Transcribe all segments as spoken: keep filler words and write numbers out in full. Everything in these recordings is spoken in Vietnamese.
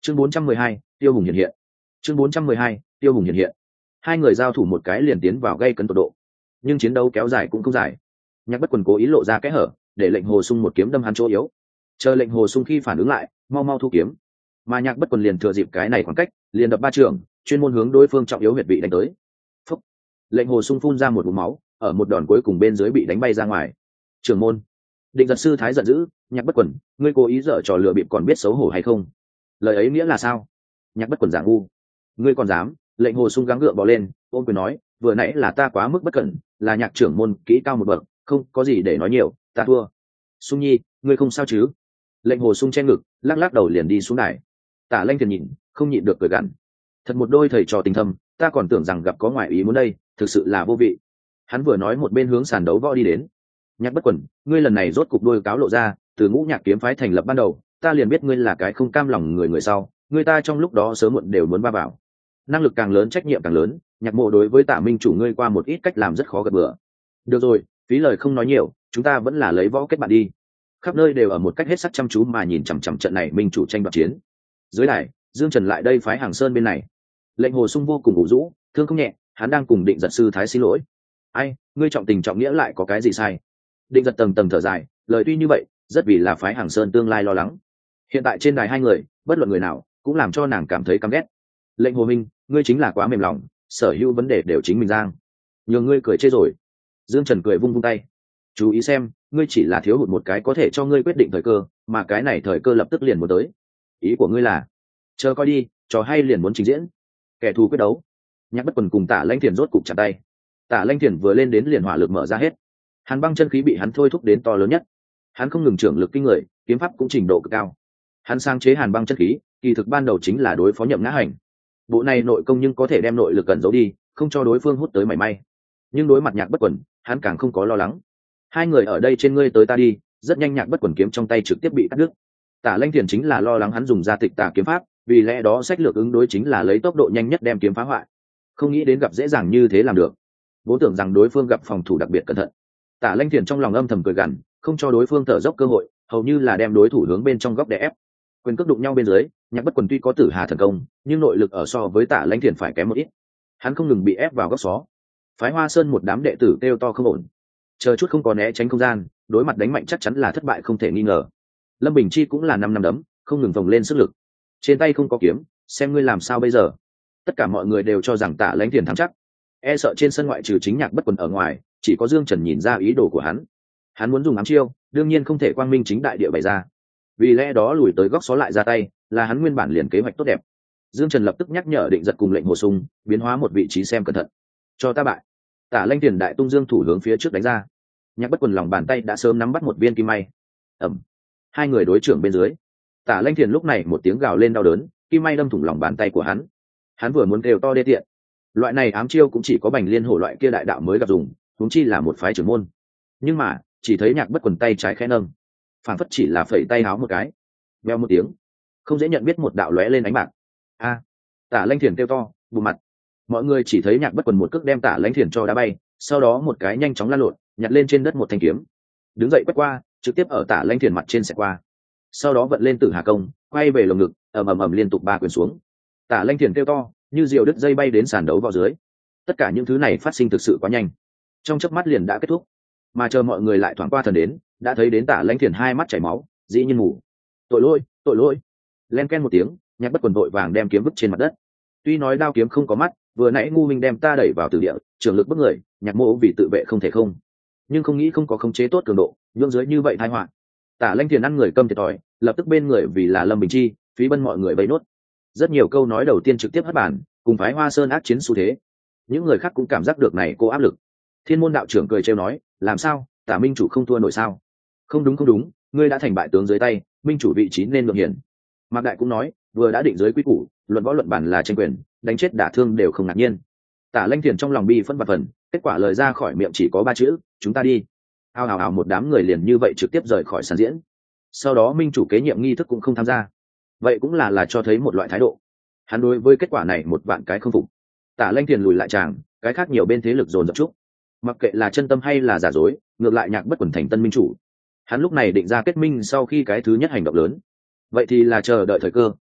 chương bốn trăm mười hai, tiêu hùng hiện hiện. chương bốn trăm mười hai, tiêu hùng hiện hiện. Hai người giao thủ một cái liền tiến vào gây cấn tột độ, nhưng chiến đấu kéo dài cũng không dài. Nhạc Bất Quần cố ý lộ ra kẽ hở để lệnh Hồ Sung một kiếm đâm hắn chỗ yếu, chờ lệnh Hồ Sung khi phản ứng lại mau mau thu kiếm, mà Nhạc Bất Quần liền thừa dịp cái này khoảng cách liền đập ba trường, chuyên môn hướng đối phương trọng yếu huyệt vị đánh tới. Phúc. Lệnh Hồ Sung phun ra một ngụm máu, ở một đòn cuối cùng bên dưới bị đánh bay ra ngoài. Trưởng môn. Định Giật sư thái giận dữ, Nhạc Bất Quần, ngươi cố ý dở trò lừa bịp còn biết xấu hổ hay không? Lời ấy nghĩa là sao? Nhạc Bất Quần giả ngu, ngươi còn dám? Lệnh Hồ Sung gắng gượng bò lên, ôm quyền nói, vừa nãy là ta quá mức bất cẩn, là Nhạc trưởng môn kỹ cao một bậc, không có gì để nói nhiều, ta thua. Sung nhi, ngươi không sao chứ? Lệnh Hồ Sung che ngực, lắc lắc đầu liền đi xuống đài. Tả Lanh Thiền nhìn, không nhịn được cười gằn, thật một đôi thầy trò tình thâm, ta còn tưởng rằng gặp có ngoại ý muốn đây, thực sự là vô vị. Hắn vừa nói một bên hướng sàn đấu võ đi đến. Nhạc Bất Quần, ngươi lần này rốt cục đôi cáo lộ ra, từ Ngũ Nhạc kiếm phái thành lập ban đầu, ta liền biết ngươi là cái không cam lòng người người sau, người ta trong lúc đó sớm muộn đều muốn va vào. Năng lực càng lớn trách nhiệm càng lớn, Nhạc Mộ đối với Tạ Minh chủ ngươi qua một ít cách làm rất khó gật bừa. Được rồi, phí lời không nói nhiều, chúng ta vẫn là lấy võ kết bạn đi. Khắp nơi đều ở một cách hết sức chăm chú mà nhìn chằm chằm trận này Minh chủ tranh đoạt chiến. Dưới đài, Dương Trần lại đây phái Hàng Sơn bên này. Lệnh Hồ Sung vô cùng ủ rũ, thương không nhẹ, hắn đang cùng Định Giật sư thái xin lỗi. Ai, ngươi trọng tình trọng nghĩa lại có cái gì sai? Định Giật tầng tầng thở dài, lời tuy như vậy, rất vì là phái Hàng Sơn tương lai lo lắng. Hiện tại trên đài hai người, bất luận người nào, cũng làm cho nàng cảm thấy căm ghét. Lệnh Hồ Minh, ngươi chính là quá mềm lòng, sở hữu vấn đề đều chính mình giang. Nhường ngươi cười chê rồi. Dương Trần cười vung vung tay. Chú ý xem, ngươi chỉ là thiếu hụt một cái có thể cho ngươi quyết định thời cơ, mà cái này thời cơ lập tức liền muốn tới. Ý của ngươi là, chờ coi đi, trò hay liền muốn trình diễn. Kẻ thù quyết đấu. Nhạc Bất Quần cùng Tả Lãnh Thiền rốt cục chặt tay. Tả Lãnh Thiền vừa lên đến liền hỏa lực mở ra hết, hàn băng chân khí bị hắn thôi thúc đến to lớn nhất. Hắn không ngừng trưởng lực kinh người, kiếm pháp cũng trình độ cực cao. Hắn sáng chế hàn băng chân khí, kỳ thực ban đầu chính là đối phó Nhậm Ngã Hành. Bộ này nội công nhưng có thể đem nội lực cẩn giấu đi, không cho đối phương hút tới mảy may. Nhưng đối mặt Nhạc Bất Quần, hắn càng không có lo lắng. Hai người ở đây trên ngươi tới ta đi, rất nhanh Nhạc Bất Quần kiếm trong tay trực tiếp bị cắt đứt. Tả Lãnh Thiền chính là lo lắng hắn dùng ra tịch tà kiếm pháp, vì lẽ đó sách lược ứng đối chính là lấy tốc độ nhanh nhất đem kiếm phá hoại. Không nghĩ đến gặp dễ dàng như thế làm được. Vốn tưởng rằng đối phương gặp phòng thủ đặc biệt cẩn thận. Tả Lãnh Thiền trong lòng âm thầm cười gằn, không cho đối phương thở dốc cơ hội, hầu như là đem đối thủ hướng bên trong góc đè ép. Quyền cước đụng nhau bên dưới, Nhạc Bất Quần tuy có Tử Hà thần công, nhưng nội lực ở so với Tả Lãnh Thiền phải kém một ít. Hắn không ngừng bị ép vào góc xó. Phái Hoa Sơn một đám đệ tử kêu to không ổn. Chờ chút không có né tránh không gian, đối mặt đánh mạnh chắc chắn là thất bại không thể nghi ngờ. Lâm Bình Chi cũng là năm năm đấm, không ngừng vòng lên sức lực. Trên tay không có kiếm, xem ngươi làm sao bây giờ. Tất cả mọi người đều cho rằng Tả Lãnh Thiền thắng chắc. E sợ trên sân ngoại trừ chính Nhạc Bất Quần ở ngoài, chỉ có Dương Trần nhìn ra ý đồ của hắn. Hắn muốn dùng ám chiêu, đương nhiên không thể quang minh chính đại địa bày ra. Vì lẽ đó lùi tới góc xó lại ra tay, là hắn nguyên bản liền kế hoạch tốt đẹp. Dương Trần lập tức nhắc nhở Định Giật cùng Lệnh Hồ Sung, biến hóa một vị trí xem cẩn thận. Cho ta bại. Tả Lãnh Thiền đại tung dương thủ hướng phía trước đánh ra. Nhạc Bất Quần lòng bàn tay đã sớm nắm bắt một viên kim may. Ẩm. Hai người đối trưởng bên dưới. Tả Lãnh Thiền lúc này một tiếng gào lên đau đớn, kim may đâm thủng lòng bàn tay của hắn. Hắn vừa muốn kêu to đê tiện. Loại này ám chiêu cũng chỉ có Bành Liên hổ loại kia đại đạo mới gặp dùng, huống chi là một phái trưởng môn. Nhưng mà, chỉ thấy Nhạc Bất Quần tay trái khẽ nâng, phản phất chỉ là phẩy tay háo một cái. Veo một tiếng, không dễ nhận biết một đạo lóe lên ánh bạc. A! Tả Lãnh Thiền kêu to, bù mặt. Mọi người chỉ thấy Nhạc Bất Quần một cước đem Tả Lãnh Thiền cho đá bay, sau đó một cái nhanh chóng lăn lộn, nhặt lên trên đất một thanh kiếm, đứng dậy quét qua, trực tiếp ở Tả Lãnh Thiền mặt trên xẹt qua. Sau đó vận lên Tử Hà công, quay về lồng ngực, ầm ầm ầm liên tục ba quyền xuống. Tả Lãnh Thiền kêu to, như diều đứt dây bay đến sàn đấu vào dưới. Tất cả những thứ này phát sinh thực sự quá nhanh, trong chớp mắt liền đã kết thúc. Mà chờ mọi người lại thoáng qua thần đến, đã thấy đến Tả Lãnh Thiền hai mắt chảy máu, dĩ nhiên ngủ. Tội lỗi, tội lỗi. Len ken một tiếng, Nhạc Bất Quần vội vàng đem kiếm vứt trên mặt đất. Tuy nói đao kiếm không có mắt, vừa nãy ngu minh đem ta đẩy vào tử địa, trường lực bức người, Nhạc Mộ vì tự vệ không thể không, nhưng không nghĩ không có khống chế tốt cường độ, nhượng dưới như vậy tai họa. Tả Lãnh Thiền ăn người câm thiệt thòi, lập tức bên người vì là Lâm Bình Chi, phí bân mọi người vây nốt. Rất nhiều câu nói đầu tiên trực tiếp hất bản, cùng phái Hoa Sơn ác chiến xu thế. Những người khác cũng cảm giác được này cô áp lực. Thiên môn đạo trưởng cười trêu nói, làm sao, Tả minh chủ không thua nổi sao? Không đúng không đúng, ngươi đã thành bại tướng dưới tay, minh chủ vị trí nên lượng hiển. Mạc Đại cũng nói, vừa đã định giới quy củ, luận võ luận bản là tranh quyền, đánh chết đả thương đều không ngạc nhiên. Tả Lãnh Thiền trong lòng bi phân bạt phần, kết quả lời ra khỏi miệng chỉ có ba chữ, chúng ta đi. Ao ào ào một đám người liền như vậy trực tiếp rời khỏi sàn diễn. Sau đó minh chủ kế nhiệm nghi thức cũng không tham gia. Vậy cũng là là cho thấy một loại thái độ. Hắn đối với kết quả này một vạn cái không phục. Tả Lãnh Thiền lùi lại tràng, cái khác nhiều bên thế lực dồn dập chúc. Mặc kệ là chân tâm hay là giả dối, ngược lại Nhạc Bất Quần thành tân minh chủ. Hắn lúc này định ra kết minh sau khi cái thứ nhất hành động lớn. Vậy thì là chờ đợi thời cơ,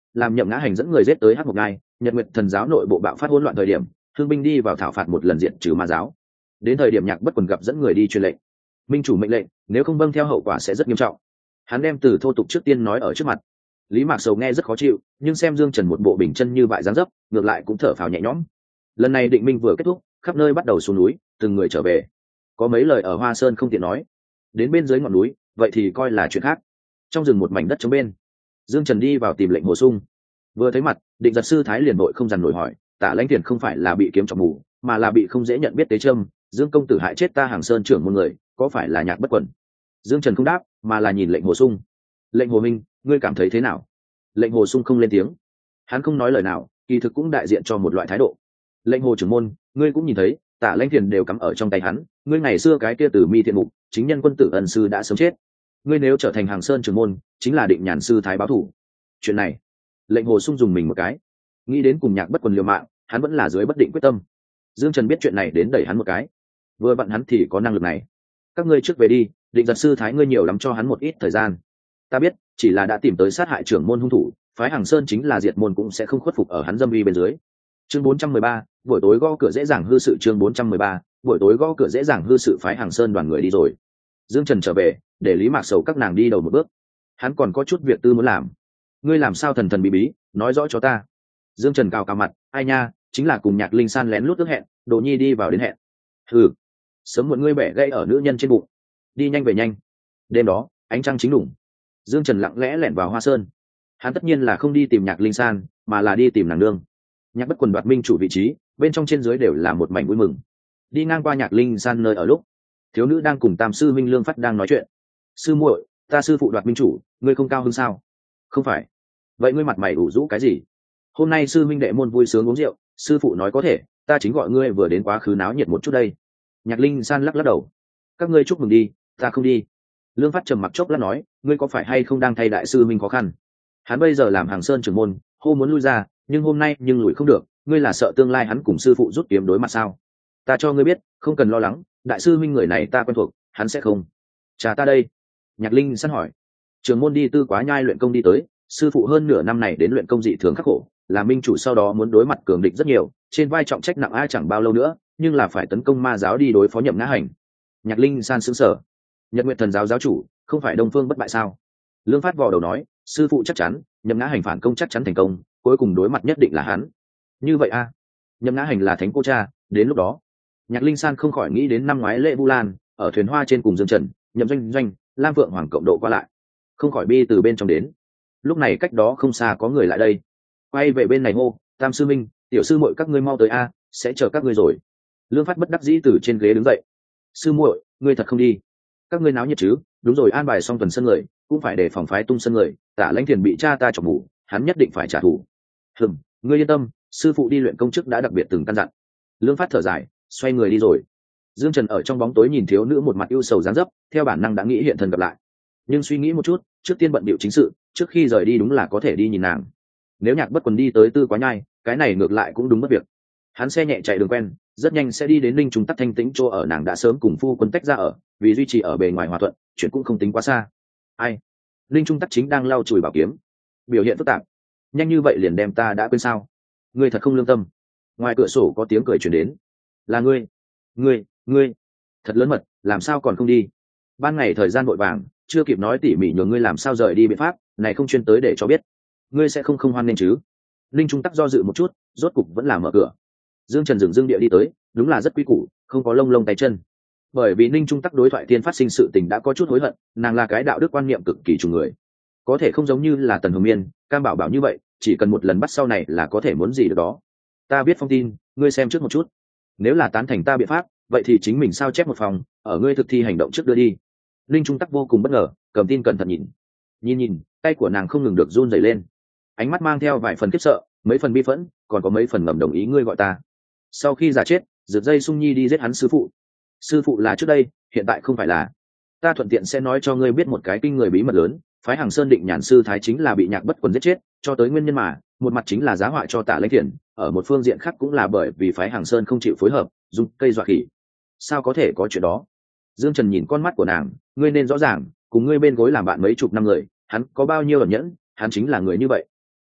làm Nhậm Ngã Hành dẫn người giết tới Hắc Mộc Ngai, Nhật Nguyệt Thần giáo nội bộ bạo phát hỗn loạn thời điểm, thương binh đi vào thảo phạt một lần diện trừ ma giáo. Đến thời điểm Nhạc Bất Quần gặp dẫn người đi truyền lệnh, minh chủ mệnh lệnh, nếu không vâng theo hậu quả sẽ rất nghiêm trọng. Hắn đem từ thô tục trước tiên nói ở trước mặt. Lý Mạc Sầu nghe rất khó chịu, nhưng xem Dương Trần một bộ bình chân như bại dáng dấp, ngược lại cũng thở phào nhẹ nhõm. Lần này định minh vừa kết thúc, khắp nơi bắt đầu xuống núi, từng người trở về. Có mấy lời ở Hoa Sơn không tiện nói, đến bên dưới ngọn núi, vậy thì coi là chuyện khác. Trong rừng một mảnh đất trống bên, Dương Trần đi vào tìm lệnh Hồ Sung. Vừa thấy mặt, Định Giật sư thái liền nội không dằn nổi hỏi, Tạ Lãnh Thiền không phải là bị kiếm trọng mù, mà là bị không dễ nhận biết tế châm, Dương công tử hại chết ta Hàng Sơn trưởng môn người, có phải là Nhạc Bất Quần? Dương Trần không đáp, mà là nhìn lệnh Hồ Sung. Lệnh Hồ Minh, ngươi cảm thấy thế nào? Lệnh Hồ Sung không lên tiếng, hắn không nói lời nào, kỳ thực cũng đại diện cho một loại thái độ. Lệnh Hồ trưởng môn, ngươi cũng nhìn thấy, Tạ Lãnh Thiền đều cắm ở trong tay hắn, ngươi ngày xưa cái kia Tử Mi thiện mục, chính nhân quân tử ân sư đã sớm chết, ngươi nếu trở thành Hàng Sơn trưởng môn, chính là Định Nhàn sư thái báo thủ. Chuyện này, lệnh Hồ Sung dùng mình một cái, nghĩ đến cùng Nhạc Bất Quần liều mạng, hắn vẫn là dưới bất định quyết tâm. Dương Trần biết chuyện này đến đẩy hắn một cái, vừa vặn hắn thì có năng lực này. Các ngươi trước về đi, Định Giật sư thái ngươi nhiều lắm cho hắn một ít thời gian. Ta biết, chỉ là đã tìm tới sát hại trưởng môn hung thủ, phái Hàng Sơn chính là diệt môn cũng sẽ không khuất phục ở hắn dâm uy bên dưới. Chương bốn trăm mười ba, buổi tối gõ cửa dễ dàng hư sự. Chương bốn trăm mười ba, buổi tối gõ cửa dễ dàng hư sự. Phái Hàng Sơn đoàn người đi rồi. Dương Trần trở về, để Lý Mạc Sầu các nàng đi đầu một bước. Hắn còn có chút việc tư muốn làm. Ngươi làm sao thần thần bí bí, nói rõ cho ta. Dương Trần cào cào mặt, ai nha, chính là cùng Nhạc Linh San lén lút ước hẹn, Đồ Nhi đi vào đến hẹn. Hừ, sớm muộn ngươi bẻ gãy ở nữ nhân trên bụng. Đi nhanh về nhanh. Đêm đó, ánh trăng chính đủng. Dương Trần lặng lẽ lẻn vào Hoa Sơn. Hắn tất nhiên là không đi tìm Nhạc Linh San, mà là đi tìm nàng nương. Nhạc Bất Quần đoạt minh chủ vị trí, bên trong trên dưới đều là một mảnh vui mừng. Đi ngang qua Nhạc Linh San nơi ở lúc, thiếu nữ đang cùng Tam sư Minh Lương Phát đang nói chuyện. Sư muội, ta sư phụ đoạt minh chủ, ngươi không cao hơn sao? Không phải. Vậy ngươi mặt mày ủ rũ cái gì? Hôm nay sư minh đệ môn vui sướng uống rượu, sư phụ nói có thể, ta chính gọi ngươi vừa đến quá khứ náo nhiệt một chút đây. Nhạc Linh San lắc lắc đầu. Các ngươi chúc mừng đi, ta không đi. Lương Phát trầm mặc chốc lát nói, ngươi có phải hay không đang thay đại sư minh khó khăn? Hắn bây giờ làm Hàng Sơn trưởng môn, hô muốn lui ra, nhưng hôm nay nhưng lùi không được, ngươi là sợ tương lai hắn cùng sư phụ rút kiếm đối mặt sao? Ta cho ngươi biết, không cần lo lắng, đại sư minh người này ta quen thuộc, hắn sẽ không. Chà ta đây. Nhạc Linh San hỏi. Trường môn đi Tư Quá Nhai luyện công đi tới, sư phụ hơn nửa năm này đến luyện công dị thường khắc khổ, là minh chủ sau đó muốn đối mặt cường địch rất nhiều, trên vai trọng trách nặng ai chẳng bao lâu nữa, nhưng là phải tấn công ma giáo đi đối phó Nhậm Ngã Hành. Nhạc Linh San sững sờ. Nhật Nguyệt Thần giáo giáo chủ, không phải Đông Phương bất bại sao? Lương Phát vò đầu nói, sư phụ chắc chắn, Nhậm Ngã Hành phản công chắc chắn thành công, cuối cùng đối mặt nhất định là hắn. Như vậy a? À? Nhậm Ngã Hành là thánh cô cha, đến lúc đó, Nhạc Linh San không khỏi nghĩ đến năm ngoái lễ Vu Lan, ở thuyền hoa trên cùng Dương Trần, Nhậm Doanh Doanh, Lam Vượng Hoàng cộng độ qua lại, không khỏi bi từ bên trong đến. Lúc này cách đó không xa có người lại đây, quay về bên này hô, Tam sư minh, tiểu sư muội các ngươi mau tới a, sẽ chờ các ngươi rồi. Lương Phát bất đắc dĩ từ trên ghế đứng dậy. Sư muội, ngươi thật không đi? Các ngươi náo nhiệt chứ? Đúng rồi, an bài xong tuần sân người, cũng phải để phòng phái tung sân người. Tạ Lãnh Thiền bị cha ta chọc mù, hắn nhất định phải trả thù. Hừm, ngươi yên tâm, sư phụ đi luyện công chức đã đặc biệt từng căn dặn. Lương Phát thở dài, xoay người đi rồi. Dương Trần ở trong bóng tối nhìn thiếu nữ một mặt ưu sầu dáng dấp, theo bản năng đã nghĩ hiện thân gặp lại. Nhưng suy nghĩ một chút, trước tiên bận bịu chính sự, trước khi rời đi đúng là có thể đi nhìn nàng. Nếu Nhạc Bất Quần đi tới Tư Quá Nhai, cái này ngược lại cũng đúng mất việc. Hắn xe nhẹ chạy đường quen, rất nhanh sẽ đi đến Linh Trung Tắc thanh tĩnh chỗ ở, nàng đã sớm cùng phu quân tách ra ở, vì duy trì ở bề ngoài hòa thuận, chuyện cũng không tính quá xa. Ai? Linh Trung Tắc chính đang lau chùi bảo kiếm, biểu hiện phức tạp. Nhanh như vậy liền đem ta đã quên sao? Ngươi thật không lương tâm. Ngoài cửa sổ có tiếng cười truyền đến. Là ngươi, ngươi, ngươi, thật lớn mật, làm sao còn không đi? Ban ngày thời gian vội vàng, chưa kịp nói tỉ mỉ nhường ngươi làm sao rời đi biện pháp, này không chuyên tới để cho biết. Ngươi sẽ không không hoan nên chứ? Linh Trung Tắc do dự một chút, rốt cục vẫn là mở cửa. Dương Trần dừng dưng địa đi tới, đúng là rất quý củ, không có lông lông tay chân. Bởi vì Ninh Trung Tắc đối thoại tiên phát sinh sự tình đã có chút hối hận, nàng là cái đạo đức quan niệm cực kỳ trùng người, có thể không giống như là Tần Hồng Miên, Cam Bảo Bảo như vậy, chỉ cần một lần bắt sau này là có thể muốn gì được đó. Ta biết phong tin, ngươi xem trước một chút. Nếu là tán thành ta biện pháp, vậy thì chính mình sao chép một phòng, ở ngươi thực thi hành động trước đưa đi. Ninh Trung Tắc vô cùng bất ngờ, cầm tin cẩn thận nhìn, nhìn nhìn, tay của nàng không ngừng được run rẩy lên, ánh mắt mang theo vài phần khiếp sợ, mấy phần bi phẫn, còn có mấy phần ngầm đồng ý ngươi gọi ta. Sau khi giả chết, rực dây sung nhi đi giết hắn sư phụ. Sư phụ là trước đây, hiện tại không phải là. Ta thuận tiện sẽ nói cho ngươi biết một cái kinh người bí mật lớn, phái Hàng Sơn Định Nhàn sư thái chính là bị Nhạc Bất Quần giết chết, cho tới nguyên nhân mà, một mặt chính là giá họa cho Tạ Lãnh Thiền, ở một phương diện khác cũng là bởi vì phái Hàng Sơn không chịu phối hợp, dùng cây dọa khỉ. Sao có thể có chuyện đó? Dương Trần nhìn con mắt của nàng, ngươi nên rõ ràng, cùng ngươi bên gối làm bạn mấy chục năm người, hắn có bao nhiêu ẩn nhẫn, hắn chính là người như vậy.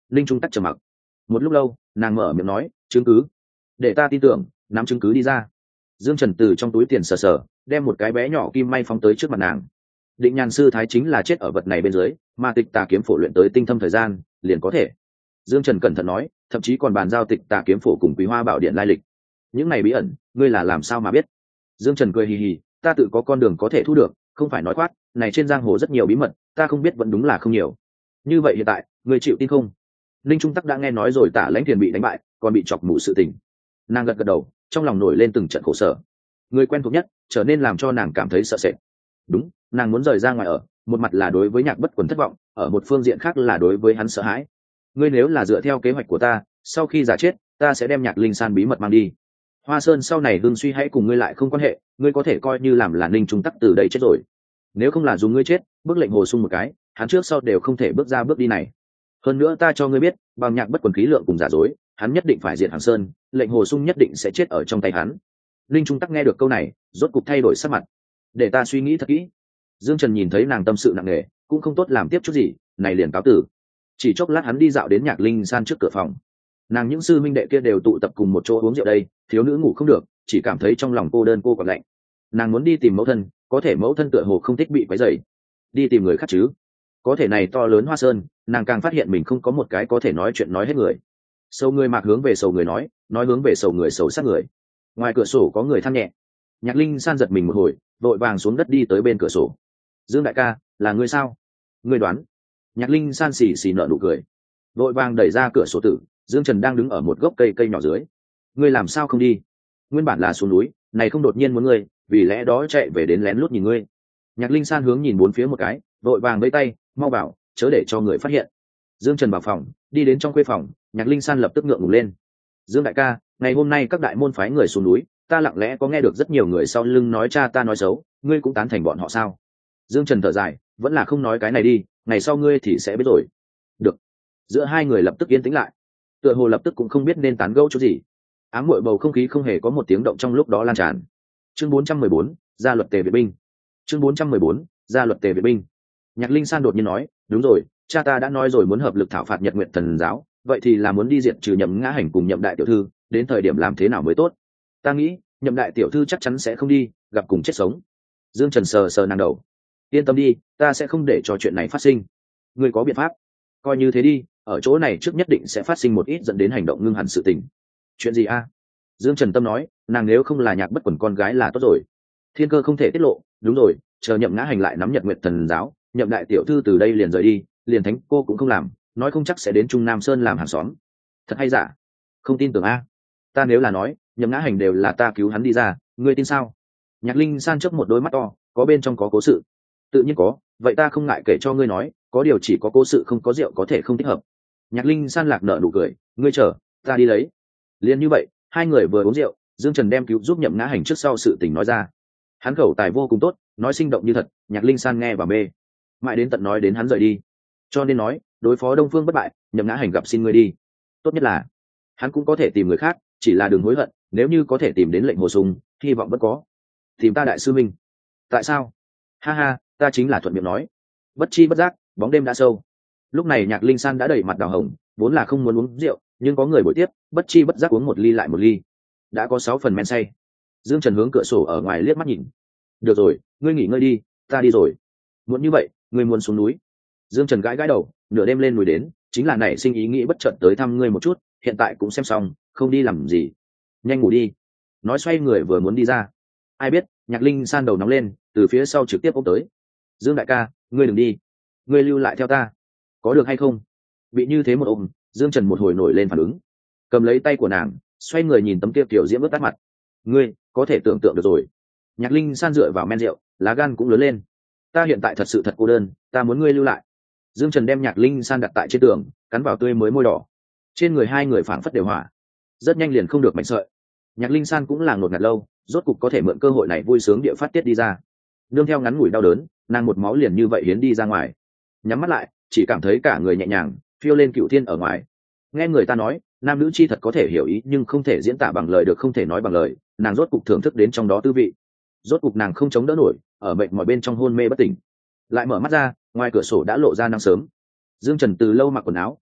linh trung tắc trầm mặc. Một lúc lâu nàng mở miệng nói, chứng cứ, để ta tin tưởng, nắm chứng cứ đi ra. Dương Trần từ trong túi tiền sờ sờ, đem một cái bé nhỏ kim may phóng tới trước mặt nàng. Định Nhàn sư thái chính là chết ở vật này bên dưới, mà tịch tà kiếm phổ luyện tới tinh thâm thời gian liền có thể. Dương Trần cẩn thận nói, thậm chí còn bàn giao tịch tà kiếm phổ cùng quý hoa bảo điện lai lịch. Những này bí ẩn ngươi là làm sao mà biết? Dương Trần cười hì hì, ta tự có con đường có thể thu được, không phải nói khoác, này trên giang hồ rất nhiều bí mật, ta không biết vẫn đúng là không nhiều. Như vậy hiện tại ngươi chịu tin không? Linh Trung Tắc đã nghe nói rồi Tả Lãnh Thiền bị đánh bại, còn bị chọc mù sự tình. Nàng gật gật đầu, trong lòng nổi lên từng trận khổ sở. Người quen thuộc nhất trở nên làm cho nàng cảm thấy sợ sệt. Đúng, nàng muốn rời ra ngoài ở, một mặt là đối với Nhạc Bất Quần thất vọng, ở một phương diện khác là đối với hắn sợ hãi. Ngươi nếu là dựa theo kế hoạch của ta, sau khi giả chết, ta sẽ đem Nhạc Linh San bí mật mang đi. Hoa Sơn sau này hưng suy hãy cùng ngươi lại không quan hệ, ngươi có thể coi như làm là Ninh Trung Tắc từ đây chết rồi. Nếu không là dùng ngươi chết, bước lệnh hồ sung một cái, hắn trước sau đều không thể bước ra bước đi này. Hơn nữa ta cho ngươi biết, bằng Nhạc Bất Quần khí lượng cùng giả dối, hắn nhất định phải diệt Hàng Sơn, lệnh hồ sung nhất định sẽ chết ở trong tay hắn. Ninh Trung Tắc nghe được câu này, rốt cục thay đổi sắc mặt. Để ta suy nghĩ thật kỹ. Dương Trần nhìn thấy nàng tâm sự nặng nề, cũng không tốt làm tiếp chút gì, này liền cáo tử. Chỉ chốc lát hắn đi dạo đến Nhạc Linh San trước cửa phòng. Nàng những sư minh đệ kia đều tụ tập cùng một chỗ uống rượu đây, thiếu nữ ngủ không được, chỉ cảm thấy trong lòng cô đơn cô quặn lạnh. Nàng muốn đi tìm mẫu thân, có thể mẫu thân tựa hồ không thích bị quấy rầy. Đi tìm người khác chứ? Có thể này to lớn Hoa Sơn, nàng càng phát hiện mình không có một cái có thể nói chuyện nói hết người. Sầu người mạc hướng về sầu người nói, nói hướng về sầu người sầu sát người. Ngoài cửa sổ có người than nhẹ. Nhạc Linh San giật mình một hồi, vội vàng xuống đất đi tới bên cửa sổ. Dương đại ca, là ngươi sao? Ngươi đoán. Nhạc Linh San xì xì nở nụ cười, vội vàng đẩy ra cửa sổ tử. Dương Trần đang đứng ở một gốc cây cây nhỏ dưới. Ngươi làm sao không đi? Nguyên bản là xuống núi, này không đột nhiên muốn ngươi, vì lẽ đó chạy về đến lén lút nhìn ngươi. Nhạc Linh San hướng nhìn bốn phía một cái, vội vàng vẫy tay, mau bảo, chớ để cho người phát hiện. Dương Trần vào phòng, đi đến trong khuê phòng, Nhạc Linh San lập tức ngượng ngùng lên. Dương đại ca, ngày hôm nay các đại môn phái người xuống núi, ta lặng lẽ có nghe được rất nhiều người sau lưng nói cha ta nói xấu, ngươi cũng tán thành bọn họ sao? Dương Trần thở dài, vẫn là không nói cái này đi, ngày sau ngươi thì sẽ biết rồi. Được. Giữa hai người lập tức yên tĩnh lại, tựa hồ lập tức cũng không biết nên tán gẫu chỗ gì. Ám muội bầu không khí không hề có một tiếng động trong lúc đó lan tràn. Chương bốn trăm mười bốn, gia luật Tề Việt binh. Chương bốn trăm mười bốn, gia luật Tề Việt binh. Nhạc Linh San đột nhiên nói, đúng rồi, cha ta đã nói rồi muốn hợp lực thảo phạt Nhật Nguyệt Thần giáo, vậy thì là muốn đi diệt trừ Nhậm Ngã Hành cùng Nhậm đại tiểu thư, đến thời điểm làm thế nào mới tốt? Ta nghĩ, Nhậm đại tiểu thư chắc chắn sẽ không đi, gặp cùng chết sống. Dương Trần sờ sờ nàng đầu. Yên tâm đi, ta sẽ không để cho chuyện này phát sinh. Ngươi có biện pháp? Coi như thế đi, ở chỗ này trước nhất định sẽ phát sinh một ít dẫn đến hành động ngưng hẳn sự tình. Chuyện gì a? Dương Trần Tâm nói, nàng nếu không là Nhạc Bất Quần con gái là tốt rồi. Thiên cơ không thể tiết lộ, đúng rồi, chờ Nhậm Ngã Hành lại nắm Nhật Nguyệt Thần giáo, Nhậm đại tiểu thư từ đây liền rời đi, liền thánh cô cũng không làm, nói không chắc sẽ đến Trung Nam Sơn làm hàng xóm. Thật hay giả? Không tin tưởng a? Ta nếu là nói, Nhậm Ngã Hành đều là ta cứu hắn đi ra, ngươi tin sao? Nhạc Linh San chớp một đôi mắt to, có bên trong có cố sự. Tự nhiên có, vậy ta không ngại kể cho ngươi nói, có điều chỉ có cố sự không có rượu có thể không thích hợp. Nhạc Linh San lạc nở nụ cười, ngươi chờ, ta đi lấy. Liên như vậy, hai người vừa uống rượu, Dương Trần đem cứu giúp Nhậm Ngã Hành trước sau sự tình nói ra. Hắn khẩu tài vô cùng tốt, nói sinh động như thật, Nhạc Linh San nghe và mê. Mãi đến tận nói đến hắn rời đi. Cho nên nói, đối phó Đông Phương bất bại, Nhậm Ngã Hành gặp xin ngươi đi. Tốt nhất là, hắn cũng có thể tìm người khác, chỉ là đừng hối hận, nếu như có thể tìm đến lệnh hồ sung, hy vọng vẫn có. Tìm ta đại sư minh. Tại sao? Ha ha, ta chính là thuận miệng nói. Bất chi bất giác, bóng đêm đã sâu. Lúc này Nhạc Linh San đã đầy mặt đào hồng, vốn là không muốn uống rượu, nhưng có người buổi tiếp, bất chi bất giác uống một ly lại một ly, đã có sáu phần men say. Dương Trần hướng cửa sổ ở ngoài liếc mắt nhìn. Được rồi, ngươi nghỉ ngơi đi, ta đi rồi. Muốn như vậy, ngươi muốn xuống núi? Dương Trần gãi gãi đầu, nửa đêm lên núi đến, chính là nảy sinh ý nghĩ bất chợt tới thăm ngươi một chút, hiện tại cũng xem xong, không đi làm gì. Nhanh ngủ đi. Nói xoay người vừa muốn đi ra, ai biết, Nhạc Linh San đầu nóng lên, từ phía sau trực tiếp ôm tới. Dương đại ca, ngươi đừng đi, ngươi lưu lại theo ta, có được hay không? Bị như thế một ôm, Dương Trần một hồi nổi lên phản ứng, cầm lấy tay của nàng, xoay người nhìn tấm kia kiểu diễm ướt tắt mặt. Ngươi có thể tưởng tượng được rồi. Nhạc Linh San dựa vào men rượu, lá gan cũng lớn lên. Ta hiện tại thật sự thật cô đơn, ta muốn ngươi lưu lại. Dương Trần đem Nhạc Linh San đặt tại trên tường, cắn vào tươi mới môi đỏ. Trên người hai người phảng phất đều hỏa, rất nhanh liền không được mảnh sợi. Nhạc Linh San cũng là ngột ngạt lâu, rốt cục có thể mượn cơ hội này vui sướng địa phát tiết đi ra. Nương theo ngắn ngủi đau đớn, nàng một máu liền như vậy hiến đi ra ngoài. Nhắm mắt lại, chỉ cảm thấy cả người nhẹ nhàng, phiêu lên cựu thiên ở ngoài. Nghe người ta nói, nam nữ chi thật có thể hiểu ý nhưng không thể diễn tả bằng lời được, không thể nói bằng lời, nàng rốt cục thưởng thức đến trong đó tư vị. Rốt cục nàng không chống đỡ nổi, ở mệt mỏi bên trong hôn mê bất tỉnh. Lại mở mắt ra, ngoài cửa sổ đã lộ ra nắng sớm. Dương Trần từ lâu mặc quần áo,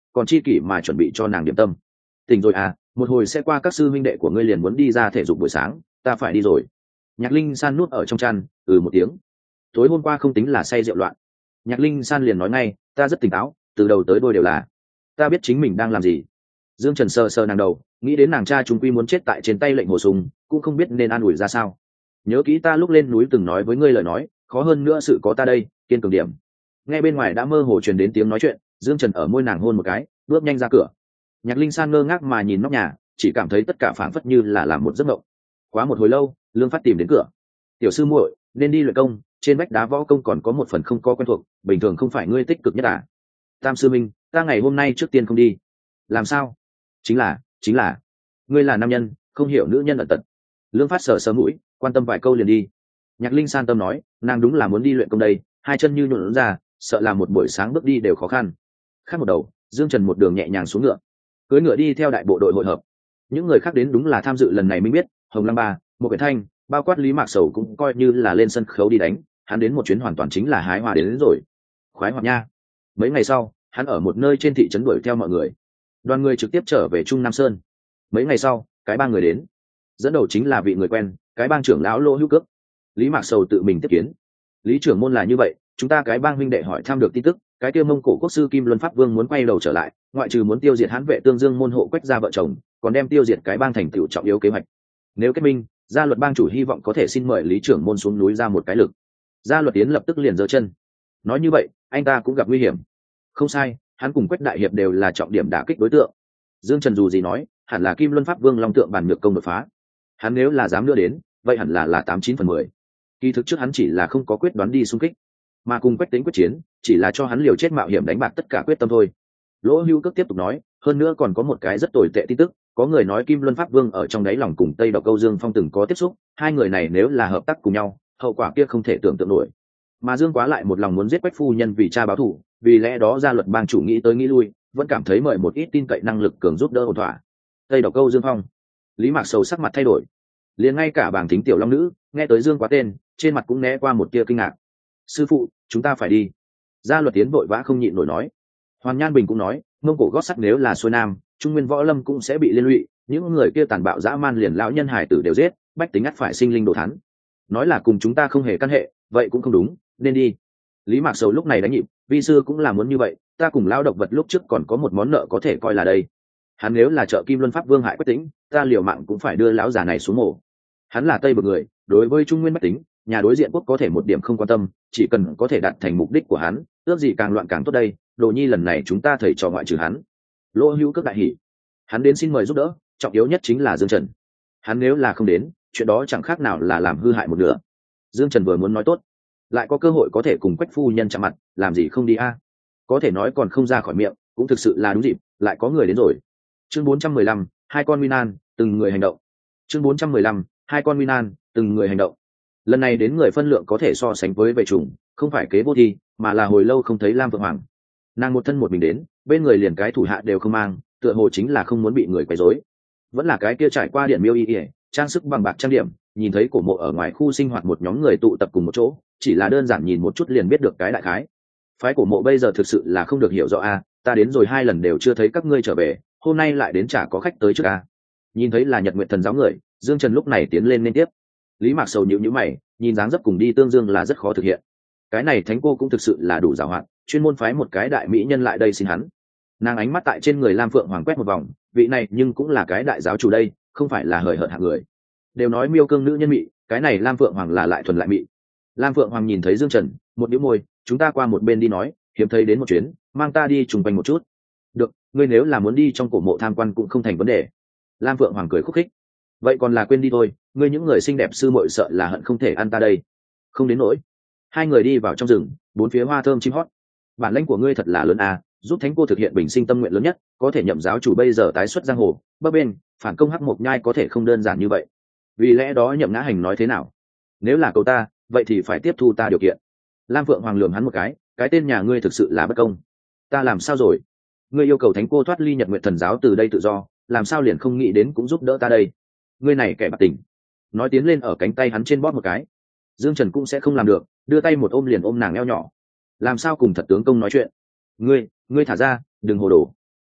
còn chi kỷ mà chuẩn bị cho nàng điểm tâm. Tỉnh rồi à, một hồi sẽ qua các sư huynh đệ của ngươi liền muốn đi ra thể dục buổi sáng, ta phải đi rồi. Nhạc Linh San nuốt ở trong chăn, ừ một tiếng. Tối hôm qua không tính là say rượu loạn. Nhạc Linh San liền nói ngay, ta rất tỉnh táo, từ đầu tới đôi đều là, ta biết chính mình đang làm gì. Dương Trần sờ sờ nàng đầu, nghĩ đến nàng cha chúng quy muốn chết tại trên tay lệnh hồ sùng, cũng không biết nên an ủi ra sao. Nhớ kỹ ta lúc lên núi từng nói với ngươi lời nói, khó hơn nữa sự có ta đây, kiên cường điểm. Nghe bên ngoài đã mơ hồ truyền đến tiếng nói chuyện, Dương Trần ở môi nàng hôn một cái, bước nhanh ra cửa. Nhạc Linh San ngơ ngác mà nhìn nóc nhà, chỉ cảm thấy tất cả phảng phất như là làm một giấc mộng. Quá một hồi lâu, Lương Phát tìm đến cửa. Tiểu sư muội, nên đi luyện công, trên vách đá võ công còn có một phần không có quen thuộc, bình thường không phải ngươi tích cực nhất à? Tam sư minh, ta ngày hôm nay trước tiên không đi. Làm sao? Chính là, chính là, ngươi là nam nhân, không hiểu nữ nhân ẩn tật. Lương Phát sờ sờ mũi, quan tâm vài câu liền đi. Nhạc Linh San tâm nói, nàng đúng là muốn đi luyện công đây, hai chân như nhuộn ra, sợ là một buổi sáng bước đi đều khó khăn. Khác một đầu, Dương Trần một đường nhẹ nhàng xuống ngựa, cưỡi ngựa đi theo đại bộ đội hội hợp. Những người khác đến đúng là tham dự lần này mới biết, Hồng Lăng Ba, một Quyển Thanh, bao quát Lý Mạc Sầu cũng coi như là lên sân khấu đi đánh, hắn đến một chuyến hoàn toàn chính là hái hòa đến, đến rồi. Khoái hoạt nha. Mấy ngày sau, hắn ở một nơi trên thị trấn đuổi theo mọi người. Đoàn người trực tiếp trở về Trung Nam Sơn. Mấy ngày sau, cái ba người đến, dẫn đầu chính là vị người quen, cái bang trưởng lão Lô Hữu Cước. Lý Mạc Sầu tự mình tiếp kiến. Lý trưởng môn là như vậy, chúng ta cái bang huynh đệ hỏi thăm được tin tức, cái tiêu Mông Cổ quốc sư Kim Luân Pháp Vương muốn quay đầu trở lại, ngoại trừ muốn tiêu diệt Hán Vệ Tương Dương môn hộ Quách gia vợ chồng, còn đem tiêu diệt cái bang thành tựu trọng yếu kế hoạch. Nếu kết minh, gia luật bang chủ hy vọng có thể xin mời Lý trưởng môn xuống núi ra một cái lực. Gia luật tiến lập tức liền giơ chân. Nói như vậy, anh ta cũng gặp nguy hiểm. Không sai, hắn cùng Quách đại hiệp đều là trọng điểm đả kích đối tượng. Dương Trần dù gì nói, hẳn là Kim Luân Pháp Vương long tượng bản nhược công đột phá. Hắn nếu là dám đưa đến, vậy hẳn là là tám chín phần mười. Kỳ thực trước hắn chỉ là không có quyết đoán đi xung kích, mà cùng Quách Tính quyết chiến, chỉ là cho hắn liều chết mạo hiểm đánh bạc tất cả quyết tâm thôi. Lỗ Hữu Cước tiếp tục nói, hơn nữa còn có một cái rất tồi tệ tin tức, có người nói Kim Luân Pháp Vương ở trong đáy lòng cùng Tây Độc Câu Dương Phong từng có tiếp xúc, hai người này nếu là hợp tác cùng nhau, hậu quả kia không thể tưởng tượng nổi. Mà Dương Quá lại một lòng muốn giết Quách phu nhân vì cha báo thù, vì lẽ đó gia luật bang chủ nghĩ tới nghĩ lui, vẫn cảm thấy mời một ít tin cậy năng lực cường giúp đỡ ổn thỏa. Tây Độc Câu Dương Phong. Lý Mạc Sầu sắc mặt thay đổi, liền ngay cả bảng thính tiểu long nữ nghe tới Dương Quá tên, trên mặt cũng né qua một tia kinh ngạc. Sư phụ, chúng ta phải đi. Gia luật tiến vội vã không nhịn nổi nói. Hoàn Nhan Bình cũng nói, Mông Cổ gót sắt nếu là xuôi nam, Trung Nguyên võ lâm cũng sẽ bị liên lụy, những người kia tàn bạo dã man liền lão nhân hải tử đều giết, bách tính ắt phải sinh linh đồ thán. Nói là cùng chúng ta không hề căn hệ, vậy cũng không đúng, nên đi. Lý Mạc Sầu lúc này đánh nhịp, vi sư cũng là muốn như vậy, ta cùng lão độc vật lúc trước còn có một món nợ có thể coi là đây. Hắn nếu là trợ Kim Luân Pháp Vương hại Quách Tĩnh, ta liều mạng cũng phải đưa lão già này xuống mổ. Hắn là Tây Bực người, đối với Trung Nguyên bách tính, nhà đối diện quốc có thể một điểm không quan tâm, chỉ cần có thể đạt thành mục đích của hắn, ước gì càng loạn càng tốt đây. Đồ nhi lần này chúng ta thầy trò ngoại trừ hắn. Lỗ Hữu Cước đại hỉ, hắn đến xin mời giúp đỡ, trọng yếu nhất chính là Dương Trần. Hắn nếu là không đến, chuyện đó chẳng khác nào là làm hư hại một nửa. Dương Trần vừa muốn nói tốt, lại có cơ hội có thể cùng Quách phu nhân chạm mặt, làm gì không đi a? Có thể nói còn không ra khỏi miệng, cũng thực sự là đúng dịp, lại có người đến rồi. Chương bốn trăm mười lăm, hai con Minan, từng người hành động. Chương bốn trăm mười lăm, hai con Minan, từng người hành động. Lần này đến người phân lượng có thể so sánh với vệ trùng, không phải kế vô thi, mà là hồi lâu không thấy Lam Phượng Hoàng. Nàng một thân một mình đến, bên người liền cái thủ hạ đều không mang, tựa hồ chính là không muốn bị người quấy rối. Vẫn là cái kia trải qua điện miêu y y, trang sức bằng bạc trang điểm, nhìn thấy cổ mộ ở ngoài khu sinh hoạt một nhóm người tụ tập cùng một chỗ, chỉ là đơn giản nhìn một chút liền biết được cái đại khái. Phái cổ mộ bây giờ thực sự là không được hiểu rõ a, ta đến rồi hai lần đều chưa thấy các ngươi trở về, hôm nay lại đến chả có khách tới trước a. Nhìn thấy là Nhật Nguyện Thần giáo người, Dương Trần lúc này tiến lên liên tiếp. Lý Mạc Sầu nhíu nhíu mày, nhìn dáng dấp cùng đi tương dương là rất khó thực hiện. Cái này thánh cô cũng thực sự là đủ giàu hạn, chuyên môn phái một cái đại mỹ nhân lại đây xin hắn. Nàng ánh mắt tại trên người Lam Phượng Hoàng quét một vòng, vị này nhưng cũng là cái đại giáo chủ đây, không phải là hời hợt hạng người. Đều nói miêu cương nữ nhân mị, cái này Lam Phượng Hoàng là lại thuần lại mị. Lam Phượng Hoàng nhìn thấy Dương Trần, một nhíu môi, chúng ta qua một bên đi nói, hiếm thấy đến một chuyến, mang ta đi trùng quanh một chút. Được, ngươi nếu là muốn đi trong cổ mộ tham quan cũng không thành vấn đề. Lam Phượng Hoàng cười khúc khích. Vậy còn là quên đi thôi, ngươi những người xinh đẹp sư muội sợ là hận không thể ăn ta đây. Không đến nỗi. Hai người đi vào trong rừng, bốn phía hoa thơm chim hót. Bản lĩnh của ngươi thật là lớn à, giúp thánh cô thực hiện bình sinh tâm nguyện lớn nhất, có thể nhậm giáo chủ bây giờ tái xuất giang hồ, bấp bên phản công hắc mộc nhai có thể không đơn giản như vậy. Vì lẽ đó nhậm ngã hành nói thế nào? Nếu là cầu ta, vậy thì phải tiếp thu ta điều kiện. Lam Phượng Hoàng lườm hắn một cái, cái tên nhà ngươi thực sự là bất công. Ta làm sao rồi? Ngươi yêu cầu thánh cô thoát ly Nhật Nguyện Thần giáo từ đây tự do, làm sao liền không nghĩ đến cũng giúp đỡ ta đây? Ngươi này kẻ bạc tình. Nói tiến lên ở cánh tay hắn trên bóp một cái. Dương Trần cũng sẽ không làm được, đưa tay một ôm liền ôm nàng eo nhỏ. Làm sao cùng thật tướng công nói chuyện? Ngươi, ngươi thả ra, đừng hồ đồ.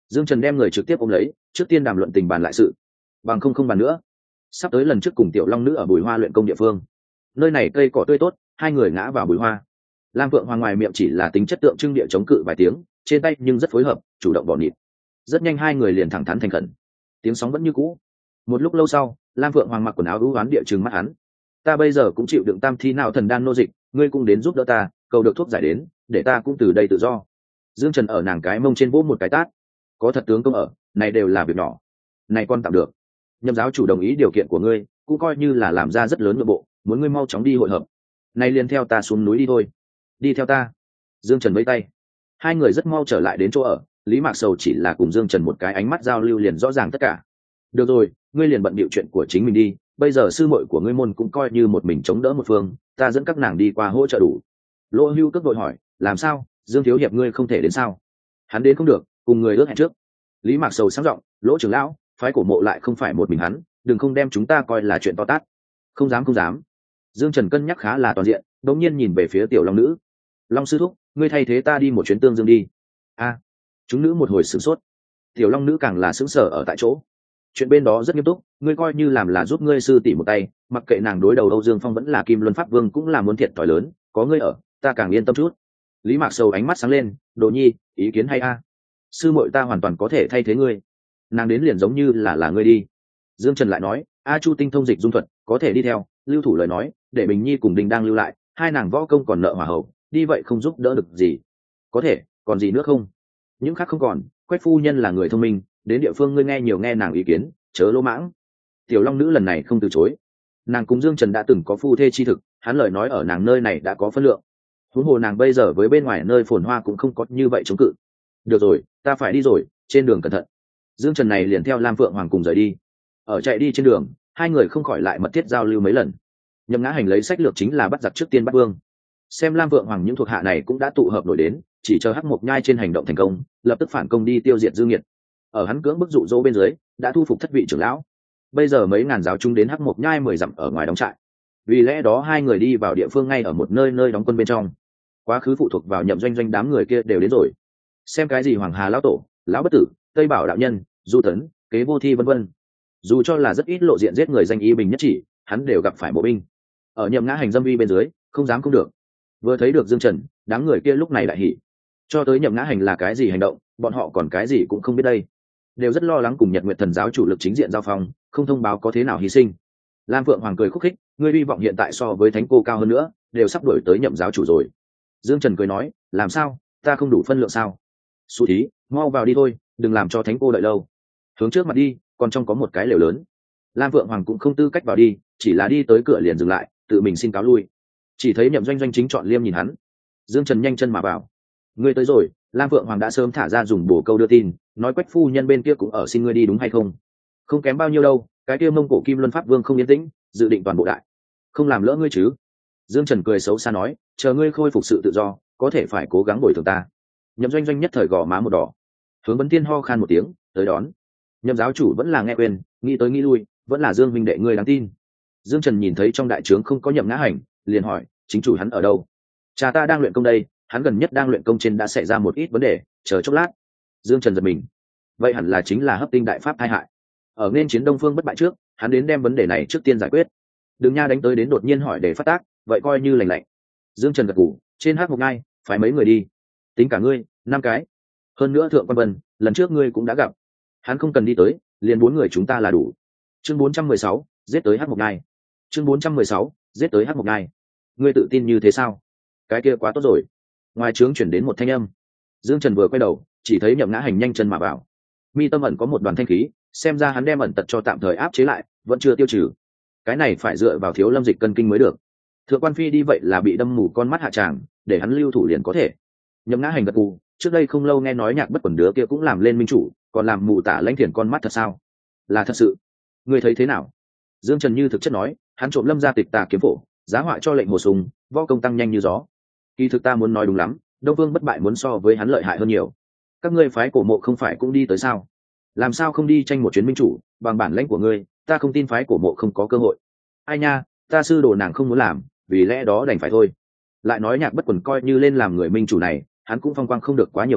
Dương Trần đem người trực tiếp ôm lấy, trước tiên đàm luận tình bàn lại sự, bằng không không bàn nữa. Sắp tới lần trước cùng tiểu long nữ ở bùi hoa luyện công địa phương, nơi này cây cỏ tươi tốt, hai người ngã vào bùi hoa. Lam Phượng Hoàng ngoài miệng chỉ là tính chất tượng trưng địa chống cự vài tiếng, trên tay nhưng rất phối hợp, chủ động bỏ nhịp. Rất nhanh hai người liền thẳng thắn thành khẩn. Tiếng sóng vẫn như cũ. Một lúc lâu sau, Lam Phượng Hoàng mặc quần áo ưu oán địa trừng mắt hắn. Ta bây giờ cũng chịu đựng tam thi nào thần đan nô dịch, ngươi cũng đến giúp đỡ ta, cầu được thuốc giải đến, để ta cũng từ đây tự do. Dương Trần ở nàng cái mông trên vỗ một cái tát. Có thật tướng công ở, này đều là việc nhỏ. Này con tạm được. Nhậm giáo chủ đồng ý điều kiện của ngươi, cũng coi như là làm ra rất lớn nội bộ, muốn ngươi mau chóng đi hội hợp. Này liền theo ta xuống núi đi thôi. Đi theo ta. Dương Trần vẫy tay. Hai người rất mau trở lại đến chỗ ở, Lý Mạc Sầu chỉ là cùng Dương Trần một cái ánh mắt giao lưu liền rõ ràng tất cả. Được rồi, ngươi liền bận bịu chuyện của chính mình đi, bây giờ sư muội của ngươi môn cũng coi như một mình chống đỡ một phương, ta dẫn các nàng đi qua hỗ trợ đủ. Lỗ Hưu tức vội hỏi, làm sao, Dương thiếu hiệp ngươi không thể đến sao? Hắn đến không được, cùng người ước hẹn trước. Lý Mạc Sầu sáng giọng, Lỗ trưởng lão, phái cổ mộ lại không phải một mình hắn, đừng không đem chúng ta coi là chuyện to tát. Không dám không dám. Dương Trần cân nhắc khá là toàn diện, đột nhiên nhìn về phía tiểu long nữ. Long sư thúc, ngươi thay thế ta đi một chuyến Tương Dương đi. A. Chúng nữ một hồi sửng sốt. Tiểu long nữ càng là sững sờ ở tại chỗ. Chuyện bên đó rất nghiêm túc, ngươi coi như làm là giúp ngươi sư tỷ một tay, mặc kệ nàng đối đầu Âu Dương Phong vẫn là Kim Luân Pháp Vương cũng là muốn thiệt thòi lớn, có ngươi ở, ta càng yên tâm chút. Lý Mạc Sầu ánh mắt sáng lên, Đồ Nhi, ý kiến hay a? Sư muội ta hoàn toàn có thể thay thế ngươi. Nàng đến liền giống như là là ngươi đi. Dương Trần lại nói, A Chu tinh thông dịch dung thuật, có thể đi theo, lưu thủ lời nói, để Bình Nhi cùng Đình đang lưu lại, hai nàng võ công còn nợ hòa hậu, đi vậy không giúp đỡ được gì. Có thể, còn gì nữa không? Những khác không còn, Quách phu nhân là người thông minh, đến địa phương ngươi nghe nhiều nghe nàng ý kiến, chớ lỗ mãng. Tiểu long nữ lần này không từ chối. Nàng cùng Dương Trần đã từng có phu thê chi thực, hắn lời nói ở nàng nơi này đã có phân lượng. Huống hồ nàng bây giờ với bên ngoài nơi phồn hoa cũng không có như vậy chống cự. Được rồi, ta phải đi rồi, trên đường cẩn thận. Dương Trần này liền theo Lam Phượng Hoàng cùng rời đi. Ở chạy đi trên đường, hai người không khỏi lại mật thiết giao lưu mấy lần. Nhậm Ngã Hành lấy sách lược chính là bắt giặc trước tiên bắt vương. Xem Lam Phượng Hoàng những thuộc hạ này cũng đã tụ hợp nổi đến, chỉ chờ Hắc Mộc Nhai trên hành động thành công, lập tức phản công đi tiêu diệt Dương Nghiệt. Ở hắn cưỡng bức dụ dỗ bên dưới, đã thu phục thất vị trưởng lão. Bây giờ mấy ngàn giáo chúng đến Hắc Mộc Nhai mười dặm ở ngoài đóng trại. Vì lẽ đó hai người đi vào địa phương ngay ở một nơi nơi đóng quân bên trong. Quá khứ phụ thuộc vào Nhậm Doanh Doanh đám người kia đều đến rồi. Xem cái gì Hoàng Hà lão tổ, lão bất tử, Tây Bảo đạo nhân, Du Tấn, Kế Vô Thi vân vân. Dù cho là rất ít lộ diện giết người danh y bình nhất chỉ, hắn đều gặp phải bộ binh. Ở Nhậm Ngã Hành dâm uy bên dưới, không dám không được. Vừa thấy được Dương Trần, đám người kia lúc này đại hỉ. Cho tới Nhậm Ngã Hành là cái gì hành động, bọn họ còn cái gì cũng không biết đây. Đều rất lo lắng cùng Nhật Nguyệt Thần giáo chủ lực chính diện giao phong, không thông báo có thế nào hy sinh. Lam Phượng Hoàng cười khúc khích, ngươi hy vọng hiện tại so với Thánh cô cao hơn nữa, đều sắp đuổi tới Nhậm giáo chủ rồi. Dương Trần cười nói, làm sao, ta không đủ phân lượng sao? Sú thí, mau vào đi thôi, đừng làm cho Thánh cô đợi lâu. Hướng trước mặt đi, còn trong có một cái lều lớn. Lam Phượng Hoàng cũng không tư cách vào đi, chỉ là đi tới cửa liền dừng lại, tự mình xin cáo lui. Chỉ thấy Nhậm Doanh Doanh chính chọn liêm nhìn hắn. Dương Trần nhanh chân mà vào. Ngươi tới rồi, Lam Phượng Hoàng đã sớm thả ra dùng bổ câu đưa tin, nói Quách phu nhân bên kia cũng ở xin ngươi đi đúng hay không? Không kém bao nhiêu đâu, cái kia Mông Cổ Kim Luân Pháp Vương không yên tĩnh, dự định toàn bộ đại, không làm lỡ ngươi chứ? Dương Trần cười xấu xa nói, chờ ngươi khôi phục sự tự do, có thể phải cố gắng bồi thường ta. Nhậm Doanh Doanh nhất thời gò má một đỏ. Hướng Vấn Tiên ho khan một tiếng, tới đón. Nhậm giáo chủ vẫn là nghe quên, nghĩ tới nghĩ lui, vẫn là Dương minh đệ ngươi đáng tin. Dương Trần nhìn thấy trong đại trướng không có Nhậm Ngã Hành, liền hỏi, chính chủ hắn ở đâu? Cha ta đang luyện công đây, hắn gần nhất đang luyện công trên đã xảy ra một ít vấn đề, chờ chốc lát. Dương Trần giật mình. Vậy hẳn là chính là hấp tinh đại pháp tai hại. Ở nên chiến Đông Phương bất bại trước, hắn đến đem vấn đề này trước tiên giải quyết. Đừng nha đánh tới đến đột nhiên hỏi để phát tác, vậy coi như lành lạnh. Dương Trần gật gù, trên Hắc Mộc Nhai, phải mấy người đi? Tính cả ngươi, năm cái. Hơn nữa Thượng Quan Vân, lần trước ngươi cũng đã gặp. Hắn không cần đi tới, liền bốn người chúng ta là đủ. Chương bốn trăm mười sáu, giết tới Hắc Mộc Nhai. Chương bốn trăm mười sáu, giết tới Hắc Mộc Nhai. Ngươi tự tin như thế sao? Cái kia quá tốt rồi. Ngoài trướng chuyển đến một thanh âm. Dương Trần vừa quay đầu, chỉ thấy Nhậm Ngã Hành nhanh chân mà vào. Mi tâm ẩn có một đoàn thanh khí, xem ra hắn đem ẩn tật cho tạm thời áp chế lại, vẫn chưa tiêu trừ. Cái này phải dựa vào Thiếu Lâm dịch cân kinh mới được. Thượng Quan Phi đi vậy là bị đâm mù con mắt hạ tràng, để hắn lưu thủ liền có thể. Nhậm Ngã Hành gật gù, trước đây không lâu nghe nói Nhạc Bất Quần đứa kia cũng làm lên minh chủ, còn làm mù Tả Lãnh Thiền con mắt thật sao? Là thật sự. Ngươi thấy thế nào? Dương Trần như thực chất nói, hắn trộm Lâm gia tịch tà kiếm phổ, giá họa cho lệnh bổ sung, võ công tăng nhanh như gió. Kỳ thực ta muốn nói đúng lắm, Đông Vương bất bại muốn so với hắn lợi hại hơn nhiều. Các ngươi phái cổ mộ không phải cũng đi tới sao? Làm sao không đi tranh một chuyến minh chủ, bằng bản lãnh của ngươi, ta không tin phái cổ mộ không có cơ hội. Ai nha, ta sư đồ nàng không muốn làm, vì lẽ đó đành phải thôi. Lại nói Nhạc Bất Quần coi như lên làm người minh chủ này, hắn cũng phong quang không được quá nhiều ngày,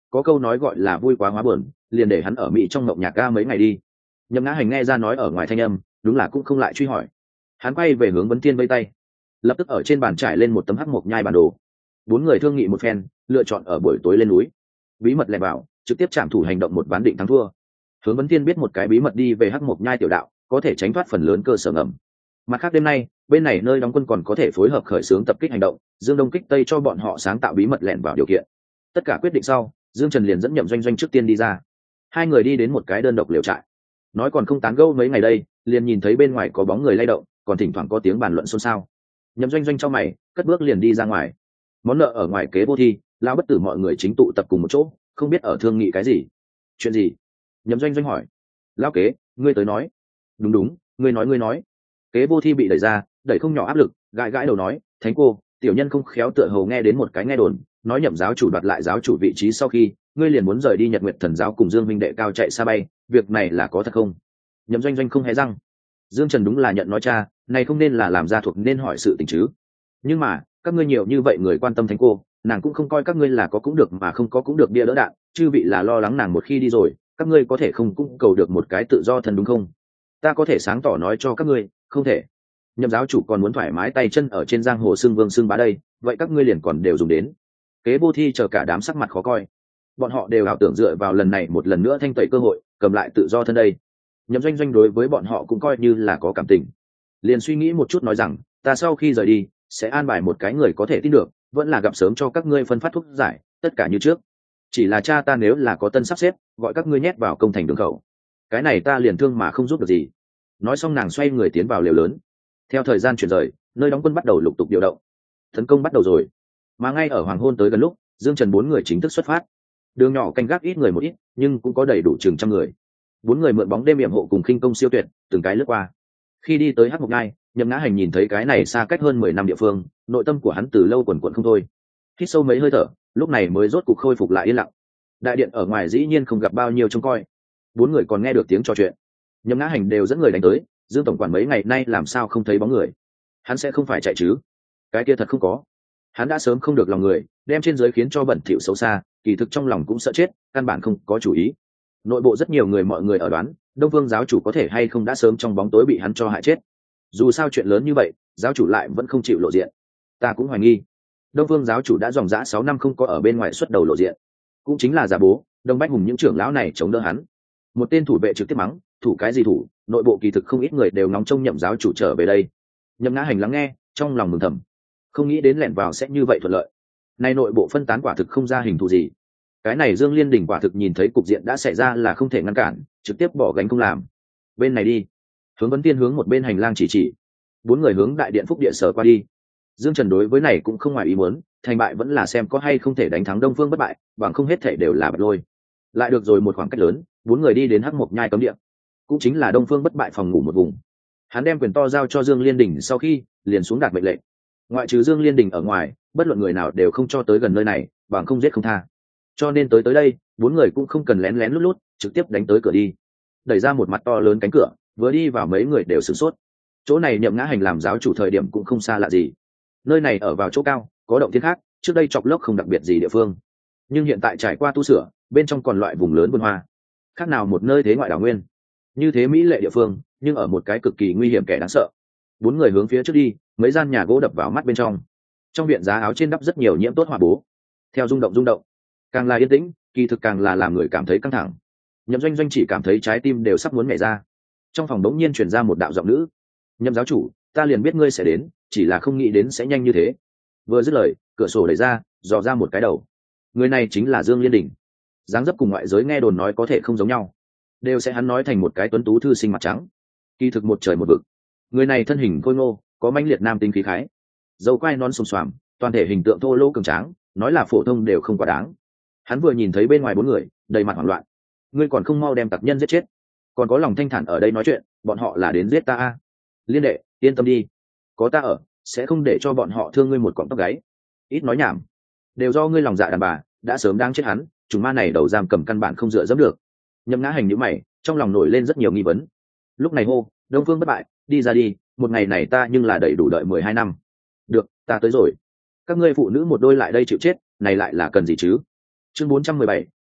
có câu nói gọi là vui quá hóa buồn, liền để hắn ở Mỹ trong mộng nhạc ca mấy ngày đi. Nhậm Ngã Hành nghe ra nói ở ngoài thanh âm, đúng là cũng không lại truy hỏi. Hắn quay về hướng Vấn Tiên vây tay, lập tức ở trên bàn trải lên một tấm hắc mộc nhai bản đồ. Bốn người thương nghị một phen, lựa chọn ở buổi tối lên núi, bí mật lẻn vào, trực tiếp chạm thủ hành động một ván định thắng thua. Hướng Vấn Tiên biết một cái bí mật đi về hắc mộc nhai tiểu đạo, có thể tránh thoát phần lớn cơ sở ngầm. Mặt khác đêm nay, bên này nơi đóng quân còn có thể phối hợp khởi xướng tập kích hành động, dương đông kích tây cho bọn họ sáng tạo bí mật lẻn vào điều kiện. Tất cả quyết định sau, Dương Trần liền dẫn Nhậm Doanh Doanh trước tiên đi ra. Hai người đi đến một cái đơn độc liều trại, nói còn không tán gẫu mấy ngày đây, liền nhìn thấy bên ngoài có bóng người lay động, còn thỉnh thoảng có tiếng bàn luận xôn xao. Nhậm Doanh Doanh cho mày, cất bước liền đi ra ngoài. Món nợ ở ngoài kế vô thi, lão bất tử mọi người chính tụ tập cùng một chỗ, không biết ở thương nghị cái gì. Chuyện gì? Nhậm Doanh Doanh hỏi. Lão kế, ngươi tới nói. Đúng đúng, ngươi nói ngươi nói. Kế vô thi bị đẩy ra, đẩy không nhỏ áp lực, gãi gãi đầu nói, thánh cô, tiểu nhân không khéo tựa hồ nghe đến một cái nghe đồn, nói Nhậm giáo chủ đoạt lại giáo chủ vị trí sau khi, ngươi liền muốn rời đi Nhật Nguyệt Thần giáo cùng Dương minh đệ cao chạy xa bay, việc này là có thật không? Nhậm Doanh Doanh không hé răng. Dương Trần đúng là nhận nói cha, này không nên là làm ra thuộc nên hỏi sự tình chứ. Nhưng mà, các ngươi nhiều như vậy người quan tâm thánh cô, nàng cũng không coi các ngươi là có cũng được mà không có cũng được bia đỡ đạn, chư vị là lo lắng nàng một khi đi rồi, các ngươi có thể không cũng cầu được một cái tự do thần đúng không? Ta có thể sáng tỏ nói cho các ngươi, không thể. Nhậm giáo chủ còn muốn thoải mái tay chân ở trên giang hồ xưng vương xưng bá đây, vậy các ngươi liền còn đều dùng đến. Kế vô thi chờ cả đám sắc mặt khó coi, bọn họ đều ảo tưởng dựa vào lần này một lần nữa thanh tẩy cơ hội, cầm lại tự do thân đây. Nhậm Doanh Doanh đối với bọn họ cũng coi như là có cảm tình, liền suy nghĩ một chút nói rằng, ta sau khi rời đi sẽ an bài một cái người có thể tin được, vẫn là gặp sớm cho các ngươi phân phát thuốc giải, tất cả như trước. Chỉ là cha ta nếu là có tân sắp xếp, gọi các ngươi nhét vào công thành đường khẩu, cái này ta liền thương mà không giúp được gì. Nói xong nàng xoay người tiến vào lều lớn. Theo thời gian chuyển rời, nơi đóng quân bắt đầu lục tục điều động, tấn công bắt đầu rồi. Mà ngay ở hoàng hôn tới gần lúc, Dương Trần bốn người chính thức xuất phát. Đường nhỏ canh gác ít người một ít, nhưng cũng có đầy đủ chừng trăm người. Bốn người mượn bóng đêm yểm hộ cùng khinh công siêu tuyệt, từng cái lướt qua. Khi đi tới Hắc Mộc Nhai, Nhậm Ngã Hành nhìn thấy cái này xa cách hơn mười năm địa phương, nội tâm của hắn từ lâu quần quần không thôi. Hít sâu mấy hơi thở, lúc này mới rốt cục khôi phục lại yên lặng. Đại điện ở ngoài dĩ nhiên không gặp bao nhiêu trông coi, bốn người còn nghe được tiếng trò chuyện. Nhậm Ngã Hành đều dẫn người đánh tới, Dương tổng quản mấy ngày nay làm sao không thấy bóng người? Hắn sẽ không phải chạy chứ? Cái kia thật không có. Hắn đã sớm không được lòng người, đem trên dưới khiến cho bẩn thỉu xấu xa, kỳ thực trong lòng cũng sợ chết, căn bản không có chủ ý. Nội bộ rất nhiều người mọi người ở đoán, Đông Vương giáo chủ có thể hay không đã sớm trong bóng tối bị hắn cho hại chết. Dù sao chuyện lớn như vậy, giáo chủ lại vẫn không chịu lộ diện. Ta cũng hoài nghi, Đông Vương giáo chủ đã dòng dã sáu năm không có ở bên ngoài xuất đầu lộ diện, cũng chính là giả bố, Đông Bách Hùng những trưởng lão này chống đỡ hắn. Một tên thủ vệ trực tiếp mắng, thủ cái gì thủ, nội bộ kỳ thực không ít người đều ngóng trông Nhậm giáo chủ trở về đây. Nhậm Ngã Hành lắng nghe, trong lòng mừng thầm, không nghĩ đến lẻn vào sẽ như vậy thuận lợi. Nay nội bộ phân tán quả thực không ra hình thù gì. Cái này Dương Liên Đình quả thực nhìn thấy cục diện đã xảy ra là không thể ngăn cản, trực tiếp bỏ gánh không làm. Bên này đi. Hướng Vấn Tiên hướng một bên hành lang chỉ chỉ. Bốn người hướng đại điện Phúc Địa sở qua đi. Dương Trần đối với này cũng không ngoài ý muốn, thành bại vẫn là xem có hay không thể đánh thắng Đông Phương bất bại, bằng không hết thể đều là bật lôi. Lại được rồi một khoảng cách lớn, bốn người đi đến Hắc Mộc Nhai cấm địa, cũng chính là Đông Phương bất bại phòng ngủ một vùng. Hắn đem quyền to giao cho Dương Liên Đình sau khi liền xuống đạt mệnh lệnh, ngoại trừ Dương Liên Đình ở ngoài, bất luận người nào đều không cho tới gần nơi này, bằng không giết không tha. Cho nên tới tới đây, bốn người cũng không cần lén lén lút lút, trực tiếp đánh tới cửa đi. Đẩy ra một mặt to lớn cánh cửa, vừa đi vào mấy người đều sửng sốt. Chỗ này Nhậm Ngã Hành làm giáo chủ thời điểm cũng không xa lạ gì. Nơi này ở vào chỗ cao, có động thiên khác, trước đây chọc lốc không đặc biệt gì địa phương. Nhưng hiện tại trải qua tu sửa, bên trong còn loại vùng lớn vườn hoa. Khác nào một nơi thế ngoại đảo nguyên. Như thế mỹ lệ địa phương, nhưng ở một cái cực kỳ nguy hiểm kẻ đáng sợ. Bốn người hướng phía trước đi, mấy gian nhà gỗ đập vào mắt bên trong. Trong viện giá áo trên đắp rất nhiều nhiễm tốt hỏa bố. Theo rung động rung động, càng là yên tĩnh, kỳ thực càng là làm người cảm thấy căng thẳng. Nhậm Doanh Doanh chỉ cảm thấy trái tim đều sắp muốn nhảy ra. Trong phòng đống nhiên truyền ra một đạo giọng nữ. Nhậm giáo chủ, ta liền biết ngươi sẽ đến, chỉ là không nghĩ đến sẽ nhanh như thế. Vừa dứt lời, cửa sổ đẩy ra, dò ra một cái đầu. Người này chính là Dương Liên Đình. Dáng dấp cùng ngoại giới nghe đồn nói có thể không giống nhau, đều sẽ hắn nói thành một cái tuấn tú thư sinh mặt trắng, kỳ thực một trời một vực. Người này thân hình khôi ngô, có mãnh liệt nam tính khí khái, dâu quai nón xồm xoàm, toàn thể hình tượng thô lỗ cường tráng, nói là phổ thông đều không quá đáng. Hắn vừa nhìn thấy bên ngoài bốn người, đầy mặt hoảng loạn. Ngươi còn không mau đem tặc nhân giết chết, còn có lòng thanh thản ở đây nói chuyện, bọn họ là đến giết ta a. Liên đệ, yên tâm đi, có ta ở, sẽ không để cho bọn họ thương ngươi một cọng tóc gáy. Ít nói nhảm, đều do ngươi lòng dạ đàn bà, đã sớm đang chết hắn, chúng ma này đầu giam cầm căn bản không dựa dẫm được. Nhậm Ngã Hành nhíu mày, trong lòng nổi lên rất nhiều nghi vấn. Lúc này hô, Đông Phương bất bại, đi ra đi, một ngày này ta nhưng là đầy đủ đợi mười hai năm. Được, ta tới rồi. Các ngươi phụ nữ một đôi lại đây chịu chết, này lại là cần gì chứ? Chương bốn trăm mười bảy,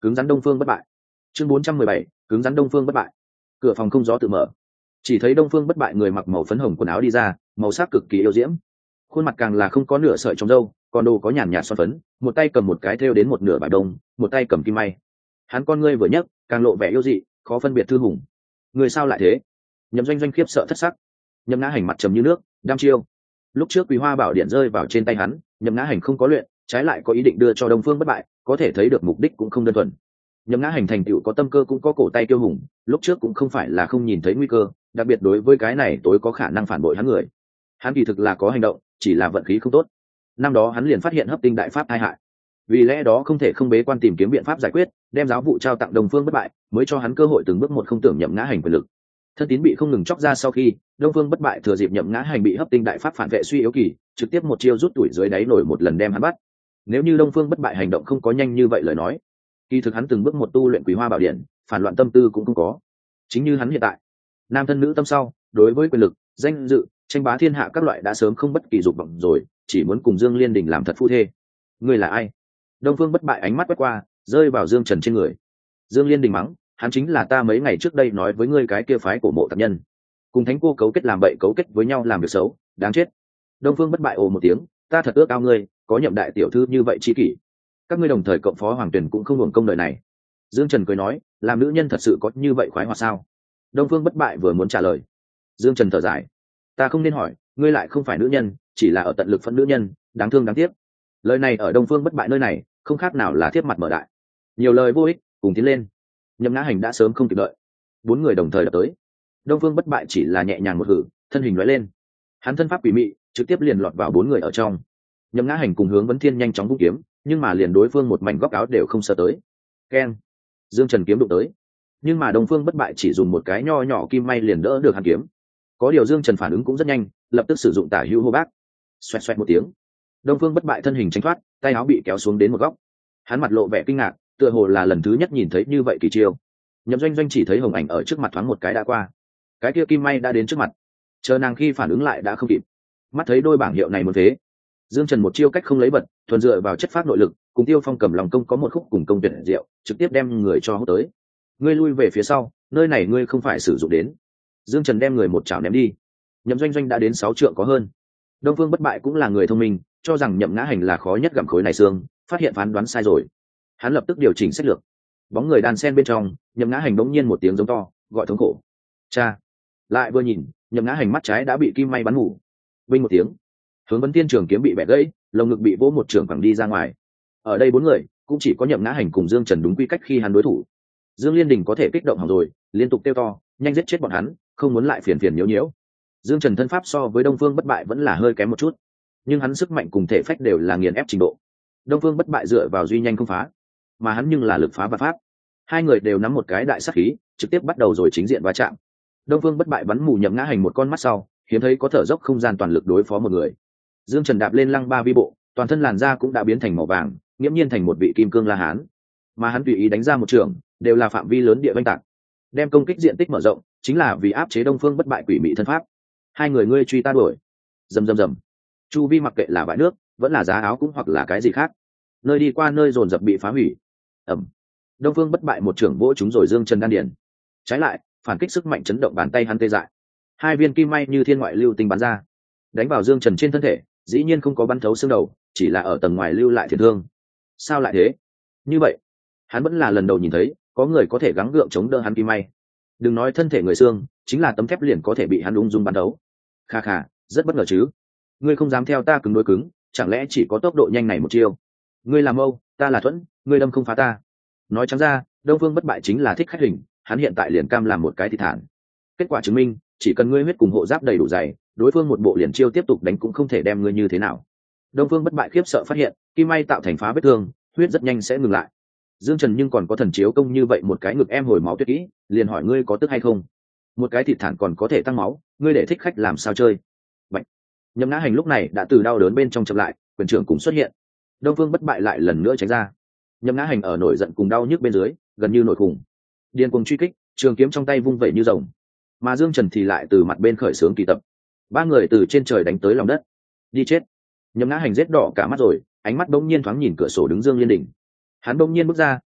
cứng rắn đông phương bất bại. Chương bốn trăm mười bảy, cứng rắn đông phương bất bại. Cửa phòng không gió tự mở, chỉ thấy đông phương bất bại người mặc màu phấn hồng quần áo đi ra, màu sắc cực kỳ yêu diễm, khuôn mặt càng là không có nửa sợi trong râu, còn đồ có nhàn nhạt son phấn, một tay cầm một cái thêu đến một nửa bài đông, một tay cầm kim may. Hắn con ngươi vừa nhấc, càng lộ vẻ yêu dị, khó phân biệt thư hùng. Người sao lại thế? Nhậm Doanh Doanh khiếp sợ thất sắc. Nhậm Ngã Hành mặt trầm như nước, đăm chiêu. Lúc trước Quý Hoa Bảo Điện rơi vào trên tay hắn, Nhậm Ngã Hành không có luyện, trái lại có ý định đưa cho Đông Phương bất bại, có thể thấy được mục đích cũng không đơn thuần. Nhậm Ngã Hành thành tựu có tâm cơ cũng có cổ tay kiêu hùng, lúc trước cũng không phải là không nhìn thấy nguy cơ, đặc biệt đối với cái này tối có khả năng phản bội hắn người. Hắn kỳ thực là có hành động, chỉ là vận khí không tốt. Năm đó hắn liền phát hiện hấp tinh đại pháp tai hại, vì lẽ đó không thể không bế quan tìm kiếm biện pháp giải quyết, đem giáo vụ trao tặng Đông Phương bất bại, mới cho hắn cơ hội từng bước một không tưởng Nhậm Ngã Hành quyền lực. Thân tín bị không ngừng chóc ra sau khi Đông Phương bất bại thừa dịp Nhậm Ngã Hành bị hấp tinh đại pháp phản vệ suy yếu kỳ, trực tiếp một chiêu rút tuổi dưới đáy nổi một lần đem hắn bắt. Nếu như Đông Phương bất bại hành động không có nhanh như vậy lời nói, kỳ thực hắn từng bước một tu luyện Quý Hoa Bảo Điện, phản loạn tâm tư cũng không có. Chính như hắn hiện tại, nam thân nữ tâm sau, đối với quyền lực, danh dự, tranh bá thiên hạ các loại đã sớm không bất kỳ dục vọng rồi, chỉ muốn cùng Dương Liên Đình làm thật phu thê. Ngươi là ai? Đông Phương bất bại ánh mắt quét qua, rơi vào Dương Trần trên người. Dương Liên Đình mắng, hắn chính là ta mấy ngày trước đây nói với ngươi cái kia phái của mộ tạp nhân, cùng thánh cô cấu kết làm bậy cấu kết với nhau làm việc xấu, đáng chết. Đông Phương bất bại ồ một tiếng, ta thật ước ao ngươi, có Nhậm đại tiểu thư như vậy chi kỷ. Các ngươi đồng thời cộng phó hoàng tuyển cũng không hưởng công đời này. Dương Trần cười nói, làm nữ nhân thật sự có như vậy khoái hoạt sao? Đông Phương bất bại vừa muốn trả lời, Dương Trần thở dài, ta không nên hỏi, ngươi lại không phải nữ nhân, chỉ là ở tận lực phân nữ nhân, đáng thương đáng tiếc. Lời này ở Đông Phương bất bại nơi này không khác nào là thiết mặt mở đại, nhiều lời vô ích, cùng tiến lên. Nhậm Ngã Hành đã sớm không kịp đợi, bốn người đồng thời đập tới. Đông Phương bất bại chỉ là nhẹ nhàng một hử, thân hình lóe lên, hắn thân pháp quỷ mị, trực tiếp liền lọt vào bốn người ở trong. Nhậm Ngã Hành cùng Hướng Vấn Thiên nhanh chóng vung kiếm, nhưng mà liền đối phương một mảnh góc áo đều không sờ tới. Keng, Dương Trần kiếm đụng tới, nhưng mà Đông Phương bất bại chỉ dùng một cái nho nhỏ kim may liền đỡ được hắn kiếm. Có điều Dương Trần phản ứng cũng rất nhanh, lập tức sử dụng tả hữu hô bác, xoẹt xoẹt một tiếng, Đông Phương bất bại thân hình tránh thoát, tay áo bị kéo xuống đến một góc. Hắn mặt lộ vẻ kinh ngạc, tựa hồ là lần thứ nhất nhìn thấy như vậy kỳ chiêu. Nhậm Doanh Doanh chỉ thấy hồng ảnh ở trước mặt thoáng một cái đã qua, cái kia kim may đã đến trước mặt, chờ nàng khi phản ứng lại đã không kịp. Mắt thấy đôi bảng hiệu này một thế, Dương Trần một chiêu cách không lấy bật, thuần dựa vào chất phát nội lực, cùng Tiêu Phong cầm lòng công có một khúc cùng công tuyệt diệu, trực tiếp đem người cho hút tới. Ngươi lui về phía sau, nơi này ngươi không phải sử dụng đến. Dương Trần đem người một chảo ném đi. Nhậm Doanh Doanh đã đến sáu trượng có hơn. Đông Phương bất bại cũng là người thông minh, cho rằng Nhậm Ngã Hành là khó nhất gặm khối này xương, phát hiện phán đoán sai rồi. Hắn lập tức điều chỉnh sách lược. Bóng người đan sen bên trong, Nhậm Ngã Hành bỗng nhiên một tiếng giống to, gọi thống khổ. Cha! Lại vừa nhìn, Nhậm Ngã Hành mắt trái đã bị kim may bắn mù. Vinh một tiếng, Hướng Vấn Thiên trường kiếm bị bẻ gãy, lồng ngực bị vỗ một trường phẳng đi ra ngoài. Ở đây bốn người, cũng chỉ có Nhậm Ngã Hành cùng Dương Trần đúng quy cách khi hắn đối thủ. Dương Liên Đình có thể kích động hỏng rồi, liên tục kêu to, nhanh giết chết bọn hắn, không muốn lại phiền phiền nhiễu nhiễu. Dương Trần thân pháp so với Đông Phương bất bại vẫn là hơi kém một chút, nhưng hắn sức mạnh cùng thể phách đều là nghiền ép trình độ. Đông Phương bất bại dựa vào duy nhanh không phá, mà hắn nhưng là lực phá và pháp. Hai người đều nắm một cái đại sát khí, trực tiếp bắt đầu rồi chính diện va chạm. Đông Phương bất bại bắn mù Nhậm Ngã Hành một con mắt sau, hiếm thấy có thở dốc không gian toàn lực đối phó một người. Dương Trần đạp lên lăng ba vi bộ, toàn thân làn da cũng đã biến thành màu vàng, nghiễm nhiên thành một vị kim cương la hán. Mà hắn tùy ý đánh ra một trường, đều là phạm vi lớn địa vanh tạc, đem công kích diện tích mở rộng, chính là vì áp chế Đông Phương bất bại quỷ mị thân pháp. Hai người ngươi truy ta đuổi, rầm rầm rầm, chu vi mặc kệ là bãi nước, vẫn là giá áo cũng hoặc là cái gì khác, nơi đi qua nơi dồn dập bị phá hủy. Ẩm, Đông Phương bất bại một trưởng vỗ trúng rồi Dương Trần đan điền. Trái lại, phản kích sức mạnh chấn động bàn tay hắn tê dại, hai viên kim may như thiên ngoại lưu tinh bắn ra, đánh vào Dương Trần trên thân thể, dĩ nhiên không có bắn thấu xương đầu, chỉ là ở tầng ngoài lưu lại thiệt thương. Sao lại thế? Như vậy, hắn vẫn là lần đầu nhìn thấy có người có thể gắng gượng chống đỡ hắn kim may. Đừng nói thân thể người xương, chính là tấm thép liền có thể bị hắn ung dung bắn đấu. Kha kha, rất bất ngờ chứ? Ngươi không dám theo ta cứng đối cứng, chẳng lẽ chỉ có tốc độ nhanh này một chiêu? Ngươi là Mâu, ta là Thuẫn, ngươi đâm không phá ta. Nói trắng ra, Đông Phương bất bại chính là thích khách hình, hắn hiện tại liền cam làm một cái thị thản. Kết quả chứng minh, chỉ cần ngươi huyết cùng hộ giáp đầy đủ dày, đối phương một bộ liền chiêu tiếp tục đánh cũng không thể đem ngươi như thế nào. Đông Phương bất bại khiếp sợ phát hiện, kim may tạo thành phá vết thương, huyết rất nhanh sẽ ngừng lại. Dương Trần nhưng còn có thần chiếu công như vậy một cái ngực em hồi máu tuyệt kỹ, liền hỏi ngươi có tức hay không? Một cái thịt thản còn có thể tăng máu, ngươi để thích khách làm sao chơi? Vậy, Nhậm Ngã Hành lúc này đã từ đau đớn bên trong chậm lại, quyền trưởng cũng xuất hiện. Đông Phương bất bại lại lần nữa tránh ra. Nhậm Ngã Hành ở nổi giận cùng đau nhức bên dưới, gần như nổi khủng. Điên cuồng truy kích, trường kiếm trong tay vung vẩy như rồng. Mà Dương Trần thì lại từ mặt bên khởi xướng kỳ tập. Ba người từ trên trời đánh tới lòng đất. Đi chết. Nhậm Ngã Hành rết đỏ cả mắt rồi, ánh mắt bỗng nhiên thoáng nhìn cửa sổ đứng Dương Liên Đình. Hắn bỗng nhiên bước ra,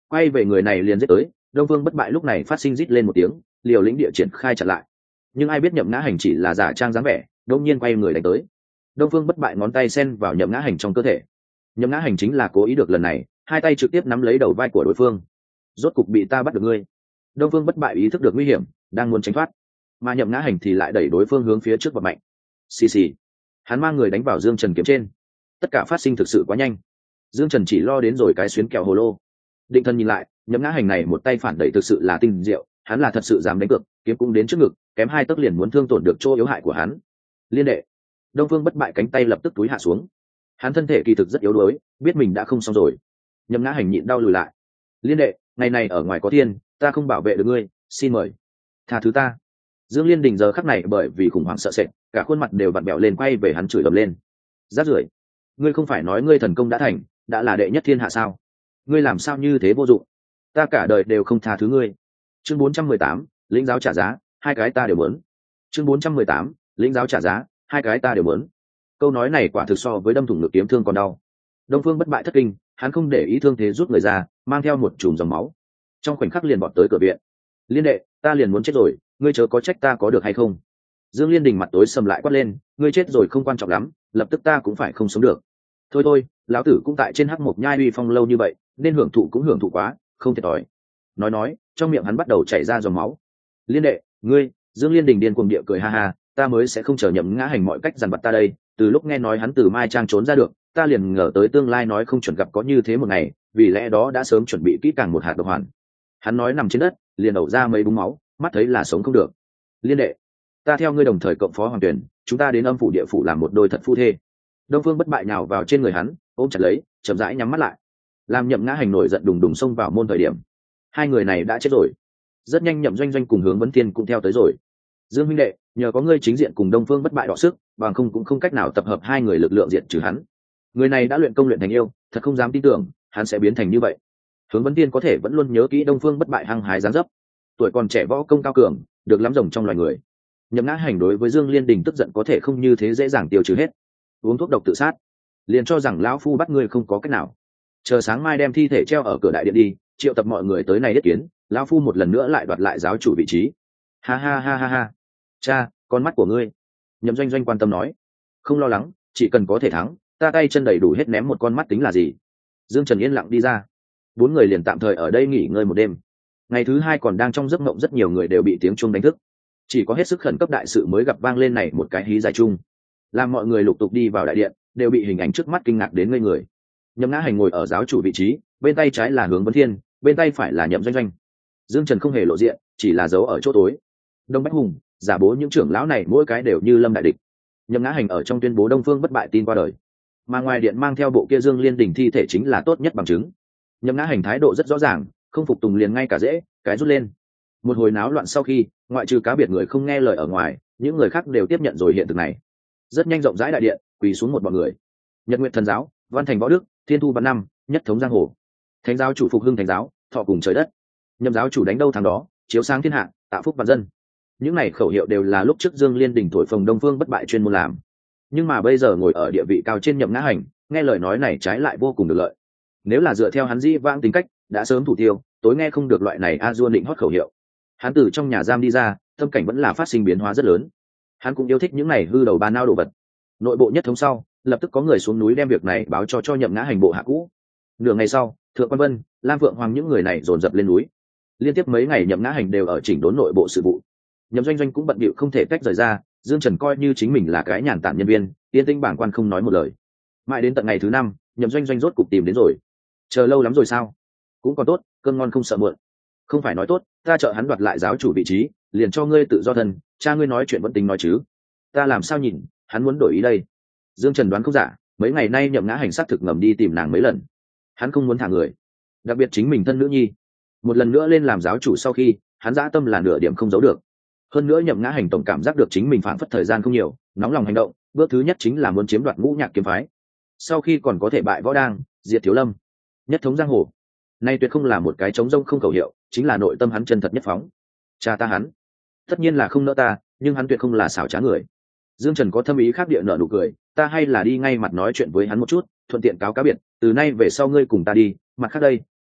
quay về người này liền giết tới. Đông Phương Bất Bại lúc này phát sinh rít lên một tiếng, liều lĩnh địa triển khai chặn lại. Nhưng ai biết Nhậm Ngã Hành chỉ là giả trang dáng vẻ, đột nhiên quay người đánh tới. Đông Phương Bất Bại ngón tay xen vào Nhậm Ngã Hành trong cơ thể. Nhậm Ngã Hành chính là cố ý được lần này, hai tay trực tiếp nắm lấy đầu vai của đối phương. Rốt cục bị ta bắt được ngươi. Đông Phương Bất Bại ý thức được nguy hiểm, đang muốn tránh thoát, mà Nhậm Ngã Hành thì lại đẩy đối phương hướng phía trước và mạnh. Xì xì. Hắn mang người đánh vào Dương Trần kiếm trên. Tất cả phát sinh thực sự quá nhanh. Dương Trần chỉ lo đến rồi cái xuyến kẹo hồ lô. Định Thần nhìn lại, Nhậm Ngã Hành này một tay phản đẩy thực sự là tinh diệu, hắn là thật sự dám đánh cược, kiếm cũng đến trước ngực, kém hai tấc liền muốn thương tổn được chỗ yếu hại của hắn. Liên đệ. Đông Phương Bất Bại cánh tay lập tức túi hạ xuống. Hắn thân thể kỳ thực rất yếu đuối, biết mình đã không xong rồi. Nhậm Ngã Hành nhịn đau lùi lại. Liên đệ, ngày này ở ngoài có thiên, ta không bảo vệ được ngươi, xin mời tha thứ ta. Dương Liên Đình giờ khắc này bởi vì khủng hoảng sợ sệt, cả khuôn mặt đều vặn bẹo lên, quay về hắn chửi ầm lên. Rát rưởi, ngươi không phải nói ngươi thần công đã thành, đã là đệ nhất thiên hạ sao? Ngươi làm sao như thế vô dụng? Ta cả đời đều không tha thứ ngươi. Chương bốn trăm mười tám, lĩnh giáo trả giá, hai cái ta đều muốn. Chương bốn trăm mười tám, lĩnh giáo trả giá, hai cái ta đều muốn. Câu nói này quả thực so với đâm thủng ngực kiếm thương còn đau. Đông Phương Bất Bại thất kinh, hắn không để ý thương thế rút người ra, mang theo một chùm dòng máu, trong khoảnh khắc liền bọt tới cửa viện. Liên đệ, ta liền muốn chết rồi, ngươi chớ có trách ta có được hay không? Dương Liên Đình mặt tối sầm lại quát lên, ngươi chết rồi không quan trọng lắm, lập tức ta cũng phải không sống được. Thôi thôi, lão tử cũng tại trên hắc mộc nhai uy phong lâu như vậy, nên hưởng thụ cũng hưởng thụ quá, không thiệt thòi. Nói nói, trong miệng hắn bắt đầu chảy ra dòng máu. Liên đệ, ngươi, Dương Liên Đình điên cuồng địa cười ha ha, ta mới sẽ không chờ Nhậm Ngã Hành mọi cách dằn vặt ta đây, từ lúc nghe nói hắn từ Mai Trang trốn ra được, ta liền ngờ tới tương lai nói không chuẩn gặp có như thế một ngày, vì lẽ đó đã sớm chuẩn bị kỹ càng một hạt độc hoàn. Hắn nói nằm trên đất, liền đổ ra mấy búng máu, mắt thấy là sống không được. Liên đệ, ta theo ngươi đồng thời cộng phó hoàng tuyển, chúng ta đến âm phủ địa phủ làm một đôi thật phu thê. Đông Phương Bất Bại nhào vào trên người hắn, ôm chặt lấy, chậm rãi nhắm mắt lại. Làm Nhậm Ngã Hành nổi giận đùng đùng xông vào môn thời điểm, hai người này đã chết rồi. Rất nhanh Nhậm Doanh Doanh cùng Hướng Vấn Thiên cũng theo tới rồi. Dương huynh đệ, nhờ có ngươi chính diện cùng Đông Phương Bất Bại đọ sức, bằng không cũng không cách nào tập hợp hai người lực lượng diệt trừ hắn. Người này đã luyện công luyện thành yêu, thật không dám tin tưởng hắn sẽ biến thành như vậy. Hướng Vấn Thiên có thể vẫn luôn nhớ kỹ Đông Phương Bất Bại hăng hái dáng dấp, tuổi còn trẻ võ công cao cường, được lắm rồng trong loài người. Nhậm Ngã Hành đối với Dương Liên Đình tức giận có thể không như thế dễ dàng tiêu trừ hết. Uống thuốc độc tự sát, liền cho rằng lão phu bắt ngươi không có cách nào. Chờ sáng mai đem thi thể treo ở cửa đại điện đi, triệu tập mọi người tới này yết kiến, lão phu một lần nữa lại đoạt lại giáo chủ vị trí. Ha ha ha ha ha. Cha, con mắt của ngươi. Nhậm Doanh Doanh quan tâm nói. Không lo lắng, chỉ cần có thể thắng, ta tay chân đầy đủ hết, ném một con mắt tính là gì. Dương Trần yên lặng đi ra. Bốn người liền tạm thời ở đây nghỉ ngơi một đêm. Ngày thứ hai còn đang trong giấc mộng, rất nhiều người đều bị tiếng chuông đánh thức. Chỉ có hết sức khẩn cấp đại sự mới gặp vang lên này một cái hí dài chung, làm mọi người lục tục đi vào đại điện, đều bị hình ảnh trước mắt kinh ngạc đến ngây người. Nhậm Ngã Hành ngồi ở giáo chủ vị trí, bên tay trái là Hướng Vấn Thiên, bên tay phải là Nhậm Doanh Doanh. Dương Trần không hề lộ diện, chỉ là giấu ở chỗ tối. Đông Bách Hùng giả bố những trưởng lão này mỗi cái đều như lâm đại địch. Nhậm Ngã Hành ở trong tuyên bố Đông Phương Bất Bại tin qua đời, mà ngoài điện mang theo bộ kia Dương Liên Đình thi thể chính là tốt nhất bằng chứng. Nhậm Ngã Hành thái độ rất rõ ràng, không phục tùng liền ngay cả dễ cái rút lên. Một hồi náo loạn sau khi, ngoại trừ cá biệt người không nghe lời ở ngoài, những người khác đều tiếp nhận rồi hiện thực này. Rất nhanh rộng rãi đại điện quỳ xuống một bọn người. Nhật Nguyệt Thần giáo, Văn Thành Võ Đức, Thiên Thu Văn Năm, nhất thống giang hồ. Thánh giáo chủ phục hưng thánh giáo, thọ cùng trời đất. Nhậm giáo chủ đánh đâu thằng đó, chiếu sáng thiên hạ, tạo phúc vạn dân. Những này khẩu hiệu đều là lúc trước Dương Liên Đình thổi phồng Đông Phương Bất Bại chuyên môn làm. Nhưng mà bây giờ ngồi ở địa vị cao trên Nhậm Ngã Hành, nghe lời nói này trái lại vô cùng được lợi. Nếu là dựa theo hắn dĩ vãng tính cách, đã sớm thủ tiêu, tối nghe không được loại này a dua định hót khẩu hiệu. Hắn từ trong nhà giam đi ra, tâm cảnh vẫn là phát sinh biến hóa rất lớn. Hắn cũng yêu thích những này hư đầu ba nao đồ vật. Nội bộ nhất thống sau, lập tức có người xuống núi đem việc này báo cho cho Nhậm Ngã Hành bộ hạ cũ. Nửa ngày sau, Thượng Quan Vân, Lam Phượng Hoàng những người này dồn dập lên núi. Liên tiếp mấy ngày Nhậm Ngã Hành đều ở chỉnh đốn nội bộ sự vụ. Nhậm Doanh Doanh cũng bận bịu không thể tách rời ra, Dương Trần coi như chính mình là cái nhàn tản nhân viên, yên tĩnh bảng quan không nói một lời. Mãi đến tận ngày thứ năm, Nhậm Doanh Doanh rốt cục tìm đến rồi. Chờ lâu lắm rồi sao? Cũng còn tốt, cơm ngon không sợ muộn. Không phải nói tốt, ta trợ hắn đoạt lại giáo chủ vị trí, liền cho ngươi tự do thân, cha ngươi nói chuyện vẫn tính nói chứ. Ta làm sao nhìn, hắn muốn đổi ý đây. Dương Trần đoán không giả, mấy ngày nay Nhậm Ngã Hành xác thực ngầm đi tìm nàng mấy lần. Hắn không muốn thả người, đặc biệt chính mình thân nữ nhi. Một lần nữa lên làm giáo chủ sau khi, hắn dã tâm là nửa điểm không giấu được. Hơn nữa Nhậm Ngã Hành tổng cảm giác được chính mình phản phất thời gian không nhiều, nóng lòng hành động, bước thứ nhất chính là muốn chiếm đoạt Ngũ Nhạc kiếm phái. Sau khi còn có thể bại Võ Đang, diệt Thiếu Lâm, nhất thống giang hồ. Nay tuyệt không là một cái trống rông không khẩu hiệu, chính là nội tâm hắn chân thật nhất phóng. Cha ta hắn, tất nhiên là không nỡ ta, nhưng hắn tuyệt không là xảo trá người. Dương Trần có thâm ý khác địa nợ nụ cười, ta hay là đi ngay mặt nói chuyện với hắn một chút, thuận tiện cáo cá biệt, từ nay về sau ngươi cùng ta đi, mặt khác đây,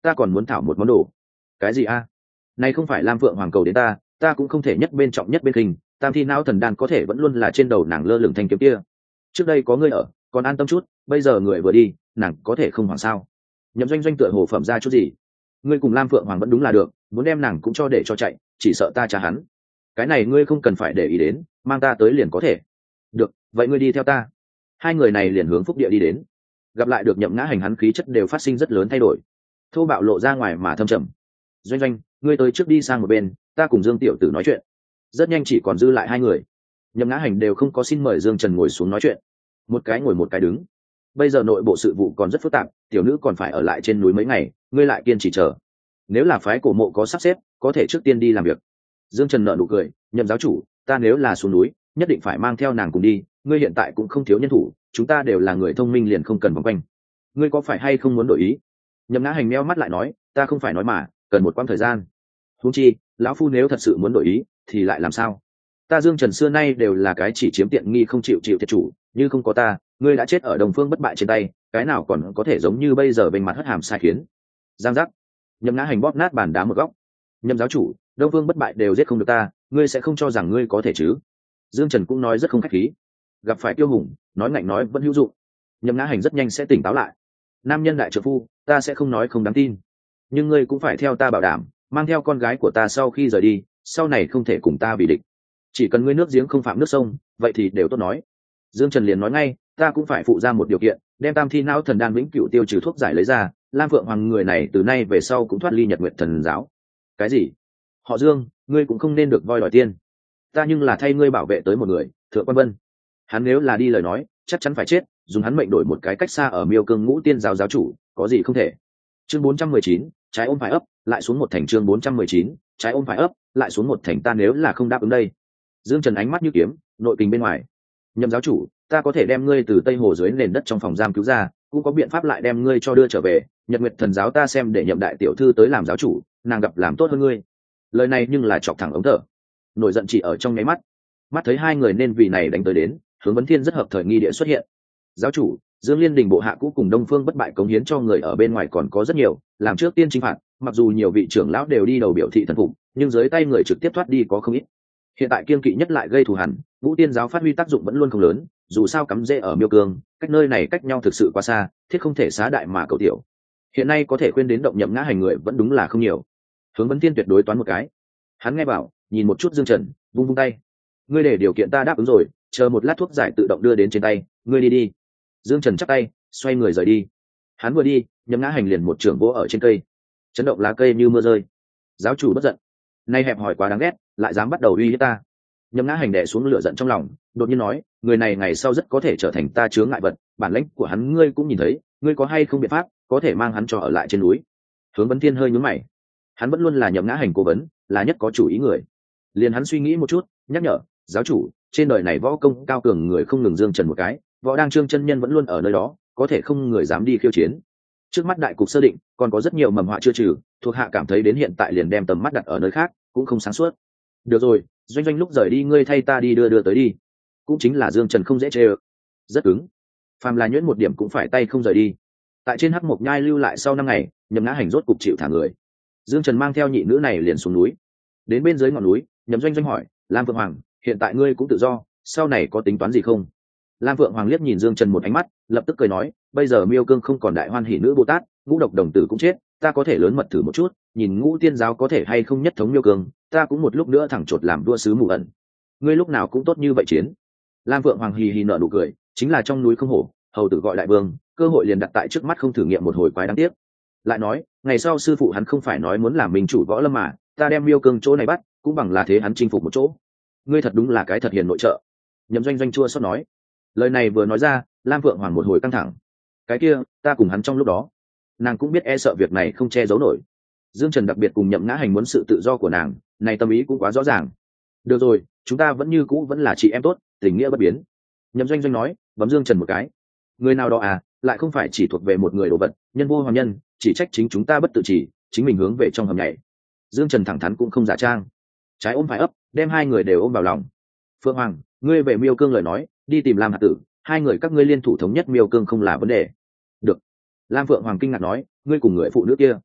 ta còn muốn thảo một món đồ. Cái gì a? Này không phải Lam Phượng Hoàng cầu đến ta, ta cũng không thể nhất bên trọng nhất bên khinh, tam thi não thần đan có thể vẫn luôn là trên đầu nàng lơ lửng thanh kiếm kia. Trước đây có ngươi ở, còn an tâm chút, bây giờ người vừa đi, nàng có thể không hoảng sao? Nhậm Doanh Doanh tựa hồ phẩm ra chút gì. Ngươi cùng Lam Phượng Hoàng vẫn đúng là được, muốn đem nàng cũng cho để cho chạy, chỉ sợ ta trả hắn. Cái này ngươi không cần phải để ý đến, mang ta tới liền có thể. Được, vậy ngươi đi theo ta. Hai người này liền hướng phúc địa đi đến. Gặp lại được Nhậm Ngã Hành, hắn khí chất đều phát sinh rất lớn thay đổi, thô bạo lộ ra ngoài mà thâm trầm. Doanh Doanh, ngươi tới trước đi sang một bên, ta cùng Dương tiểu tử nói chuyện. Rất nhanh chỉ còn dư lại hai người. Nhậm Ngã Hành đều không có xin mời Dương Trần ngồi xuống nói chuyện, một cái ngồi một cái đứng. Bây giờ nội bộ sự vụ còn rất phức tạp, tiểu nữ còn phải ở lại trên núi mấy ngày, ngươi lại kiên trì chờ. Nếu là phái cổ mộ có sắp xếp, có thể trước tiên đi làm việc. Dương Trần nở nụ cười, Nhậm giáo chủ, ta nếu là xuống núi, nhất định phải mang theo nàng cùng đi, ngươi hiện tại cũng không thiếu nhân thủ, chúng ta đều là người thông minh liền không cần vòng quanh. Ngươi có phải hay không muốn đổi ý? Nhậm Ngã Hành meo mắt lại nói, ta không phải nói mà, cần một quãng thời gian. Huống chi, lão phu nếu thật sự muốn đổi ý, thì lại làm sao? Ta Dương Trần xưa nay đều là cái chỉ chiếm tiện nghi không chịu chịu thiệt chủ, như không có ta, ngươi đã chết ở Đồng Phương bất bại trên tay, cái nào còn có thể giống như bây giờ bên mặt hất hàm sai khiến. Giang giác. Nhậm Ngã Hành bóp nát bàn đá một góc. Nhậm giáo chủ, Đông Phương bất bại đều giết không được ta, ngươi sẽ không cho rằng ngươi có thể chứ? Dương Trần cũng nói rất không khách khí. Gặp phải Tiêu Hùng, nói ngạnh nói vẫn hữu dụng. Nhậm Ngã Hành rất nhanh sẽ tỉnh táo lại. Nam nhân đại trợ phu, ta sẽ không nói không đáng tin, nhưng ngươi cũng phải theo ta bảo đảm, mang theo con gái của ta sau khi rời đi, sau này không thể cùng ta bị địch. Chỉ cần ngươi nước giếng không phạm nước sông, vậy thì đều tốt nói. Dương Trần liền nói ngay, ta cũng phải phụ ra một điều kiện, đem tam thi não thần đan vĩnh cửu tiêu trừ thuốc giải lấy ra, Lam Phượng Hoàng người này từ nay về sau cũng thoát ly Nhật Nguyệt Thần giáo. Cái gì? Họ Dương, ngươi cũng không nên được voi đòi tiên. Ta nhưng là thay ngươi bảo vệ tới một người, Thượng Quan Vân. Hắn nếu là đi lời nói, chắc chắn phải chết, dùng hắn mệnh đổi một cái cách xa ở Miêu Cương Ngũ Tiên giáo giáo chủ, có gì không thể. Chương bốn trăm mười chín, trái ôm phải ấp, lại xuống một thành. Chương bốn trăm mười chín, trái ôm phải ấp, lại xuống một thành. Ta nếu là không đáp ứng đây. Dương Trần ánh mắt như kiếm, nội kình bên ngoài. Nhậm giáo chủ, ta có thể đem ngươi từ Tây Hồ dưới nền đất trong phòng giam cứu ra, cũng có biện pháp lại đem ngươi cho đưa trở về. Nhật Nguyệt Thần giáo ta xem để Nhậm đại tiểu thư tới làm giáo chủ, nàng gặp làm tốt hơn ngươi. Lời này nhưng là chọc thẳng ống thở. Nổi giận chỉ ở trong nháy mắt. Mắt thấy hai người nên vì này đánh tới đến, Hướng Vấn Thiên rất hợp thời nghi địa xuất hiện. Giáo chủ, Dương Liên Đình bộ hạ cũ cùng Đông Phương bất bại cống hiến cho người ở bên ngoài còn có rất nhiều, làm trước tiên chinh phạt, mặc dù nhiều vị trưởng lão đều đi đầu biểu thị thần phục, nhưng dưới tay người trực tiếp thoát đi có không ít. Hiện tại kiên kỵ nhất lại gây thù hằn, Ngũ Tiên giáo phát huy tác dụng vẫn luôn không lớn, dù sao cắm rễ ở Miêu Cương, cách nơi này cách nhau thực sự quá xa, thiết không thể xá đại mà cầu tiểu. Hiện nay có thể khuyên đến động Nhậm Ngã Hành người vẫn đúng là không nhiều. Hướng Vấn Thiên tuyệt đối toán một cái. Hắn nghe bảo, nhìn một chút Dương Trần, vung vung tay. Ngươi để điều kiện ta đáp ứng rồi, chờ một lát thuốc giải tự động đưa đến trên tay, ngươi đi đi. Dương Trần chắp tay, xoay người rời đi. Hắn vừa đi, Nhậm Ngã Hành liền một trưởng vỗ ở trên cây, chấn động lá cây như mưa rơi. Giáo chủ bất giận, nay hẹp hòi quá đáng ghét, lại dám bắt đầu uy hiếp ta. Nhậm Ngã Hành đè xuống lửa giận trong lòng, đột nhiên nói, người này ngày sau rất có thể trở thành ta chướng ngại vật, bản lĩnh của hắn ngươi cũng nhìn thấy, ngươi có hay không biện pháp có thể mang hắn cho ở lại trên núi? Hướng Vấn Thiên hơi nhướng mày, hắn vẫn luôn là Nhậm Ngã Hành cố vấn, là nhất có chủ ý người. Liền hắn suy nghĩ một chút, nhắc nhở, giáo chủ, trên đời này võ công cao cường người không ngừng Dương Trần một cái, võ đang Trương chân nhân vẫn luôn ở nơi đó, có thể không người dám đi khiêu chiến. Trước mắt đại cục sơ định, còn có rất nhiều mầm họa chưa trừ, thuộc hạ cảm thấy đến hiện tại liền đem tầm mắt đặt ở nơi khác, cũng không sáng suốt. Được rồi, Doanh Doanh lúc rời đi ngươi thay ta đi đưa đưa tới đi. Cũng chính là Dương Trần không dễ chê ơ, rất cứng. Phàm là nhuyễn một điểm cũng phải tay không rời đi. Tại trên hắc mộc nhai lưu lại sau năm ngày, Nhậm Ngã Hành rốt cục chịu thả người. Dương Trần mang theo nhị nữ này liền xuống núi. Đến bên dưới ngọn núi, Nhậm Doanh Doanh hỏi, Lam Phượng Hoàng, hiện tại ngươi cũng tự do, sau này có tính toán gì không? Lam Phượng Hoàng liếc nhìn Dương Trần một ánh mắt, lập tức cười nói, bây giờ Miêu Cương không còn đại hoan hỷ nữ Bồ Tát, ngũ độc đồng tử cũng chết, ta có thể lớn mật thử một chút, nhìn Ngũ Tiên giáo có thể hay không nhất thống Miêu Cương, ta cũng một lúc nữa thẳng chột làm vua sứ mù ẩn. Ngươi lúc nào cũng tốt như vậy chiến. Lam Phượng Hoàng hì hì nở nụ cười, chính là trong núi không hổ, hầu tử gọi đại vương, cơ hội liền đặt tại trước mắt không thử nghiệm một hồi quái đáng tiếc. Lại nói, ngày sau sư phụ hắn không phải nói muốn làm mình chủ võ lâm mà, ta đem Miêu Cương chỗ này bắt, cũng bằng là thế hắn chinh phục một chỗ. Ngươi thật đúng là cái thật hiền nội trợ. Nhậm Doanh Doanh chua xót nói. Lời này vừa nói ra, Lam Phượng Hoàng một hồi căng thẳng. Cái kia, ta cùng hắn trong lúc đó, nàng cũng biết e sợ việc này không che giấu nổi. Dương Trần đặc biệt cùng Nhậm Ngã Hành muốn sự tự do của nàng, này tâm ý cũng quá rõ ràng. Được rồi, chúng ta vẫn như cũ vẫn là chị em tốt, tình nghĩa bất biến. Nhậm Doanh Doanh nói, bấm Dương Trần một cái. Người nào đó à, lại không phải chỉ thuộc về một người đồ vật, nhân vô hoàng nhân, chỉ trách chính chúng ta bất tự chỉ, chính mình hướng về trong hầm nhảy. Dương Trần thẳng thắn cũng không giả trang, trái ôm phải ấp, đem hai người đều ôm vào lòng. Phượng Hoàng, ngươi về Miêu Cương lời nói, đi tìm Lam Hạt Tử, hai người các ngươi liên thủ thống nhất Miêu Cương không là vấn đề. Được. Lam Phượng Hoàng kinh ngạc nói, ngươi cùng người phụ nữ kia,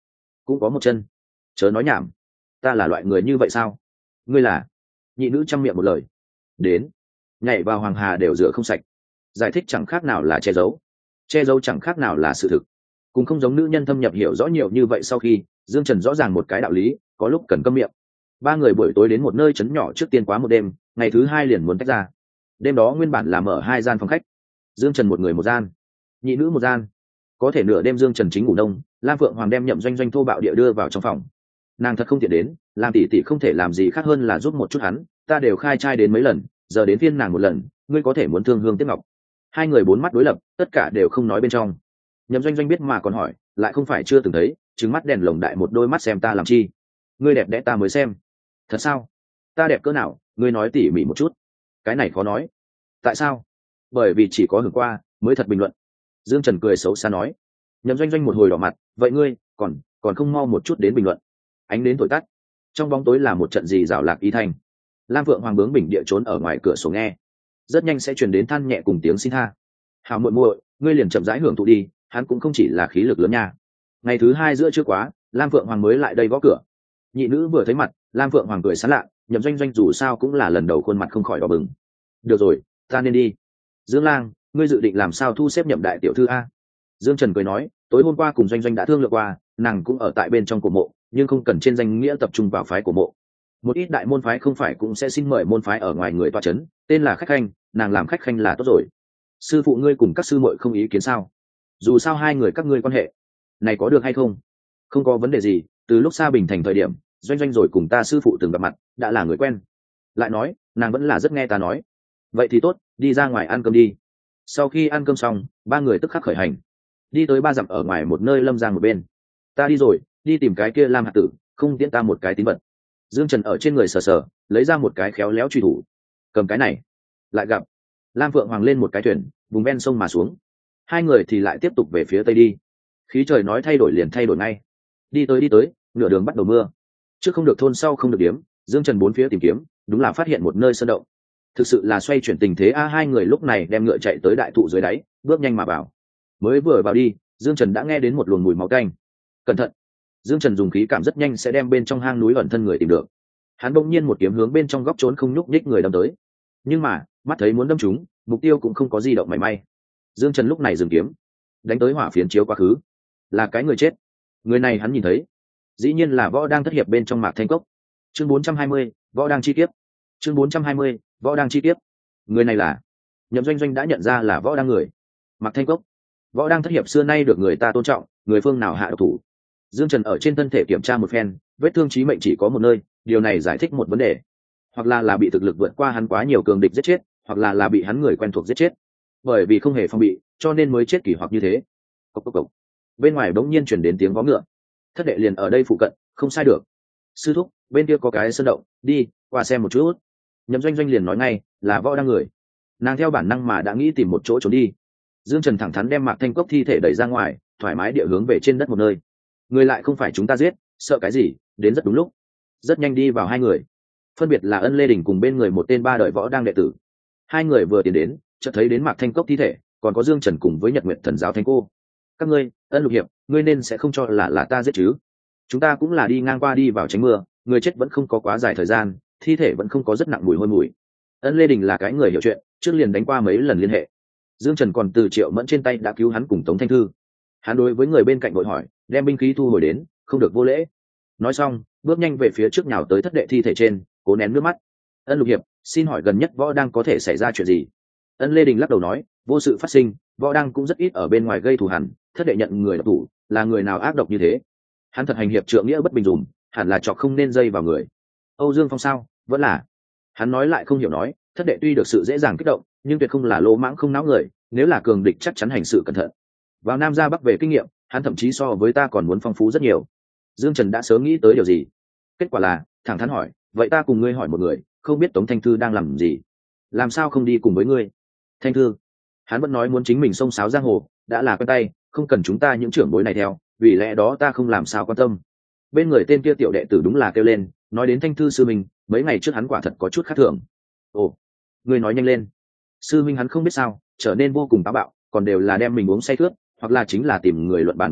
cũng có một chân. Chớ nói nhảm, ta là loại người như vậy sao? Ngươi là? Nhị nữ chăm miệng một lời. Đến, nhảy vào hoàng hà đều rửa không sạch. Giải thích chẳng khác nào là che giấu, che giấu chẳng khác nào là sự thực. Cũng không giống nữ nhân thâm nhập hiểu rõ nhiều như vậy. Sau khi Dương Trần rõ ràng một cái đạo lý, có lúc cần câm miệng. Ba người buổi tối đến một nơi trấn nhỏ trước tiên quá một đêm, ngày thứ hai liền muốn tách ra. Đêm đó nguyên bản là mở hai gian phòng khách, Dương Trần một người một gian, nhị nữ một gian. Có thể nửa đêm Dương Trần chính ngủ nông, Lam Phượng Hoàng đem Nhậm Doanh Doanh thô bạo địa đưa vào trong phòng. Nàng thật không tiện đến, làm tỷ tỷ không thể làm gì khác hơn là giúp một chút hắn, ta đều khai trai đến mấy lần, giờ đến phiên nàng một lần, ngươi có thể muốn thương hương tiếc ngọc. Hai người bốn mắt đối lập, tất cả đều không nói bên trong. Nhậm Doanh Doanh biết mà còn hỏi, lại không phải chưa từng thấy, trừng mắt đèn lồng đại một đôi mắt xem ta làm chi? Ngươi đẹp đẽ ta mới xem. Thật sao? Ta đẹp cỡ nào, ngươi nói tỉ mỉ một chút. Cái này khó nói. Tại sao? Bởi vì chỉ có hưởng qua mới thật bình luận. Dương Trần cười xấu xa nói. Nhậm Doanh Doanh một hồi đỏ mặt, vậy ngươi còn còn không mau một chút đến bình luận. Ánh đến thổi tắt, trong bóng tối là một trận gì rào lạc ý thành. Lam Phượng Hoàng bướng bỉnh địa trốn ở ngoài cửa sổ nghe, rất nhanh sẽ truyền đến than nhẹ cùng tiếng xin tha. Hào muội muội, ngươi liền chậm rãi hưởng thụ đi, hắn cũng không chỉ là khí lực lớn nha. Ngày thứ hai giữa trưa quá, Lam Phượng Hoàng mới lại đây gõ cửa. Nhị nữ vừa thấy mặt, Lam Phượng Hoàng cười sán lạ, Nhậm Doanh Doanh dù sao cũng là lần đầu khuôn mặt không khỏi đỏ bừng. Được rồi, ta nên đi. Dương Lang, ngươi dự định làm sao thu xếp Nhậm đại tiểu thư a? Dương Trần cười nói, tối hôm qua cùng Doanh Doanh đã thương lượng qua, nàng cũng ở tại bên trong cổ mộ, nhưng không cần trên danh nghĩa tập trung vào phái cổ mộ. Một ít đại môn phái không phải cũng sẽ xin mời môn phái ở ngoài người toa chấn, tên là khách khanh, nàng làm khách khanh là tốt rồi. Sư phụ ngươi cùng các sư muội không ý kiến sao? Dù sao hai người các ngươi quan hệ này có được hay không? Không có vấn đề gì, từ lúc xa Bình Thành thời điểm, Doanh Doanh rồi cùng ta sư phụ từng gặp mặt, đã là người quen. Lại nói, nàng vẫn là rất nghe ta nói. Vậy thì tốt, đi ra ngoài ăn cơm đi. Sau khi ăn cơm xong, ba người tức khắc khởi hành, đi tới ba dặm ở ngoài một nơi lâm giang một bên. Ta đi rồi, đi tìm cái kia Lam hạt tử, không tiễn ta một cái tín vật. Dương Trần ở trên người sờ sờ, lấy ra một cái khéo léo truy thủ. Cầm cái này, lại gặp Lam Phượng Hoàng lên một cái thuyền, vùng ven sông mà xuống. Hai người thì lại tiếp tục về phía tây đi. Khí trời nói thay đổi liền thay đổi ngay. Đi tới đi tới, nửa đường bắt đầu mưa. Trước không được thôn, sau không được điếm, Dương Trần bốn phía tìm kiếm, đúng là phát hiện một nơi sơn động. Thực sự là xoay chuyển tình thế a. Hai người lúc này đem ngựa chạy tới đại thụ dưới đáy, bước nhanh mà vào. Mới vừa vào đi, Dương Trần đã nghe đến một luồng mùi máu tanh. Cẩn thận! Dương Trần dùng khí cảm rất nhanh sẽ đem bên trong hang núi ẩn thân người tìm được. Hắn bỗng nhiên một kiếm hướng bên trong góc trốn không nhúc nhích người đâm tới. Nhưng mà, mắt thấy muốn đâm trúng, mục tiêu cũng không có di động mảy may. Dương Trần lúc này dừng kiếm, đánh tới hỏa phiến chiếu quá khứ. Là cái người chết. Người này hắn nhìn thấy, dĩ nhiên là Võ đang thất hiệp bên trong Mạc Thanh Cốc. Chương bốn trăm hai mươi, Võ đang chi kiếp. Chương bốn trăm hai mươi, Võ đang chi kiếp. Người này là Nhậm Doanh Doanh đã nhận ra là Võ đang người. Mạc Thanh Cốc. Võ đang thất hiệp xưa nay được người ta tôn trọng, người phương nào hạ độc thủ. Dương Trần ở trên thân thể kiểm tra một phen, vết thương chí mệnh chỉ có một nơi, điều này giải thích một vấn đề. Hoặc là là bị thực lực vượt qua hắn quá nhiều cường địch giết chết, hoặc là là bị hắn người quen thuộc giết chết. Bởi vì không hề phòng bị, cho nên mới chết kỳ hoặc như thế. Cốc cốc cốc. Bên ngoài bỗng nhiên truyền đến tiếng vó ngựa. Thất đệ liền ở đây phụ cận, không sai được. Sư thúc, bên kia có cái sơn động, đi qua xem một chút. Nhậm Doanh Doanh liền nói ngay, là Võ đang người. Nàng theo bản năng mà đã nghĩ tìm một chỗ trốn đi. Dương Trần thẳng thắn đem Mạc Thanh Cốc thi thể đẩy ra ngoài, thoải mái địa hướng về trên đất một nơi. Người lại không phải chúng ta giết, sợ cái gì, đến rất đúng lúc. Rất nhanh đi vào hai người, phân biệt là Ân Lê Đình cùng bên người một tên ba đời Võ đang đệ tử. Hai người vừa tiến đến, chợt thấy đến Mạc Thanh Cốc thi thể, còn có Dương Trần cùng với Nhật Nguyệt Thần giáo thánh cô. Các ngươi, Ân Lục hiệp, ngươi nên sẽ không cho là là ta giết chứ? Chúng ta cũng là đi ngang qua đi vào tránh mưa, người chết vẫn không có quá dài thời gian, thi thể vẫn không có rất nặng mùi hôi mùi. Ân Lê Đình là cái người hiểu chuyện, trước liền đánh qua mấy lần liên hệ. Dương Trần còn từ Triệu Mẫn trên tay đã cứu hắn cùng Tống Thanh Thư. Hắn đối với người bên cạnh vội hỏi, đem binh khí thu hồi đến, không được vô lễ. Nói xong, bước nhanh về phía trước nhào tới thất đệ thi thể trên, cố nén nước mắt. Ân Lục hiệp, xin hỏi gần nhất Võ đang có thể xảy ra chuyện gì? Ân Lê Đình lắc đầu nói, vô sự phát sinh, Võ đang cũng rất ít ở bên ngoài gây thù hằn, thất đệ nhận người độc thủ, là người nào ác độc như thế? Hắn thật hành hiệp trượng nghĩa bất bình dùm, hẳn là chọc không nên dây vào người. Âu Dương Phong sao? Vẫn là. Hắn nói lại không hiểu nói, thất đệ tuy được sự dễ dàng kích động, nhưng tuyệt không là lỗ mãng không não người, nếu là cường địch chắc chắn hành sự cẩn thận. Vào Nam ra Bắc về kinh nghiệm, hắn thậm chí so với ta còn muốn phong phú rất nhiều. Dương Trần đã sớm nghĩ tới điều gì. Kết quả là, thẳng thắn hỏi, vậy ta cùng ngươi hỏi một người, không biết Tống Thanh Thư đang làm gì, làm sao không đi cùng với ngươi? Thanh Thư, hắn vẫn nói muốn chính mình xông xáo giang hồ, đã là quen tay, không cần chúng ta những trưởng bối này theo, vì lẽ đó ta không làm sao quan tâm. Bên người tên kia tiểu đệ tử đúng là kêu lên, nói đến Thanh Thư sư minh, mấy ngày trước hắn quả thật có chút khác thường. Ồ, ngươi nói nhanh lên. Sư minh hắn không biết sao, trở nên vô cùng táo bạo, còn đều là đem mình uống say khướt, hoặc là chính là tìm người luận bàn võ nghệ,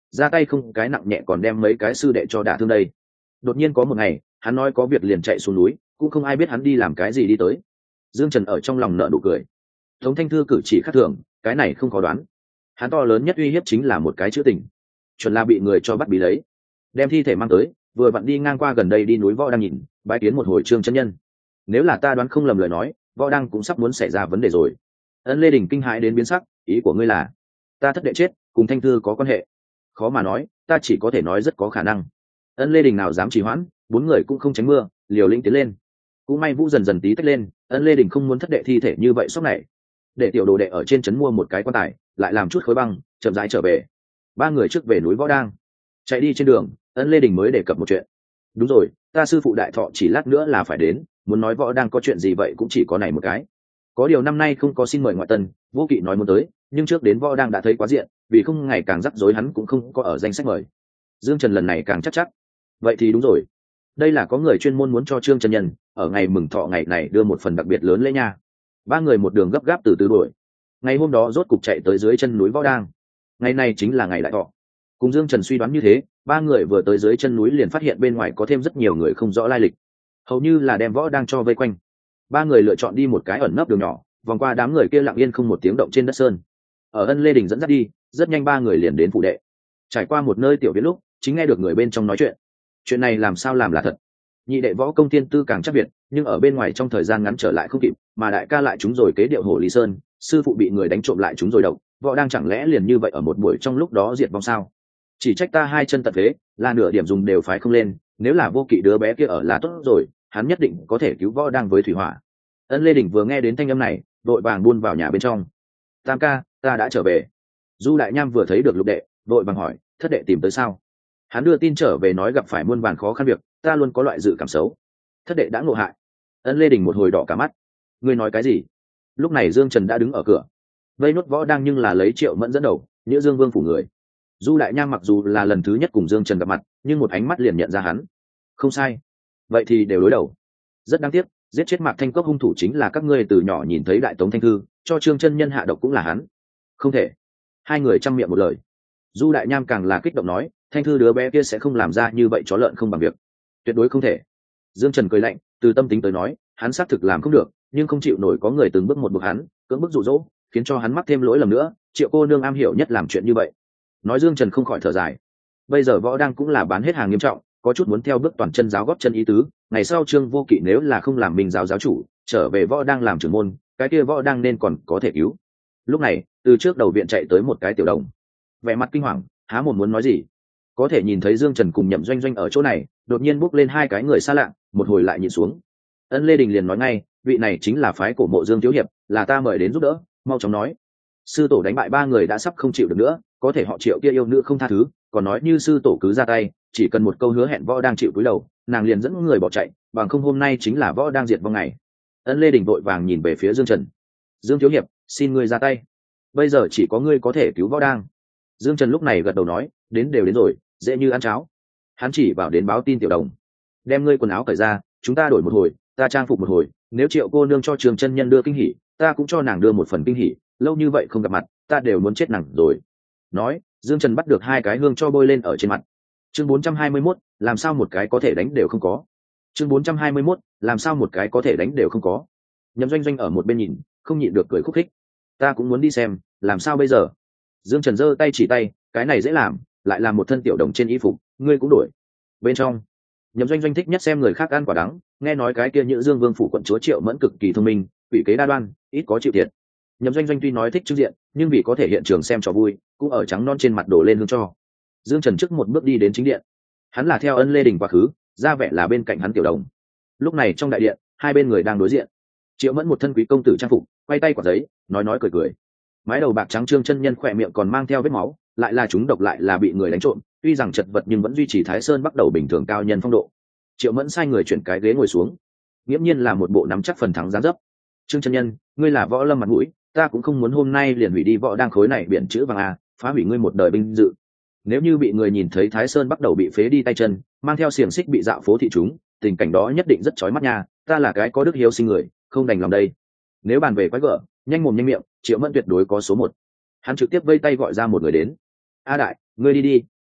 ra tay không cái nặng nhẹ còn đem mấy cái sư đệ cho đả thương đây. Đột nhiên có một ngày hắn nói có việc liền chạy xuống núi, cũng không ai biết hắn đi làm cái gì đi tới. Dương Trần ở trong lòng nợ nụ cười. Tống Thanh Thư cử chỉ khác thường, cái này không có đoán. Hắn to lớn nhất uy hiếp chính là một cái chữ tình, chuẩn là bị người cho bắt bí lấy, đem thi thể mang tới, vừa vặn đi ngang qua gần đây đi núi Võ đang nhìn, bái kiến một hồi Trương chân nhân. Nếu là ta đoán không lầm lời nói, Võ đang cũng sắp muốn xảy ra vấn đề rồi. Ân Lê Đình kinh hãi đến biến sắc, ý của ngươi là ta thất đệ chết cùng Thanh Thư có quan hệ? Khó mà nói, ta chỉ có thể nói rất có khả năng. Ân Lê Đình nào dám trì hoãn, bốn người cũng không tránh mưa, liều lĩnh tiến lên. Cũng may Vũ dần dần tí tách lên, Ân Lê Đình không muốn thất đệ thi thể như vậy sốc này, để tiểu đồ đệ ở trên trấn mua một cái quan tài, lại làm chút khối băng, chậm rãi trở về. Ba người trước về núi Võ đang, chạy đi trên đường, Ân Lê Đình mới đề cập một chuyện. Đúng rồi, ta sư phụ Đại Thọ chỉ lát nữa là phải đến, muốn nói Võ đang có chuyện gì vậy cũng chỉ có này một cái. Có điều năm nay không có xin mời ngoại tân, Vô Kỵ nói muốn tới, nhưng trước đến Võ đang đã thấy quá diện, vì không ngày càng rắc rối hắn cũng không có ở danh sách mời. Dương Trần lần này càng chắc chắc. Vậy thì đúng rồi, đây là có người chuyên môn muốn cho Trương chân nhân ở ngày mừng thọ ngày này đưa một phần đặc biệt lớn lễ nha. Ba người một đường gấp gáp từ từ đuổi. Ngày hôm đó rốt cục chạy tới dưới chân núi Võ đang. Ngày này chính là ngày đại thọ. Cùng Dương Trần suy đoán như thế, ba người vừa tới dưới chân núi liền phát hiện bên ngoài có thêm rất nhiều người không rõ lai lịch, hầu như là đem Võ đang cho vây quanh. Ba người lựa chọn đi một cái ẩn nấp đường nhỏ, vòng qua đám người kia lặng yên không một tiếng động trên đất sơn. Ở Ân Lê Đình dẫn dắt đi, rất nhanh ba người liền đến phủ đệ. Trải qua một nơi tiểu viện lúc, chính nghe được người bên trong nói chuyện. Chuyện này làm sao làm là thật. Nhị đệ võ công tiên tư càng chắc biệt, nhưng ở bên ngoài trong thời gian ngắn trở lại không kịp, mà đại ca lại trúng rồi kế điệu Hồ Lý Sơn, sư phụ bị người đánh trộm lại trúng rồi độc, võ đang chẳng lẽ liền như vậy ở một buổi trong lúc đó diệt vong sao? Chỉ trách ta hai chân tật phế, là nửa điểm dùng đều phái không lên, nếu là Vô Kỵ đứa bé kia ở là tốt rồi, hắn nhất định có thể cứu võ đang với thủy hỏa. Ân Lê Đình vừa nghe đến thanh âm này, đội vàng buôn vào nhà bên trong. Tam ca, ta đã trở về. Du Đại Nham vừa thấy được Lục đệ, đội vàng hỏi, thất đệ tìm tới sao? Hắn đưa tin trở về nói gặp phải muôn vàn khó khăn việc, ta luôn có loại dự cảm xấu. Thất đệ đã ngộ hại. Ân Lê Đình một hồi đỏ cả mắt. Ngươi nói cái gì? Lúc này Dương Trần đã đứng ở cửa, vây nốt võ đang nhưng là lấy Triệu Mẫn dẫn đầu, Nhữ Dương Vương phủ người. Du Đại Nham mặc dù là lần thứ nhất cùng Dương Trần gặp mặt, nhưng một ánh mắt liền nhận ra hắn. Không sai, vậy thì đều đối đầu. Rất đáng tiếc, giết chết Mạc Thanh Cốc hung thủ chính là các ngươi từ nhỏ nhìn thấy Đại Tống Thanh Thư, cho Trương chân nhân hạ độc cũng là hắn. Không thể. Hai người chăm miệng một lời. Du Đại Nham càng là kích động nói, Thanh Thư đứa bé kia sẽ không làm ra như vậy chó lợn không bằng việc. Tuyệt đối không thể. Dương Trần cười lạnh, từ tâm tính tới nói, hắn xác thực làm không được, nhưng không chịu nổi có người từng bước một buộc hắn, cưỡng bức dụ dỗ, khiến cho hắn mắc thêm lỗi lầm nữa. Triệu cô nương am hiểu nhất làm chuyện như vậy. Nói Dương Trần không khỏi thở dài. Bây giờ võ đang cũng là bán hết hàng nghiêm trọng, có chút muốn theo bước toàn chân giáo góp chân ý tứ. Ngày sau Trương Vô Kỵ nếu là không làm mình giáo giáo chủ, trở về võ đang làm trưởng môn, cái kia võ đang nên còn có thể cứu. Lúc này, từ trước đầu viện chạy tới một cái tiểu đồng, vẻ mặt kinh hoàng, há mồm muốn nói gì. Có thể nhìn thấy Dương Trần cùng Nhậm Doanh Doanh ở chỗ này, đột nhiên bốc lên hai cái người xa lạ, một hồi lại nhìn xuống. Ân Lê Đình liền nói ngay, vị này chính là phái cổ mộ Dương thiếu hiệp, là ta mời đến giúp đỡ, mau chóng nói. Sư tổ đánh bại ba người đã sắp không chịu được nữa, có thể họ Triệu kia yêu nữ không tha thứ, còn nói như sư tổ cứ ra tay, chỉ cần một câu hứa hẹn võ đang chịu cúi đầu, nàng liền dẫn người bỏ chạy, bằng không hôm nay chính là võ đang diệt vong ngày. Ân Lê Đình vội vàng nhìn về phía Dương Trần. Dương thiếu hiệp, xin ngươi ra tay, bây giờ chỉ có ngươi có thể cứu võ đang. Dương Trần lúc này gật đầu nói, đến đều đến rồi, dễ như ăn cháo. Hắn chỉ bảo đến báo tin tiểu đồng, đem ngươi quần áo cởi ra, chúng ta đổi một hồi, ta trang phục một hồi, nếu Triệu cô nương cho Trường chân nhân đưa kinh hỉ, ta cũng cho nàng đưa một phần kinh hỉ, lâu như vậy không gặp mặt, ta đều muốn chết nàng rồi. Nói, Dương Trần bắt được hai cái hương cho bôi lên ở trên mặt. Chương bốn trăm hai mươi mốt, làm sao một cái có thể đánh đều không có. Chương bốn trăm hai mươi mốt, làm sao một cái có thể đánh đều không có. Nhậm Doanh Doanh ở một bên nhìn, không nhịn được cười khúc khích. Ta cũng muốn đi xem, làm sao bây giờ? Dương Trần giơ tay chỉ tay, cái này dễ làm, lại làm một thân tiểu đồng trên y phục, ngươi cũng đổi. Bên trong, Nhậm Doanh Doanh thích nhất xem người khác ăn quả đắng, nghe nói cái kia Nhữ Dương Vương phủ quận chúa Triệu Mẫn cực kỳ thông minh, quỷ kế đa đoan, ít có chịu thiệt. Nhậm Doanh Doanh tuy nói thích trưng diện, nhưng vì có thể hiện trường xem trò vui, cũng ở trắng non trên mặt đổ lên hương cho. Dương Trần trước một bước đi đến chính điện, hắn là theo Ân Lê Đình quá khứ, ra vẻ là bên cạnh hắn tiểu đồng. Lúc này trong đại điện, hai bên người đang đối diện. Triệu Mẫn một thân quý công tử trang phục, quay tay quả giấy, nói nói cười cười. Mái đầu bạc trắng Trương chân nhân khỏe miệng còn mang theo vết máu, lại là chúng độc lại là bị người đánh trộm, tuy rằng chật vật nhưng vẫn duy trì Thái Sơn bắt đầu bình thường cao nhân phong độ. Triệu Mẫn sai người chuyển cái ghế ngồi xuống, nghiễm nhiên là một bộ nắm chắc phần thắng dáng dấp. Trương chân nhân, ngươi là võ lâm mặt mũi, ta cũng không muốn hôm nay liền hủy đi võ đang khối này biển chữ vàng a, phá hủy ngươi một đời binh dự. Nếu như bị người nhìn thấy Thái Sơn bắt đầu bị phế đi tay chân, mang theo xiềng xích bị dạo phố thị chúng, tình cảnh đó nhất định rất chói mắt nha. Ta là cái có đức hiếu sinh người, không đành lòng đây. Nếu bàn về quái gở, nhanh mồm nhanh miệng, Triệu Mẫn tuyệt đối có số một. Hắn trực tiếp vây tay gọi ra một người đến. A đại, ngươi đi đi,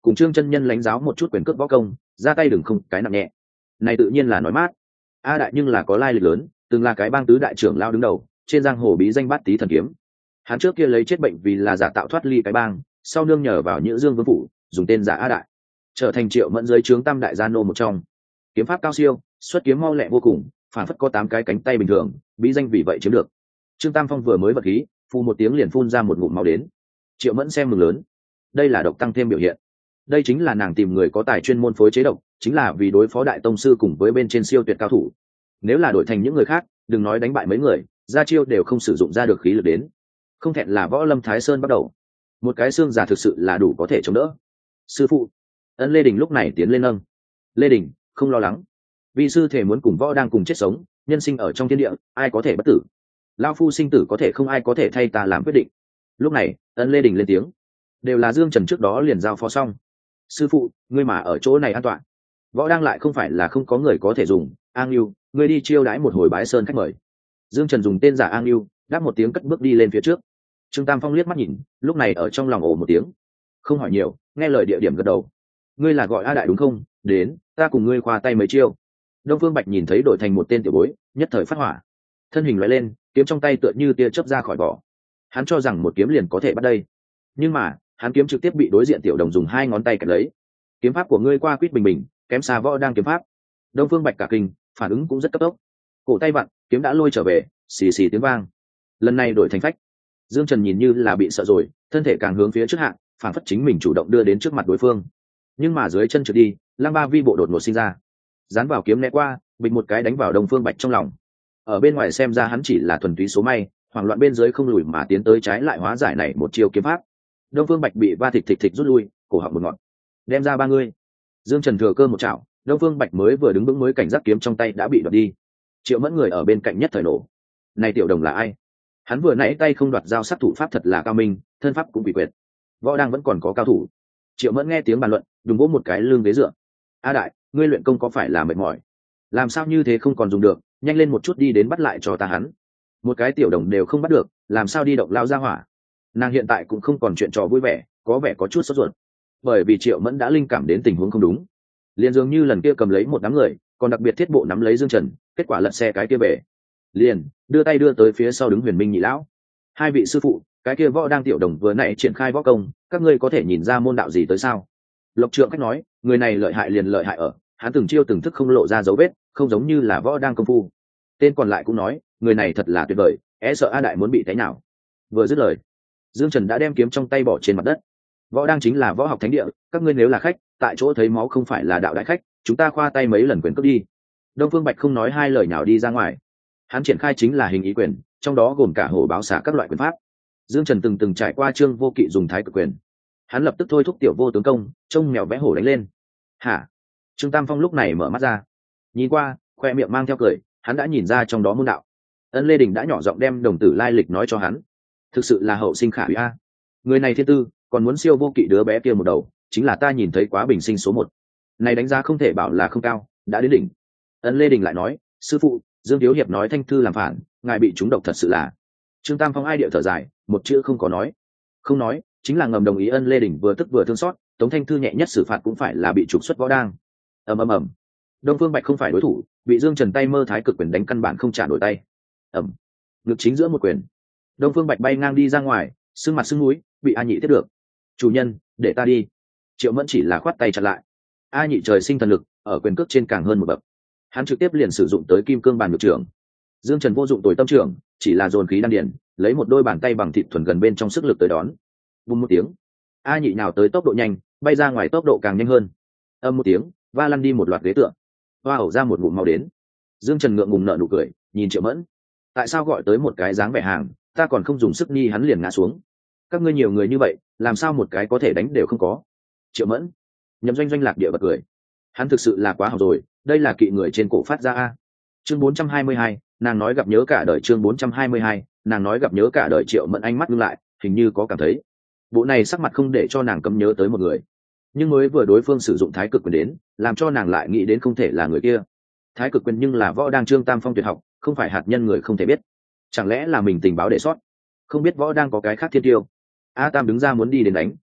cùng Trương chân nhân lãnh giáo một chút quyền cước võ công, ra tay đừng không cái nặng nhẹ. Này tự nhiên là nói mát. A đại nhưng là có lai lịch lớn, từng là cái bang tứ đại trưởng lao đứng đầu, trên giang hồ bí danh Bát Tý thần kiếm. Hắn trước kia lấy chết bệnh vì là giả tạo thoát ly cái bang, sau nương nhờ vào Nhữ Dương Vương phủ, dùng tên giả A đại, trở thành Triệu Mẫn dưới trướng tam đại gia nô một trong. Kiếm pháp cao siêu, xuất kiếm mau lẹ vô cùng, phản phất có tám cái cánh tay bình thường, bí danh vì vậy chiếm được. Trương Tam Phong vừa mới vật khí, phun một tiếng liền phun ra một ngụm máu đến. Triệu Mẫn xem mừng lớn, đây là độc tăng thêm biểu hiện. Đây chính là nàng tìm người có tài chuyên môn phối chế độc, chính là vì đối phó đại tông sư cùng với bên trên siêu tuyệt cao thủ. Nếu là đổi thành những người khác, đừng nói đánh bại mấy người, ra chiêu đều không sử dụng ra được khí lực đến. Không thẹn là võ lâm Thái Sơn bắt đầu, một cái xương già thực sự là đủ có thể chống đỡ. Sư phụ, Ân Lê Đình lúc này tiến lên nâng. Lê Đình, không lo lắng, vì sư thể muốn cùng võ đang cùng chết sống, nhân sinh ở trong thiên địa, ai có thể bất tử? Lão phu sinh tử có thể không ai có thể thay ta làm quyết định. Lúc này, Ân Lê Đình lên tiếng, đều là Dương Trần trước đó liền giao phó xong. Sư phụ, ngươi mà ở chỗ này an toàn, võ đang lại không phải là không có người có thể dùng. An Lưu, ngươi đi chiêu đãi một hồi bái sơn khách mời. Dương Trần dùng tên giả An Lưu, đáp một tiếng cất bước đi lên phía trước. Trương Tam Phong liếc mắt nhìn, lúc này ở trong lòng ồ một tiếng, không hỏi nhiều, nghe lời địa điểm gật đầu. Ngươi là gọi A đại đúng không? Đến, ta cùng ngươi khoa tay mấy chiêu. Đông Phương Bạch nhìn thấy đổi thành một tên tiểu bối, nhất thời phát hỏa, thân hình lóe lên, kiếm trong tay tựa như tia chớp ra khỏi vỏ. Hắn cho rằng một kiếm liền có thể bắt đây, nhưng mà hắn kiếm trực tiếp bị đối diện tiểu đồng dùng hai ngón tay kẹp lấy. Kiếm pháp của ngươi qua quýt bình bình, kém xa võ đang kiếm pháp. Đông Phương Bạch cả kinh, phản ứng cũng rất cấp tốc, cổ tay vặn, kiếm đã lôi trở về, xì xì tiếng vang. Lần này đổi thành phách. Dương Trần nhìn như là bị sợ rồi, thân thể càng hướng phía trước hạng, phản phất chính mình chủ động đưa đến trước mặt đối phương. Nhưng mà dưới chân trượt đi, Lăng Ba Vi bộ đột ngột sinh ra, dán vào kiếm né qua, bịch một cái đánh vào Đông Phương Bạch trong lòng. Ở bên ngoài xem ra hắn chỉ là thuần túy số may, hoảng loạn bên dưới không lùi mà tiến tới trái lại hóa giải này một chiêu kiếm pháp. Đông Phương Bạch bị va thịt thịt thịt rút lui, cổ họng một ngọn. Đem ra ba ngươi. Dương Trần thừa cơ một chảo, Đông Phương Bạch mới vừa đứng vững mới cảnh giác kiếm trong tay đã bị đoạt đi. Triệu Mẫn người ở bên cạnh nhất thời nổ. Này tiểu đồng là ai? Hắn vừa nãy tay không đoạt dao sát thủ pháp thật là cao minh, thân pháp cũng bị quyệt. Võ đang vẫn còn có cao thủ. Triệu Mẫn nghe tiếng bàn luận, đùng vỗ một cái lưng ghế dựa. A đại, ngươi luyện công có phải là mệt mỏi? Làm sao như thế không còn dùng được, nhanh lên một chút đi đến bắt lại cho ta hắn. Một cái tiểu đồng đều không bắt được, làm sao đi động lao ra hỏa? Nàng hiện tại cũng không còn chuyện trò vui vẻ, có vẻ có chút sốt ruột. Bởi vì Triệu Mẫn đã linh cảm đến tình huống không đúng, liền dường như lần kia cầm lấy một đám người, còn đặc biệt thiết bộ nắm lấy Dương Trần, kết quả lật xe cái kia về. Liền đưa tay đưa tới phía sau đứng Huyền Minh nhị lão. Hai vị sư phụ, cái kia võ đang tiểu đồng vừa nãy triển khai võ công, các ngươi có thể nhìn ra môn đạo gì tới sao? Lộc Trượng cách nói, người này lợi hại liền lợi hại ở, hắn từng chiêu từng thức không lộ ra dấu vết, không giống như là võ đang công phu. Tên còn lại cũng nói, người này thật là tuyệt vời, e sợ A đại muốn bị thế nào. Vừa dứt lời, Dương Trần đã đem kiếm trong tay bỏ trên mặt đất. Võ đang chính là võ học thánh địa, các ngươi nếu là khách, tại chỗ thấy máu không phải là đạo đại khách, chúng ta khoa tay mấy lần quyền cướp đi. Đông Phương Bạch không nói hai lời nào đi ra ngoài. Hắn triển khai chính là hình ý quyền, trong đó gồm cả hổ báo xả các loại quyền pháp. Dương Trần từng từng trải qua Trương Vô Kỵ dùng thái cực quyền, hắn lập tức thôi thúc tiểu vô tướng công, trông mèo vẽ hổ đánh lên. Hả? Trương Tam Phong lúc này mở mắt ra, nhìn qua, khoe miệng mang theo cười, hắn đã nhìn ra trong đó môn đạo. Ân Lê Đình đã nhỏ giọng đem đồng tử lai lịch nói cho hắn. Thực sự là hậu sinh khả úy a. Người này thiên tư, còn muốn siêu Vô Kỵ đứa bé kia một đầu, chính là ta nhìn thấy quá bình sinh số một. Này đánh giá không thể bảo là không cao, đã đến đỉnh. Ân Lê Đình lại nói, sư phụ, Dương Thiếu Hiệp nói Thanh Thư làm phản, ngài bị trúng độc thật sự là. Trương Tam Phong ai điệu thở dài, một chữ không có nói. Không nói, chính là ngầm đồng ý. Ân Lê Đình vừa tức vừa thương xót, Tống Thanh Thư nhẹ nhất xử phạt cũng phải là bị trục xuất võ đang. Ầm ầm ầm. Đông Phương Bạch không phải đối thủ, bị Dương Trần tay mơ thái cực quyền đánh căn bản không trả nổi tay. Ầm. Ngực chính giữa một quyền, Đông Phương Bạch bay ngang đi ra ngoài, sưng mặt sưng mũi, bị A Nhị tiếp được. Chủ nhân, để ta đi. Triệu Mẫn chỉ là khoát tay chặn lại. A Nhị trời sinh thần lực, ở quyền cước trên càng hơn một bậc, hắn trực tiếp liền sử dụng tới kim cương bàn ngược trưởng. Dương Trần vô dụng tồi tâm trưởng, chỉ là dồn khí đan điền, lấy một đôi bàn tay bằng thịt thuần gần bên trong sức lực tới đón. Bùng một tiếng, A Nhị nào tới tốc độ nhanh, bay ra ngoài tốc độ càng nhanh hơn. Âm một tiếng, va lăn đi một loạt ghế tựa, hoa ẩu ra một ngụm máu đến. Dương Trần ngượng ngùng nở nụ cười, nhìn Triệu Mẫn, tại sao gọi tới một cái dáng vẻ hàng, ta còn không dùng sức nhi hắn liền ngã xuống. Các ngươi nhiều người như vậy, làm sao một cái có thể đánh đều không có. Triệu Mẫn, Nhậm Doanh Doanh lạc địa bật cười, hắn thực sự là quá học rồi, đây là kỵ người trên cổ phát ra a. Chương bốn trăm hai mươi hai, nàng nói gặp nhớ cả đời. Chương bốn trăm hai mươi hai, nàng nói gặp nhớ cả đời. Triệu Mẫn ánh mắt ngưng lại, hình như có cảm thấy bộ này sắc mặt không để cho nàng cấm nhớ tới một người, nhưng mới vừa đối phương sử dụng thái cực quyền đến, làm cho nàng lại nghĩ đến không thể là người kia. Thái cực quyền nhưng là võ đang Trương Tam Phong tuyệt học, không phải hạt nhân người không thể biết. Chẳng lẽ là mình tình báo để sót, không biết võ đang có cái khác thiên tiêu. A Tam đứng ra muốn đi đến đánh,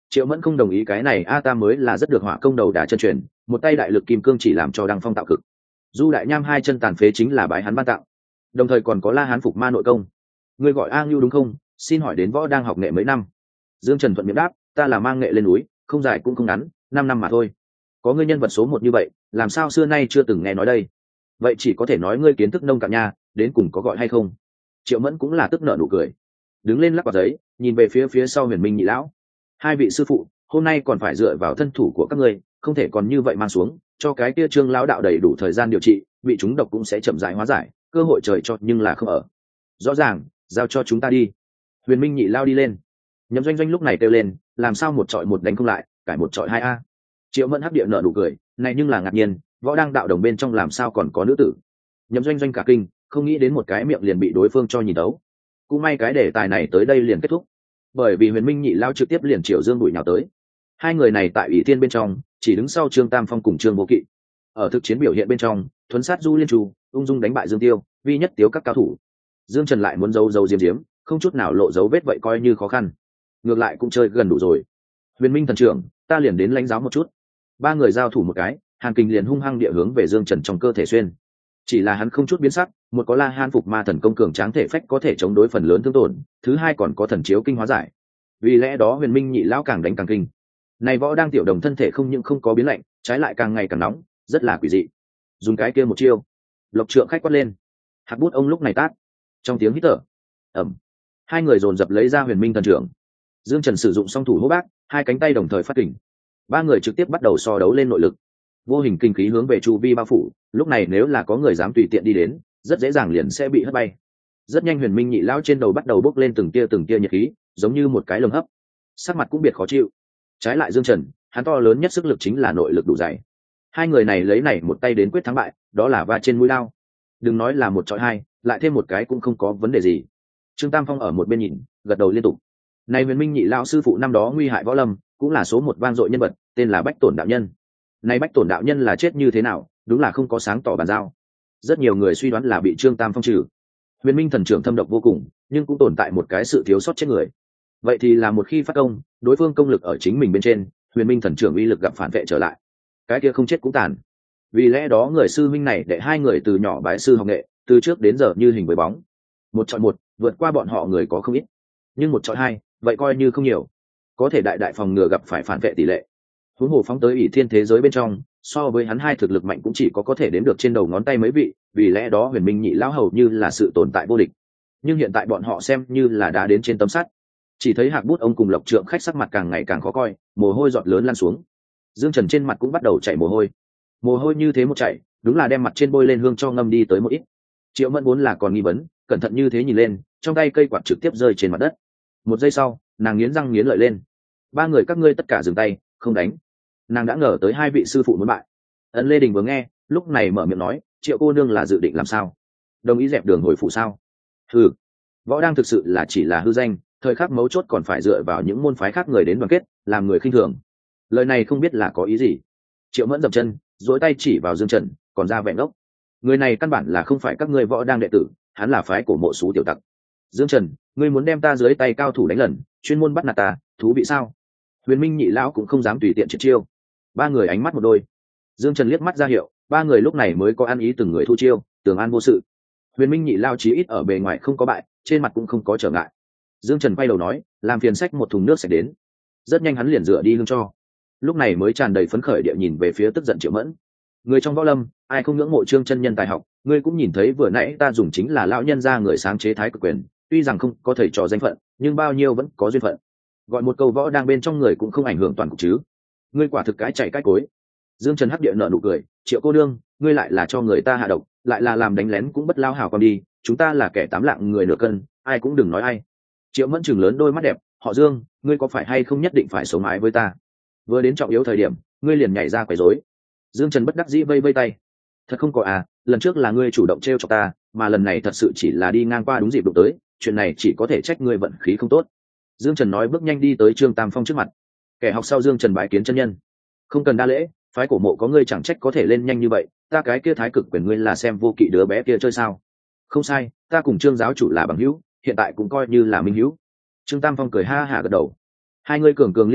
Triệu Mẫn không đồng ý cái này, a ta mới là rất được hỏa công đầu đà chân truyền, một tay đại lực kim cương chỉ làm cho đăng phong tạo cực. Du Đại Nham hai chân tàn phế chính là bái hắn ban tặng, đồng thời còn có La Hán phục ma nội công. Ngươi gọi A Ngưu đúng không? Xin hỏi đến võ đang học nghệ mấy năm? Dương Trần thuận miệng đáp, ta là mang nghệ lên núi, không dài cũng không ngắn, năm năm mà thôi. Có ngươi nhân vật số một như vậy, làm sao xưa nay chưa từng nghe nói đây? Vậy chỉ có thể nói ngươi kiến thức nông cạn nha, đến cùng có gọi hay không? Triệu Mẫn cũng là tức nở nụ cười, đứng lên lắc quả giấy, nhìn về phía phía sau Huyền Minh nhị lão. Hai vị sư phụ, hôm nay còn phải dựa vào thân thủ của các ngươi, không thể còn như vậy mang xuống, cho cái kia Trương lão đạo đầy đủ thời gian điều trị, bị chúng độc cũng sẽ chậm rãi hóa giải, cơ hội trời cho nhưng là không ở. Rõ ràng, giao cho chúng ta đi. Huyền Minh nhị lao đi lên. Nhậm Doanh Doanh lúc này kêu lên, làm sao một trọi một đánh không lại, cải một trọi hai a. Triệu Mẫn hấp địa nở nụ cười, này nhưng là ngạc nhiên, võ đang đạo đồng bên trong làm sao còn có nữ tử. Nhậm Doanh Doanh cả kinh, không nghĩ đến một cái miệng liền bị đối phương cho nhìn đấu. Cũng may cái đề tài này tới đây liền kết thúc, bởi vì Huyền Minh nhị lao trực tiếp liền Triệu Dương đuổi nhào tới. Hai người này tại ủy tiên bên trong chỉ đứng sau Trương Tam Phong cùng Trương Vô Kỵ. Ở thực chiến biểu hiện bên trong, thuấn sát Du Liên Trù, ung dung đánh bại Dương Tiêu, vi nhất tiếu các cao thủ. Dương Trần lại muốn giấu giấu diếm diếm, không chút nào lộ dấu vết, vậy coi như khó khăn. Ngược lại cũng chơi gần đủ rồi. Huyền Minh thần trưởng, ta liền đến lãnh giáo một chút. Ba người giao thủ một cái, Hàn Kình liền hung hăng địa hướng về Dương Trần trong cơ thể xuyên. Chỉ là hắn không chút biến sắc, một có La Hán phục ma thần công cường tráng thể phách có thể chống đối phần lớn thương tổn, thứ hai còn có thần chiếu kinh hóa giải. Vì lẽ đó Huyền Minh nhị lão càng đánh càng kinh. Này võ đang tiểu đồng thân thể không những không có biến lạnh, trái lại càng ngày càng nóng, rất là quỷ dị. Dùng cái kia một chiêu, Lộc Trượng khách quát lên. Hạt bút ông lúc này tát. Trong tiếng hít thở, ầm, hai người dồn dập lấy ra Huyền Minh thần trưởng. Dương Trần sử dụng song thủ hô bác, hai cánh tay đồng thời phát kình. Ba người trực tiếp bắt đầu so đấu lên nội lực. Vô hình kinh khí hướng về chu vi bao phủ, lúc này nếu là có người dám tùy tiện đi đến, rất dễ dàng liền sẽ bị hất bay. Rất nhanh Huyền Minh nhị lão trên đầu bắt đầu bốc lên từng tia từng tia nhiệt khí, giống như một cái lồng hấp. Sắc mặt cũng biệt khó chịu. Trái lại Dương Trần, hắn to lớn nhất sức lực chính là nội lực đủ dày. Hai người này lấy này một tay đến quyết thắng bại, đó là va trên mũi lao. Đừng nói là một chọi hai, lại thêm một cái cũng không có vấn đề gì. Trương Tam Phong ở một bên nhìn, gật đầu liên tục. Này Huyền Minh nhị lão sư phụ năm đó nguy hại võ lâm, cũng là số một vang dội nhân vật, tên là Bách Tổn đạo nhân. Này Bách Tổn đạo nhân là chết như thế nào, đúng là không có sáng tỏ bàn giao. Rất nhiều người suy đoán là bị Trương Tam Phong trừ. Huyền Minh thần trưởng thâm độc vô cùng, nhưng cũng tồn tại một cái sự thiếu sót chết người. Vậy thì là một khi phát công, đối phương công lực ở chính mình bên trên, Huyền Minh thần trưởng uy lực gặp phản vệ trở lại, cái kia không chết cũng tàn. Vì lẽ đó người sư minh này để hai người từ nhỏ bái sư học nghệ, từ trước đến giờ như hình với bóng. Một chọi một, vượt qua bọn họ người có không ít, nhưng một chọi hai, vậy coi như không nhiều, có thể đại đại phòng ngừa gặp phải phản vệ tỷ lệ. Huống hồ phóng tới ỷ thiên thế giới bên trong, so với hắn hai thực lực mạnh cũng chỉ có có thể đếm được trên đầu ngón tay mấy vị, vì lẽ đó Huyền Minh nhị lão hầu như là sự tồn tại vô địch. Nhưng hiện tại bọn họ xem như là đã đến trên tấm sắt. Chỉ thấy Hạc Bút ông cùng Lộc Trượng khách sắc mặt càng ngày càng khó coi, mồ hôi giọt lớn lan xuống. Dương Trần trên mặt cũng bắt đầu chảy mồ hôi. Mồ hôi như thế một chảy, đúng là đem mặt trên bôi lên hương cho ngâm đi tới một ít. Triệu Mẫn vốn là còn nghi vấn, cẩn thận như thế nhìn lên, trong tay cây quạt trực tiếp rơi trên mặt đất. Một giây sau, nàng nghiến răng nghiến lợi lên. Ba người các ngươi tất cả dừng tay, không đánh. Nàng đã ngờ tới hai vị sư phụ muốn bại. Ấn Lê Đình vừa nghe, lúc này mở miệng nói, Triệu cô nương là dự định làm sao? Đồng ý dẹp đường hồi phủ sao? Hừ, võ đang thực sự là chỉ là hư danh, thời khắc mấu chốt còn phải dựa vào những môn phái khác người đến đoàn kết, làm người khinh thường. Lời này không biết là có ý gì. Triệu Mẫn dậm chân, duỗi tay chỉ vào Dương Trần, còn ra vẻ ngốc. Người này căn bản là không phải các ngươi võ đang đệ tử, hắn là phái của mộ xú tiểu tặc. Dương Trần, ngươi muốn đem ta dưới tay cao thủ đánh lần, chuyên môn bắt nạt ta, thú vị sao? Huyền Minh nhị lão cũng không dám tùy tiện triệt chiêu. Ba người ánh mắt một đôi. Dương Trần liếc mắt ra hiệu, ba người lúc này mới có ăn ý từng người thu chiêu, tường an vô sự. Huyền Minh nhị lao chí ít ở bề ngoài không có bại, trên mặt cũng không có trở ngại. Dương Trần quay đầu nói, làm phiền sách một thùng nước sạch đến. Rất nhanh hắn liền rửa đi hương cho. Lúc này mới tràn đầy phấn khởi địa nhìn về phía tức giận Triệu Mẫn. Người trong võ lâm, ai không ngưỡng mộ Trương chân nhân tài học, ngươi cũng nhìn thấy vừa nãy ta dùng chính là lão nhân gia người sáng chế thái cực quyền, tuy rằng không có thầy trò danh phận, nhưng bao nhiêu vẫn có duyên phận. Gọi một câu võ đang bên trong người cũng không ảnh hưởng toàn cục chứ. Ngươi quả thực cái chạy cái cối. Dương Trần hắc địa nở nụ cười, Triệu cô đương, ngươi lại là cho người ta hạ độc, lại là làm đánh lén cũng bất lao hảo con đi, chúng ta là kẻ tám lạng người nửa cân, ai cũng đừng nói ai. Triệu Mẫn chừng lớn đôi mắt đẹp, họ Dương, ngươi có phải hay không nhất định phải sống mái với ta? Vừa đến trọng yếu thời điểm, ngươi liền nhảy ra quấy rối. Dương Trần bất đắc dĩ vây vây tay, thật không có à, lần trước là ngươi chủ động trêu chọc ta, mà lần này thật sự chỉ là đi ngang qua đúng dịp đụng tới, chuyện này chỉ có thể trách ngươi vận khí không tốt. Dương Trần nói bước nhanh đi tới Trương Tam Phong trước mặt. Kẻ học sau Dương Trần bái kiến chân nhân. Không cần đa lễ, phái cổ mộ có ngươi chẳng trách có thể lên nhanh như vậy, ta cái kia thái cực quyền ngươi là xem Vô Kỵ đứa bé kia chơi sao? Không sai, ta cùng Trương giáo chủ là bằng hữu, hiện tại cũng coi như là minh hữu. Trương Tam Phong cười ha hả gật đầu. Hai ngươi cường cường liên hợp,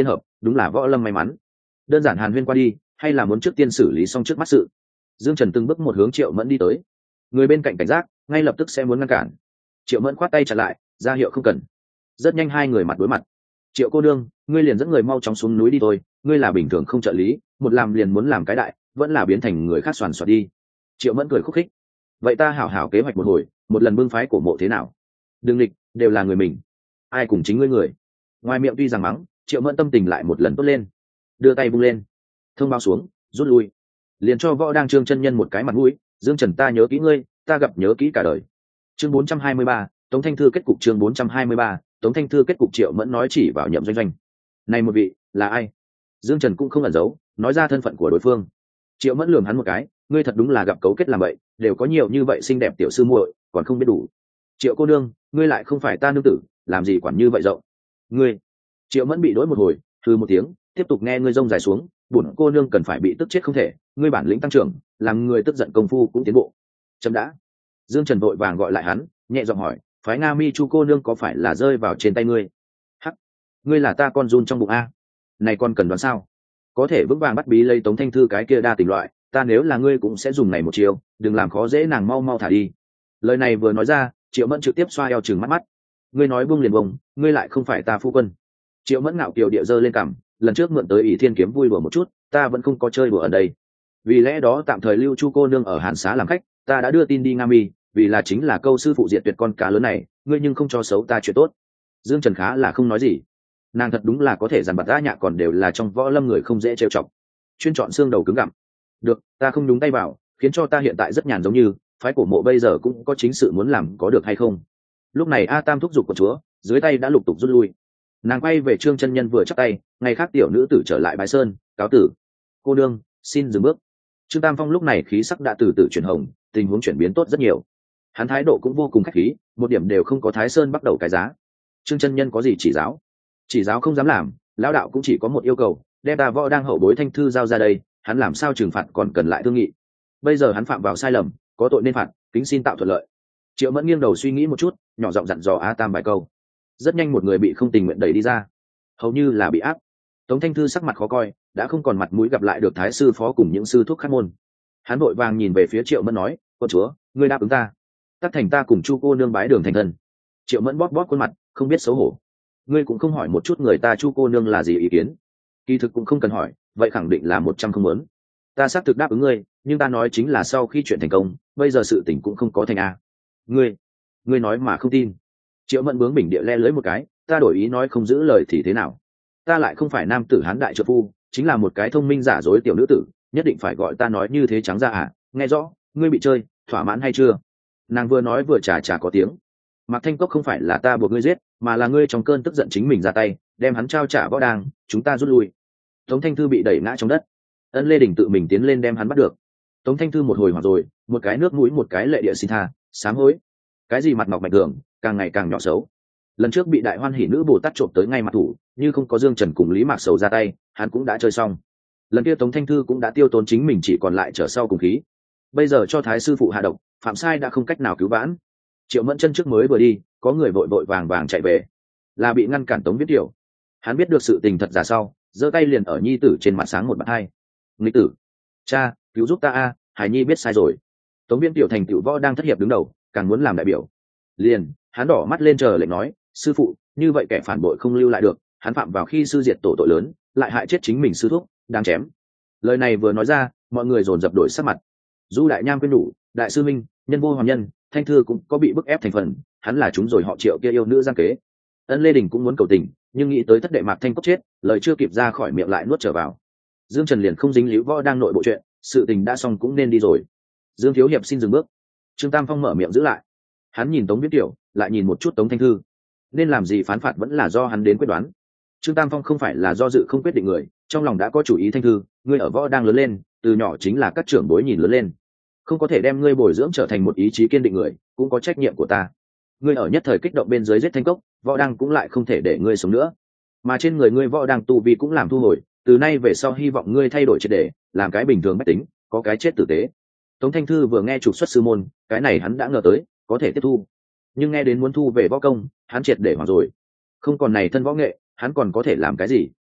đúng là võ lâm may mắn. Đơn giản hàn huyên qua đi, hay là muốn trước tiên xử lý xong trước mắt sự. Dương Trần từng bước một hướng Triệu Mẫn đi tới, người bên cạnh cảnh giác ngay lập tức sẽ muốn ngăn cản. Triệu Mẫn khoát tay chặn lại, ra hiệu không cần. Rất nhanh hai người mặt đối mặt. Triệu cô nương, ngươi liền dẫn người mau chóng xuống núi đi thôi, ngươi là bình thường không trợ lý, một làm liền muốn làm cái đại, vẫn là biến thành người khác soàn soạt đi. Triệu Mẫn cười khúc khích, vậy ta hảo hảo kế hoạch một hồi, một lần bưng phái cổ mộ thế nào? Đừng địch, đều là người mình, ai cùng chính ngươi người. Ngoài miệng tuy rằng mắng, Triệu Mẫn tâm tình lại một lần tốt lên, đưa tay bung lên, thông báo xuống, rút lui, liền cho võ đang trương chân nhân một cái mặt mũi. Dương Trần, ta nhớ kỹ ngươi, ta gặp nhớ kỹ cả đời. Chương bốn trăm hai mươi ba, Tống Thanh Thư kết cục. Chương bốn trăm hai mươi ba, Tống Thanh Thư kết cục. Triệu Mẫn nói chỉ vào Nhậm Doanh Doanh. Này một vị là ai? Dương Trần cũng không ẩn giấu, nói ra thân phận của đối phương. Triệu Mẫn lườm hắn một cái, ngươi thật đúng là gặp cấu kết làm vậy, đều có nhiều như vậy xinh đẹp tiểu sư muội, còn không biết đủ. Triệu cô nương, ngươi lại không phải ta nương tử, làm gì quản như vậy rộng. Ngươi. Triệu Mẫn bị đối một hồi, hừ một tiếng, tiếp tục nghe ngươi rông dài xuống, bổn cô nương cần phải bị tức chết không thể, ngươi bản lĩnh tăng trưởng, làm người tức giận công phu cũng tiến bộ. Chấm đã. Dương Trần vội vàng gọi lại hắn, nhẹ giọng hỏi, phái Nga Mi Chu cô nương có phải là rơi vào trên tay ngươi? Hắc, ngươi là ta con run trong bụng a. Này con cần đoán sao? Có thể vững vàng bắt bí lấy Tống Thanh Thư cái kia đa tình loại, ta nếu là ngươi cũng sẽ dùng này một chiều, đừng làm khó dễ nàng, mau mau thả đi. Lời này vừa nói ra, Triệu Mẫn trực tiếp xoa eo trừng mắt mắt. Ngươi nói buông liền buông, ngươi lại không phải ta phu quân. Triệu Mẫn ngạo kiều địa giơ lên cằm, lần trước mượn tới ỷ thiên kiếm vui đùa một chút, ta vẫn không có chơi đùa ở đây. Vì lẽ đó tạm thời lưu Chu cô nương ở Hàn Xá làm khách, ta đã đưa tin đi Nga Mi, vì là chính là câu sư phụ diệt tuyệt con cá lớn này, ngươi nhưng không cho xấu ta chuyện tốt. Dương Trần khá là không nói gì, nàng thật đúng là có thể dằn vặt đã nhạ, còn đều là trong võ lâm người không dễ trêu chọc, chuyên chọn xương đầu cứng gặm. Được, ta không đúng tay vào, khiến cho ta hiện tại rất nhàn, giống như phái cổ mộ bây giờ cũng có chính sự muốn làm, có được hay không? Lúc này A Tam thúc giục của chúa, dưới tay đã lục tục rút lui. Nàng quay về Trương chân nhân vừa chắp tay, ngày khác tiểu nữ tử trở lại Bái Sơn, cáo tử. Cô đương, xin dừng bước. Trương Tam Phong lúc này khí sắc đã từ từ chuyển hồng, tình huống chuyển biến tốt rất nhiều. Hắn thái độ cũng vô cùng khách khí, một điểm đều không có Thái Sơn bắt đầu cái giá. Trương chân nhân có gì chỉ giáo? Chỉ giáo không dám làm, lão đạo cũng chỉ có một yêu cầu, đem ta võ đang hậu bối Thanh Thư giao ra đây, hắn làm sao trừng phạt còn cần lại thương nghị. Bây giờ hắn phạm vào sai lầm, có tội nên phạt, kính xin tạo thuận lợi. Triệu Mẫn nghiêng đầu suy nghĩ một chút, nhỏ giọng dặn dò A Tam vài câu. Rất nhanh một người bị không tình nguyện đẩy đi ra, hầu như là bị áp. Tống Thanh Thư sắc mặt khó coi, đã không còn mặt mũi gặp lại được thái sư phó cùng những sư thúc khác môn. Hắn vội vàng nhìn về phía Triệu Mẫn nói, con chúa, ngươi đáp ứng ta, tất thành ta cùng Chu cô nương bái đường thành thân. Triệu Mẫn bóp bóp khuôn mặt, không biết xấu hổ. Ngươi cũng không hỏi một chút người ta Chu cô nương là gì ý kiến? Kỳ thực cũng không cần hỏi, vậy khẳng định là một trăm không muốn. Ta xác thực đáp ứng ngươi, nhưng ta nói chính là sau khi chuyện thành công, bây giờ sự tình cũng không có thành a. Ngươi, ngươi nói mà không tin. Triệu Mẫn bướng bỉnh địa le lưới một cái, ta đổi ý nói không giữ lời thì thế nào? Ta lại không phải nam tử hán đại trợ phu, chính là một cái thông minh giả dối tiểu nữ tử, nhất định phải gọi ta nói như thế trắng ra à? Nghe rõ, ngươi bị chơi, thỏa mãn hay chưa? Nàng vừa nói vừa chà chà có tiếng. Mạc Thanh Cốc không phải là ta buộc ngươi giết, mà là ngươi trong cơn tức giận chính mình ra tay, đem hắn trao trả võ đang, chúng ta rút lui. Tống Thanh Thư bị đẩy ngã trong đất, Ân Lê Đình tự mình tiến lên đem hắn bắt được. Tống Thanh Thư một hồi hoảng rồi, một cái nước mũi một cái lệ địa xin tha, sám hối. Cái gì mặt ngọc mạnh thường, càng ngày càng nhỏ xấu. Lần trước bị đại hoan hỉ nữ Bồ Tát trộm tới ngay mặt thủ, như không có Dương Trần cùng Lý Mạc Sầu ra tay, hắn cũng đã chơi xong. Lần kia Tống Thanh Thư cũng đã tiêu tốn chính mình, chỉ còn lại trở sau cùng khí. Bây giờ cho thái sư phụ hạ độc, phạm sai đã không cách nào cứu vãn. Triệu Mẫn chân trước mới vừa đi, có người vội vội vàng vàng chạy về, là bị ngăn cản Tống Viễn Tiểu. Hắn biết được sự tình thật giả sau, giơ tay liền ở nhi tử trên mặt sáng một bạt hai. Nghịch tử, cha, cứu giúp ta a, Hải Nhi biết sai rồi. Tống Viễn Tiểu thành tựu võ đang thất hiệp đứng đầu, càng muốn làm đại biểu. Liền, hắn đỏ mắt lên chờ lệnh nói, sư phụ, như vậy kẻ phản bội không lưu lại được, hắn phạm vào khi sư diệt tổ tội lớn, lại hại chết chính mình sư thúc, đang chém. Lời này vừa nói ra, mọi người dồn dập đổi sắc mặt. Du Đại Nham quyên nhủ, đại sư minh, nhân vô hoàn nhân, Thanh Thư cũng có bị bức ép thành phần, hắn là chúng rồi họ Triệu kia yêu nữ gian kế. Ân Lê Đình cũng muốn cầu tình, nhưng nghĩ tới thất đệ Mạc Thanh Cốc chết, lời chưa kịp ra khỏi miệng lại nuốt trở vào. Dương Trần liền không dính líu võ đang nội bộ chuyện, sự tình đã xong cũng nên đi rồi. Dương thiếu hiệp xin dừng bước. Trương Tam Phong mở miệng giữ lại. Hắn nhìn Tống Viễn Tiểu, lại nhìn một chút Tống Thanh Thư. Nên làm gì phán phạt vẫn là do hắn đến quyết đoán. Trương Tam Phong không phải là do dự không quyết định người, trong lòng đã có chủ ý. Thanh Thư, ngươi ở võ đang lớn lên, từ nhỏ chính là các trưởng bối nhìn lớn lên, không có thể đem ngươi bồi dưỡng trở thành một ý chí kiên định người, cũng có trách nhiệm của ta. Ngươi ở nhất thời kích động bên dưới giết Thanh Cốc, võ đang cũng lại không thể để ngươi sống nữa, mà trên người ngươi võ đang tu vi cũng làm thu hồi, từ nay về sau hy vọng ngươi thay đổi triệt để, làm cái bình thường bách tính, có cái chết tử tế. Tống Thanh Thư vừa nghe trục xuất sư môn, cái này hắn đã ngờ tới, có thể tiếp thu, nhưng nghe đến muốn thu về võ công, hắn triệt để hoảng rồi. Không còn này thân võ nghệ, hắn còn có thể làm cái gì?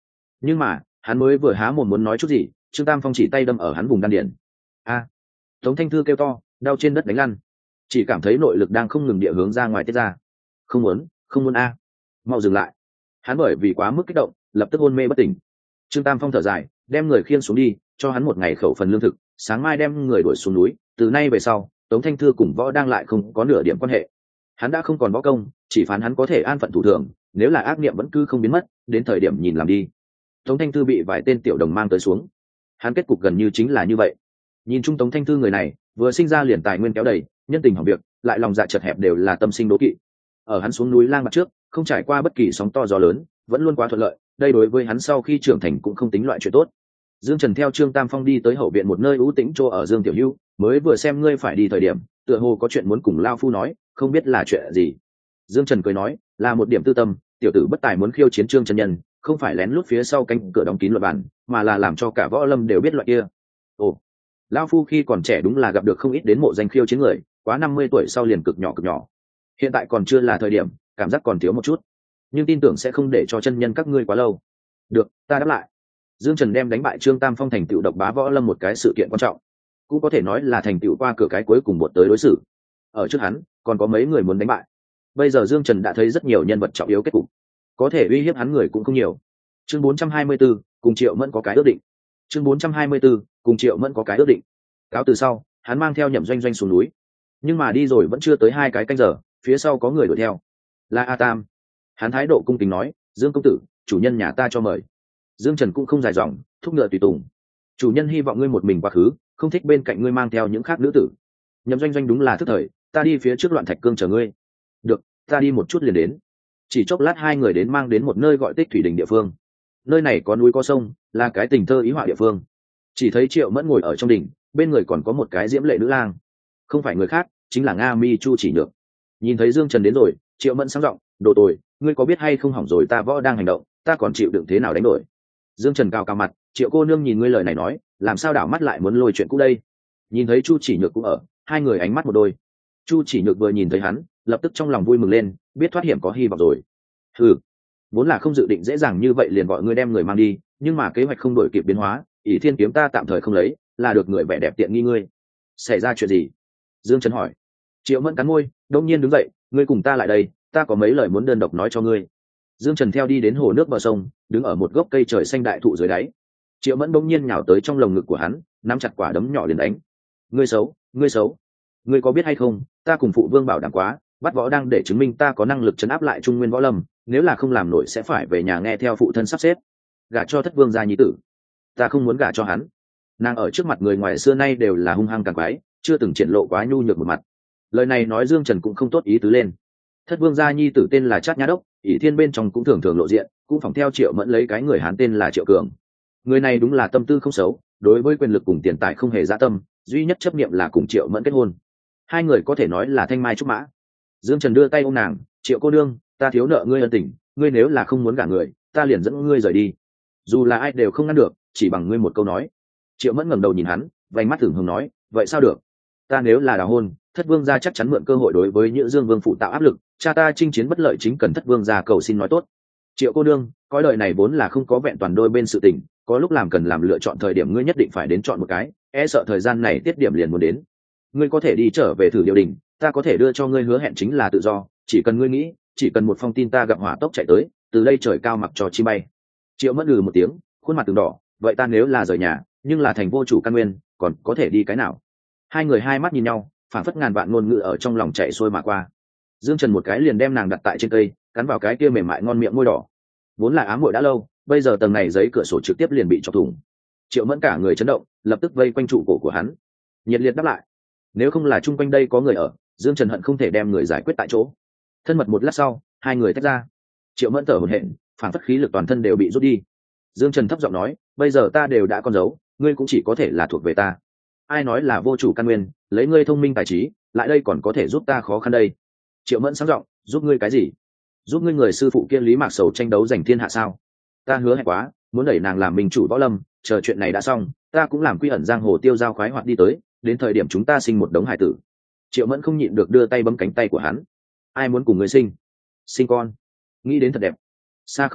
Nhưng mà hắn mới vừa há mồm muốn nói chút gì, Trương Tam Phong chỉ tay đâm ở hắn vùng đan điển. A! Tống Thanh Thư kêu to, đau trên đất đánh lăn, chỉ cảm thấy nội lực đang không ngừng địa hướng ra ngoài tiết ra. Không muốn, không muốn a! Mau dừng lại! Hắn bởi vì quá mức kích động, lập tức hôn mê bất tỉnh. Trương Tam Phong thở dài, đem người khiêng xuống đi, cho hắn một ngày khẩu phần lương thực, sáng mai đem người đuổi xuống núi. Từ nay về sau, Tống Thanh Thư cùng võ đang lại không có nửa điểm quan hệ. Hắn đã không còn võ công, chỉ phán hắn có thể an phận thủ thường, nếu là ác niệm vẫn cứ không biến mất, đến thời điểm nhìn làm đi. Tống Thanh Thư bị vài tên tiểu đồng mang tới xuống, hắn kết cục gần như chính là như vậy. Nhìn chung Tống Thanh Thư người này, vừa sinh ra liền tài nguyên kéo đầy, nhân tình hỏng việc, lại lòng dạ chật hẹp đều là tâm sinh đố kỵ. Ở hắn xuống núi lang bạt trước, không trải qua bất kỳ sóng to gió lớn, vẫn luôn quá thuận lợi, đây đối với hắn sau khi trưởng thành cũng không tính loại chuyện tốt. Dương Trần theo Trương Tam Phong đi tới hậu viện một nơi ưu tĩnh chỗ ở Dương Tiểu Hưu, mới vừa xem ngươi phải đi thời điểm, tựa hồ có chuyện muốn cùng lao phu nói, không biết là chuyện gì. Dương Trần cười nói, là một điểm tư tâm, tiểu tử bất tài muốn khiêu chiến Trương chân nhân, không phải lén lút phía sau cánh cửa đóng kín luật bản, mà là làm cho cả võ lâm đều biết loại kia. Ồ, lao phu khi còn trẻ đúng là gặp được không ít đến mộ danh khiêu chiến người, quá năm mươi tuổi sau liền cực nhỏ cực nhỏ. Hiện tại còn chưa là thời điểm, cảm giác còn thiếu một chút, nhưng tin tưởng sẽ không để cho chân nhân các ngươi quá lâu. Được, ta đáp lại. Dương Trần đem đánh bại Trương Tam Phong thành tựu độc bá võ lâm một cái sự kiện quan trọng, cũng có thể nói là thành tựu qua cửa cái cuối cùng một tới đối xử. Ở trước hắn còn có mấy người muốn đánh bại, bây giờ Dương Trần đã thấy rất nhiều nhân vật trọng yếu kết cục, có thể uy hiếp hắn người cũng không nhiều. Chương bốn trăm hai mươi 4, cùng Triệu Mẫn có cái ước định. Chương bốn trăm hai mươi 4, cùng Triệu Mẫn có cái ước định. Cáo từ sau, hắn mang theo Nhậm Doanh Doanh xuống núi, nhưng mà đi rồi vẫn chưa tới hai cái canh giờ, phía sau có người đuổi theo. Là A Tam. Hắn thái độ cung kính nói, Dương công tử, chủ nhân nhà ta cho mời. Dương Trần cũng không dài dòng, thúc ngựa tùy tùng. Chủ nhân hy vọng ngươi một mình quá khứ, không thích bên cạnh ngươi mang theo những khác nữ tử. Nhậm Doanh Doanh đúng là thức thời, ta đi phía trước Loạn Thạch Cương chờ ngươi. Được, ta đi một chút liền đến. Chỉ chốc lát hai người đến mang đến một nơi gọi Tích Thủy Đình địa phương. Nơi này có núi có sông, là cái tình thơ ý họa địa phương. Chỉ thấy Triệu Mẫn ngồi ở trong đỉnh, bên người còn có một cái diễm lệ nữ lang, không phải người khác, chính là Nga Mi Chu Chỉ Nhược. Nhìn thấy Dương Trần đến rồi, Triệu Mẫn sáng giọng, đồ tồi, ngươi có biết hay không, hỏng rồi, ta võ đang hành động, ta còn chịu đựng thế nào đánh đổi. Dương Trần cao cao mặt, Triệu cô nương nhìn ngươi lời này nói, làm sao đảo mắt lại muốn lôi chuyện cũ đây. Nhìn thấy Chu Chỉ Nhược cũng ở, hai người ánh mắt một đôi. Chu Chỉ Nhược vừa nhìn thấy hắn, lập tức trong lòng vui mừng lên, biết thoát hiểm có hy vọng rồi. Ừ, vốn là không dự định dễ dàng như vậy liền gọi ngươi đem người mang đi, nhưng mà kế hoạch không đổi kịp biến hóa, ỷ thiên kiếm ta tạm thời không lấy, là được người vẻ đẹp tiện nghi ngươi. Xảy ra chuyện gì? Dương Trần hỏi. Triệu Mẫn cắn môi, đông nhiên đứng dậy, ngươi cùng ta lại đây, ta có mấy lời muốn đơn độc nói cho ngươi. Dương Trần theo đi đến hồ nước bờ sông, đứng ở một gốc cây trời xanh đại thụ dưới đáy. Triệu Mẫn đông nhiên nhào tới trong lồng ngực của hắn, nắm chặt quả đấm nhỏ liền đánh. Ngươi xấu, ngươi xấu, ngươi có biết hay không, ta cùng phụ vương bảo đảm quá, bắt võ đang để chứng minh ta có năng lực trấn áp lại trung nguyên võ lâm, nếu là không làm nổi sẽ phải về nhà nghe theo phụ thân sắp xếp, gả cho thất vương gia nhi tử. Ta không muốn gả cho hắn. Nàng ở trước mặt người ngoài xưa nay đều là hung hăng càng quái, chưa từng triển lộ quá nhu nhược một mặt. Lời này nói Dương Trần cũng không tốt ý tứ lên. Thất vương gia nhi tử tên là Trát Nhã Đốc, ỷ thiên bên trong cũng thường thường lộ diện, cũng phỏng theo Triệu Mẫn lấy cái người Hán tên là Triệu Cường. Người này đúng là tâm tư không xấu, đối với quyền lực cùng tiền tài không hề dạ tâm, duy nhất chấp niệm là cùng Triệu Mẫn kết hôn. Hai người có thể nói là thanh mai trúc mã. Dương Trần đưa tay ôm nàng, Triệu cô nương, ta thiếu nợ ngươi ân tình, ngươi nếu là không muốn gả người, ta liền dẫn ngươi rời đi. Dù là ai đều không ngăn được, chỉ bằng ngươi một câu nói. Triệu Mẫn ngẩng đầu nhìn hắn, vành mắt thường hồng nói, vậy sao được? Ta nếu là đào hôn, thất vương gia chắc chắn mượn cơ hội đối với Nhữ Dương vương phụ tạo áp lực, cha ta chinh chiến bất lợi chính cần thất vương gia cầu xin nói tốt. Triệu cô nương, cõi đời này vốn là không có vẹn toàn đôi bên sự tình, có lúc làm cần làm lựa chọn thời điểm ngươi nhất định phải đến chọn một cái, e sợ thời gian này tiết điểm liền muốn đến. Ngươi có thể đi trở về thử điều đình, ta có thể đưa cho ngươi hứa hẹn chính là tự do, chỉ cần ngươi nghĩ, chỉ cần một phong tin ta gặp hỏa tốc chạy tới, từ đây trời cao mặc cho chi bay. Triệu Mẫn lừ một tiếng, khuôn mặt từng đỏ, vậy ta nếu là rời nhà, nhưng là thành vô chủ căn nguyên, còn có thể đi cái nào? Hai người hai mắt nhìn nhau, phản phất ngàn vạn ngôn ngữ ở trong lòng chạy xuôi mà qua. Dương Trần một cái liền đem nàng đặt tại trên cây, cắn vào cái kia mềm mại ngon miệng môi đỏ. Vốn là ám muội đã lâu, bây giờ tầng này giấy cửa sổ trực tiếp liền bị chọc thủng. Triệu Mẫn cả người chấn động, lập tức vây quanh trụ cổ của hắn, nhiệt liệt đáp lại. Nếu không là chung quanh đây có người ở, Dương Trần hận không thể đem người giải quyết tại chỗ. Thân mật một lát sau, hai người tách ra. Triệu Mẫn thở hổn hển, phản phất khí lực toàn thân đều bị rút đi. Dương Trần thấp giọng nói, bây giờ ta đều đã con dấu, ngươi cũng chỉ có thể là thuộc về ta. Ai nói là vô chủ căn nguyên, lấy ngươi thông minh tài trí, lại đây còn có thể giúp ta khó khăn đây. Triệu Mẫn sáng giọng, giúp ngươi cái gì? Giúp ngươi người sư phụ kia Lý Mạc Sầu tranh đấu giành thiên hạ sao? Ta hứa hẹn quá, muốn đẩy nàng làm minh chủ võ lâm, chờ chuyện này đã xong, ta cũng làm quy ẩn giang hồ tiêu giao khoái hoạt đi tới, đến thời điểm chúng ta sinh một đống hải tử. Triệu Mẫn không nhịn được đưa tay bấm cánh tay của hắn. Ai muốn cùng ngươi sinh? Sinh con? Nghĩ đến thật đẹp. Xa không nói,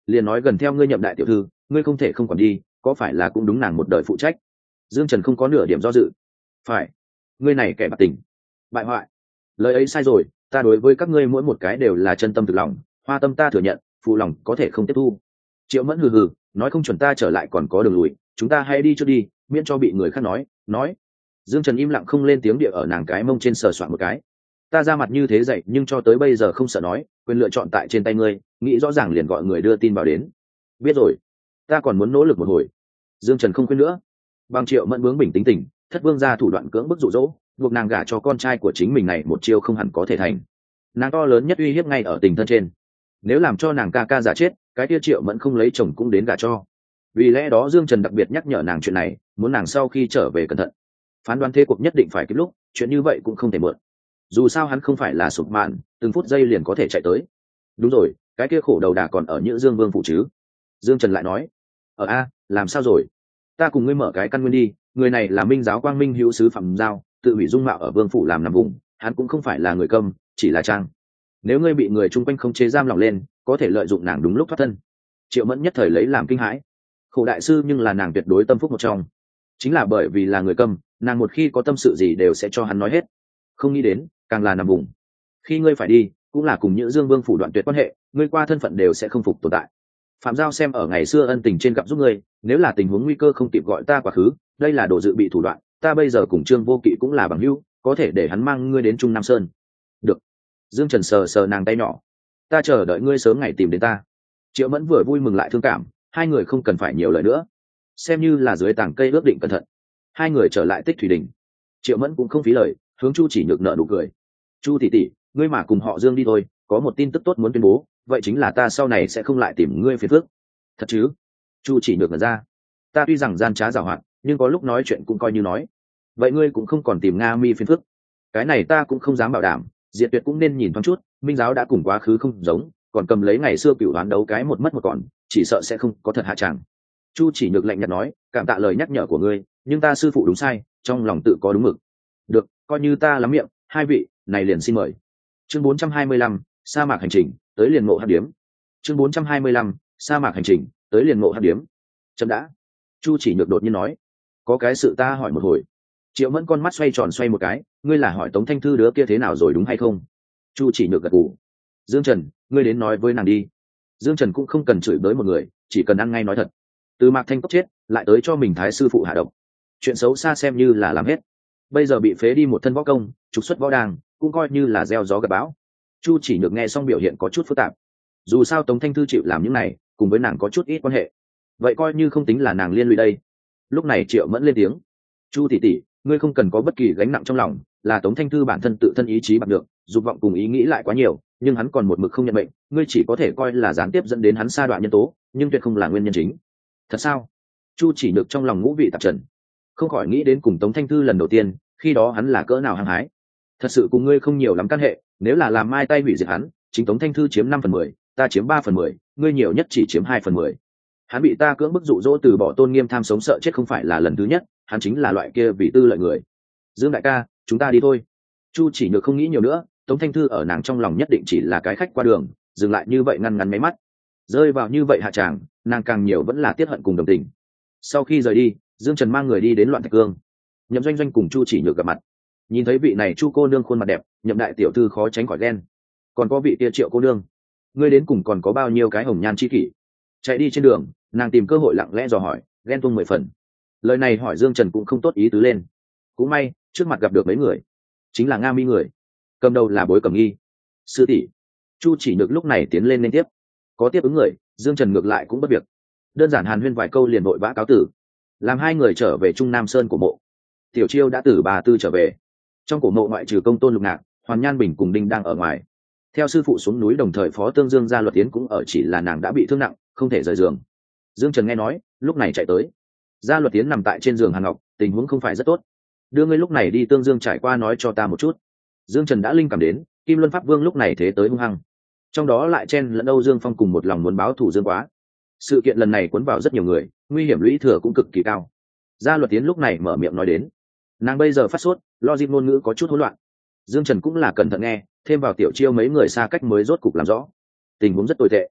liền nói gần theo ngươi nhậm đại tiểu thư, ngươi không thể không còn đi, có phải là cũng đúng nàng một đời phụ trách? Dương Trần không có nửa điểm do dự. Phải, ngươi này kẻ bạc tình, bại hoại. Lời ấy sai rồi, ta đối với các ngươi mỗi một cái đều là chân tâm thực lòng, Hoa Tâm ta thừa nhận, phụ lòng có thể không tiếp thu. Triệu Mẫn hừ hừ, nói không chuẩn ta trở lại còn có đường lùi, chúng ta hãy đi trước đi, miễn cho bị người khác nói. Nói. Dương Trần im lặng không lên tiếng, địa ở nàng cái mông trên sờ soạn một cái. Ta ra mặt như thế dậy, nhưng cho tới bây giờ không sợ nói, quyền lựa chọn tại trên tay ngươi, nghĩ rõ ràng liền gọi người đưa tin vào đến. Biết rồi, ta còn muốn nỗ lực một hồi. Dương Trần không khuyên nữa. Bằng Triệu Mẫn bướng bình tĩnh tỉnh, thất vương ra thủ đoạn cưỡng bức dụ dỗ, buộc nàng gả cho con trai của chính mình này một chiêu không hẳn có thể thành. Nàng to lớn nhất uy hiếp ngay ở tình thân trên. Nếu làm cho nàng ca ca giả chết, cái kia Triệu Mẫn không lấy chồng cũng đến gả cho. Vì lẽ đó Dương Trần đặc biệt nhắc nhở nàng chuyện này, muốn nàng sau khi trở về cẩn thận. Phán đoán thế cuộc nhất định phải kịp lúc, chuyện như vậy cũng không thể mượn. Dù sao hắn không phải là sụp mạn, từng phút giây liền có thể chạy tới. Đúng rồi, cái kia khổ đầu đà còn ở Nhữ Dương Vương phủ chứ? Dương Trần lại nói. Ở a, làm sao rồi? Ta cùng ngươi mở cái căn nguyên đi, người này là Minh giáo Quang Minh hữu sứ Phạm Giao, tự hủy dung mạo ở Vương phủ làm nằm vùng, hắn cũng không phải là người câm, chỉ là trang. Nếu ngươi bị người chung quanh không chế giam lỏng lên, có thể lợi dụng nàng đúng lúc thoát thân. Triệu Mẫn nhất thời lấy làm kinh hãi. Khổ đại sư nhưng là nàng tuyệt đối tâm phúc một trong. Chính là bởi vì là người câm, nàng một khi có tâm sự gì đều sẽ cho hắn nói hết. Không nghĩ đến, càng là nằm vùng. Khi ngươi phải đi, cũng là cùng Nhữ Dương Vương phủ đoạn tuyệt quan hệ, ngươi qua thân phận đều sẽ không phục tồn tại. Phạm Giao xem ở ngày xưa ân tình trên gặp giúp ngươi, nếu là tình huống nguy cơ không kịp gọi ta quá khứ, đây là đồ dự bị thủ đoạn, ta bây giờ cùng Trương Vô Kỵ cũng là bằng hữu, có thể để hắn mang ngươi đến Trung Nam Sơn. Được. Dương Trần sờ sờ nàng tay nhỏ. Ta chờ đợi ngươi sớm ngày tìm đến ta. Triệu Mẫn vừa vui mừng lại thương cảm, hai người không cần phải nhiều lời nữa, xem như là dưới tảng cây ước định cẩn thận. Hai người trở lại Tích Thủy Đình. Triệu Mẫn cũng không phí lời, hướng Chu Chỉ Nhược nợ nụ cười. Chu tỷ tỷ, ngươi mà cùng họ Dương đi thôi, có một tin tức tốt muốn tuyên bố, vậy chính là ta sau này sẽ không lại tìm ngươi phiền phức. Thật chứ? Chu Chỉ Nhược ngẩn ra. Ta tuy rằng gian trá giàu hạn, nhưng có lúc nói chuyện cũng coi như nói. Vậy ngươi cũng không còn tìm Nga Mi phiền phức? Cái này ta cũng không dám bảo đảm, Diệt Tuyệt cũng nên nhìn thoáng chút, Minh giáo đã cùng quá khứ không giống, còn cầm lấy ngày xưa cựu đoán đấu cái một mất một còn, chỉ sợ sẽ không có thật hạ tràng. Chu Chỉ Nhược lạnh nhạt nói, cảm tạ lời nhắc nhở của ngươi, nhưng ta sư phụ đúng sai, trong lòng tự có đúng mực. Được, coi như ta lắm miệng, hai vị, này liền xin mời. Chương bốn trăm hai mươi lăm, sa mạc hành trình, tới liền ngộ hắc điếm. Chương bốn trăm hai mươi lăm, sa mạc hành trình, tới liền ngộ hắc điếm. Chấm đã. Chu Chỉ Nhược đột nhiên nói, có cái sự ta hỏi một hồi. Triệu Mẫn con mắt xoay tròn xoay một cái, ngươi là hỏi Tống Thanh Thư đứa kia thế nào rồi đúng hay không? Chu Chỉ Nhược gật gù. Dương Trần, ngươi đến nói với nàng đi. Dương Trần cũng không cần chửi bới một người, chỉ cần ăn ngay nói thật. Từ Mạc Thanh Cốc chết, lại tới cho mình thái sư phụ hạ độc. Chuyện xấu xa xem như là làm hết. Bây giờ bị phế đi một thân võ công, trục xuất võ đàng, cũng coi như là gieo gió gặt bão. Chu Chỉ Nhược nghe xong biểu hiện có chút phức tạp. Dù sao Tống Thanh Thư chịu làm những này, cùng với nàng có chút ít quan hệ, vậy coi như không tính là nàng liên lụy đây. Lúc này Triệu Mẫn lên tiếng, Chu tỷ tỷ, ngươi không cần có bất kỳ gánh nặng trong lòng, là Tống Thanh Thư bản thân tự thân ý chí bạc được, dục vọng cùng ý nghĩ lại quá nhiều, nhưng hắn còn một mực không nhận mệnh, ngươi chỉ có thể coi là gián tiếp dẫn đến hắn sa đoạn nhân tố, nhưng tuyệt không là nguyên nhân chính. Thật sao? Chu Chỉ Nhược trong lòng ngũ vị tạp trần, không khỏi nghĩ đến cùng Tống Thanh Thư lần đầu tiên, khi đó hắn là cỡ nào hăng hái. Thật sự cùng ngươi không nhiều lắm căn hệ, nếu là làm mai tay hủy diệt hắn, chính Tống Thanh Thư chiếm năm phần mười, ta chiếm ba phần mười, ngươi nhiều nhất chỉ chiếm hai phần mười. Hắn bị ta cưỡng bức dụ dỗ từ bỏ tôn nghiêm tham sống sợ chết không phải là lần thứ nhất, hắn chính là loại kia vì tư lợi người. Dương đại ca, chúng ta đi thôi. Chu Chỉ Nhược không nghĩ nhiều nữa, Tống Thanh Thư ở nàng trong lòng nhất định chỉ là cái khách qua đường, dừng lại như vậy ngăn ngắn mấy mắt, rơi vào như vậy hạ tràng, nàng càng nhiều vẫn là tiết hận cùng đồng tình. Sau khi rời đi, Dương Trần mang người đi đến Loạn Thạch Cương. Nhậm Doanh Doanh cùng Chu Chỉ Nhược gặp mặt, nhìn thấy vị này Chu cô nương khuôn mặt đẹp, Nhậm đại tiểu thư khó tránh khỏi ghen. Còn có vị kia Triệu cô nương, ngươi đến cùng còn có bao nhiêu cái hồng nhan chi kỷ? Chạy đi trên đường, nàng tìm cơ hội lặng lẽ dò hỏi, ghen tuông mười phần. Lời này hỏi Dương Trần cũng không tốt ý tứ lên. Cũng may, trước mặt gặp được mấy người, chính là Nga Mi người, cầm đầu là Bối Cẩm Nghi. Sư tỷ. Chu Chỉ Nhược lúc này tiến lên liên tiếp, có tiếp ứng người, Dương Trần ngược lại cũng bất việc, đơn giản hàn huyên vài câu liền vội vã cáo tử, làm hai người trở về Trung Nam Sơn của mộ. Tiểu Chiêu đã từ bà tư trở về, trong cổ mộ ngoại trừ Công Tôn Lục Ngạc, Hoàn Nhan Bình cùng Đinh đang ở ngoài. Theo sư phụ xuống núi, đồng thời Phó Tương Dương Gia Luật Tiến cũng ở, chỉ là nàng đã bị thương nặng, không thể rời giường. Dương Trần nghe nói, lúc này chạy tới. Gia Luật Tiến nằm tại trên giường Hàn Ngọc, tình huống không phải rất tốt. Đưa ngươi lúc này đi Tương Dương trải qua nói cho ta một chút. Dương Trần đã linh cảm đến, Kim Luân Pháp Vương lúc này thế tới hung hăng, trong đó lại chen lẫn Âu Dương Phong cùng một lòng muốn báo thù Dương Quá. Sự kiện lần này cuốn vào rất nhiều người, nguy hiểm lũy thừa cũng cực kỳ cao. Gia Luật Tiến lúc này mở miệng nói đến, nàng bây giờ phát sốt, logic ngôn ngữ có chút hỗn loạn. Dương Trần cũng là cẩn thận nghe, thêm vào Tiểu Chiêu mấy người xa cách mới rốt cục làm rõ tình huống rất tồi tệ.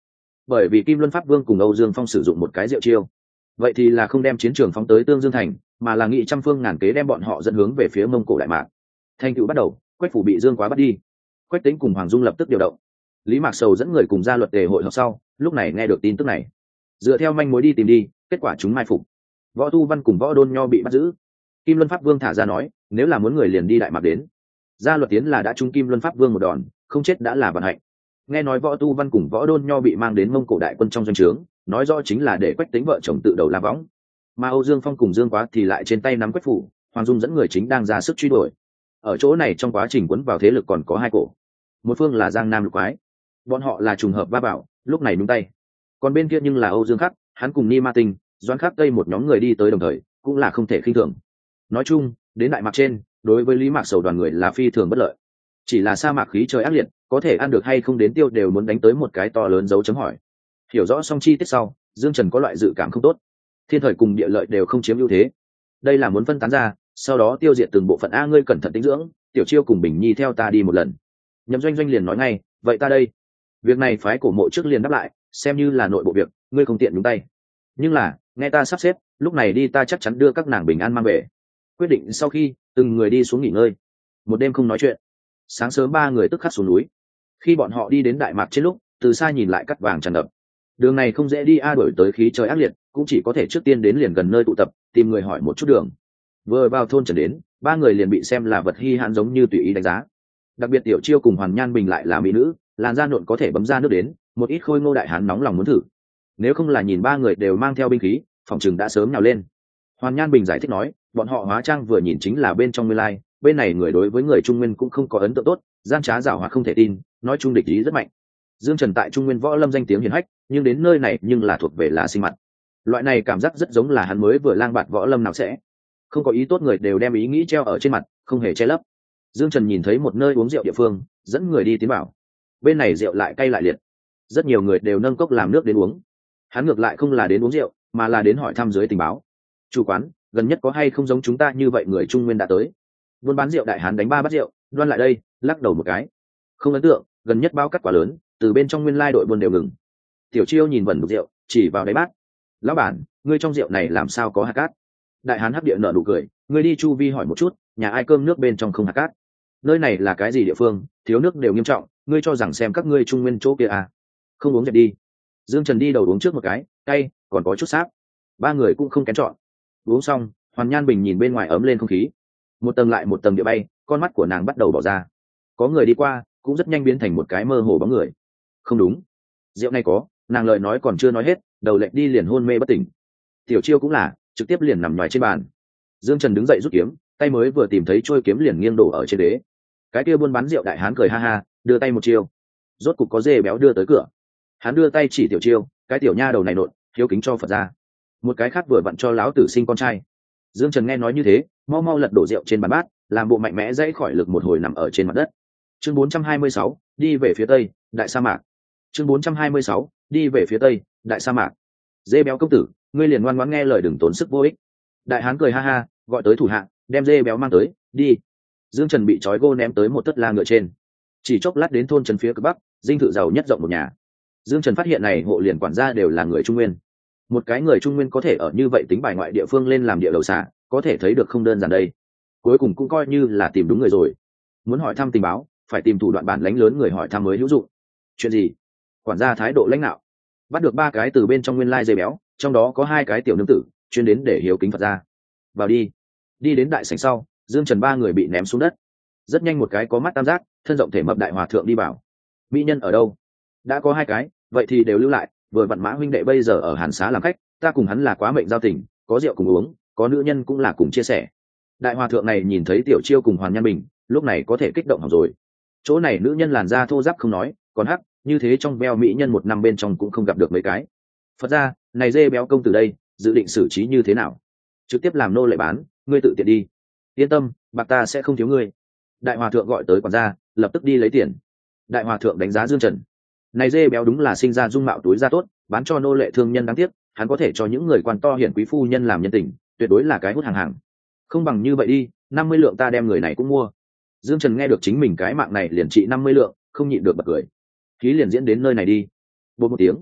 bởi vì Kim Luân Pháp Vương cùng Âu Dương Phong sử dụng một cái diệu chiêu, vậy thì là không đem chiến trường phóng tới Tương Dương thành, mà là nghị trăm phương ngàn kế đem bọn họ dẫn hướng về phía Mông Cổ Đại Mạc. Thành tựu bắt đầu, Quách Phủ bị Dương Quá bắt đi, Quách Tĩnh cùng Hoàng Dung lập tức điều động. Lý Mạc Sầu dẫn người cùng gia luật tề hội họp sau, lúc này nghe được tin tức này, dựa theo manh mối đi tìm đi, kết quả chúng mai phục. Võ Tu Văn cùng Võ Đôn Nho bị bắt giữ. Kim Luân Pháp Vương thả ra nói, nếu là muốn người liền đi Đại Mạc đến. Gia luật tiến là đã trúng Kim Luân Pháp Vương một đòn, không chết đã là vận hạnh. Nghe nói Võ Tu Văn cùng Võ Đôn Nho bị mang đến Mông Cổ đại quân trong doanh trướng, nói rõ chính là để Quách Tĩnh vợ chồng tự đầu la võng. Mà Âu Dương Phong cùng Dương Quá thì lại trên tay nắm Quách Phủ, Hoàng Dung dẫn người chính đang ra sức truy đuổi. Ở chỗ này trong quá trình quấn vào thế lực còn có hai cổ. Một phương là Giang Nam Lục Quái, bọn họ là trùng hợp va bảo, lúc này nhúng tay. Còn bên kia nhưng là Âu Dương Khắc, hắn cùng Ni Ma Tinh, Doãn Khắc Tây một nhóm người đi tới đồng thời, cũng là không thể khinh thường. Nói chung, đến Đại Mạc trên, đối với Lý Mạc Sầu đoàn người là phi thường bất lợi. Chỉ là sa mạc khí trời ác liệt, có thể ăn được hay không đến tiêu đều muốn đánh tới một cái to lớn dấu chấm hỏi. Hiểu rõ xong chi tiết sau, Dương Trần có loại dự cảm không tốt. Thiên thời cùng địa lợi đều không chiếm ưu thế, đây là muốn phân tán ra, sau đó tiêu diệt từng bộ phận. A, ngươi cẩn thận tĩnh dưỡng, Tiểu Chiêu cùng Bình Nhi theo ta đi một lần. Nhậm Doanh Doanh liền nói ngay, vậy ta đây, việc này phái cổ mộ trước liền đáp lại, xem như là nội bộ việc, ngươi không tiện nhúng tay. Nhưng là, nghe ta sắp xếp, lúc này đi ta chắc chắn đưa các nàng bình an mang về. Quyết định sau khi từng người đi xuống nghỉ ngơi, một đêm không nói chuyện. Sáng sớm ba người tức khắc xuống núi. Khi bọn họ đi đến Đại Mạc trên lúc, từ xa nhìn lại cắt vàng tràn ngập. Đường này không dễ đi, a đổi tới khí trời ác liệt, cũng chỉ có thể trước tiên đến liền gần nơi tụ tập, tìm người hỏi một chút đường. Vừa vào thôn Trần đến, ba người liền bị xem là vật hi hãn, giống như tùy ý đánh giá. Đặc biệt Tiểu Chiêu cùng Hoàn Nhan Bình lại là mỹ nữ, làn da nộn có thể bấm ra nước đến, một ít khôi ngô đại hán nóng lòng muốn thử. Nếu không là nhìn ba người đều mang theo binh khí, phòng chừng đã sớm nhào lên. Hoàn Nhan Bình giải thích nói, bọn họ hóa trang vừa nhìn chính là bên trong Nguyên Lai, bên này người đối với người Trung Nguyên cũng không có ấn tượng tốt, gian trá giảo hoạt không thể tin, nói chung địch ý rất mạnh. Dương Trần tại Trung Nguyên võ lâm danh tiếng hiển hách, nhưng đến nơi này nhưng là thuộc về là sinh mặt. Loại này cảm giác rất giống là hắn mới vừa lang bạt võ lâm nào sẽ không có ý tốt, người đều đem ý nghĩ treo ở trên mặt, không hề che lấp. Dương Trần nhìn thấy một nơi uống rượu địa phương, dẫn người đi tiến vào. Bên này rượu lại cay lại liệt, rất nhiều người đều nâng cốc làm nước đến uống. Hắn ngược lại không là đến uống rượu, mà là đến hỏi thăm dưới tình báo. Chủ quán, gần nhất có hay không giống chúng ta như vậy người Trung Nguyên đã tới? Buôn bán rượu đại hán đánh ba bát rượu, đoan lại đây, lắc đầu một cái. Không ấn tượng, gần nhất bao cắt quá lớn, từ bên trong Nguyên Lai đội buôn đều ngừng. Tiểu Chiêu nhìn vẩn đục rượu, chỉ vào đáy bát. Lão bản, ngươi trong rượu này làm sao có hạt cát? Đại hán hấp địa nở nụ cười, ngươi đi chu vi hỏi một chút, nhà ai cơm nước bên trong không hạt cát? Nơi này là cái gì địa phương, thiếu nước đều nghiêm trọng, ngươi cho rằng xem các ngươi Trung Nguyên chỗ kia à? Không uống rượu đi. Dương Trần đi đầu uống trước một cái, cay, còn có chút sáp. Ba người cũng không kén chọn. Uống xong, Hoàn Nhan Bình nhìn bên ngoài ấm lên không khí, một tầng lại một tầng địa bay, con mắt của nàng bắt đầu bỏ ra. Có người đi qua, cũng rất nhanh biến thành một cái mơ hồ bóng người. Không đúng, rượu này có, nàng lời nói còn chưa nói hết, đầu lệnh đi liền hôn mê bất tỉnh. Tiểu Chiêu cũng là, trực tiếp liền nằm ngoài trên bàn. Dương Trần đứng dậy rút kiếm, tay mới vừa tìm thấy trôi kiếm liền nghiêng đổ ở trên đế. Cái kia buôn bán rượu đại hán cười ha ha, đưa tay một chiêu, rốt cục có dê béo đưa tới cửa. Hắn đưa tay chỉ Tiểu Chiêu, cái tiểu nha đầu này nộn, hiếu kính cho Phật ra. Một cái khác vừa vặn cho lão tử sinh con trai. Dương Trần nghe nói như thế, mau mau lật đổ rượu trên bàn bát, làm bộ mạnh mẽ dãy khỏi lực một hồi nằm ở trên mặt đất. Chương bốn trăm hai mươi sáu, đi về phía tây, đại sa mạc. Chương bốn trăm hai mươi sáu, đi về phía tây, đại sa mạc. Dê béo công tử, ngươi liền ngoan ngoãn nghe lời, đừng tốn sức vô ích. Đại hán cười ha ha, gọi tới thủ hạ, đem dê béo mang tới, đi. Dương Trần bị trói gô ném tới một tất la ngựa trên. Chỉ chốc lát đến thôn trấn phía cực bắc, dinh thự giàu nhất rộng một nhà. Dương Trần phát hiện này hộ liền quản gia đều là người Trung Nguyên. Một cái người Trung Nguyên có thể ở như vậy tính bài ngoại địa phương lên làm địa đầu xả, có thể thấy được không đơn giản đây. Cuối cùng cũng coi như là tìm đúng người rồi. Muốn hỏi thăm tình báo, phải tìm thủ đoạn bản lãnh lớn người hỏi thăm mới hữu dụng. Chuyện gì? Quản gia thái độ lãnh đạo. Bắt được ba cái từ bên trong Nguyên Lai dây béo, trong đó có hai cái tiểu nương tử, chuyên đến để hiếu kính Phật ra. Vào đi. Đi đến đại sảnh sau, Dương Trần ba người bị ném xuống đất. Rất nhanh một cái có mắt tam giác, thân rộng thể mập đại hòa thượng đi vào. Mỹ nhân ở đâu? Đã có hai cái, vậy thì đều lưu lại. Vừa vặn Mã huynh đệ bây giờ ở Hàn Xá làm khách, ta cùng hắn là quá mệnh giao tình, có rượu cùng uống, có nữ nhân cũng là cùng chia sẻ. Đại hòa thượng này nhìn thấy Tiểu Chiêu cùng Hoàn Nhan Bình, lúc này có thể kích động hỏng rồi. Chỗ này nữ nhân làn da thô ráp không nói, còn hắc, như thế trong veo mỹ nhân một năm bên trong cũng không gặp được mấy cái. Phật ra, này dê béo công từ đây, dự định xử trí như thế nào? Trực tiếp làm nô lệ bán, ngươi tự tiện đi. Yên tâm, bạc ta sẽ không thiếu ngươi. Đại hòa thượng gọi tới quản gia, lập tức đi lấy tiền. Đại hòa thượng đánh giá Dương Trần. Này dê béo đúng là sinh ra dung mạo túi da tốt, bán cho nô lệ thương nhân đáng tiếc, hắn có thể cho những người quan to hiển quý phu nhân làm nhân tình, tuyệt đối là cái hút hàng hàng. Không bằng như vậy đi, năm mươi lượng ta đem người này cũng mua. Dương Trần nghe được chính mình cái mạng này liền trị năm mươi lượng, không nhịn được bật cười. Khí liền diễn đến nơi này đi. Bột một tiếng,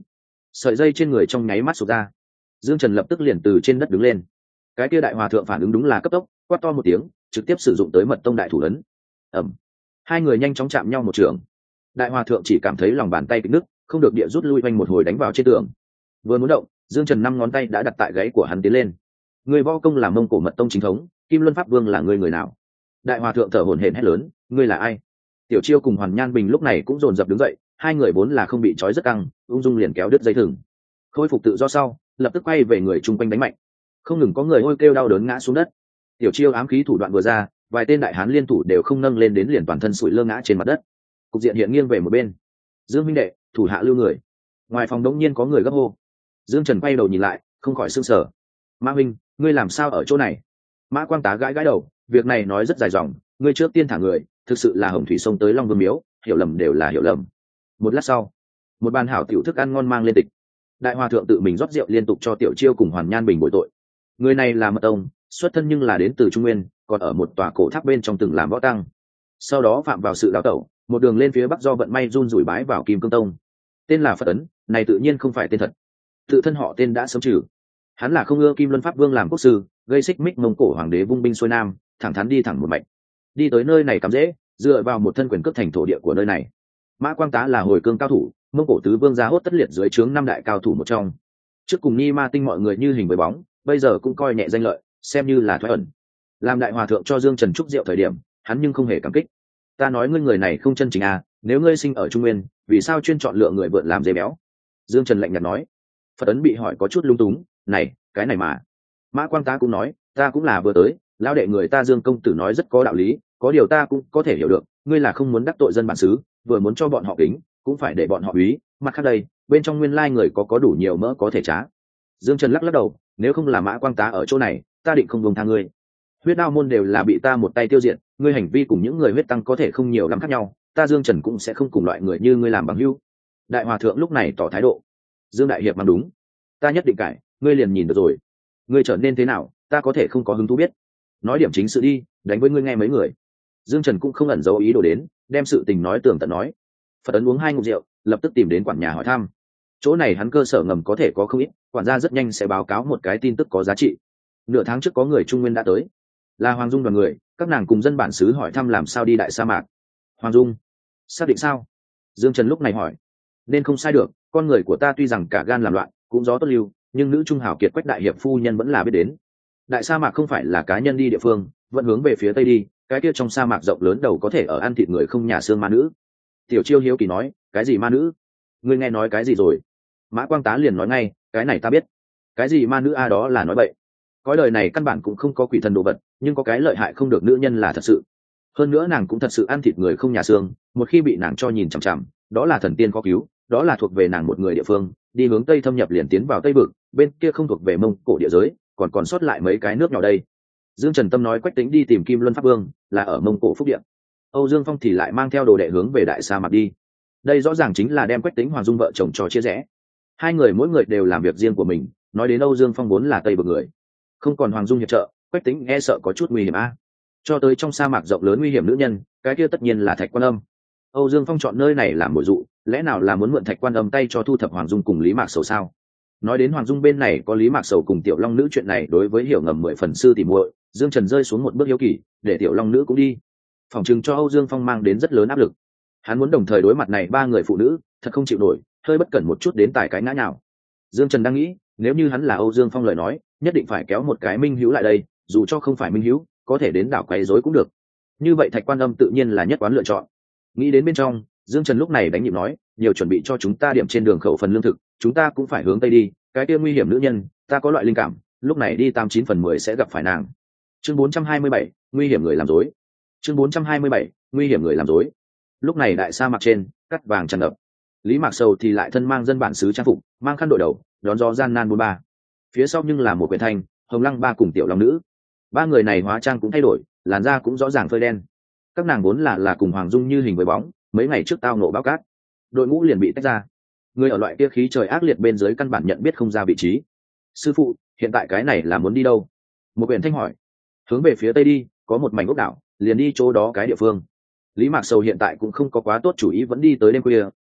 sợi dây trên người trong nháy mắt sụt ra. Dương Trần lập tức liền từ trên đất đứng lên. Cái kia đại hòa thượng phản ứng đúng là cấp tốc, quát to một tiếng, trực tiếp sử dụng tới mật tông đại thủ ấn. Ầm. Hai người nhanh chóng chạm nhau một trường. Đại hòa thượng chỉ cảm thấy lòng bàn tay kích nứt, không được địa rút lui quanh một hồi đánh vào trên tường. Vừa muốn động, Dương Trần năm ngón tay đã đặt tại gáy của hắn tiến lên. Người võ công là Mông Cổ mật tông chính thống, Kim Luân Pháp Vương là người người nào? Đại hòa thượng thở hổn hển hét lớn, ngươi là ai? Tiểu Chiêu cùng Hoàn Nhan Bình lúc này cũng dồn dập đứng dậy, hai người vốn là không bị trói rất căng, ung dung liền kéo đứt dây thừng. Khôi phục tự do sau, lập tức quay về người chung quanh đánh mạnh. Không ngừng có người hôi kêu đau đớn ngã xuống đất. Tiểu Chiêu ám khí thủ đoạn vừa ra, vài tên đại hán liên thủ đều không nâng lên đến liền toàn thân sụi lơ ngã trên mặt đất. Cục diện hiện nghiêng về một bên. Dương huynh đệ, thủ hạ lưu người. Ngoài phòng đống nhiên có người gấp hô. Dương Trần quay đầu nhìn lại, không khỏi sửng sở. Mã huynh, ngươi làm sao ở chỗ này? Mã Quang Tá gãi gãi đầu, việc này nói rất dài dòng, ngươi trước tiên thả người, thực sự là hồng thủy sông tới Long Vương miếu, hiểu lầm đều là hiểu lầm. Một lát sau, một bàn hảo tiểu thức ăn ngon mang lên tịch. Đại hòa thượng tự mình rót rượu liên tục cho Tiểu Chiêu cùng Hoàn Nhan Bình bồi tội. Người này là mật tông, xuất thân nhưng là đến từ Trung Nguyên, còn ở một tòa cổ tháp bên trong từng làm võ tăng. Sau đó phạm vào sự đào tẩu, một đường lên phía bắc do vận may run rủi bái vào Kim Cương Tông. Tên là Phật Ấn, này tự nhiên không phải tên thật. Tự thân họ tên đã sớm trừ. Hắn là không ưa Kim Luân Pháp Vương làm quốc sư, gây xích mích Mông Cổ hoàng đế vung binh xuôi nam, thẳng thắn đi thẳng một mạch. Đi tới nơi này cắm dễ, dựa vào một thân quyền cướp thành thổ địa của nơi này. Mã Quang Tá là hồi cương cao thủ, Mông Cổ tứ vương gia hốt tất liệt dưới trướng năm đại cao thủ một trong. Trước cùng Ni Ma Tinh mọi người như hình với bóng, bây giờ cũng coi nhẹ danh lợi, xem như là thoái ẩn. Làm đại hòa thượng cho Dương Trần chúc rượu thời điểm, hắn nhưng không hề cảm kích. Ta nói ngươi người này không chân chính à, nếu ngươi sinh ở Trung Nguyên, vì sao chuyên chọn lựa người vượn làm dê béo? Dương Trần lạnh nhạt nói. Phật Ấn bị hỏi có chút lung túng, này, cái này mà. Mã Quang Tá cũng nói, ta cũng là vừa tới, lão đệ người ta Dương công tử nói rất có đạo lý, có điều ta cũng có thể hiểu được, ngươi là không muốn đắc tội dân bản xứ, vừa muốn cho bọn họ kính, cũng phải để bọn họ úy, mặt khác đây, bên trong nguyên lai người có có đủ nhiều mỡ có thể trá. Dương Trần lắc lắc đầu, nếu không là Mã Quang Tá ở chỗ này, ta định không buông tha ngươi. Huyết đao môn đều là bị ta một tay tiêu diệt, ngươi hành vi cùng những người huyết tăng có thể không nhiều lắm khác nhau, ta Dương Trần cũng sẽ không cùng loại người như ngươi làm bằng hữu. Đại hòa thượng lúc này tỏ thái độ. Dương đại hiệp mang đúng, ta nhất định cải, ngươi liền nhìn được rồi. Ngươi trở nên thế nào, ta có thể không có hứng thú biết. Nói điểm chính sự đi, đánh với ngươi nghe mấy người. Dương Trần cũng không ẩn giấu ý đồ đến, đem sự tình nói tường tận nói. Phật Ấn uống hai ngụm rượu, lập tức tìm đến quản nhà hỏi thăm. Chỗ này hắn cơ sở ngầm có thể có không ít, quản gia rất nhanh sẽ báo cáo một cái tin tức có giá trị. Nửa tháng trước có người Trung Nguyên đã tới, là Hoàng Dung đoàn người, các nàng cùng dân bản xứ hỏi thăm làm sao đi đại sa mạc. Hoàng Dung, xác định sao? Dương Trần lúc này hỏi. Nên không sai được, con người của ta tuy rằng cả gan làm loạn, cũng gió tốt lưu, nhưng nữ trung hào kiệt Quách đại hiệp phu nhân vẫn là biết đến. Đại sa mạc không phải là cá nhân đi địa phương, vẫn hướng về phía tây đi, cái kia trong sa mạc rộng lớn đầu có thể ở ăn thịt người không nhà xương ma nữ. Tiểu Chiêu hiếu kỳ nói, cái gì ma nữ? Ngươi nghe nói cái gì rồi? Mã Quang Tá liền nói ngay, cái này ta biết. Cái gì ma nữ a đó là nói bậy. Cõi đời này căn bản cũng không có quỷ thần đồ vật, nhưng có cái lợi hại không được nữ nhân là thật sự. Hơn nữa nàng cũng thật sự ăn thịt người không nhà xương, một khi bị nàng cho nhìn chằm chằm, đó là thần tiên có cứu, đó là thuộc về nàng một người địa phương, đi hướng tây thâm nhập liền tiến vào tây vực, bên kia không thuộc về Mông Cổ địa giới, còn còn sót lại mấy cái nước nhỏ đây. Dương Trần Tâm nói Quách Tĩnh đi tìm Kim Luân Pháp Vương, là ở Mông Cổ Phúc Điện. Âu Dương Phong thì lại mang theo đồ đệ hướng về đại sa mạc đi. Đây rõ ràng chính là đem Quách Tĩnh Hoàng Dung vợ chồng cho chia rẽ. Hai người mỗi người đều làm việc riêng của mình, nói đến Âu Dương Phong vốn là tây vực người, không còn Hoàng Dung hiệp trợ, Quách Tĩnh e sợ có chút nguy hiểm a. Cho tới trong sa mạc rộng lớn nguy hiểm nữ nhân, cái kia tất nhiên là Thạch Quan Âm. Âu Dương Phong chọn nơi này làm mồi dụ, lẽ nào là muốn mượn Thạch Quan Âm tay cho thu thập Hoàng Dung cùng Lý Mạc Sầu sao? Nói đến Hoàng Dung bên này có Lý Mạc Sầu cùng Tiểu Long Nữ chuyện này đối với hiểu ngầm mười phần sư tỉ muội, Dương Trần rơi xuống một bước hiếu kỳ, để Tiểu Long Nữ cũng đi. Phòng trừng cho Âu Dương Phong mang đến rất lớn áp lực. Hắn muốn đồng thời đối mặt này ba người phụ nữ, thật không chịu nổi, hơi bất cẩn một chút đến tài cái ngã nhào. Dương Trần đang nghĩ, nếu như hắn là Âu Dương Phong lời nói, nhất định phải kéo một cái minh hữu lại đây, dù cho không phải minh hữu, có thể đến đảo quấy rối cũng được. Như vậy Thạch Quan Âm tự nhiên là nhất quán lựa chọn. Nghĩ đến bên trong, Dương Trần lúc này đánh nhịp nói, nhiều chuẩn bị cho chúng ta điểm trên đường khẩu phần lương thực, chúng ta cũng phải hướng tây đi, cái kia nguy hiểm nữ nhân, ta có loại linh cảm, lúc này đi tám chín phần mười sẽ gặp phải nàng. Chương bốn trăm hai mươi bảy, nguy hiểm người làm rối. Chương bốn trăm hai mươi bảy, nguy hiểm người làm rối. Lúc này đại sa mạc trên, cắt vàng tràn ngập. Lý Mạc Sầu thì lại thân mang dân bản xứ trang phục, mang khăn đội đầu, đón gió gian nan bốn ba. Phía sau nhưng là một quyển thanh, Hồng Lăng ba cùng Tiểu Long Nữ. Ba người này hóa trang cũng thay đổi, làn da cũng rõ ràng phơi đen. Các nàng vốn là là cùng Hoàng Dung như hình với bóng, mấy ngày trước tao nộ báo cát, đội ngũ liền bị tách ra. Người ở loại kia khí trời ác liệt bên dưới căn bản nhận biết không ra vị trí. Sư phụ, hiện tại cái này là muốn đi đâu? Một quyển thanh hỏi. Hướng về phía tây đi, có một mảnh ốc đảo, liền đi chỗ đó cái địa phương. Lý Mạc Sầu hiện tại cũng không có quá tốt chủ ý vẫn đi tới đêm khuya,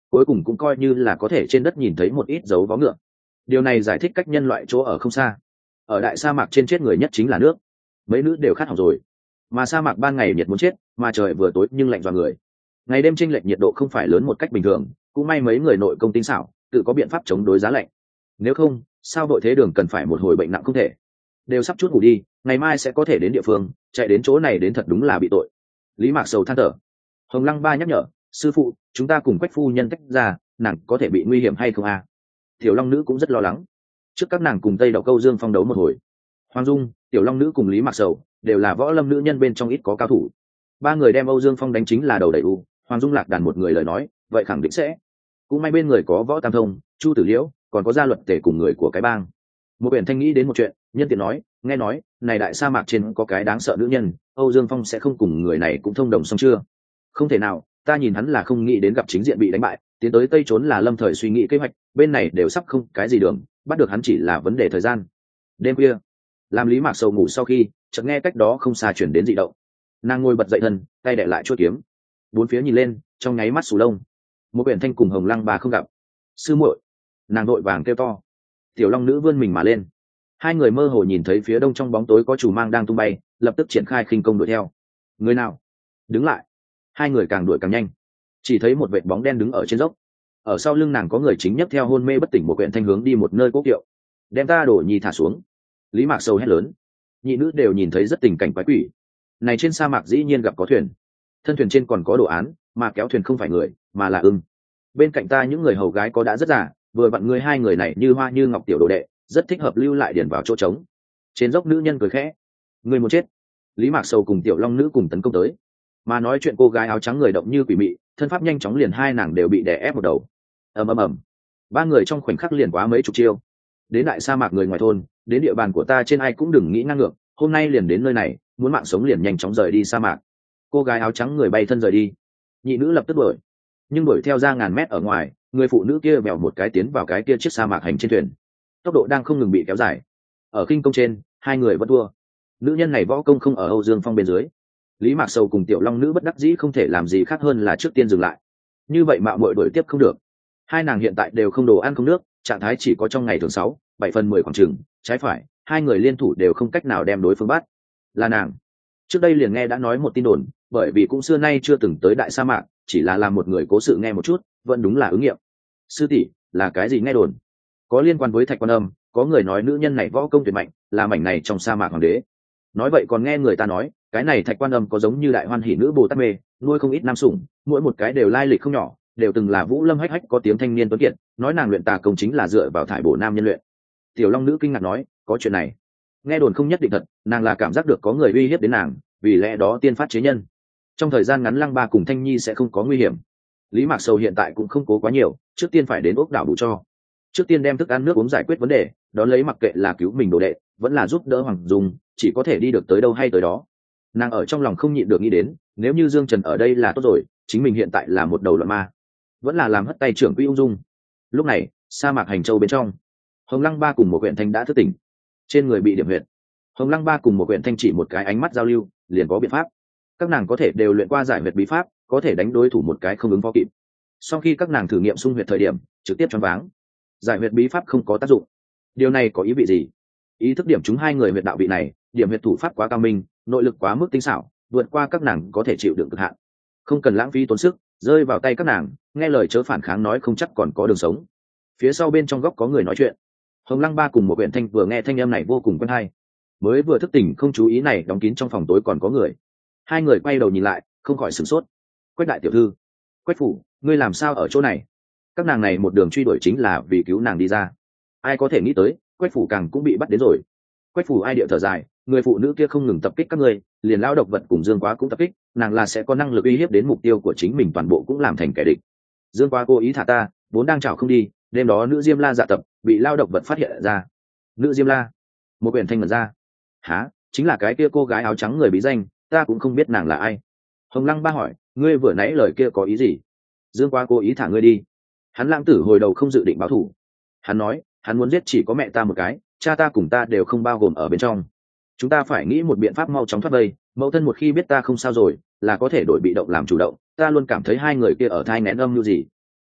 cuối cùng cũng coi như là có thể trên đất nhìn thấy một ít dấu vó ngựa. Điều này giải thích cách nhân loại chỗ ở không xa. Ở đại sa mạc trên chết người nhất chính là nước. Mấy nữ đều khát hỏng rồi. Mà sa mạc ban ngày nhiệt muốn chết, mà trời vừa tối nhưng lạnh dọa người. Ngày đêm chênh lệch nhiệt độ không phải lớn một cách bình thường, cũng may mấy người nội công tinh xảo, tự có biện pháp chống đối giá lạnh. Nếu không, sao đội thế đường cần phải một hồi bệnh nặng không thể. Đều sắp chút ngủ đi, ngày mai sẽ có thể đến địa phương, chạy đến chỗ này đến thật đúng là bị tội. Lý Mạc Sầu than thở. Hồng Lăng Ba nhắc nhở, sư phụ, chúng ta cùng Quách phu nhân tách ra, nàng có thể bị nguy hiểm hay không à? Tiểu Long Nữ cũng rất lo lắng. Trước các nàng cùng Tây Đậu Câu Dương Phong đấu một hồi, Hoàng Dung, Tiểu Long Nữ cùng Lý Mạc Sầu đều là võ lâm nữ nhân bên trong ít có cao thủ. Ba người đem Âu Dương Phong đánh chính là đầu đầy u, Hoàng Dung lạc đàn một người lời nói, vậy khẳng định sẽ. Cũng may bên người có Võ Tam Thông, Chu Tử Liễu, còn có Gia Luật Tể cùng người của cái bang. Một biển thanh nghĩ đến một chuyện, nhân tiện nói, nghe nói, này đại sa mạc trên có cái đáng sợ nữ nhân, Âu Dương Phong sẽ không cùng người này cũng thông đồng xong chưa? Không thể nào, ta nhìn hắn là không nghĩ đến gặp chính diện bị đánh bại, tiến tới Tây trốn là lâm thời suy nghĩ kế hoạch, bên này đều sắp không cái gì đường, bắt được hắn chỉ là vấn đề thời gian. Đêm khuya, làm Lý Mạc Sầu ngủ sau khi, chợt nghe cách đó không xa chuyển đến dị động. Nàng ngồi bật dậy thân, tay đè lại chuôi kiếm, bốn phía nhìn lên, trong nháy mắt sù lông. Một biển thanh cùng Hồng Lăng Ba không gặp. Sư muội, nàng đội vàng kêu to. Tiểu Long Nữ vươn mình mà lên. Hai người mơ hồ nhìn thấy phía đông trong bóng tối có chủ mang đang tung bay, lập tức triển khai khinh công đuổi theo. Người nào? Đứng lại. Hai người càng đuổi càng nhanh. Chỉ thấy một vệt bóng đen đứng ở trên dốc. Ở sau lưng nàng có người chính nhấc theo hôn mê bất tỉnh một quyển thanh hướng đi một nơi cố kiệu. Đem ta đổ nhi thả xuống. Lý Mạc Sầu hét lớn. Nhị nữ đều nhìn thấy rất tình cảnh quái quỷ. Này trên sa mạc dĩ nhiên gặp có thuyền. Thân thuyền trên còn có đồ án, mà kéo thuyền không phải người, mà là ưng. Bên cạnh ta những người hầu gái có đã rất già, vừa vặn ngươi hai người này như hoa như ngọc tiểu đồ đệ, rất thích hợp lưu lại điền vào chỗ trống. Trên dốc nữ nhân cười khẽ. Ngươi muốn chết. Lý Mạc Sầu cùng Tiểu Long Nữ cùng tấn công tới. Mà nói chuyện cô gái áo trắng người động như quỷ mị, thân pháp nhanh chóng liền hai nàng đều bị đè ép một đầu. Ầm ầm ầm. Ba người trong khoảnh khắc liền quá mấy chục chiêu. Đến đại sa mạc người ngoài thôn, đến địa bàn của ta trên ai cũng đừng nghĩ ngang ngược, hôm nay liền đến nơi này, muốn mạng sống liền nhanh chóng rời đi sa mạc. Cô gái áo trắng người bay thân rời đi. Nhị nữ lập tức đuổi, nhưng đuổi theo ra ngàn mét ở ngoài, người phụ nữ kia vèo một cái tiến vào cái kia chiếc sa mạc hành trên thuyền. Tốc độ đang không ngừng bị kéo dài. Ở khinh công trên, hai người vẫn thua. Nữ nhân này võ công không ở Âu Dương Phong bên dưới. Lý Mạc Sầu cùng Tiểu Long Nữ bất đắc dĩ không thể làm gì khác hơn là trước tiên dừng lại. Như vậy mạo muội đuổi tiếp không được. Hai nàng hiện tại đều không đồ ăn không nước, trạng thái chỉ có trong ngày thường sáu, bảy phần mười khoảng chừng, trái phải, hai người liên thủ đều không cách nào đem đối phương bắt. Là nàng. Trước đây liền nghe đã nói một tin đồn, bởi vì cũng xưa nay chưa từng tới đại sa mạc, chỉ là làm một người cố sự nghe một chút, vẫn đúng là ứng nghiệm. Sư tỷ, là cái gì nghe đồn? Có liên quan với Thạch Quan Âm, có người nói nữ nhân này võ công tuyệt mạnh, là mảnh này trong sa mạc hoàng đế. Nói vậy còn nghe người ta nói, cái này Thạch Quan Âm có giống như đại hoan hỷ nữ Bồ Tát mê, nuôi không ít nam sủng, mỗi một cái đều lai lịch không nhỏ, đều từng là Vũ Lâm hách hách có tiếng thanh niên tuấn kiệt, nói nàng luyện tà công chính là dựa vào thải bổ nam nhân luyện. Tiểu Long Nữ kinh ngạc nói, có chuyện này. Nghe đồn không nhất định thật, nàng là cảm giác được có người uy hiếp đến nàng, vì lẽ đó tiên phát chế nhân. Trong thời gian ngắn Lăng Ba cùng Thanh Nhi sẽ không có nguy hiểm. Lý Mạc Sầu hiện tại cũng không cố quá nhiều, trước tiên phải đến ốc đảo bù cho. Trước tiên đem thức ăn nước uống giải quyết vấn đề, đón lấy mặc kệ là cứu mình đồ đệ, vẫn là giúp đỡ Hoàng Dung, chỉ có thể đi được tới đâu hay tới đó. Nàng ở trong lòng không nhịn được nghĩ đến, nếu như Dương Trần ở đây là tốt rồi, chính mình hiện tại là một đầu loạn ma, vẫn là làm hất tay trưởng quỹ ung dung. Lúc này, sa mạc Hành Châu bên trong, Hồng Lăng Ba cùng một huyện thanh đã thức tỉnh, trên người bị điểm huyệt. Hồng Lăng Ba cùng một huyện thanh chỉ một cái ánh mắt giao lưu, liền có biện pháp. Các nàng có thể đều luyện qua giải huyệt bí pháp, có thể đánh đối thủ một cái không ứng phó kịp. Sau khi các nàng thử nghiệm xung huyệt thời điểm, trực tiếp choáng váng. Giải huyệt bí pháp không có tác dụng. Điều này có ý vị gì? Ý thức điểm chúng hai người huyệt đạo vị này, điểm huyệt thủ pháp quá cao minh, nội lực quá mức tinh xảo, vượt qua các nàng có thể chịu đựng cực hạn. Không cần lãng phí tốn sức, rơi vào tay các nàng, nghe lời chớ phản kháng nói không chắc còn có đường sống. Phía sau bên trong góc có người nói chuyện. Hồng Lăng Ba cùng một huyện thanh vừa nghe thanh âm này vô cùng quen hay, mới vừa thức tỉnh không chú ý này đóng kín trong phòng tối còn có người. Hai người quay đầu nhìn lại, không khỏi sửng sốt. Quách đại tiểu thư, Quách phủ, ngươi làm sao ở chỗ này? Các nàng này một đường truy đuổi chính là vì cứu nàng đi ra. Ai có thể nghĩ tới, Quách phủ càng cũng bị bắt đến rồi. Quách phủ ai điệu thở dài, người phụ nữ kia không ngừng tập kích các ngươi, liền lao độc vật cùng Dương Quá cũng tập kích, nàng là sẽ có năng lực uy hiếp đến mục tiêu của chính mình, toàn bộ cũng làm thành kẻ địch. Dương Quá cố ý thả ta, vốn đang chảo không đi, đêm đó nữ Diêm La dạ tập, bị lao độc vật phát hiện ra. Nữ Diêm La? Một quyển thanh mật ra. Hả? Chính là cái kia cô gái áo trắng người bí danh, ta cũng không biết nàng là ai. Hồng Lăng Ba hỏi, ngươi vừa nãy lời kia có ý gì? Dương Quá cố ý thả ngươi đi. Hắn lãng tử hồi đầu không dự định báo thù. Hắn nói, hắn muốn giết chỉ có mẹ ta một cái, cha ta cùng ta đều không bao gồm ở bên trong. Chúng ta phải nghĩ một biện pháp mau chóng thoát vây, mẫu thân một khi biết ta không sao rồi, là có thể đổi bị động làm chủ động, ta luôn cảm thấy hai người kia ở thai nén âm như gì.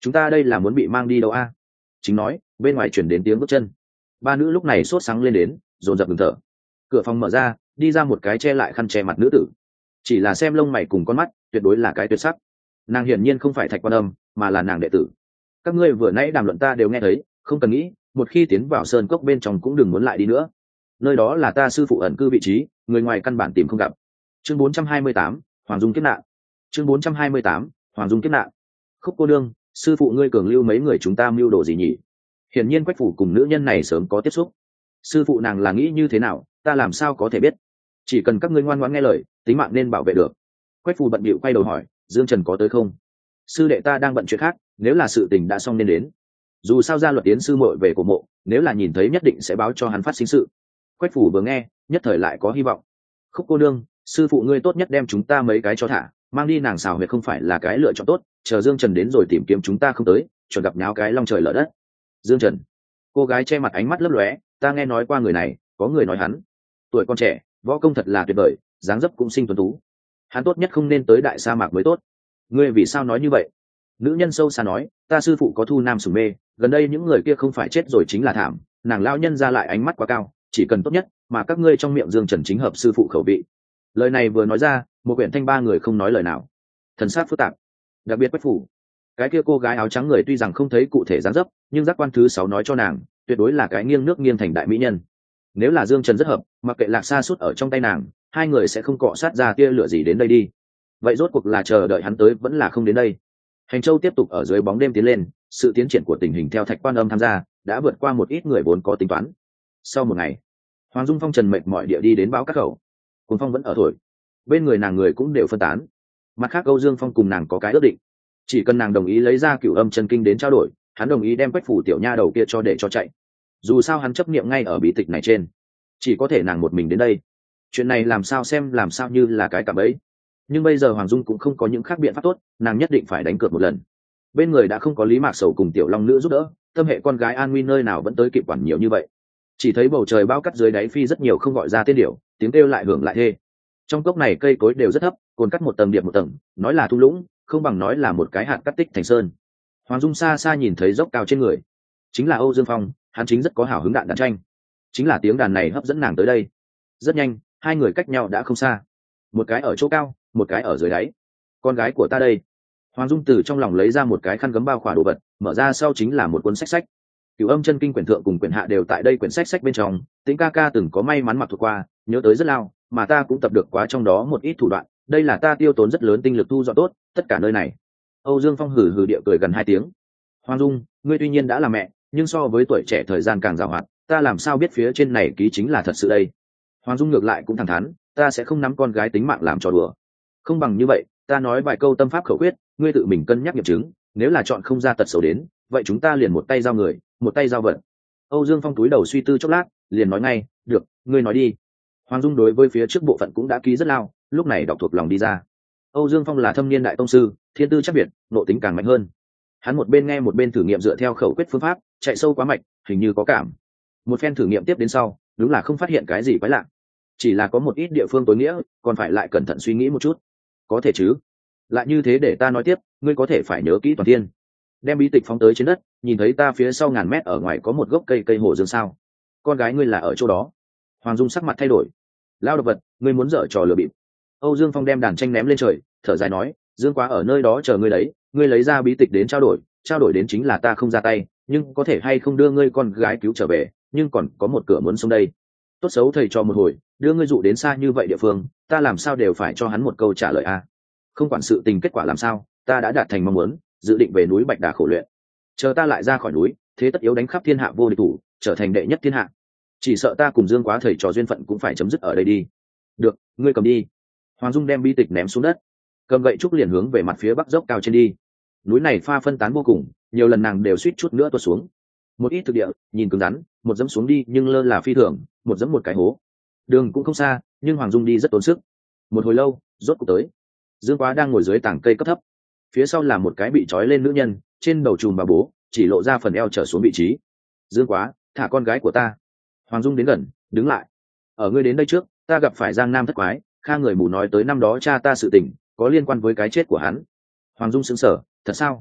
chúng ta đây là muốn bị mang đi đâu a? Chính nói, bên ngoài chuyển đến tiếng bước chân. Ba nữ lúc này sốt sáng lên đến, dồn dập ngừng thở. Cửa phòng mở ra, đi ra một cái che lại khăn che mặt nữ tử. Chỉ là xem lông mày cùng con mắt, tuyệt đối là cái tuyệt sắc. Nàng hiển nhiên không phải Thạch Quan Âm, mà là nàng đệ tử. Các ngươi vừa nãy đàm luận ta đều nghe thấy, không cần nghĩ, một khi tiến vào sơn cốc bên trong cũng đừng muốn lại đi nữa. Nơi đó là ta sư phụ ẩn cư vị trí, người ngoài căn bản tìm không gặp. Chương bốn trăm hai mươi tám, Hoàng Dung kiếp nạn. Chương bốn trăm hai mươi tám, Hoàng Dung kiếp nạn. Khúc cô đương, sư phụ ngươi cường lưu mấy người chúng ta mưu đồ gì nhỉ? Hiển nhiên Quách Phủ cùng nữ nhân này sớm có tiếp xúc. Sư phụ nàng là nghĩ như thế nào, ta làm sao có thể biết? Chỉ cần các ngươi ngoan ngoãn nghe lời, tính mạng nên bảo vệ được. Quách Phủ bận bịu quay đầu hỏi, Dương Trần có tới không? Sư đệ ta đang bận chuyện khác, nếu là sự tình đã xong nên đến. Dù sao gia luật tiến sư muội về cổ mộ, nếu là nhìn thấy nhất định sẽ báo cho hắn phát sinh sự. Quách Phủ vừa nghe, nhất thời lại có hy vọng. Khúc cô đương, sư phụ ngươi tốt nhất đem chúng ta mấy cái cho thả, mang đi nàng xào huyệt không phải là cái lựa chọn tốt, chờ Dương Trần đến rồi tìm kiếm chúng ta không tới, chuẩn gặp nháo cái long trời lở đất. Dương Trần. Cô gái che mặt ánh mắt lấp lóe, ta nghe nói qua người này, có người nói hắn tuổi còn trẻ, võ công thật là tuyệt vời, dáng dấp cũng xinh tuấn tú. Hắn tốt nhất không nên tới đại sa mạc mới tốt. Ngươi vì sao nói như vậy? Nữ nhân sâu xa nói, ta sư phụ có thu nam sủng mê, gần đây những người kia không phải chết rồi chính là thảm, nàng lão nhân ra lại ánh mắt quá cao, chỉ cần tốt nhất, mà các ngươi trong miệng Dương Trần chính hợp sư phụ khẩu vị. Lời này vừa nói ra, một quyển thanh ba người không nói lời nào. Thần sắc phức tạp, đặc biệt Quách Phủ. Cái kia cô gái áo trắng người tuy rằng không thấy cụ thể dáng dấp, nhưng giác quan thứ sáu nói cho nàng, tuyệt đối là cái nghiêng nước nghiêng thành đại mỹ nhân. Nếu là Dương Trần rất hợp, mặc kệ lạc xa suốt ở trong tay nàng, hai người sẽ không cọ sát ra tia lửa gì đến đây đi. Vậy rốt cuộc là chờ đợi hắn tới vẫn là không đến đây. Hành Châu tiếp tục ở dưới bóng đêm tiến lên, sự tiến triển của tình hình theo Thạch Quan Âm tham gia đã vượt qua một ít người vốn có tính toán. Sau một ngày, Hoàng Dung Phong trần mệt mỏi địa đi đến báo các khẩu. Cuồng phong vẫn ở thổi, bên người nàng người cũng đều phân tán. Mặt khác Âu Dương Phong cùng nàng có cái ước định, chỉ cần nàng đồng ý lấy ra Cửu Âm chân kinh đến trao đổi, hắn đồng ý đem Quách Phủ tiểu nha đầu kia cho để cho chạy. Dù sao hắn chấp niệm ngay ở bí tịch này trên, chỉ có thể nàng một mình đến đây. Chuyện này làm sao xem làm sao như là cái cạm bẫy. Nhưng bây giờ Hoàng Dung cũng không có những khác biện pháp tốt, nàng nhất định phải đánh cược một lần. Bên người đã không có Lý Mạc Sầu cùng Tiểu Long Nữ giúp đỡ, tâm hệ con gái an nguy nơi nào vẫn tới kịp quản nhiều như vậy. Chỉ thấy bầu trời bao cắt dưới đáy phi rất nhiều không gọi ra tên điểu, tiếng kêu lại hưởng lại thê. Trong cốc này cây cối đều rất thấp, cồn cắt một tầng điệp một tầng, nói là thung lũng, không bằng nói là một cái hạt cắt tích thành sơn. Hoàng Dung xa xa nhìn thấy dốc cao trên người, chính là Âu Dương Phong, hắn chính rất có hào hứng đạn đàn tranh. Chính là tiếng đàn này hấp dẫn nàng tới đây. Rất nhanh, hai người cách nhau đã không xa, một cái ở chỗ cao, một cái ở dưới đáy. Con gái của ta đây. Hoàng Dung từ trong lòng lấy ra một cái khăn gấm bao khỏa đồ vật, mở ra sau chính là một cuốn sách sách. Cửu Âm chân kinh quyển thượng cùng quyển hạ đều tại đây quyển sách sách bên trong, Tĩnh ca ca từng có may mắn mặc thuộc qua, nhớ tới rất lao, mà ta cũng tập được quá trong đó một ít thủ đoạn, đây là ta tiêu tốn rất lớn tinh lực thu dọn tốt, tất cả nơi này. Âu Dương Phong hừ hừ địa cười gần hai tiếng. Hoàng Dung, ngươi tuy nhiên đã là mẹ, nhưng so với tuổi trẻ thời gian càng giàu hoạt, ta làm sao biết phía trên này ký chính là thật sự đây? Hoàng Dung ngược lại cũng thẳng thắn, ta sẽ không nắm con gái tính mạng làm trò đùa. Không bằng như vậy, ta nói vài câu tâm pháp khẩu quyết, ngươi tự mình cân nhắc nghiệm chứng, nếu là chọn không ra tật xấu đến, vậy chúng ta liền một tay giao người, một tay giao vận. Âu Dương Phong túi đầu suy tư chốc lát, liền nói ngay, được, ngươi nói đi. Hoàng Dung đối với phía trước bộ phận cũng đã ký rất lao, lúc này đọc thuộc lòng đi ra. Âu Dương Phong là thâm niên đại tông sư, thiên tư chắc biệt, nội tính càng mạnh hơn. Hắn một bên nghe một bên thử nghiệm dựa theo khẩu quyết phương pháp, chạy sâu quá mạch, hình như có cảm. Một phen thử nghiệm tiếp đến sau, đúng là không phát hiện cái gì quái lạ, chỉ là có một ít địa phương tối nghĩa, còn phải lại cẩn thận suy nghĩ một chút. Có thể chứ? Lại như thế để ta nói tiếp, ngươi có thể phải nhớ kỹ toàn thiên. Đem bí tịch phóng tới trên đất, nhìn thấy ta phía sau ngàn mét ở ngoài có một gốc cây cây hồ dương sao? Con gái ngươi là ở chỗ đó. Hoàng Dung sắc mặt thay đổi. Lao độc vật, ngươi muốn dở trò lừa bịp. Âu Dương Phong đem đàn tranh ném lên trời, thở dài nói, Dương Quá ở nơi đó chờ ngươi đấy, ngươi lấy ra bí tịch đến trao đổi, trao đổi đến chính là ta không ra tay, nhưng có thể hay không đưa ngươi con gái cứu trở về, nhưng còn có một cửa muốn xuống đây. Tốt xấu thầy cho một hồi, đưa ngươi dụ đến xa như vậy địa phương, ta làm sao đều phải cho hắn một câu trả lời a. À? Không quản sự tình kết quả làm sao, ta đã đạt thành mong muốn, dự định về núi Bạch Đà khổ luyện. Chờ ta lại ra khỏi núi, thế tất yếu đánh khắp thiên hạ vô địch thủ, trở thành đệ nhất thiên hạ. Chỉ sợ ta cùng Dương Quá thầy trò duyên phận cũng phải chấm dứt ở đây đi. Được, ngươi cầm đi. Hoàng Dung đem bi tịch ném xuống đất, cầm gậy trúc liền hướng về mặt phía bắc dốc cao trên đi. Núi này pha phân tán vô cùng, nhiều lần nàng đều suýt chút nữa tuột xuống. Một ít thực địa nhìn cứng rắn, một dẫm xuống đi nhưng lơ là phi thường, một dẫm một cái hố. Đường cũng không xa, nhưng Hoàng Dung đi rất tốn sức. Một hồi lâu, rốt cuộc tới. Dương Quá đang ngồi dưới tảng cây cấp thấp, phía sau là một cái bị trói lên nữ nhân, trên đầu chùm bà bố, chỉ lộ ra phần eo trở xuống vị trí. Dương Quá, thả con gái của ta. Hoàng Dung đến gần, đứng lại. Ở ngươi đến đây trước, ta gặp phải Giang Nam thất quái, Kha người mù nói tới năm đó cha ta sự tình, có liên quan với cái chết của hắn. Hoàng Dung sững sờ, thật sao?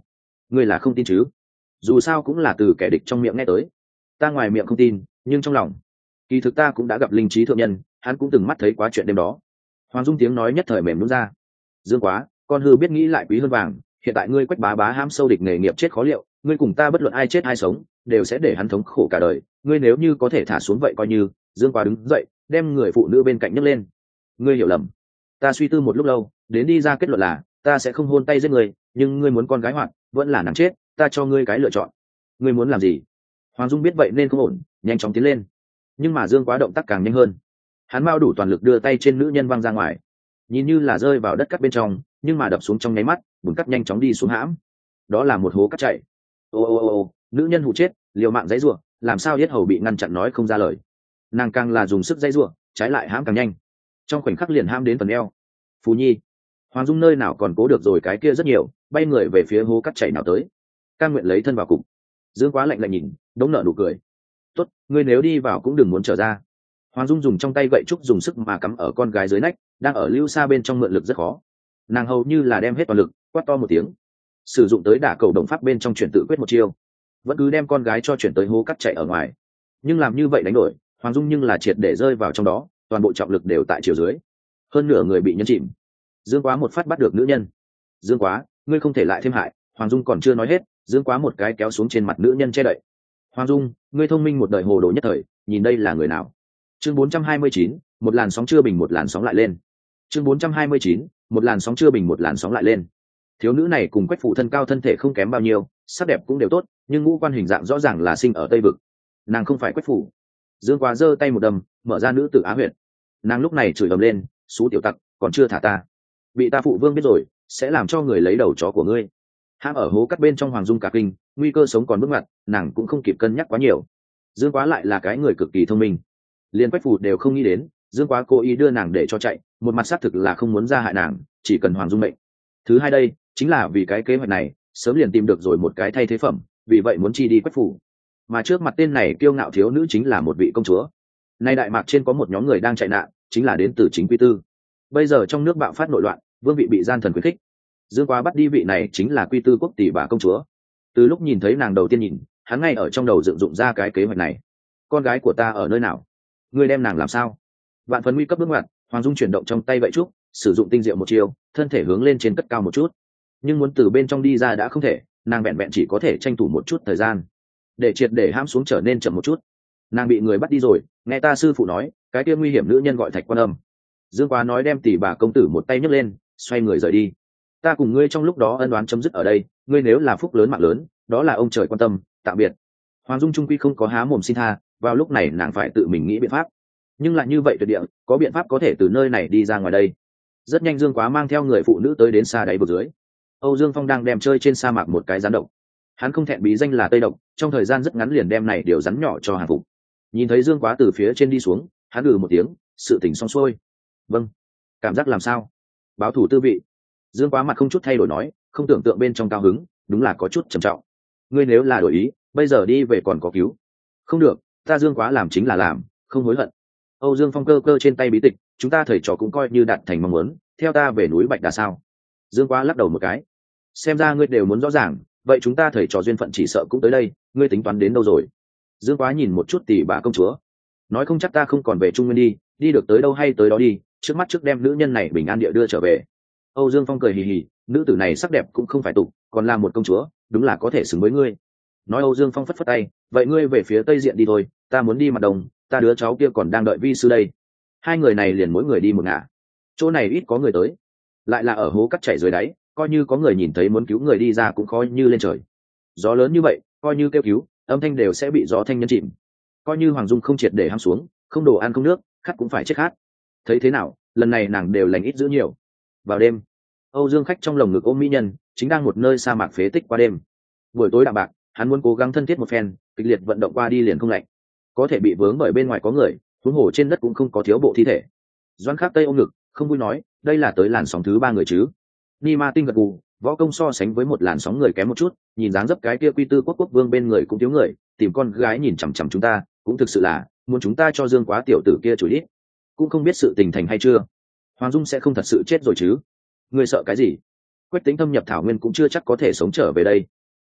ngươi là không tin chứ? Dù sao cũng là từ kẻ địch trong miệng nghe tới. Ta ngoài miệng không tin, nhưng trong lòng kỳ thực ta cũng đã gặp linh trí thượng nhân, hắn cũng từng mắt thấy quá chuyện đêm đó. Hoàng Dung tiếng nói nhất thời mềm nhũn ra. Dương Quá, con hư biết nghĩ lại quý hơn vàng, hiện tại ngươi Quách bá bá hãm sâu địch nghề nghiệp chết khó liệu, ngươi cùng ta bất luận ai chết ai sống đều sẽ để hắn thống khổ cả đời, ngươi nếu như có thể thả xuống vậy coi như. Dương Quá đứng dậy, đem người phụ nữ bên cạnh nhấc lên. Ngươi hiểu lầm. Ta suy tư một lúc lâu, đến đi ra kết luận là ta sẽ không hôn tay giết người, nhưng ngươi muốn con gái hoạt vẫn là nàng chết, ta cho ngươi cái lựa chọn. Ngươi muốn làm gì? Hoàng Dung biết vậy nên không ổn, nhanh chóng tiến lên. Nhưng mà Dương Quá động tác càng nhanh hơn, hắn mau đủ toàn lực đưa tay trên nữ nhân văng ra ngoài, nhìn như là rơi vào đất cắt bên trong, nhưng mà đập xuống trong nháy mắt, bùn cắt nhanh chóng đi xuống hãm. Đó là một hố cắt chạy. Ô ô ô ô, nữ nhân hụ chết, liều mạng dãy rủa, làm sao yết hầu bị ngăn chặn nói không ra lời. Nàng càng là dùng sức dãy rủa, trái lại hãm càng nhanh, trong khoảnh khắc liền hãm đến phần eo. Phù Nhi, Hoàng Dung nơi nào còn cố được rồi cái kia rất nhiều, bay người về phía hố cắt chảy nào tới, cam nguyện lấy thân vào cục. Dương Quá lạnh lạnh nhìn, đống nợ nụ cười. Tốt, ngươi nếu đi vào cũng đừng muốn trở ra. Hoàng Dung dùng trong tay gậy trúc dùng sức mà cắm ở con gái dưới nách, đang ở lưu xa bên trong mượn lực rất khó. Nàng hầu như là đem hết toàn lực, quát to một tiếng, sử dụng tới đả cầu động pháp bên trong chuyển tự quyết một chiêu, vẫn cứ đem con gái cho chuyển tới hố cắt chạy ở ngoài. Nhưng làm như vậy đánh đổi, Hoàng Dung nhưng là triệt để rơi vào trong đó, toàn bộ trọng lực đều tại chiều dưới, hơn nửa người bị nhấn chìm. Dương Quá một phát bắt được nữ nhân. Dương Quá, ngươi không thể lại thêm hại. Hoàng Dung còn chưa nói hết, Dương Quá một cái kéo xuống trên mặt nữ nhân che đậy. Hoàng Dung, ngươi thông minh một đời hồ đồ nhất thời, nhìn đây là người nào? Chương bốn trăm hai mươi chín, một làn sóng chưa bình một làn sóng lại lên. Chương bốn trăm hai mươi chín, một làn sóng chưa bình một làn sóng lại lên. Thiếu nữ này cùng Quách phụ thân cao thân thể không kém bao nhiêu, sắc đẹp cũng đều tốt, nhưng ngũ quan hình dạng rõ ràng là sinh ở Tây vực. Nàng không phải Quách phủ. Dương Quá giơ tay một đâm, mở ra nữ tử Á huyệt. Nàng lúc này chửi ầm lên, xú tiểu tặc, còn chưa thả ta. Bị ta phụ vương biết rồi, sẽ làm cho người lấy đầu chó của ngươi. Hãm ở hố cắt bên trong Hoàng Dung cả kinh, nguy cơ sống còn bước ngoặt, nàng cũng không kịp cân nhắc quá nhiều. Dương Quá lại là cái người cực kỳ thông minh, liên Quách phủ đều không nghĩ đến, Dương Quá cố ý đưa nàng để cho chạy, một mặt xác thực là không muốn ra hại nàng, chỉ cần Hoàng Dung mệnh. Thứ hai đây, chính là vì cái kế hoạch này, sớm liền tìm được rồi một cái thay thế phẩm, vì vậy muốn chi đi Quách phủ. Mà trước mặt tên này kiêu ngạo thiếu nữ chính là một vị công chúa. Nay Đại Mạc trên có một nhóm người đang chạy nạn, chính là đến từ chính Quy Tư. Bây giờ trong nước bạo phát nội loạn, vương vị bị gian thần khuyến khích. Dương Quá bắt đi vị này chính là Quy Tư quốc tỷ bà công chúa. Từ lúc nhìn thấy nàng đầu tiên nhìn, hắn ngay ở trong đầu dựng dụng ra cái kế hoạch này. Con gái của ta ở nơi nào? Ngươi đem nàng làm sao? Vạn phần nguy cấp bước ngoặt, Hoàng Dung chuyển động trong tay gậy trúc, sử dụng tinh diệu một chiêu, thân thể hướng lên trên cất cao một chút. Nhưng muốn từ bên trong đi ra đã không thể, nàng vẹn vẹn chỉ có thể tranh thủ một chút thời gian, để triệt để hãm xuống trở nên chậm một chút. Nàng bị người bắt đi rồi, nghe ta sư phụ nói, cái kia nguy hiểm nữ nhân gọi Thạch Quan Âm. Dương Quá nói đem tỷ bà công tử một tay nhấc lên, xoay người rời đi. Ta cùng ngươi trong lúc đó ân oán chấm dứt ở đây, ngươi nếu là phúc lớn mạng lớn, đó là ông trời quan tâm, tạm biệt. Hoàng Dung trung quy không có há mồm xin tha, vào lúc này nàng phải tự mình nghĩ biện pháp. Nhưng lại như vậy tuyệt địa, có biện pháp có thể từ nơi này đi ra ngoài đây. Rất nhanh Dương Quá mang theo người phụ nữ tới đến xa đáy vực dưới. Âu Dương Phong đang đem chơi trên sa mạc một cái rắn độc. Hắn không thẹn bí danh là Tây Độc, trong thời gian rất ngắn liền đem này điều rắn nhỏ cho hàng phục. Nhìn thấy Dương Quá từ phía trên đi xuống, hắn ừ một tiếng, sự tình xong xuôi. Vâng. Cảm giác làm sao? Báo thủ tư vị. Dương Quá mặt không chút thay đổi nói, không tưởng tượng bên trong cao hứng, đúng là có chút trầm trọng. Ngươi nếu là đổi ý, bây giờ đi về còn có cứu. Không được, ta Dương Quá làm chính là làm, không hối hận. Âu Dương Phong cơ cơ trên tay bí tịch, chúng ta thầy trò cũng coi như đạt thành mong muốn, theo ta về núi Bạch Đà sao? Dương Quá lắc đầu một cái. Xem ra ngươi đều muốn rõ ràng, vậy chúng ta thầy trò duyên phận chỉ sợ cũng tới đây, ngươi tính toán đến đâu rồi? Dương Quá nhìn một chút tỷ bà công chúa, nói không chắc ta không còn về Trung Nguyên đi, đi được tới đâu hay tới đó đi, trước mắt trước đem nữ nhân này bình an địa đưa trở về. Âu Dương Phong cười hì hì, nữ tử này sắc đẹp cũng không phải tục, còn là một công chúa, đúng là có thể xứng với ngươi. Nói Âu Dương Phong phất phất tay, vậy ngươi về phía tây diện đi thôi, ta muốn đi mặt đồng, ta đứa cháu kia còn đang đợi vi sư đây. Hai người này liền mỗi người đi một ngả. Chỗ này ít có người tới, lại là ở hố cắt chảy dưới đáy, coi như có người nhìn thấy muốn cứu người đi ra cũng khó như lên trời. Gió lớn như vậy, coi như kêu cứu, âm thanh đều sẽ bị gió thanh nhấn chìm. Coi như Hoàng Dung không triệt để hăng xuống, không đồ ăn không nước, khát cũng phải chết khát. Thấy thế nào, lần này nàng đều lành ít giữ nhiều. Vào đêm, Âu Dương Khách trong lồng ngực ôm mỹ nhân, chính đang một nơi sa mạc phế tích qua đêm. Buổi tối đạm bạc, hắn muốn cố gắng thân thiết một phen, kịch liệt vận động qua đi liền không lạnh. Có thể bị vướng bởi bên ngoài có người, huống hồ trên đất cũng không có thiếu bộ thi thể. Doãn Khắc Tây ôm ngực, không vui nói, đây là tới làn sóng thứ ba người chứ? Ni Ma Tinh gật gù, võ công so sánh với một làn sóng người kém một chút, nhìn dáng dấp cái kia Quy Tư quốc quốc vương bên người cũng thiếu người, tìm con gái nhìn chằm chằm chúng ta, cũng thực sự là muốn chúng ta cho Dương Quá tiểu tử kia chủ ít, cũng không biết sự tình thành hay chưa. Hoàng Dung sẽ không thật sự chết rồi chứ? Ngươi sợ cái gì? Quách Tĩnh thâm nhập thảo nguyên cũng chưa chắc có thể sống trở về đây.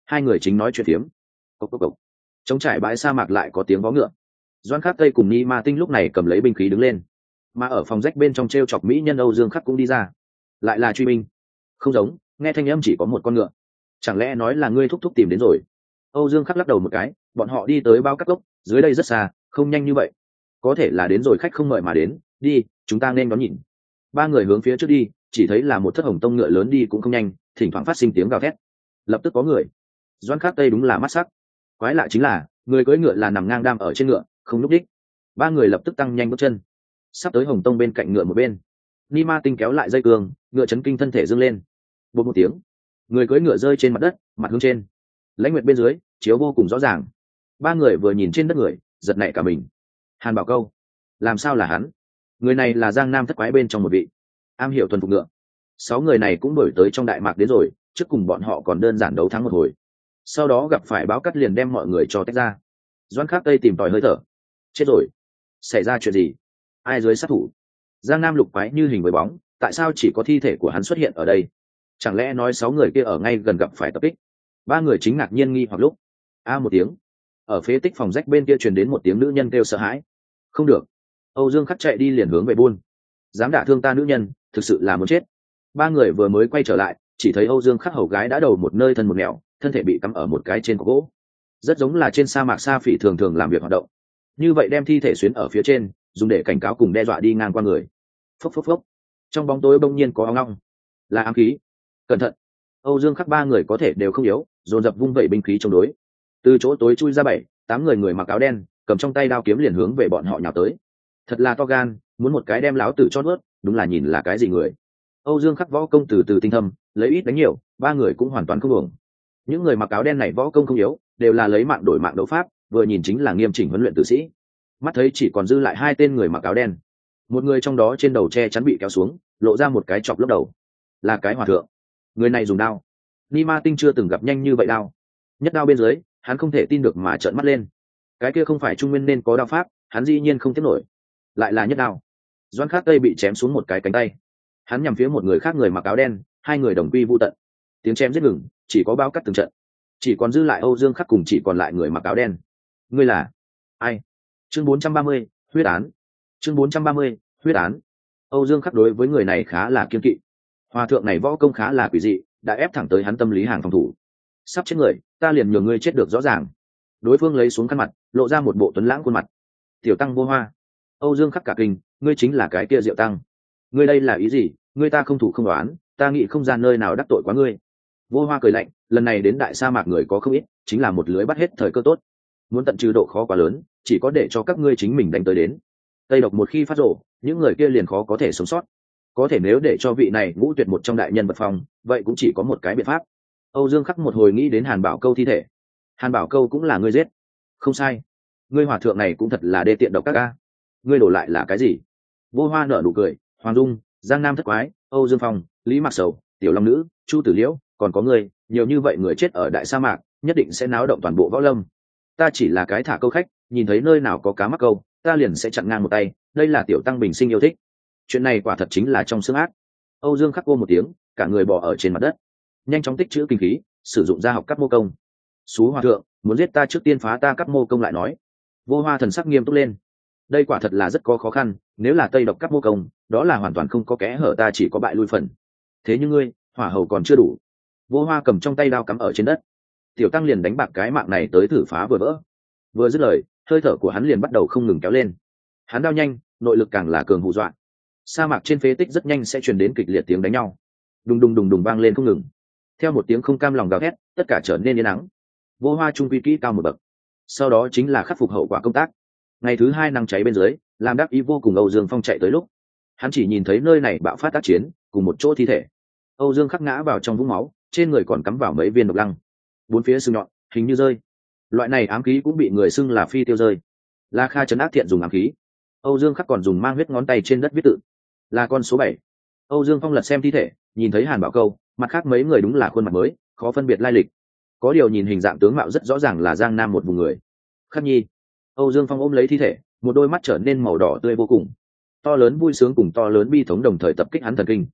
hai người chính nói chuyện phiếm. Cốc cốc cốc. Trống trải bãi sa mạc lại có tiếng vó ngựa. Doan Khắc Tây cùng Ni Ma Tinh lúc này cầm lấy binh khí đứng lên, mà ở phòng rách bên trong t r e o chọc mỹ nhân Âu Dương Khắc cũng đi ra. Lại là truy binh. Không giống, nghe thanh âm chỉ có một con ngựa. Chẳng lẽ nói là ngươi thúc thúc tìm đến rồi? Âu Dương Khắc lắc đầu một cái, bọn họ đi tới bao cắt cốc, dưới đây rất xa, không nhanh như vậy. Có thể là đến rồi, khách không mời mà đến, đi, chúng ta nên đón nhìn. Ba người hướng phía trước đi, chỉ thấy là một thất hồng tông ngựa lớn đi cũng không nhanh, thỉnh thoảng phát sinh tiếng gào thét. Lập tức có người. Doan Khắc Tây đúng là mắt sắc. Quái lạ chính là, người cưỡi ngựa là nằm ngang đam ở trên ngựa, không lúc đích. Ba người lập tức tăng nhanh bước chân, sắp tới hồng tông bên cạnh ngựa một bên. Ni Ma Tinh kéo lại dây cương, ngựa chấn kinh thân thể dâng lên. Bột một tiếng, người cưỡi ngựa rơi trên mặt đất, mặt hướng trên. Lãnh nguyệt bên dưới chiếu vô cùng rõ ràng. Ba người vừa nhìn trên đất người, giật nảy cả mình. Hàn Bảo Câu, làm sao là hắn? Người này là Giang Nam thất quái bên trong một vị, am hiểu thuần phục ngựa. Sáu người này cũng đổi tới trong đại mạc đến rồi, trước cùng bọn họ còn đơn giản đấu thắng một hồi, sau đó gặp phải báo cắt liền đem mọi người cho tách ra. Doan Khắc Tây tìm tòi hơi thở. Chết rồi, xảy ra chuyện gì? Ai dưới sát thủ? Giang Nam lục quái như hình với bóng, tại sao chỉ có thi thể của hắn xuất hiện ở đây? Chẳng lẽ nói sáu người kia ở ngay gần gặp phải tập kích? Ba người chính ngạc nhiên nghi hoặc lúc a một tiếng, ở phế tích phòng rách bên kia truyền đến một tiếng nữ nhân kêu sợ hãi. Không được. Âu Dương Khắc chạy đi liền hướng về buôn. Dám đả thương ta nữ nhân, thực sự là muốn chết. Ba người vừa mới quay trở lại, chỉ thấy Âu Dương Khắc hầu gái đã đầu một nơi thân một nẻo, thân thể bị cắm ở một cái trên cọc gỗ, rất giống là trên sa mạc sa phỉ thường thường làm việc hoạt động. Như vậy đem thi thể xuyến ở phía trên, dùng để cảnh cáo cùng đe dọa đi ngang qua người. Phốc phốc phốc. Trong bóng tối bỗng nhiên có ong ong, là ám khí. Cẩn thận. Âu Dương Khắc ba người có thể đều không yếu, dồn dập vung vẩy binh khí chống đối. Từ chỗ tối chui ra bảy tám người người mặc áo đen, cầm trong tay đao kiếm liền hướng về bọn họ nhào tới. Thật là to gan, muốn một cái đem láo tử cho nuốt, đúng là nhìn là cái gì người. Âu Dương Khắc võ công từ từ tinh thâm, lấy ít đánh nhiều, ba người cũng hoàn toàn không uổng. Những người mặc áo đen này võ công không yếu, đều là lấy mạng đổi mạng đấu pháp, vừa nhìn chính là nghiêm chỉnh huấn luyện tử sĩ. Mắt thấy chỉ còn dư lại hai tên người mặc áo đen, một người trong đó trên đầu che chắn bị kéo xuống, lộ ra một cái chọc lốc đầu, là cái hòa thượng. Người này dùng đao, Ni Ma Tinh chưa từng gặp nhanh như vậy đao. Nhất đao bên dưới, hắn không thể tin được mà trợn mắt lên. Cái kia không phải trung nguyên nên có đao pháp, hắn dĩ nhiên không tiếp nổi. Lại là nhất đao. Doan Khắc Tây bị chém xuống một cái cánh tay, hắn nhằm phía một người khác người mặc áo đen, hai người đồng quy vu tận. Tiếng chém giết ngừng, chỉ có bao cắt từng trận, chỉ còn dư lại Âu Dương Khắc cùng chỉ còn lại người mặc áo đen. Ngươi là ai? Chương bốn trăm ba mươi, huyết án. Chương bốn trăm ba mươi, huyết án. Âu Dương Khắc đối với người này khá là kiêng kỵ. Hòa thượng này võ công khá là quỷ dị, đã ép thẳng tới hắn tâm lý hàng phòng thủ. Sắp chết người, ta liền nhường ngươi chết được rõ ràng. Đối phương lấy xuống khăn mặt, lộ ra một bộ tuấn lãng khuôn mặt. Tiểu tăng Vô Hoa. Âu Dương Khắc cả kinh, ngươi chính là cái kia Diệu tăng. Ngươi đây là ý gì? Ngươi ta không thủ không đoán, ta nghĩ không ra nơi nào đắc tội quá ngươi. Vô Hoa cười lạnh, lần này đến đại sa mạc người có không ít, chính là một lưới bắt hết thời cơ tốt. Muốn tận trừ độ khó quá lớn, chỉ có để cho các ngươi chính mình đánh tới đến. Tây độc một khi phát rổ, những người kia liền khó có thể sống sót. Có thể nếu để cho vị này ngũ tuyệt một trong đại nhân vật phòng, vậy cũng chỉ có một cái biện pháp. Âu Dương Khắc một hồi nghĩ đến Hàn Bảo Câu thi thể. Hàn Bảo Câu cũng là ngươi giết? Không sai. Ngươi hòa thượng này cũng thật là đê tiện độc các ca. Ngươi đổ lại là cái gì? Vô Hoa nở nụ cười, Hoàng Dung, Giang Nam thất quái, Âu Dương Phong, Lý Mặc Sầu, Tiểu Long Nữ, Chu Tử Liễu, còn có ngươi, nhiều như vậy người chết ở đại sa mạc, nhất định sẽ náo động toàn bộ võ lâm. Ta chỉ là cái thả câu khách, nhìn thấy nơi nào có cá mắc câu, ta liền sẽ chặn ngang một tay, đây là tiểu tăng bình sinh yêu thích. Chuyện này quả thật chính là trong xương ác. Âu Dương Khắc cô một tiếng, cả người bò ở trên mặt đất, nhanh chóng tích trữ kinh khí, sử dụng ra học cấp mô công. Xú hòa thượng, muốn giết ta trước tiên phá ta cấp mô công lại nói. Vô Hoa thần sắc nghiêm túc lên. Đây quả thật là rất có khó khăn, nếu là Tây độc cấp mô công, đó là hoàn toàn không có kẽ hở, ta chỉ có bại lui phần. Thế nhưng ngươi, hỏa hầu còn chưa đủ. Vô Hoa cầm trong tay đao cắm ở trên đất. Tiểu tăng liền đánh bạc cái mạng này tới thử phá vừa vỡ. Vừa dứt lời, hơi thở của hắn liền bắt đầu không ngừng kéo lên. Hắn đao nhanh, nội lực càng là cường hù dọa. Sa mạc trên phế tích rất nhanh sẽ truyền đến kịch liệt tiếng đánh nhau, đùng đùng đùng đùng vang lên không ngừng. Theo một tiếng không cam lòng gào thét, tất cả trở nên yên ắng. Vô Hoa trung quy kỹ cao một bậc, sau đó chính là khắc phục hậu quả công tác. Ngày thứ hai năng cháy bên dưới, làm đắc ý vô cùng. Âu Dương Phong chạy tới lúc, hắn chỉ nhìn thấy nơi này bạo phát tác chiến, cùng một chỗ thi thể. Âu Dương Khắc ngã vào trong vũng máu, trên người còn cắm vào mấy viên độc lăng, bốn phía sừng nhọn, hình như rơi. Loại này ám khí cũng bị người xưng là phi tiêu rơi. La Kha trấn ác thiện dùng ám khí. Âu Dương Khắc còn dùng mang huyết ngón tay trên đất viết tự, là con số bảy. Âu Dương Phong lật xem thi thể, nhìn thấy Hàn Bảo Câu, mặt khác mấy người đúng là khuôn mặt mới, khó phân biệt lai lịch. Có điều nhìn hình dạng tướng mạo rất rõ ràng là Giang Nam một vùng người. Khắc Nhi. Âu Dương Phong ôm lấy thi thể, một đôi mắt trở nên màu đỏ tươi vô cùng. To lớn vui sướng cùng to lớn bi thống đồng thời tập kích hắn thần kinh.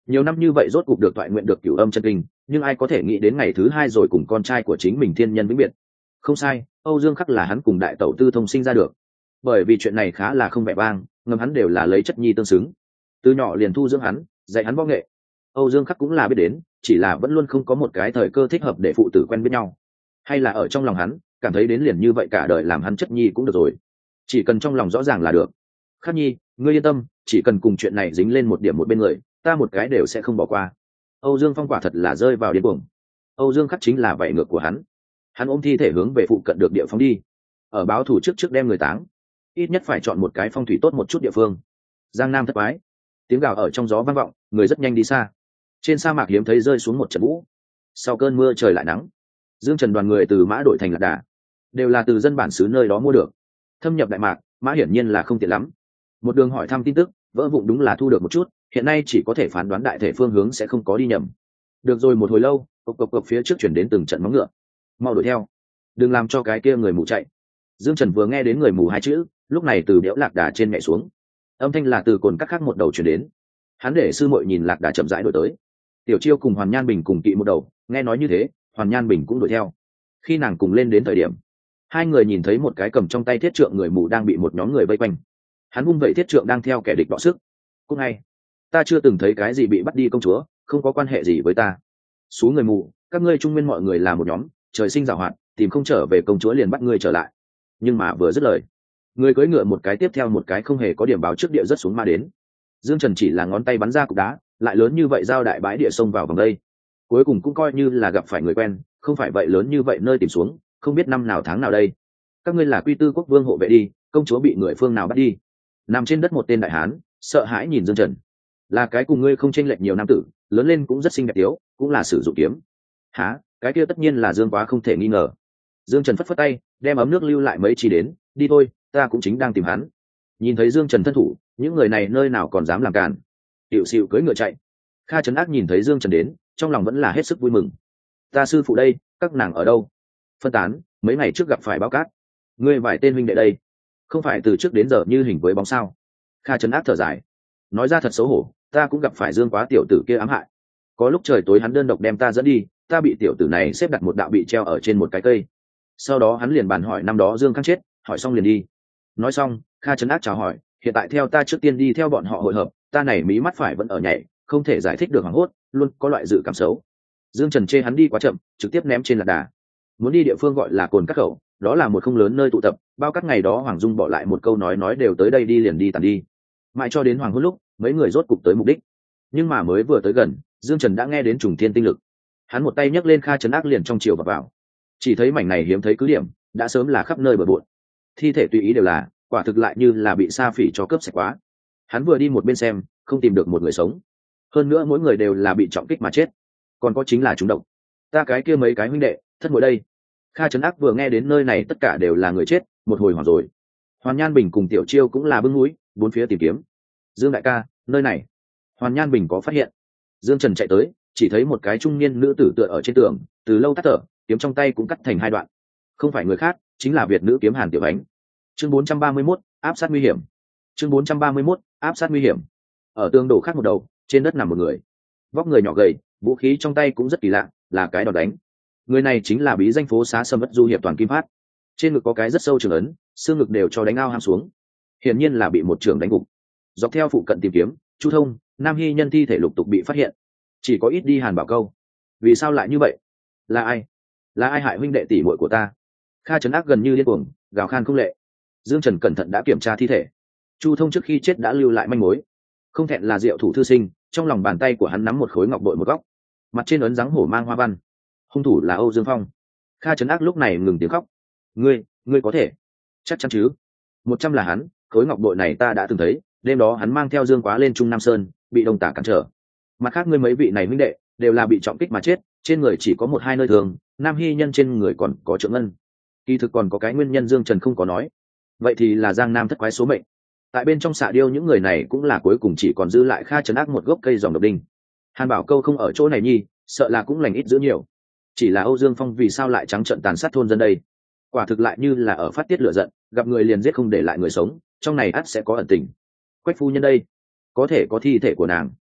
nhiều năm như vậy rốt cục được toại nguyện được cửu âm chân kinh, nhưng ai có thể nghĩ đến ngày thứ hai rồi cùng con trai của chính mình thiên nhân vĩnh biệt. Không sai, Âu Dương Khắc là hắn cùng đại tẩu Tư Thông sinh ra được. Bởi vì chuyện này khá là không vẻ vang, ngầm hắn đều là lấy chất nhi tương xứng, từ nhỏ liền thu dưỡng hắn, dạy hắn võ nghệ. Âu Dương Khắc cũng là biết đến, chỉ là vẫn luôn không có một cái thời cơ thích hợp để phụ tử quen biết nhau, hay là ở trong lòng hắn cảm thấy đến liền như vậy cả đời làm hắn chất nhi cũng được rồi, chỉ cần trong lòng rõ ràng là được. Khắc nhi, ngươi yên tâm, chỉ cần cùng chuyện này dính lên một điểm một bên người, ta một cái đều sẽ không bỏ qua. Âu Dương Phong quả thật là rơi vào điên cuồng. Âu Dương Khắc chính là vảy ngược của hắn. Hắn ôm thi thể hướng về phụ cận được địa phóng đi, ở báo thủ trước trước đem người táng, ít nhất phải chọn một cái phong thủy tốt một chút địa phương. Giang Nam thất bái, tiếng gào ở trong gió vang vọng, người rất nhanh đi xa. Trên sa mạc hiếm thấy rơi xuống một trận vũ. Sau cơn mưa trời lại nắng. Dương Trần đoàn người từ mã đổi thành lạc đà, đều là từ dân bản xứ nơi đó mua được. Thâm nhập đại mạc, mã hiển nhiên là không tiện lắm. Một đường hỏi thăm tin tức, vỡ vụn đúng là thu được một chút, hiện nay chỉ có thể phán đoán đại thể phương hướng sẽ không có đi nhầm. Được rồi, một hồi lâu, cộc cộc cộc phía trước chuyển đến từng trận móng ngựa. Mau đuổi theo, đừng làm cho cái kia người mù chạy. Dương Trần vừa nghe đến người mù hai chữ, lúc này từ đẽo lạc đà trên mẹ xuống, âm thanh là từ cồn cắt khác một đầu chuyển đến. Hắn để sư muội nhìn lạc đà chậm rãi đuổi tới. Tiểu Chiêu cùng Hoàn Nhan Bình cùng kỵ một đầu, nghe nói như thế, Hoàn Nhan Bình cũng đuổi theo. Khi nàng cùng lên đến thời điểm, hai người nhìn thấy một cái cầm trong tay thiết trượng người mù đang bị một nhóm người vây quanh. Hắn vung vẩy thiết trượng đang theo kẻ địch đọ sức. Cũng ngay, ta chưa từng thấy cái gì bị bắt đi công chúa, không có quan hệ gì với ta. Số người mù, các ngươi trung nguyên mọi người là một nhóm, trời sinh giàu hoạt, tìm không trở về công chúa liền bắt ngươi trở lại. Nhưng mà vừa dứt lời, người cưỡi ngựa một cái tiếp theo một cái không hề có điểm báo trước địa rất xuống ma đến. Dương Trần chỉ là ngón tay bắn ra cục đá, lại lớn như vậy giao đại bãi địa sông vào vòng đây. Cuối cùng cũng coi như là gặp phải người quen, không phải vậy lớn như vậy nơi tìm xuống, không biết năm nào tháng nào đây. Các ngươi là Quy Tư quốc vương hộ vệ đi, công chúa bị người phương nào bắt đi? Nằm trên đất một tên đại hán, sợ hãi nhìn Dương Trần. Là cái cùng ngươi không chênh lệch nhiều nam tử, lớn lên cũng rất xinh đẹp tiếu, cũng là sử dụng kiếm. Hả? Cái kia tất nhiên là Dương Quá không thể nghi ngờ. Dương Trần phất phất tay, đem ấm nước lưu lại mấy chi đến, đi thôi, ta cũng chính đang tìm hắn. Nhìn thấy Dương Trần thân thủ, những người này nơi nào còn dám làm cản, tiểu xịu cưỡi ngựa chạy. Kha Trấn Ác nhìn thấy Dương Trần đến, trong lòng vẫn là hết sức vui mừng. Ta sư phụ đây, các nàng ở đâu? Phân tán, mấy ngày trước gặp phải báo cát. Ngươi vài tên huynh đệ đây, không phải từ trước đến giờ như hình với bóng sao? Kha Trấn Ác thở dài, nói ra thật xấu hổ, ta cũng gặp phải Dương Quá tiểu tử kia ám hại. Có lúc trời tối hắn đơn độc đem ta dẫn đi, ta bị tiểu tử này xếp đặt một đạo bị treo ở trên một cái cây. Sau đó hắn liền bàn hỏi năm đó Dương Khang chết, hỏi xong liền đi. Nói xong, Kha Trấn Ác chào hỏi, hiện tại theo ta trước tiên đi theo bọn họ hội hợp, ta này mí mắt phải vẫn ở nhảy, không thể giải thích được hoảng hốt, luôn có loại dự cảm xấu. Dương Trần chê hắn đi quá chậm, trực tiếp ném trên lạc đà. Muốn đi địa phương gọi là Cồn Cắt Khẩu, đó là một không lớn nơi tụ tập, bao các ngày đó Hoàng Dung bỏ lại một câu nói nói đều tới đây đi liền đi tàn đi. Mãi cho đến hoàng hôn lúc, mấy người rốt cục tới mục đích. Nhưng mà mới vừa tới gần, Dương Trần đã nghe đến trùng thiên tinh lực. Hắn một tay nhấc lên Kha Trấn Ác liền trong chiều và vào. Chỉ thấy mảnh này hiếm thấy cứ điểm, đã sớm là khắp nơi bừa bộn. Thi thể tùy ý đều là, quả thực lại như là bị sa phỉ cho cướp sạch quá. Hắn vừa đi một bên xem, không tìm được một người sống. Hơn nữa mỗi người đều là bị trọng kích mà chết. Còn có chính là chúng độc. Ta cái kia mấy cái huynh đệ, thất muội đây. Kha Trấn Ác vừa nghe đến nơi này tất cả đều là người chết, một hồi hoảng rồi. Hoàn Nhan Bình cùng Tiểu Chiêu cũng là bưng mũi, bốn phía tìm kiếm. Dương đại ca, nơi này. Hoàn Nhan Bình có phát hiện. Dương Trần chạy tới, chỉ thấy một cái trung niên nữ tử tựa ở trên tường, từ lâu tắt thở, kiếm trong tay cũng cắt thành hai đoạn. Không phải người khác, chính là Việt nữ kiếm Hàn Tiểu Ánh. Chương bốn trăm ba mươi mốt, áp sát nguy hiểm. Chương bốn trăm ba mươi mốt, áp sát nguy hiểm. Ở tường đổ khác một đầu, trên đất nằm một người. Vóc người nhỏ gầy, vũ khí trong tay cũng rất kỳ lạ, là cái đòn đánh. Người này chính là bí danh phố xá Sâm Ất Du hiệp Toàn Kim Phát. Trên ngực có cái rất sâu trường ấn, xương ngực đều cho đánh ao ham xuống. Hiển nhiên là bị một trường đánh gục. Dọc theo phụ cận tìm kiếm, Chu Thông, Nam Hy nhân thi thể lục tục bị phát hiện. Chỉ có ít đi Hàn Bảo câu. Vì sao lại như vậy? Là ai? Là ai hại huynh đệ tỷ muội của ta? Kha Trấn Ác gần như điên cuồng, gào khan không lệ. Dương Trần cẩn thận đã kiểm tra thi thể. Chu Thông trước khi chết đã lưu lại manh mối. Không thẹn là diệu thủ thư sinh, trong lòng bàn tay của hắn nắm một khối ngọc bội một góc, mặt trên ấn dáng hổ mang hoa văn. Hung thủ là Âu Dương Phong. Kha Trấn Ác lúc này ngừng tiếng khóc. Ngươi, ngươi có thể? Chắc chắn chứ? Một trăm là hắn, khối ngọc bội này ta đã từng thấy, đêm đó hắn mang theo Dương Quá lên Trung Nam Sơn, bị Đông Tả cản trở. Mặt khác ngươi mấy vị này huynh đệ đều là bị trọng kích mà chết, trên người chỉ có một hai nơi thường, Nam Hy nhân trên người còn có trượng ngân. Kỳ thực còn có cái nguyên nhân Dương Trần không có nói. Vậy thì là Giang Nam thất quái số mệnh. Tại bên trong xạ điêu những người này cũng là cuối cùng chỉ còn giữ lại Kha Trấn Ác một gốc cây dòng độc đinh. Hàn Bảo câu không ở chỗ này nhi, sợ là cũng lành ít giữ nhiều. Chỉ là Âu Dương Phong vì sao lại trắng trợn tàn sát thôn dân đây? Quả thực lại như là ở phát tiết lửa giận, gặp người liền giết không để lại người sống, trong này ắt sẽ có ẩn tình. Quách phu nhân đây, có thể có thi thể của nàng.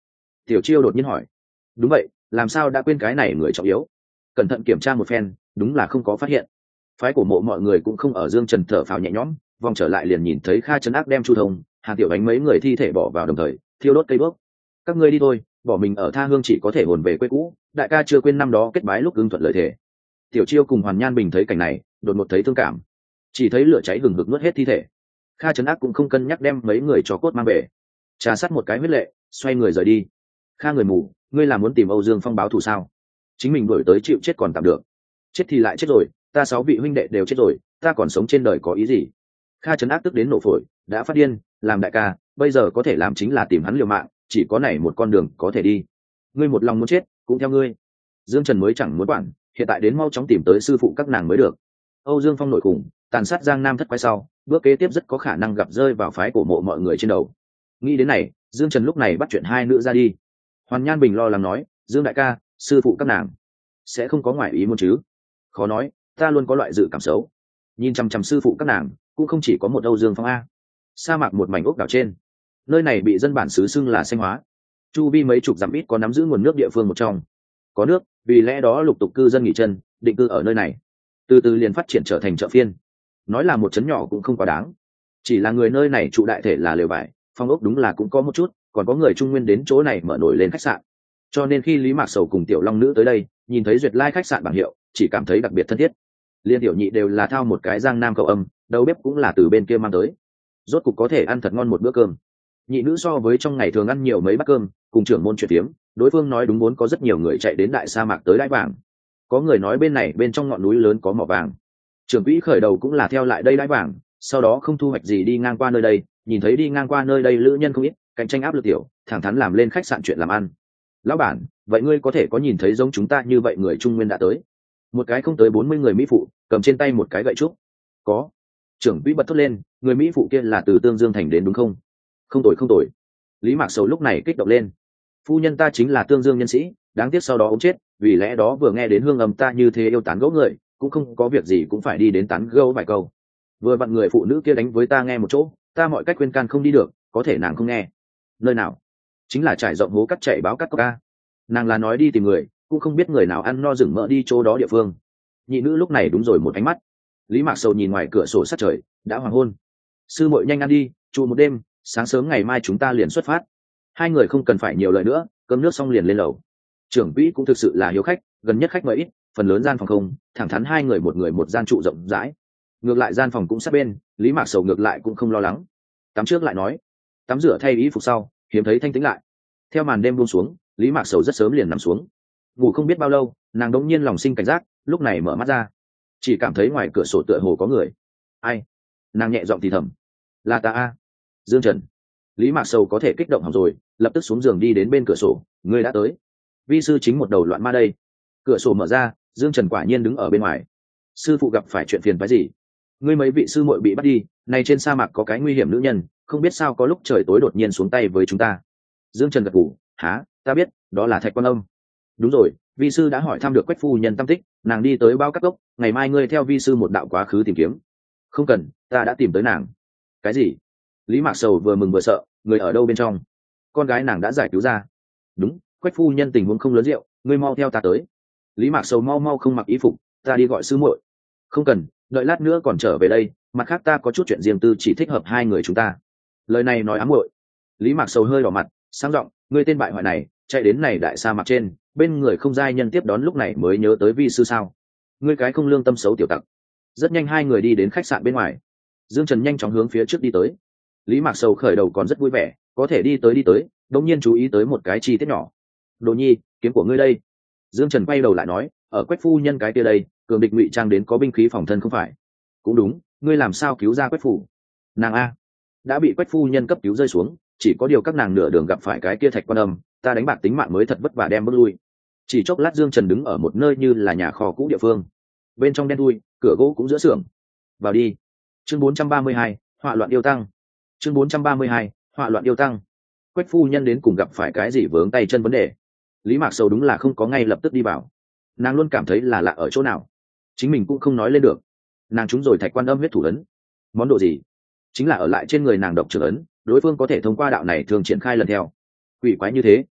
Tiểu Chiêu đột nhiên hỏi. Đúng vậy, làm sao đã quên cái này người trọng yếu? Cẩn thận kiểm tra một phen, đúng là không có phát hiện. Phái cổ mộ mọi người cũng không ở. Dương Trần thở phào nhẹ nhõm, vòng trở lại liền nhìn thấy Kha Trấn Ác đem Chu Thông, Hàn Tiểu Ánh mấy người thi thể bỏ vào đồng thời thiêu đốt cây đuốc. Các ngươi đi thôi, bỏ mình ở tha hương chỉ có thể hồn về quê cũ, đại ca chưa quên năm đó kết bái lúc ưng thuận lời thề. Tiểu Chiêu cùng Hoàn Nhan Bình thấy cảnh này, đột ngột thấy thương cảm, chỉ thấy lửa cháy hừng hực nuốt hết thi thể. Kha Trấn Ác cũng không cân nhắc đem mấy người cho cốt mang về, trà sát một cái huyết lệ, xoay người rời đi. Kha người mù, ngươi là muốn tìm Âu Dương Phong báo thù sao? Chính mình đuổi tới chịu chết còn tạm được, chết thì lại chết rồi, ta sáu vị huynh đệ đều chết rồi, ta còn sống trên đời có ý gì? Kha Trấn Ác tức đến nổ phổi, đã phát điên, làm đại ca bây giờ có thể làm chính là tìm hắn liều mạng, chỉ có này một con đường có thể đi. Ngươi một lòng muốn chết cũng theo ngươi. Dương Trần mới chẳng muốn quản, hiện tại đến mau chóng tìm tới sư phụ các nàng mới được. Âu Dương Phong nổi khủng, tàn sát Giang Nam thất quái sau, bước kế tiếp rất có khả năng gặp rơi vào phái cổ mộ mọi người trên đầu. Nghĩ đến này, Dương Trần lúc này bắt chuyện hai nữ ra đi. Hoàn Nhan Bình lo lắng nói, Dương đại ca, sư phụ các nàng sẽ không có ngoại ý muốn chứ? Khó nói, ta luôn có loại dự cảm xấu. Nhìn chăm chăm sư phụ các nàng, cũng không chỉ có một Âu Dương Phong a. Sa mạc một mảnh ốc đảo trên, nơi này bị dân bản xứ xưng là xanh hóa, chu vi mấy chục dặm ít có nắm giữ nguồn nước địa phương một trong. Có nước, vì lẽ đó lục tục cư dân nghỉ chân, định cư ở nơi này, từ từ liền phát triển trở thành chợ phiên. Nói là một trấn nhỏ cũng không quá đáng, chỉ là người nơi này trụ đại thể là lều vải, phong ốc đúng là cũng có một chút, còn có người Trung Nguyên đến chỗ này mở nổi lên khách sạn. Cho nên khi Lý Mạc Sầu cùng Tiểu Long Nữ tới đây, nhìn thấy Duyệt Lai khách sạn bảng hiệu, chỉ cảm thấy đặc biệt thân thiết. Liên Tiểu Nhị đều là thao một cái Giang Nam khẩu âm, đầu bếp cũng là từ bên kia mang tới. Rốt cục có thể ăn thật ngon một bữa cơm. Nhị nữ so với trong ngày thường ăn nhiều mấy bát cơm, cùng trưởng môn chuyện tiếm, đối phương nói đúng vốn có rất nhiều người chạy đến đại sa mạc tới đãi vàng. Có người nói bên này bên trong ngọn núi lớn có mỏ vàng. Trưởng quỹ khởi đầu cũng là theo lại đây đãi vàng, sau đó không thu hoạch gì đi ngang qua nơi đây, nhìn thấy đi ngang qua nơi đây lữ nhân không ít, cạnh tranh áp lực tiểu, thẳng thắn làm lên khách sạn chuyện làm ăn. Lão bản, vậy ngươi có thể có nhìn thấy giống chúng ta như vậy người Trung Nguyên đã tới? Một cái không tới bốn mươi người mỹ phụ, cầm trên tay một cái gậy trúc. Có. Trưởng quỹ bật thốt lên, người mỹ phụ kia là từ Tương Dương thành đến đúng không? Không tồi không tồi. Lý Mạc Sầu lúc này kích động lên. Phu nhân ta chính là Tương Dương nhân sĩ, đáng tiếc sau đó ống chết, vì lẽ đó vừa nghe đến hương âm ta như thế yêu tán gẫu người, cũng không có việc gì cũng phải đi đến tán gẫu vài câu. Vừa vặn người phụ nữ kia đánh với ta nghe một chỗ, ta mọi cách khuyên can không đi được, có thể nàng không nghe. Nơi nào? Chính là trải rộng hố cắt chạy báo cắt cốc ca. Nàng là nói đi tìm người, cũng không biết người nào ăn no rừng mỡ đi chỗ đó địa phương. Nhị nữ lúc này đúng rồi một ánh mắt. Lý Mạc Sầu nhìn ngoài cửa sổ sát trời, đã hoàng hôn. Sư muội nhanh ăn đi, trụ một đêm, sáng sớm ngày mai chúng ta liền xuất phát. Hai người không cần phải nhiều lời nữa, cơm nước xong liền lên lầu. Trưởng quỹ cũng thực sự là hiếu khách, gần nhất khách mời ít, phần lớn gian phòng không, thẳng thắn hai người một người một gian trụ rộng rãi. Ngược lại gian phòng cũng sát bên, Lý Mạc Sầu ngược lại cũng không lo lắng. Tắm trước lại nói, tắm rửa thay y phục sau, hiếm thấy thanh tĩnh lại. Theo màn đêm buông xuống, Lý Mạc Sầu rất sớm liền nằm xuống. Ngủ không biết bao lâu, nàng đống nhiên lòng sinh cảnh giác, lúc này mở mắt ra, chỉ cảm thấy ngoài cửa sổ tựa hồ có người. Ai? Nàng nhẹ giọng thì thầm, là ta a, Dương Trần. Lý Mạc Sầu có thể kích động hỏng rồi, lập tức xuống giường đi đến bên cửa sổ. Ngươi đã tới. Vi sư chính một đầu loạn ma đây. Cửa sổ mở ra, Dương Trần quả nhiên đứng ở bên ngoài. Sư phụ gặp phải chuyện phiền phái gì? Ngươi mấy vị sư muội bị bắt đi, này trên sa mạc có cái nguy hiểm nữ nhân, không biết sao có lúc trời tối đột nhiên xuống tay với chúng ta. Dương Trần gật gù, há, ta biết, đó là Thạch Quan Âm. Đúng rồi, vi sư đã hỏi thăm được Quách phu nhân tâm tích, nàng đi tới bao cát gốc, ngày mai ngươi theo vi sư một đạo quá khứ tìm kiếm. Không cần, ta đã tìm tới nàng. Cái gì? Lý Mạc Sầu vừa mừng vừa sợ, người ở đâu bên trong? Con gái nàng đã giải cứu ra. Đúng, Quách phu nhân tình huống không lớn rượu, ngươi mau theo ta tới. Lý Mạc Sầu mau mau không mặc y phục, ta đi gọi sư muội. Không cần, đợi lát nữa còn trở về đây, mặt khác ta có chút chuyện riêng tư chỉ thích hợp hai người chúng ta. Lời này nói ám muội. Lý Mạc Sầu hơi đỏ mặt, sáng giọng, ngươi tên bại hoại này, chạy đến này đại sa mạc trên, bên người không giai nhân tiếp đón lúc này mới nhớ tới vi sư sao? Ngươi cái không lương tâm xấu tiểu tặc. Rất nhanh hai người đi đến khách sạn bên ngoài. Dương Trần nhanh chóng hướng phía trước đi tới. Lý Mạc Sầu khởi đầu còn rất vui vẻ, có thể đi tới đi tới, đống nhiên chú ý tới một cái chi tiết nhỏ. Đồ Nhi, kiếm của ngươi đây. Dương Trần quay đầu lại nói, ở Quách phu nhân cái kia đây, cường địch ngụy trang đến có binh khí phòng thân không phải? Cũng đúng, ngươi làm sao cứu ra Quách phủ? Nàng a, đã bị Quách phu nhân cấp cứu rơi xuống, chỉ có điều các nàng nửa đường gặp phải cái kia Thạch Quan Âm, ta đánh bạc tính mạng mới thật vất vả đem bước lui. Chỉ chốc lát Dương Trần đứng ở một nơi như là nhà kho cũ địa phương, bên trong đen thui, cửa gỗ cũng giữa xưởng. Vào đi. Chương bốn trăm ba mươi hai, họa loạn yêu tăng. Chương bốn trăm ba mươi hai, họa loạn yêu tăng. Quách phu nhân đến cùng gặp phải cái gì vướng tay chân vấn đề? Lý Mạc Sầu đúng là không có ngay lập tức đi vào. Nàng luôn cảm thấy là lạ ở chỗ nào, chính mình cũng không nói lên được. Nàng trúng rồi Thạch Quan Âm huyết thủ ấn. Món đồ gì? Chính là ở lại trên người nàng độc trưởng ấn, đối phương có thể thông qua đạo này thường triển khai lần theo. Quỷ quái như thế,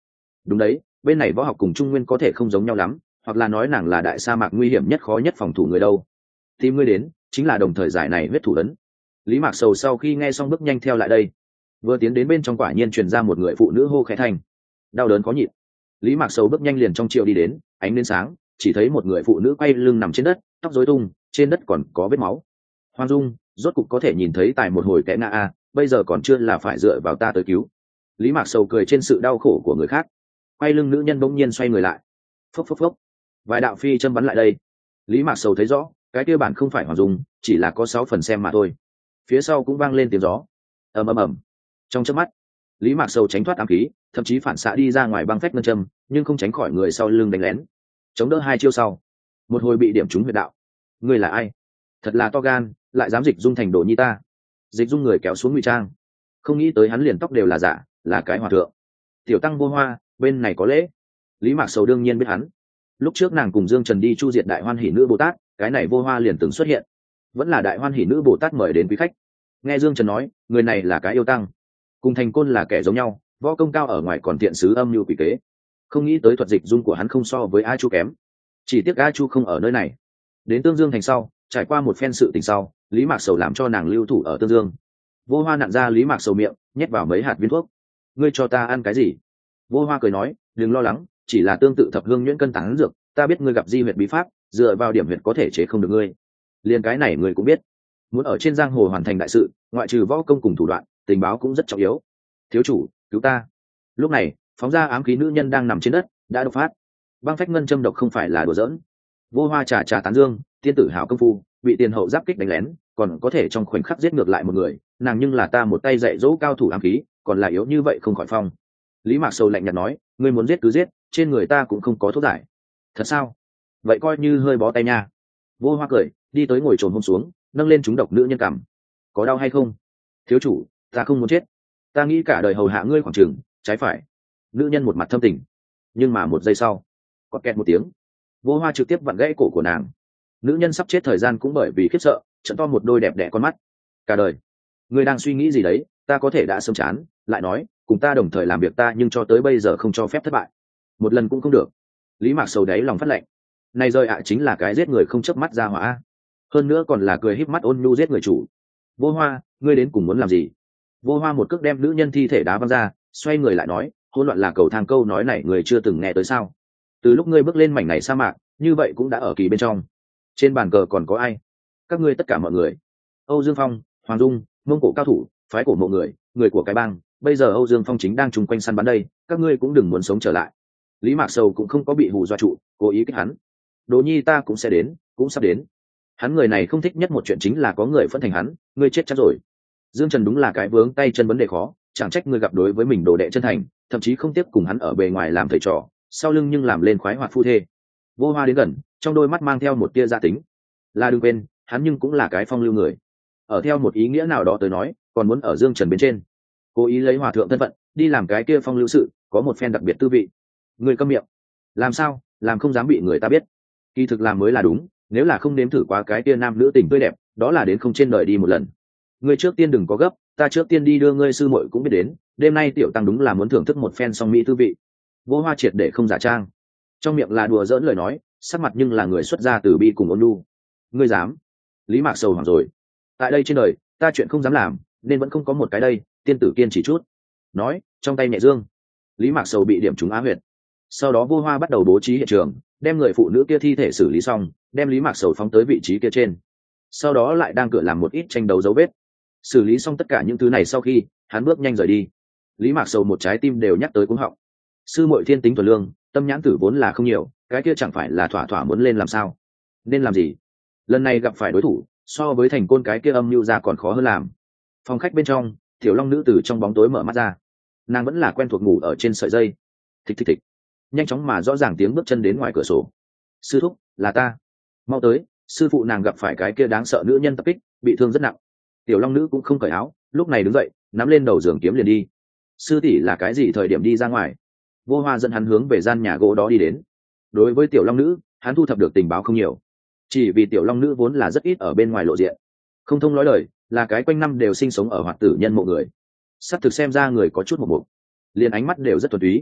đúng đấy, bên này võ học cùng trung nguyên có thể không giống nhau lắm, hoặc là nói nàng là đại sa mạc nguy hiểm nhất khó nhất phòng thủ người đâu. Tìm ngươi đến chính là đồng thời giải này huyết thủ ấn. Lý Mạc Sầu sau khi nghe xong bước nhanh theo lại đây, vừa tiến đến bên trong quả nhiên truyền ra một người phụ nữ hô khẽ thành, đau đớn khó nhịn. Lý Mạc Sầu bước nhanh liền trong triệu đi đến, ánh đến sáng chỉ thấy một người phụ nữ quay lưng nằm trên đất, tóc rối tung, trên đất còn có vết máu. Hoang Dung, rốt cục có thể nhìn thấy tại một hồi kẽ ngã a, bây giờ còn chưa là phải dựa vào ta tới cứu. Lý Mạc Sầu cười trên sự đau khổ của người khác. Quay lưng nữ nhân bỗng nhiên xoay người lại, phốc phốc phốc, vài đạo phi châm bắn lại đây. Lý Mạc Sầu thấy rõ, cái kia bản không phải Hoàng Dung, chỉ là có sáu phần xem mà thôi. Phía sau cũng vang lên tiếng gió, ầm ầm ầm. Trong chớp mắt, Lý Mạc Sầu tránh thoát ám khí, thậm chí phản xạ đi ra ngoài băng phách ngân châm, nhưng không tránh khỏi người sau lưng đánh lén. Chống đỡ hai chiêu sau, một hồi bị điểm trúng huyệt đạo. Người là ai? Thật là to gan, lại dám dịch dung thành đồ nhi ta. Dịch dung người kéo xuống ngụy trang, không nghĩ tới hắn liền tóc đều là giả, là cái hòa thượng. Tiểu tăng Vô Hoa, bên này có lễ. Lý Mạc Sầu đương nhiên biết hắn. Lúc trước nàng cùng Dương Trần đi chu diệt Đại Hoan Hỷ Nữ Bồ Tát, cái này Vô Hoa liền từng xuất hiện, vẫn là Đại Hoan Hỷ Nữ Bồ Tát mời đến quý khách. Nghe Dương Trần nói, người này là cái yêu tăng, cùng Thành Côn là kẻ giống nhau, võ công cao ở ngoài còn thiện sứ âm mưu quỷ kế. Không nghĩ tới thuật dịch dung của hắn không so với A Chu kém. Chỉ tiếc A Chu không ở nơi này. Đến Tương Dương thành sau, trải qua một phen sự tình sau, Lý Mạc Sầu làm cho nàng lưu thủ ở Tương Dương. Vô Hoa nặn ra Lý Mạc Sầu miệng, nhét vào mấy hạt viên thuốc. Ngươi cho ta ăn cái gì? Vô Hoa cười nói, đừng lo lắng, chỉ là tương tự thập hương nhuyễn cân tán dược, ta biết ngươi gặp di huyệt bí pháp, dựa vào điểm huyệt có thể chế không được ngươi. Liên cái này ngươi cũng biết. Muốn ở trên giang hồ hoàn thành đại sự, ngoại trừ võ công cùng thủ đoạn, tình báo cũng rất trọng yếu. Thiếu chủ, cứu ta. Lúc này, phóng ra ám khí nữ nhân đang nằm trên đất, đã độc phát. Băng phách ngân châm độc không phải là đùa giỡn. Vô Hoa trà trà tán dương, tiên tử hảo công phu, bị tiền hậu giáp kích đánh lén, còn có thể trong khoảnh khắc giết ngược lại một người, nàng nhưng là ta một tay dạy dỗ cao thủ ám khí, còn là yếu như vậy không khỏi phong. Lý Mạc Sầu lạnh nhạt nói, ngươi muốn giết cứ giết, trên người ta cũng không có thuốc giải. Thật sao? Vậy coi như hơi bó tay nha. Vô Hoa cười, đi tới ngồi trồn hôm xuống, nâng lên chúng độc nữ nhân cằm. Có đau hay không? Thiếu chủ, ta không muốn chết, ta nghĩ cả đời hầu hạ ngươi khoảng trường, trái phải. Nữ nhân một mặt thâm tình, nhưng mà một giây sau, quạt kẹt một tiếng, Vô Hoa trực tiếp vặn gãy cổ của nàng. Nữ nhân sắp chết thời gian cũng bởi vì khiếp sợ, trận to một đôi đẹp đẽ con mắt. Cả đời, ngươi đang suy nghĩ gì đấy? Ta có thể đã sớm chán, lại nói, cùng ta đồng thời làm việc ta nhưng cho tới bây giờ không cho phép thất bại. Một lần cũng không được. Lý Mạc Sầu đáy lòng phát lệnh. Này rơi ạ chính là cái giết người không chớp mắt ra hỏa, hơn nữa còn là cười híp mắt ôn nhu giết người chủ. Vô Hoa, ngươi đến cùng muốn làm gì? Vô Hoa một cước đem nữ nhân thi thể đá văng ra, xoay người lại nói, hỗn loạn là cầu thang, câu nói này người chưa từng nghe tới sao? Từ lúc ngươi bước lên mảnh này sa mạc, như vậy cũng đã ở kỳ bên trong. Trên bàn cờ còn có ai? Các ngươi tất cả mọi người. Âu Dương Phong, Hoàng Dung, Mông Cổ cao thủ, phái cổ mộ người, người của cái bang, bây giờ Âu Dương Phong chính đang chung quanh săn bắn đây, các ngươi cũng đừng muốn sống trở lại. Lý Mạc Sầu cũng không có bị hù dọa trụ, cố ý kích hắn. Đồ nhi ta cũng sẽ đến, cũng sắp đến. Hắn người này không thích nhất một chuyện chính là có người phẫn thành hắn, ngươi chết chắc rồi. Dương Trần đúng là cái vướng tay chân vấn đề khó, chẳng trách ngươi gặp đối với mình đồ đệ chân thành, thậm chí không tiếp cùng hắn ở bề ngoài làm thầy trò, sau lưng nhưng làm lên khoái hoạt phu thê. Vô Hoa đến gần, trong đôi mắt mang theo một tia gia tính. Là đừng quên, hắn nhưng cũng là cái phong lưu người. Ở theo một ý nghĩa nào đó tới nói, còn muốn ở Dương Trần bên trên. Cố ý lấy hòa thượng thân phận, đi làm cái kia phong lưu sự, có một phen đặc biệt tư vị. Người câm miệng. Làm sao, làm không dám bị người ta biết. Kỳ thực làm mới là đúng, nếu là không nếm thử quá cái kia nam nữ tình tươi đẹp, đó là đến không trên đời đi một lần. Ngươi trước tiên đừng có gấp, ta trước tiên đi đưa ngươi sư muội cũng biết đến, đêm nay tiểu tăng đúng là muốn thưởng thức một phen song mỹ tư vị. Vô Hoa triệt để không giả trang, trong miệng là đùa giỡn lời nói, sắc mặt nhưng là người xuất gia từ bi cùng ôn nhu. Ngươi dám? Lý Mạc Sầu hoảng rồi. Tại đây trên đời, ta chuyện không dám làm, nên vẫn không có một cái đây, tiên tử kiên chỉ chút. Nói, trong tay nhẹ dương, Lý Mạc Sầu bị điểm trúng á huyệt. Sau đó Vô Hoa bắt đầu bố trí hiện trường, đem người phụ nữ kia thi thể xử lý xong, đem Lý Mạc Sầu phóng tới vị trí kia trên. Sau đó lại đang cửa làm một ít tranh đấu dấu vết. Xử lý xong tất cả những thứ này sau khi, hắn bước nhanh rời đi. Lý Mạc Sầu một trái tim đều nhắc tới cuống họng. Sư muội thiên tính thuần lương, tâm nhãn tử vốn là không nhiều, cái kia chẳng phải là thỏa thỏa muốn lên làm sao? Nên làm gì? Lần này gặp phải đối thủ, so với Thành Côn cái kia âm mưu ra còn khó hơn làm. Phòng khách bên trong, Tiểu Long nữ tử trong bóng tối mở mắt ra. Nàng vẫn là quen thuộc ngủ ở trên sợi dây. Thịch thịch thịch. Nhanh chóng mà rõ ràng tiếng bước chân đến ngoài cửa sổ. Sư thúc, là ta. Mau tới, sư phụ nàng gặp phải cái kia đáng sợ nữ nhân tập kích, bị thương rất nặng. Tiểu Long nữ cũng không cởi áo, lúc này đứng dậy, nắm lên đầu giường kiếm liền đi. Sư tỷ là cái gì thời điểm đi ra ngoài? Vô Hoa dẫn hắn hướng về gian nhà gỗ đó đi đến. Đối với Tiểu Long nữ, hắn thu thập được tình báo không nhiều, chỉ vì Tiểu Long nữ vốn là rất ít ở bên ngoài lộ diện, không thông nói lời, là cái quanh năm đều sinh sống ở hoạt tử nhân mộ người. Sắp thực xem ra người có chút một mục, liền ánh mắt đều rất thuần túy.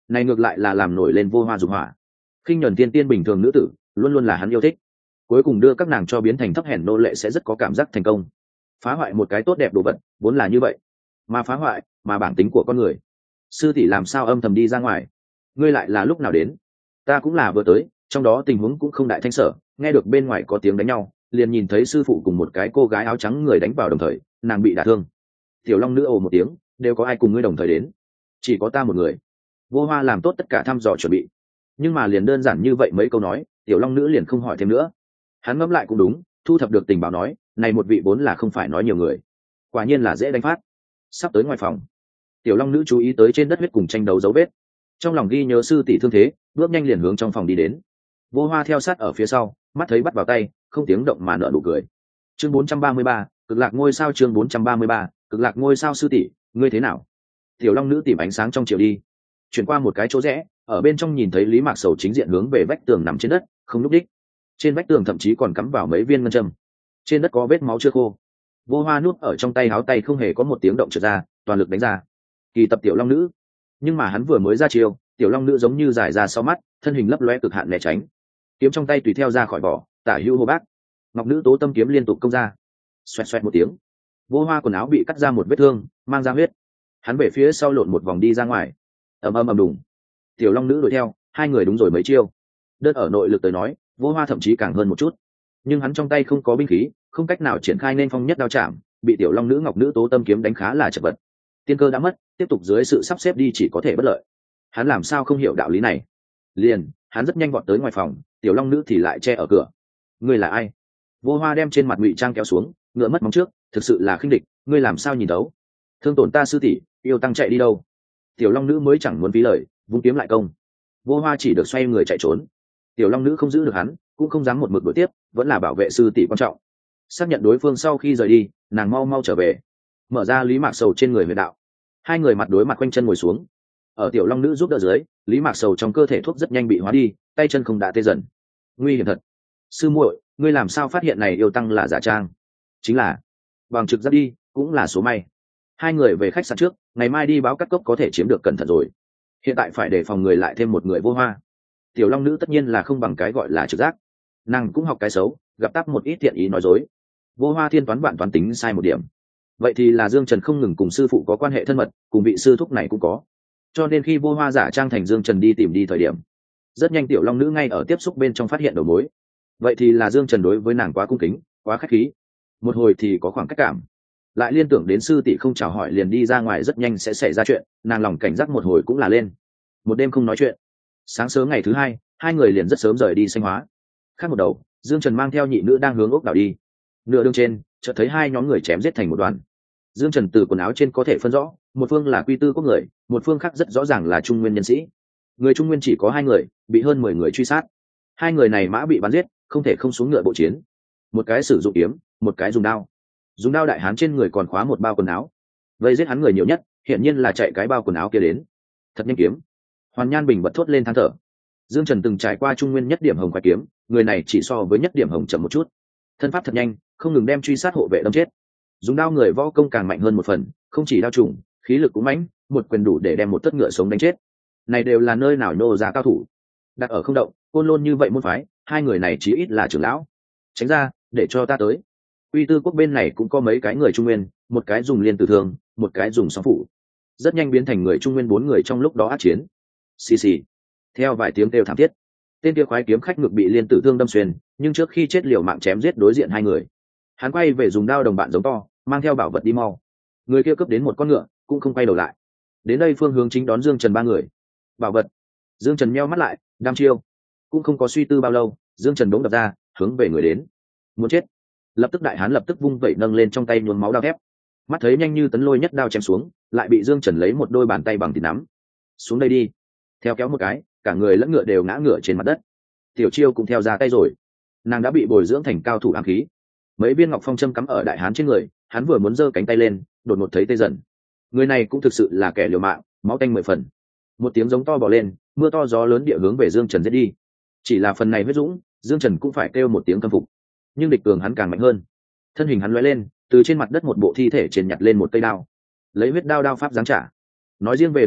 này ngược lại là làm nổi lên vô hoa dục hỏa. Khinh nhẫn tiên tiên bình thường nữ tử luôn luôn là hắn yêu thích, cuối cùng đưa các nàng cho biến thành thấp hèn nô lệ sẽ rất có cảm giác thành công. Phá hoại một cái tốt đẹp đồ vật vốn là như vậy, mà phá hoại mà bản tính của con người. Sư tỷ làm sao âm thầm đi ra ngoài? Ngươi lại là lúc nào đến? Ta cũng là vừa tới, trong đó tình huống cũng không đại thanh sở, nghe được bên ngoài có tiếng đánh nhau, liền nhìn thấy sư phụ cùng một cái cô gái áo trắng người đánh vào đồng thời, nàng bị đả thương. Tiểu Long nữ ồ một tiếng, đều có ai cùng ngươi đồng thời đến? Chỉ có ta một người. Vô Hoa làm tốt tất cả thăm dò chuẩn bị, nhưng mà liền đơn giản như vậy mấy câu nói, Tiểu Long nữ liền không hỏi thêm nữa. Hắn ngẫm lại cũng đúng, thu thập được tình báo nói, này một vị vốn là không phải nói nhiều người, quả nhiên là dễ đánh phát. Sắp tới ngoài phòng, Tiểu Long nữ chú ý tới trên đất huyết cùng tranh đấu dấu vết, trong lòng ghi nhớ sư tỷ thương thế, bước nhanh liền hướng trong phòng đi đến. Vô Hoa theo sát ở phía sau, mắt thấy bắt vào tay, không tiếng động mà nở nụ cười. Chương bốn trăm ba mươi ba, cực lạc ngôi sao. Chương bốn trăm ba mươi ba, cực lạc ngôi sao. Sư tỷ, ngươi thế nào? Tiểu Long nữ tìm ánh sáng trong chiều đi, chuyển qua một cái chỗ rẽ, ở bên trong nhìn thấy Lý Mạc Sầu chính diện hướng về vách tường nằm trên đất, không nhúc đích. Trên vách tường thậm chí còn cắm vào mấy viên ngân châm, trên đất có vết máu chưa khô. Vô Hoa nuốt ở trong tay háo tay không hề có một tiếng động trượt ra, toàn lực đánh ra. Kỳ tập Tiểu Long nữ, nhưng mà hắn vừa mới ra chiêu, Tiểu Long nữ giống như giải ra sau mắt, thân hình lấp loe cực hạn né tránh, kiếm trong tay tùy theo ra khỏi vỏ, tả hữu hô bác. Ngọc nữ tố tâm kiếm liên tục công ra, xoẹt xoẹt một tiếng, Vô Hoa quần áo bị cắt ra một vết thương, mang ra huyết. Hắn về phía sau lộn một vòng đi ra ngoài, ầm ầm ầm đùng. Tiểu Long nữ đuổi theo, hai người đúng rồi mấy chiêu. Đơn ở nội lực tới nói, Vô Hoa thậm chí càng hơn một chút, nhưng hắn trong tay không có binh khí, không cách nào triển khai nên phong nhất đao chạm, bị Tiểu Long nữ Ngọc nữ tố tâm kiếm đánh khá là chật vật. Tiên cơ đã mất, tiếp tục dưới sự sắp xếp đi chỉ có thể bất lợi. Hắn làm sao không hiểu đạo lý này? Liền, hắn rất nhanh vọt tới ngoài phòng, Tiểu Long nữ thì lại che ở cửa. Ngươi là ai? Vô Hoa đem trên mặt ngụy trang kéo xuống, ngựa mất móng trước, thực sự là khinh địch, ngươi làm sao nhìn đấu? Thương tổn ta sư tỷ, yêu tăng chạy đi đâu? Tiểu Long nữ mới chẳng muốn phí lời, vung kiếm lại công. Vô Hoa chỉ được xoay người chạy trốn. Tiểu Long nữ không giữ được hắn, cũng không dám một mực đuổi tiếp, vẫn là bảo vệ sư tỷ quan trọng. Xác nhận đối phương sau khi rời đi, nàng mau mau trở về, mở ra Lý Mạc Sầu trên người huyền đạo. Hai người mặt đối mặt quanh chân ngồi xuống. Ở Tiểu Long nữ giúp đỡ dưới, Lý Mạc Sầu trong cơ thể thuốc rất nhanh bị hóa đi, tay chân không đã tê dần. Nguy hiểm thật. Sư muội, ngươi làm sao phát hiện này yêu tăng là giả trang? Chính là bằng trực giác đi, cũng là số may. Hai người về khách sạn trước, ngày mai đi báo cắt cốc có thể chiếm được cẩn thận rồi. Hiện tại phải đề phòng người lại thêm một người Vô Hoa. Tiểu Long nữ tất nhiên là không bằng cái gọi là trực giác, nàng cũng học cái xấu, gặp tắc một ít thiện ý nói dối. Vô Hoa thiên toán bạn toán tính sai một điểm, vậy thì là Dương Trần không ngừng cùng sư phụ có quan hệ thân mật, cùng vị sư thúc này cũng có, cho nên khi Vô Hoa giả trang thành Dương Trần đi tìm đi thời điểm, rất nhanh Tiểu Long nữ ngay ở tiếp xúc bên trong phát hiện đầu mối. Vậy thì là Dương Trần đối với nàng quá cung kính, quá khách khí, một hồi thì có khoảng cách cảm, lại liên tưởng đến sư tỷ không chào hỏi liền đi ra ngoài rất nhanh sẽ xảy ra chuyện, nàng lòng cảnh giác một hồi cũng là lên. Một đêm không nói chuyện, sáng sớm ngày thứ hai, hai người liền rất sớm rời đi Xanh Hóa. Khác một đầu, Dương Trần mang theo nhị nữ đang hướng ốc đảo đi. Nửa đường trên, chợt thấy hai nhóm người chém giết thành một đoàn. Dương Trần từ quần áo trên có thể phân rõ, một phương là Quy Tư quốc người, một phương khác rất rõ ràng là Trung Nguyên nhân sĩ. Người Trung Nguyên chỉ có hai người, bị hơn mười người truy sát. Hai người này mã bị bắn giết, không thể không xuống ngựa bộ chiến. Một cái sử dụng kiếm, một cái dùng đao. Dùng đao đại hán trên người còn khóa một bao quần áo. Vây giết hắn người nhiều nhất, hiển nhiên là chạy cái bao quần áo kia đến. Thật nhanh kiếm. Hoàn Nhan Bình bật thốt lên than thở. Dương Trần từng trải qua Trung Nguyên nhất điểm hồng quái kiếm, người này chỉ so với nhất điểm hồng chậm một chút. Thân pháp thật nhanh, không ngừng đem truy sát hộ vệ đâm chết. Dùng đao người võ công càng mạnh hơn một phần, không chỉ đao trùng, khí lực cũng mãnh, một quyền đủ để đem một tất ngựa sống đánh chết. Này đều là nơi nào nô ra cao thủ. Đặt ở không động, Côn Lôn như vậy môn phái, hai người này chí ít là trưởng lão. Tránh ra, để cho ta tới. Quy Tư quốc bên này cũng có mấy cái người Trung Nguyên, một cái dùng liên tử thương, một cái dùng song phủ. Rất nhanh biến thành người Trung Nguyên bốn người trong lúc đó ác chiến. Xì xì. Theo vài tiếng kêu thảm thiết, tên kia khoái kiếm khách ngực bị liên tử thương đâm xuyên, nhưng trước khi chết liều mạng chém giết đối diện hai người. Hắn quay về dùng đao đồng bạn giống to, mang theo bảo vật đi mau. Người kia cướp đến một con ngựa, cũng không quay đầu lại. Đến đây phương hướng chính đón Dương Trần ba người. Bảo vật. Dương Trần meo mắt lại, đăm chiêu. Cũng không có suy tư bao lâu, Dương Trần đống đập ra, hướng về người đến. Muốn chết. Lập tức đại hán lập tức vung vẩy nâng lên trong tay nhuốm máu đao thép. Mắt thấy nhanh như tấn lôi nhất đao chém xuống, lại bị Dương Trần lấy một đôi bàn tay bằng thịt nắm. Xuống đây đi. Theo kéo một cái, cả người lẫn ngựa đều ngã ngựa trên mặt đất. Tiểu Chiêu cũng theo ra tay rồi. Nàng đã bị bồi dưỡng thành cao thủ ám khí. Mấy viên ngọc phong châm cắm ở đại hán trên người, hắn vừa muốn giơ cánh tay lên, đột ngột thấy tê dần. Người này cũng thực sự là kẻ liều mạng, máu tanh mười phần. Một tiếng giống to bò lên, mưa to gió lớn địa hướng về Dương Trần giết đi. Chỉ là phần này huyết dũng, Dương Trần cũng phải kêu một tiếng khâm phục. Nhưng địch cường hắn càng mạnh hơn. Thân hình hắn lóe lên, từ trên mặt đất một bộ thi thể trên nhặt lên một cây đao. Lấy huyết đao đao pháp giáng trả. Nói riêng về đao kỹ,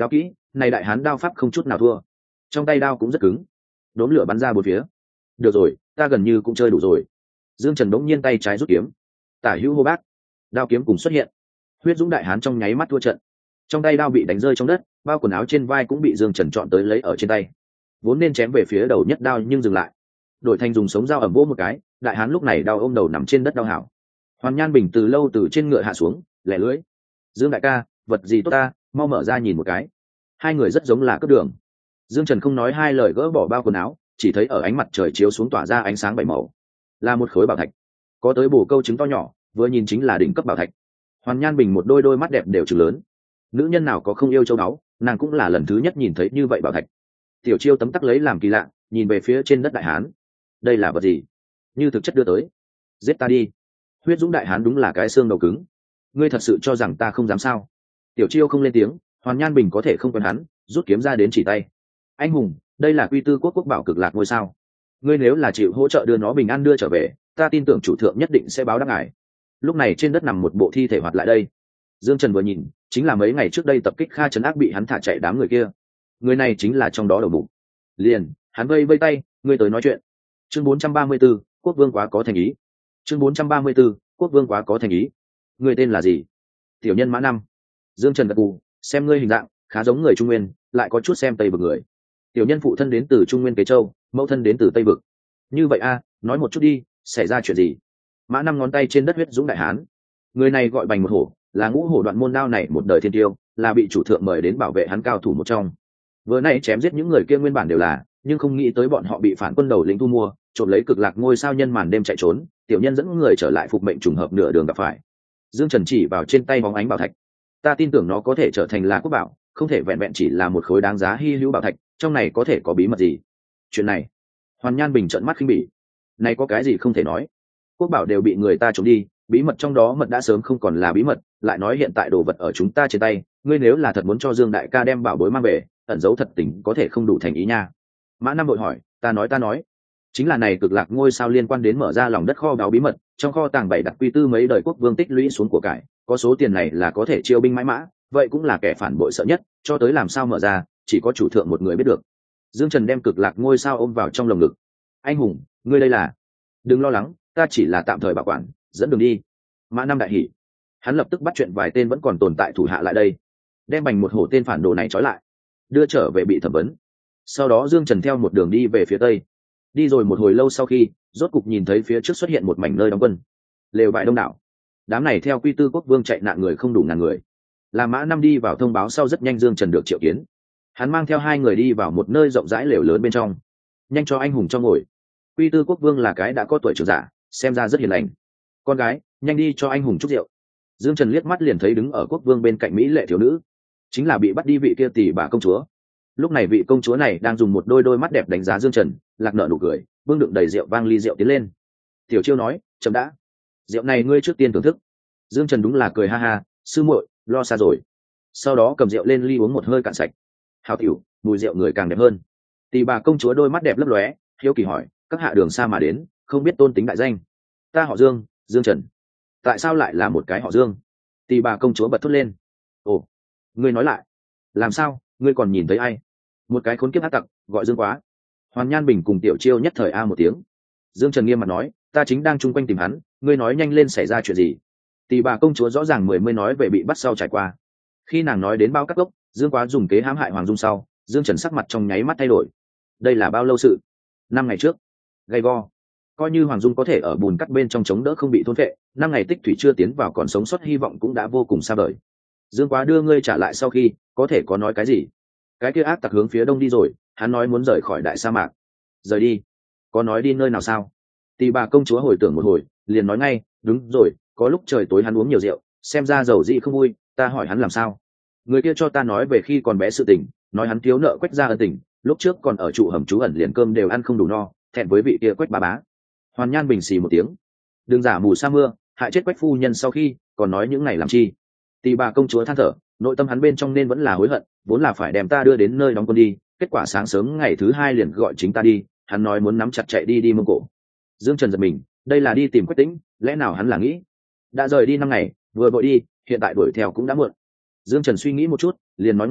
này đại hán đao pháp không chút nào thua, trong tay đao cũng rất cứng, đốm lửa bắn ra bốn phía. Được rồi, ta gần như cũng chơi đủ rồi. Dương Trần đống nhiên tay trái rút kiếm, tả hữu hô bác, đao kiếm cùng xuất hiện. Huyết Dũng đại hán trong nháy mắt thua trận, trong tay đao bị đánh rơi trong đất, bao quần áo trên vai cũng bị Dương Trần chọn tới lấy ở trên tay. Vốn nên chém về phía đầu nhất đao nhưng dừng lại, đổi thành dùng sống dao ẩm vỗ một cái. Đại hán lúc này đau ôm đầu nằm trên đất đau hảo. Hoàn Nhan Bình từ lâu từ trên ngựa hạ xuống, lẻ lưỡi: Dương đại ca, vật gì tốt ta, mau mở ra nhìn một cái. Hai người rất giống là cướp đường. Dương Trần không nói hai lời gỡ bỏ bao quần áo, chỉ thấy ở ánh mặt trời chiếu xuống tỏa ra ánh sáng bảy màu, là một khối bảo thạch, có tới bổ câu trứng to nhỏ, vừa nhìn chính là đỉnh cấp bảo thạch. Hoàn Nhan Bình một đôi đôi mắt đẹp đều trừng lớn. Nữ nhân nào có không yêu châu báu, nàng cũng là lần thứ nhất nhìn thấy như vậy bảo thạch. Tiểu Chiêu tấm tắc lấy làm kỳ lạ, nhìn về phía trên đất đại hán. Đây là vật gì? Như thực chất đưa tới. Giết ta đi. Huyết Dũng đại hán đúng là cái xương đầu cứng. Ngươi thật sự cho rằng ta không dám sao? Tiểu Chiêu không lên tiếng, Hoàn Nhan Bình có thể không quen hắn, rút kiếm ra đến chỉ tay. Anh hùng, đây là quy tư quốc quốc bảo cực lạc ngôi sao. Ngươi nếu là chịu hỗ trợ đưa nó bình an đưa trở về, ta tin tưởng chủ thượng nhất định sẽ báo đáp ngài. Lúc này trên đất nằm một bộ thi thể hoạt lại đây. Dương Trần vừa nhìn, chính là mấy ngày trước đây tập kích Kha Trấn Ác bị hắn thả chạy đám người kia. Người này chính là trong đó đầu mục. Liền, hắn vây vây tay, ngươi tới nói chuyện. Chương bốn trăm ba mươi 4, quốc vương quá có thành ý. Chương bốn trăm ba mươi 4, quốc vương quá có thành ý. Ngươi tên là gì? Tiểu nhân Mã Năm. Dương Trần gật gù, xem ngươi hình dạng khá giống người Trung Nguyên, lại có chút xem Tây vực người. Tiểu nhân phụ thân đến từ Trung Nguyên Kế Châu, mẫu thân đến từ Tây vực. Như vậy a, nói một chút đi, xảy ra chuyện gì? Mã Năm ngón tay trên đất Huyết Dũng đại hán. Người này gọi Bành một hổ, là ngũ hổ đoạn môn đao này một đời thiên tiêu, là bị chủ thượng mời đến bảo vệ hắn cao thủ một trong. Vừa nay chém giết những người kia nguyên bản đều là, nhưng không nghĩ tới bọn họ bị phản quân đầu lĩnh thu mua, trộm lấy cực lạc ngôi sao nhân màn đêm chạy trốn. Tiểu nhân dẫn người trở lại phục mệnh trùng hợp nửa đường gặp phải. Dương Trần chỉ vào trên tay bóng ánh bảo thạch. Ta tin tưởng nó có thể trở thành là quốc bảo, không thể vẹn vẹn chỉ là một khối đáng giá hy hữu bảo thạch, trong này có thể có bí mật gì? Chuyện này, Hoàn Nhan Bình trợn mắt khinh bỉ. Này có cái gì không thể nói? Quốc bảo đều bị người ta trộm đi, bí mật trong đó mật đã sớm không còn là bí mật, lại nói hiện tại đồ vật ở chúng ta trên tay, ngươi nếu là thật muốn cho Dương đại ca đem bảo bối mang về, ẩn giấu thật tình có thể không đủ thành ý nha. Mã Năm đội hỏi, ta nói ta nói, chính là này cực lạc ngôi sao liên quan đến mở ra lòng đất kho báu bí mật, trong kho tàng bảy đặc quy tư mấy đời quốc vương tích lũy xuống của cải, có số tiền này là có thể chiêu binh mãi mã, vậy cũng là kẻ phản bội sợ nhất, cho tới làm sao mở ra, chỉ có chủ thượng một người biết được. Dương Trần đem cực lạc ngôi sao ôm vào trong lồng ngực. Anh hùng, ngươi đây là? Đừng lo lắng, ta chỉ là tạm thời bảo quản, dẫn đường đi. Mã Năm đại hỉ, hắn lập tức bắt chuyện vài tên vẫn còn tồn tại thủ hạ lại đây, đem Bành một hổ tên phản đồ này trói lại, đưa trở về bị thẩm vấn. Sau đó Dương Trần theo một đường đi về phía tây. Đi rồi một hồi lâu sau khi, rốt cục nhìn thấy phía trước xuất hiện một mảnh nơi đóng quân, lều vải đông đảo. Đám này theo quy tư quốc vương chạy nạn người không đủ ngàn người. Là Mã Năm đi vào thông báo sau rất nhanh Dương Trần được triệu kiến. Hắn mang theo hai người đi vào một nơi rộng rãi lều lớn bên trong. Nhanh cho anh hùng cho ngồi. Quy tư quốc vương là cái đã có tuổi trưởng giả, xem ra rất hiền lành. Con gái, nhanh đi cho anh hùng chút rượu. Dương Trần liếc mắt liền thấy đứng ở quốc vương bên cạnh mỹ lệ thiếu nữ, chính là bị bắt đi vị kia tỷ bà công chúa. Lúc này vị công chúa này đang dùng một đôi đôi mắt đẹp đánh giá Dương Trần, lạc nợ nụ cười, vương đựng đầy rượu vang ly rượu tiến lên. Tiểu Chiêu nói, chậm đã, rượu này ngươi trước tiên thưởng thức. Dương Trần đúng là cười ha ha, sư muội, lo xa rồi. Sau đó cầm rượu lên ly uống một hơi cạn sạch. Hào tiểu, mùi rượu người càng đẹp hơn. Tỷ bà công chúa đôi mắt đẹp lấp lóe, hiếu kỳ hỏi, các hạ đường xa mà đến, không biết tôn tính đại danh. Ta họ Dương, Dương Trần. Tại sao lại là một cái họ Dương? Tỷ bà công chúa bật thốt lên. Ồ, ngươi nói lại, làm sao, ngươi còn nhìn thấy ai? Một cái khốn kiếp ác tặc, gọi Dương quá. Hoàn Nhan Bình cùng Tiểu Chiêu nhất thời a một tiếng. Dương Trần nghiêm mặt nói, ta chính đang chung quanh tìm hắn, ngươi nói nhanh lên xảy ra chuyện gì? Tỷ bà công chúa rõ ràng mười mươi nói về bị bắt sau trải qua. Khi nàng nói đến bao cắt gốc, Dương quá dùng kế hãm hại Hoàng Dung sau, Dương Trần sắc mặt trong nháy mắt thay đổi. Đây là bao lâu sự? Năm ngày trước. Gay go. Coi như Hoàng Dung có thể ở bùn cắt bên trong chống đỡ không bị thôn phệ, năm ngày tích thủy chưa tiến vào còn sống sót hy vọng cũng đã vô cùng xa vời. Dương quá đưa ngươi trả lại sau khi, có thể có nói cái gì? Cái kia ác tặc hướng phía đông đi rồi, hắn nói muốn rời khỏi đại sa mạc. Rời đi? Có nói đi nơi nào sao? Tỷ bà công chúa hồi tưởng một hồi, liền nói ngay, đúng rồi, có lúc trời tối hắn uống nhiều rượu, xem ra dầu dị không vui, ta hỏi hắn làm sao. Người kia cho ta nói về khi còn bé sự tình, nói hắn thiếu nợ Quách gia ân tình, lúc trước còn ở trụ hầm trú ẩn liền cơm đều ăn không đủ no, thẹn với vị kia Quách bà bá. Hoàn Nhan Bình xì một tiếng, đừng giả mù sa mưa, hại chết Quách phu nhân sau khi, còn nói những này làm chi? Tỷ bà công chúa than thở, nội tâm hắn bên trong nên vẫn là hối hận, vốn là phải đem ta đưa đến nơi đóng quân đi, kết quả sáng sớm ngày thứ hai liền gọi chính ta đi, hắn nói muốn nắm chặt chạy đi đi Mông Cổ. Dương Trần giật mình, đây là đi tìm Quách Tĩnh, lẽ nào hắn là nghĩ đã rời đi năm ngày, vừa vội đi, hiện tại đuổi theo cũng đã muộn. Dương Trần suy nghĩ một chút, liền nói ngay,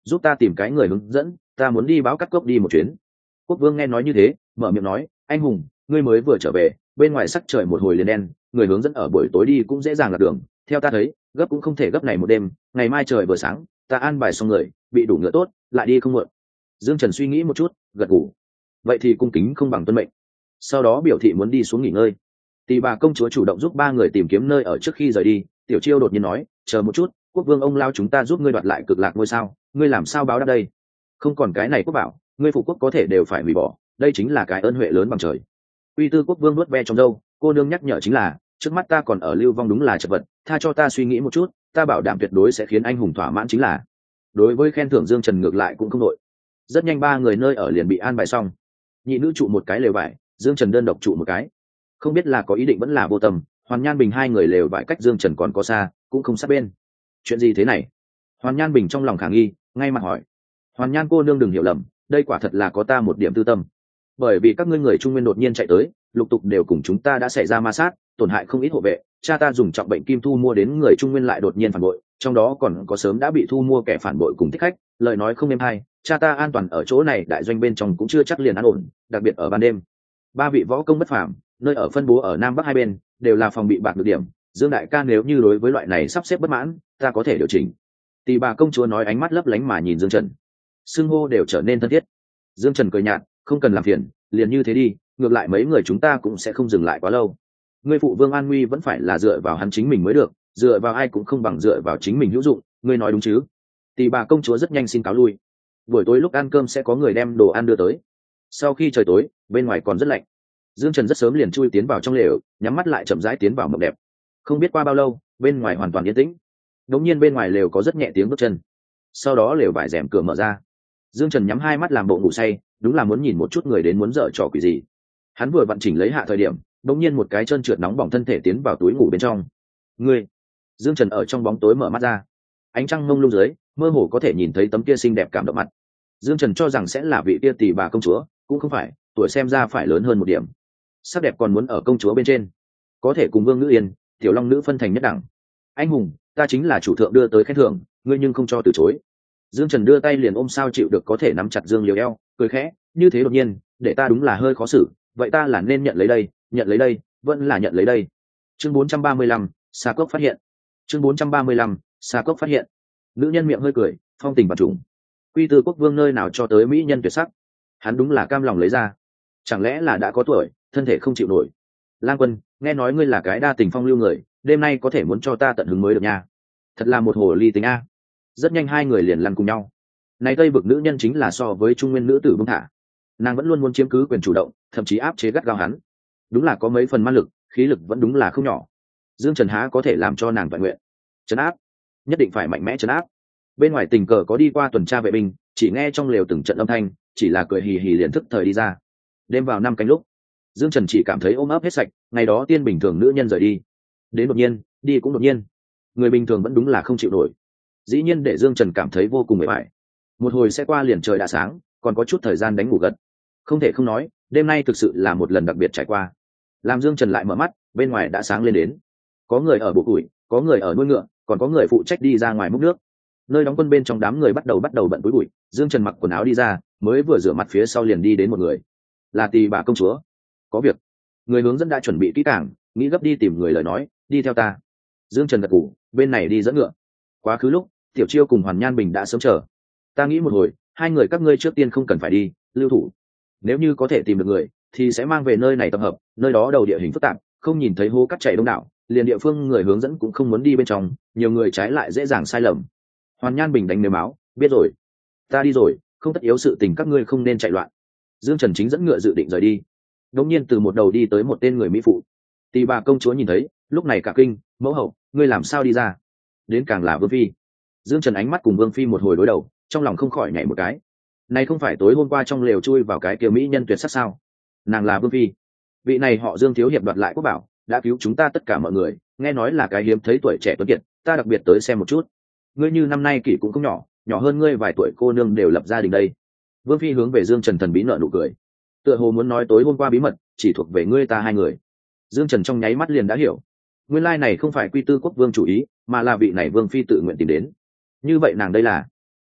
giúp ta tìm cái người hướng dẫn, ta muốn đi báo cắt cốc đi một chuyến. Quốc vương nghe nói như thế mở miệng nói, anh hùng, ngươi mới vừa trở về, bên ngoài sắc trời một hồi liền đen, người hướng dẫn ở buổi tối đi cũng dễ dàng lạc đường, theo ta thấy gấp cũng không thể gấp này một đêm, ngày mai trời vừa sáng ta an bài xong người, bị đủ ngựa tốt lại đi không muộn. Dương Trần suy nghĩ một chút gật gù, vậy thì cung kính không bằng tuân mệnh, sau đó biểu thị muốn đi xuống nghỉ ngơi. Tỳ bà công chúa chủ động giúp ba người tìm kiếm nơi ở trước khi rời đi. Tiểu Chiêu đột nhiên nói, chờ một chút, quốc vương ông lao chúng ta giúp ngươi đoạt lại cực lạc ngôi sao, ngươi làm sao báo đáp đây? Không còn cái này quốc bảo, ngươi phụ quốc có thể đều phải hủy bỏ, đây chính là cái ơn huệ lớn bằng trời. Uy Tư quốc vương nuốt ve trong râu, cô nương nhắc nhở chính là, trước mắt ta còn ở lưu vong đúng là chật vật, tha cho ta suy nghĩ một chút, ta bảo đảm tuyệt đối sẽ khiến anh hùng thỏa mãn chính là. Đối với khen thưởng Dương Trần ngược lại cũng không đội. Rất nhanh ba người nơi ở liền bị an bài xong. Nhị nữ trụ một cái lều vải, Dương Trần đơn độc trụ một cái. Không biết là có ý định vẫn là vô tâm, Hoàn Nhan Bình hai người lều vải cách Dương Trần còn có xa, cũng không sát bên. Chuyện gì thế này? Hoàn Nhan Bình trong lòng khả nghi, ngay mặt hỏi. Hoàn Nhan cô nương đừng hiểu lầm, đây quả thật là có ta một điểm tư tâm. Bởi vì các ngươi người Trung Nguyên đột nhiên chạy tới, lục tục đều cùng chúng ta đã xảy ra ma sát, tổn hại không ít hộ vệ, cha ta dùng trọng bệnh kim thu mua đến người Trung Nguyên lại đột nhiên phản bội, trong đó còn có sớm đã bị thu mua kẻ phản bội cùng thích khách, lời nói không êm hay, cha ta an toàn ở chỗ này đại doanh bên trong cũng chưa chắc liền an ổn, đặc biệt ở ban đêm. Ba vị võ công bất phàm, nơi ở phân bố ở nam bắc hai bên, đều là phòng bị bạc được điểm, Dương đại ca nếu như đối với loại này sắp xếp bất mãn, ta có thể điều chỉnh. Tỳ bà công chúa nói, ánh mắt lấp lánh mà nhìn Dương Trần, xưng hô đều trở nên thân thiết. Dương Trần cười nhạt, không cần làm phiền, liền như thế đi, ngược lại mấy người chúng ta cũng sẽ không dừng lại quá lâu. Ngươi phụ vương an nguy vẫn phải là dựa vào hắn chính mình mới được, dựa vào ai cũng không bằng dựa vào chính mình hữu dụng, ngươi nói đúng chứ? Tỳ bà công chúa rất nhanh xin cáo lui. Buổi tối lúc ăn cơm sẽ có người đem đồ ăn đưa tới. Sau khi trời tối, bên ngoài còn rất lạnh. Dương Trần rất sớm liền chui tiến vào trong lều, nhắm mắt lại chậm rãi tiến vào mộng đẹp. Không biết qua bao lâu, bên ngoài hoàn toàn yên tĩnh. Đột nhiên bên ngoài lều có rất nhẹ tiếng bước chân. Sau đó lều vải rèm cửa mở ra. Dương Trần nhắm hai mắt làm bộ ngủ say, đúng là muốn nhìn một chút người đến muốn dở trò quỷ gì. Hắn vừa vặn chỉnh lấy hạ thời điểm, đột nhiên một cái chân trượt nóng bỏng thân thể tiến vào túi ngủ bên trong. Ngươi! Dương Trần ở trong bóng tối mở mắt ra. Ánh trăng mông lung dưới, mơ hồ có thể nhìn thấy tấm kia xinh đẹp cảm động mặt. Dương Trần cho rằng sẽ là vị kia tỷ bà công chúa, cũng không phải, tuổi xem ra phải lớn hơn một điểm. Sắc đẹp còn muốn ở công chúa bên trên, có thể cùng Vương Ngữ Yên, Tiểu Long nữ phân thành nhất đẳng. Anh hùng, ta chính là chủ thượng đưa tới khen thưởng, ngươi nhưng không cho từ chối. Dương Trần đưa tay liền ôm sao chịu được có thể nắm chặt Dương Liều eo, cười khẽ, như thế đột nhiên, để ta đúng là hơi khó xử, vậy ta là nên nhận lấy đây, nhận lấy đây, vẫn là nhận lấy đây. Chương bốn trăm ba mươi lăm, Sa Cốc phát hiện. Chương bốn trăm ba mươi lăm, Sa Cốc phát hiện. Nữ nhân miệng hơi cười, phong tình và trùng. Quy Tư quốc vương nơi nào cho tới mỹ nhân tuyệt sắc, hắn đúng là cam lòng lấy ra. Chẳng lẽ là đã có tuổi, thân thể không chịu nổi. Lang Quân, nghe nói ngươi là cái đa tình phong lưu người, đêm nay có thể muốn cho ta tận hứng mới được nha. Thật là một hồ ly tính a. Rất nhanh hai người liền lăn cùng nhau. Này Tây vực nữ nhân chính là so với trung nguyên nữ tử bông thả, nàng vẫn luôn muốn chiếm cứ quyền chủ động, thậm chí áp chế gắt gao hắn. Đúng là có mấy phần man lực, khí lực vẫn đúng là không nhỏ. Dương Trần há có thể làm cho nàng toàn nguyện. Trấn áp, nhất định phải mạnh mẽ trấn áp. Bên ngoài tình cờ có đi qua tuần tra vệ binh, chỉ nghe trong lều từng trận âm thanh, chỉ là cười hì hì liền thức thời đi ra. Đêm vào năm canh lúc, Dương Trần chỉ cảm thấy ôm ấp hết sạch, ngày đó tiên bình thường nữ nhân rời đi, đến đột nhiên, đi cũng đột nhiên. Người bình thường vẫn đúng là không chịu nổi. Dĩ nhiên để Dương Trần cảm thấy vô cùng mệt mỏi. Một hồi sẽ qua liền trời đã sáng, còn có chút thời gian đánh ngủ gật. Không thể không nói, đêm nay thực sự là một lần đặc biệt trải qua. Làm Dương Trần lại mở mắt, bên ngoài đã sáng lên đến. Có người ở bộ củi, có người ở nuôi ngựa, còn có người phụ trách đi ra ngoài múc nước. Nơi đóng quân bên trong đám người bắt đầu bắt đầu bận túi bụi. Dương Trần mặc quần áo đi ra, mới vừa rửa mặt phía sau liền đi đến một người. Là Tỳ bà công chúa. Có việc. Người hướng dẫn đã chuẩn bị kỹ càng, nghĩ gấp đi tìm người lời nói, đi theo ta. Dương Trần gật gù, bên này đi dẫn ngựa. Quá khứ lúc, Tiểu Chiêu cùng Hoàn Nhan Bình đã sớm chờ. Ta nghĩ một hồi, hai người các ngươi trước tiên không cần phải đi, lưu thủ. Nếu như có thể tìm được người, thì sẽ mang về nơi này tập hợp. Nơi đó đầu địa hình phức tạp, không nhìn thấy hố cắt chảy đông đảo, liền địa phương người hướng dẫn cũng không muốn đi bên trong, nhiều người trái lại dễ dàng sai lầm. Hoàn Nhan Bình đánh nêu máu, biết rồi, ta đi rồi, không tất yếu sự tình các ngươi không nên chạy loạn. Dương Trần chính dẫn ngựa dự định rời đi, đống nhiên từ một đầu đi tới một tên người mỹ phụ. Tỳ bà công chúa nhìn thấy, lúc này cả kinh, mẫu hậu, ngươi làm sao đi ra? Đến càng là Vương phi. Dương Trần ánh mắt cùng Vương phi một hồi đối đầu, trong lòng không khỏi nhảy một cái. Này không phải tối hôm qua trong lều chui vào cái kia mỹ nhân tuyệt sắc sao? Nàng là Vương phi. Vị này họ Dương thiếu hiệp đoạt lại quốc bảo, đã cứu chúng ta tất cả mọi người, nghe nói là cái hiếm thấy tuổi trẻ tuấn kiệt, ta đặc biệt tới xem một chút. Ngươi như năm nay kỷ cũng không nhỏ, nhỏ hơn ngươi vài tuổi cô nương đều lập gia đình đây. Vương phi hướng về Dương Trần thần bí nở nụ cười, tựa hồ muốn nói tối hôm qua bí mật chỉ thuộc về ngươi ta hai người. Dương Trần trong nháy mắt liền đã hiểu, nguyên lai này không phải Quy Tư quốc vương chủ ý, mà là vị này Vương phi tự nguyện tìm đến. Như vậy nàng đây là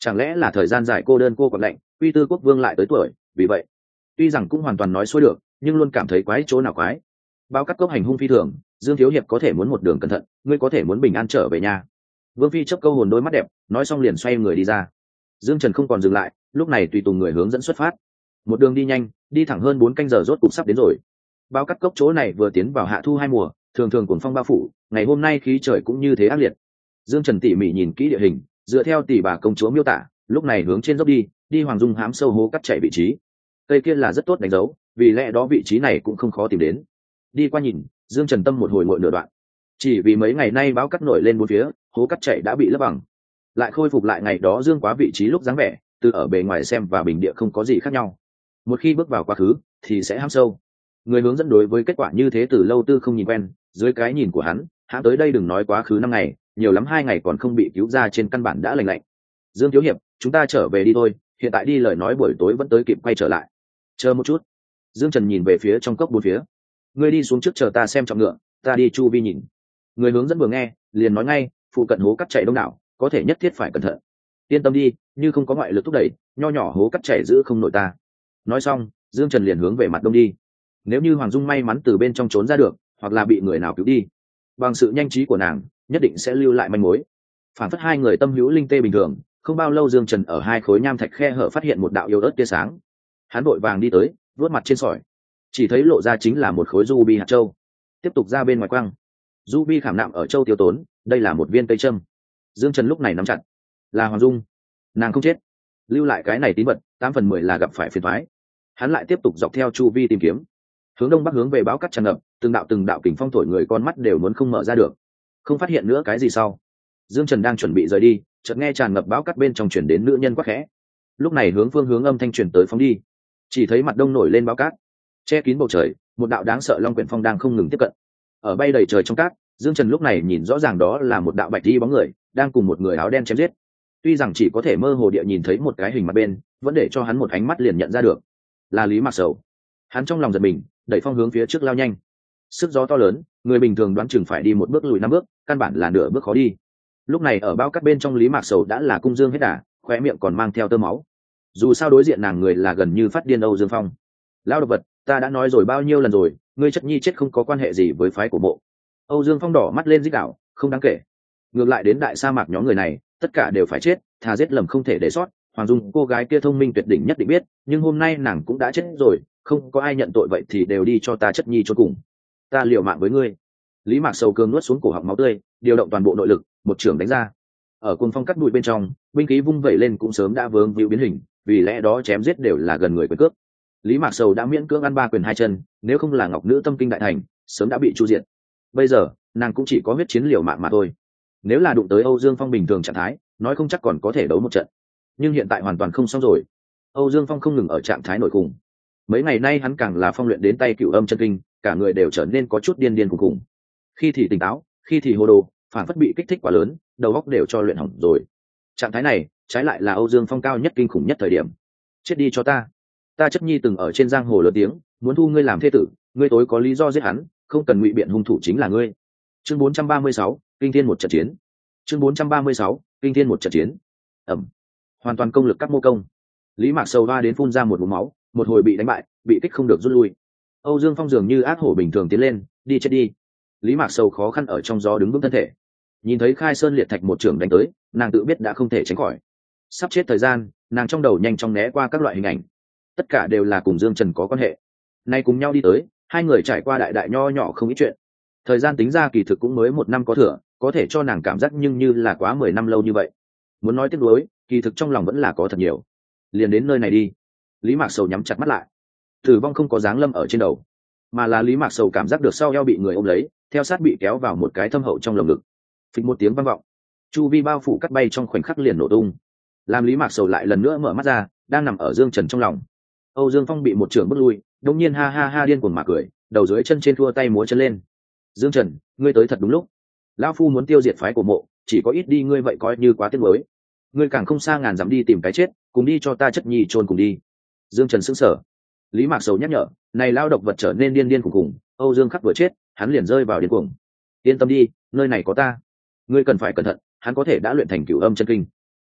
Chẳng lẽ là thời gian dài cô đơn cô còn lạnh, uy tư quốc vương lại tới tuổi, vì vậy tuy rằng cũng hoàn toàn nói xuôi được, nhưng luôn cảm thấy quái chỗ nào quái. Bao cắt cốc hành hung phi thường, Dương thiếu hiệp có thể muốn một đường cẩn thận, ngươi có thể muốn bình an trở về nhà. Vương phi chớp câu hồn đôi mắt đẹp, nói xong liền xoay người đi ra. Dương Trần không còn dừng lại, lúc này tùy tùng người hướng dẫn xuất phát. Một đường đi nhanh, đi thẳng hơn bốn canh giờ rốt cục sắp đến rồi. Bao cắt cốc chỗ này vừa tiến vào hạ thu hai mùa, thường thường cuồng phong bao phủ, ngày hôm nay khí trời cũng như thế ác liệt. Dương Trần tỉ mỉ nhìn kỹ địa hình, dựa theo tỷ bà công chúa miêu tả, lúc này hướng trên dốc đi, đi Hoàng Dung hám sâu hố cắt chạy vị trí. Cây kia là rất tốt đánh dấu, vì lẽ đó vị trí này cũng không khó tìm đến. Đi qua nhìn, Dương Trần tâm một hồi ngội nửa đoạn. Chỉ vì mấy ngày nay báo cắt nổi lên bốn phía, hố cắt chạy đã bị lấp bằng, lại khôi phục lại ngày đó Dương quá vị trí lúc dáng vẻ, từ ở bề ngoài xem và bình địa không có gì khác nhau. Một khi bước vào quá khứ thì sẽ hám sâu. Người hướng dẫn đối với kết quả như thế từ lâu tư không nhìn quen, dưới cái nhìn của hắn, hãng tới đây đừng nói quá khứ năm ngày, nhiều lắm hai ngày còn không bị cứu ra, trên căn bản đã lành lạnh. Dương thiếu hiệp, chúng ta trở về đi thôi, hiện tại đi lời nói buổi tối vẫn tới kịp quay trở lại. Chờ một chút. Dương Trần nhìn về phía trong cốc bốn phía. Ngươi đi xuống trước chờ ta xem trọng ngựa, ta đi chu vi nhìn. Người hướng dẫn vừa nghe liền nói ngay, phụ cận hố cắt chạy đông đảo, có thể nhất thiết phải cẩn thận. Yên tâm đi, như không có ngoại lực thúc đẩy, nho nhỏ hố cắt chạy giữ không nổi ta. Nói xong, Dương Trần liền hướng về mặt đông đi. Nếu như Hoàng Dung may mắn từ bên trong trốn ra được, hoặc là bị người nào cứu đi, bằng sự nhanh trí của nàng nhất định sẽ lưu lại manh mối. Phản phất hai người tâm hữu linh tê bình thường, không bao lâu Dương Trần ở hai khối nham thạch khe hở phát hiện một đạo yếu ớt tia sáng. Hắn vội vàng đi tới, vuốt mặt trên sỏi, chỉ thấy lộ ra chính là một khối ruby hạt châu. Tiếp tục ra bên ngoài quăng. Ruby khảm nạm ở châu tiêu tốn, đây là một viên cây châm. Dương Trần lúc này nắm chặt, là Hoàng Dung, nàng không chết, lưu lại cái này tín vật, tám phần mười là gặp phải phiền toái. Hắn lại tiếp tục dọc theo chu vi tìm kiếm, hướng đông bắc hướng về báo cắt tràn ngập, từng đạo từng đạo kình phong thổi người con mắt đều muốn không mở ra được. Không phát hiện nữa cái gì sau, Dương Trần đang chuẩn bị rời đi, chợt nghe tràn ngập báo cắt bên trong chuyển đến nữ nhân quát khẽ. Lúc này hướng phương hướng âm thanh truyền tới phóng đi, chỉ thấy mặt đông nổi lên báo cát, che kín bầu trời, một đạo đáng sợ long quyển phong đang không ngừng tiếp cận. Ở bay đầy trời trong cát, Dương Trần lúc này nhìn rõ ràng đó là một đạo bạch y bóng người, đang cùng một người áo đen chém giết. Tuy rằng chỉ có thể mơ hồ địa nhìn thấy một cái hình mặt bên, vẫn để cho hắn một ánh mắt liền nhận ra được, là Lý Mạc Sầu. Hắn trong lòng giật mình, đẩy phong hướng phía trước lao nhanh. Sức gió to lớn, người bình thường đoán chừng phải đi một bước lùi năm bước, căn bản là nửa bước khó đi. Lúc này ở bao cát bên trong Lý Mạc Sầu đã là cung dương hết đà, khóe miệng còn mang theo tơ máu. Dù sao đối diện nàng người là gần như phát điên Âu Dương Phong. Lão độc vật, ta đã nói rồi bao nhiêu lần rồi, ngươi chất nhi chết không có quan hệ gì với phái của mộ. Âu Dương Phong đỏ mắt lên rít đảo, không đáng kể. Ngược lại đến đại sa mạc nhóm người này, tất cả đều phải chết, thà giết lầm không thể để sót. Hoàng Dung cô gái kia thông minh tuyệt đỉnh nhất định biết, nhưng hôm nay nàng cũng đã chết rồi, không có ai nhận tội, vậy thì đều đi cho ta chất nhi cho cùng. Ta liều mạng với ngươi. Lý Mạc Sầu cương nuốt xuống cổ họng máu tươi, điều động toàn bộ nội lực, một trường đánh ra. Ở cuồng phong cắt bụi bên trong, binh khí vung vẩy lên cũng sớm đã vướng víu biến hình, vì lẽ đó chém giết đều là gần người quyền cước. Lý Mạc Sầu đã miễn cưỡng ăn ba quyền hai chân, nếu không là ngọc nữ tâm kinh đại thành, sớm đã bị chu diệt. Bây giờ, nàng cũng chỉ có huyết chiến liều mạng mà thôi. Nếu là đụng tới Âu Dương Phong bình thường trạng thái, nói không chắc còn có thể đấu một trận. Nhưng hiện tại hoàn toàn không xong rồi. Âu Dương Phong không ngừng ở trạng thái nổi khủng. Mấy ngày nay hắn càng là phong luyện đến tay cửu âm chân kinh, cả người đều trở nên có chút điên điên khủng khủng. Khi thì tỉnh táo, khi thì hồ đồ, phản phất bị kích thích quá lớn, đầu óc đều cho luyện hỏng rồi. Trạng thái này, trái lại là Âu Dương Phong cao nhất kinh khủng nhất thời điểm. Chết đi cho ta. Ta chất nhi từng ở trên giang hồ lớn tiếng, muốn thu ngươi làm thê tử, ngươi tối có lý do giết hắn, không cần ngụy biện, hung thủ chính là ngươi. Chương bốn trăm ba mươi sáu, kinh thiên một trận chiến. Chương bốn trăm ba mươi sáu, kinh thiên một trận chiến. Ẩm. Hoàn toàn công lực các mô công. Lý Mạc Sầu va đến phun ra một ngụm máu, một hồi bị đánh bại, bị kích không được rút lui. Âu Dương Phong dường như ác hổ bình thường tiến lên, đi chết đi. Lý Mạc Sầu khó khăn ở trong gió đứng vững thân thể. Nhìn thấy Khai Sơn liệt thạch một trường đánh tới, nàng tự biết đã không thể tránh khỏi. Sắp chết thời gian, nàng trong đầu nhanh chóng né qua các loại hình ảnh, tất cả đều là cùng Dương Trần có quan hệ. Nay cùng nhau đi tới, hai người trải qua đại đại nho nhỏ không ít chuyện. Thời gian tính ra kỳ thực cũng mới một năm có thừa, có thể cho nàng cảm giác nhưng như là quá mười năm lâu như vậy. Muốn nói tiếc nuối, kỳ thực trong lòng vẫn là có thật nhiều. Liền đến nơi này đi. Lý Mạc Sầu nhắm chặt mắt lại. Tử vong không có dáng lâm ở trên đầu, mà là Lý Mạc Sầu cảm giác được sau eo bị người ôm lấy, theo sát bị kéo vào một cái thâm hậu trong lồng ngực. Phịch một tiếng vang vọng, chu vi bao phủ cắt bay trong khoảnh khắc liền nổ tung. Làm Lý Mạc Sầu lại lần nữa mở mắt ra, đang nằm ở Dương Trần trong lòng. Âu Dương Phong bị một trường bước lui, đột nhiên ha ha ha điên cuồng mà cười, đầu dưới chân trên thua tay múa chân lên. Dương Trần, ngươi tới thật đúng lúc. Lão phu muốn tiêu diệt phái của mộ, chỉ có ít đi ngươi vậy coi như quá tiếc nuối. Ngươi càng không xa ngàn dặm đi tìm cái chết, cùng đi cho ta chất nhi chôn cùng đi. Dương Trần sững sờ. Lý Mạc Sầu nhắc nhở, này lao độc vật trở nên điên điên khủng khủng, Âu Dương Khắc vừa chết, hắn liền rơi vào điên cuồng. Yên tâm đi, nơi này có ta. Ngươi cần phải cẩn thận, hắn có thể đã luyện thành cửu âm chân kinh.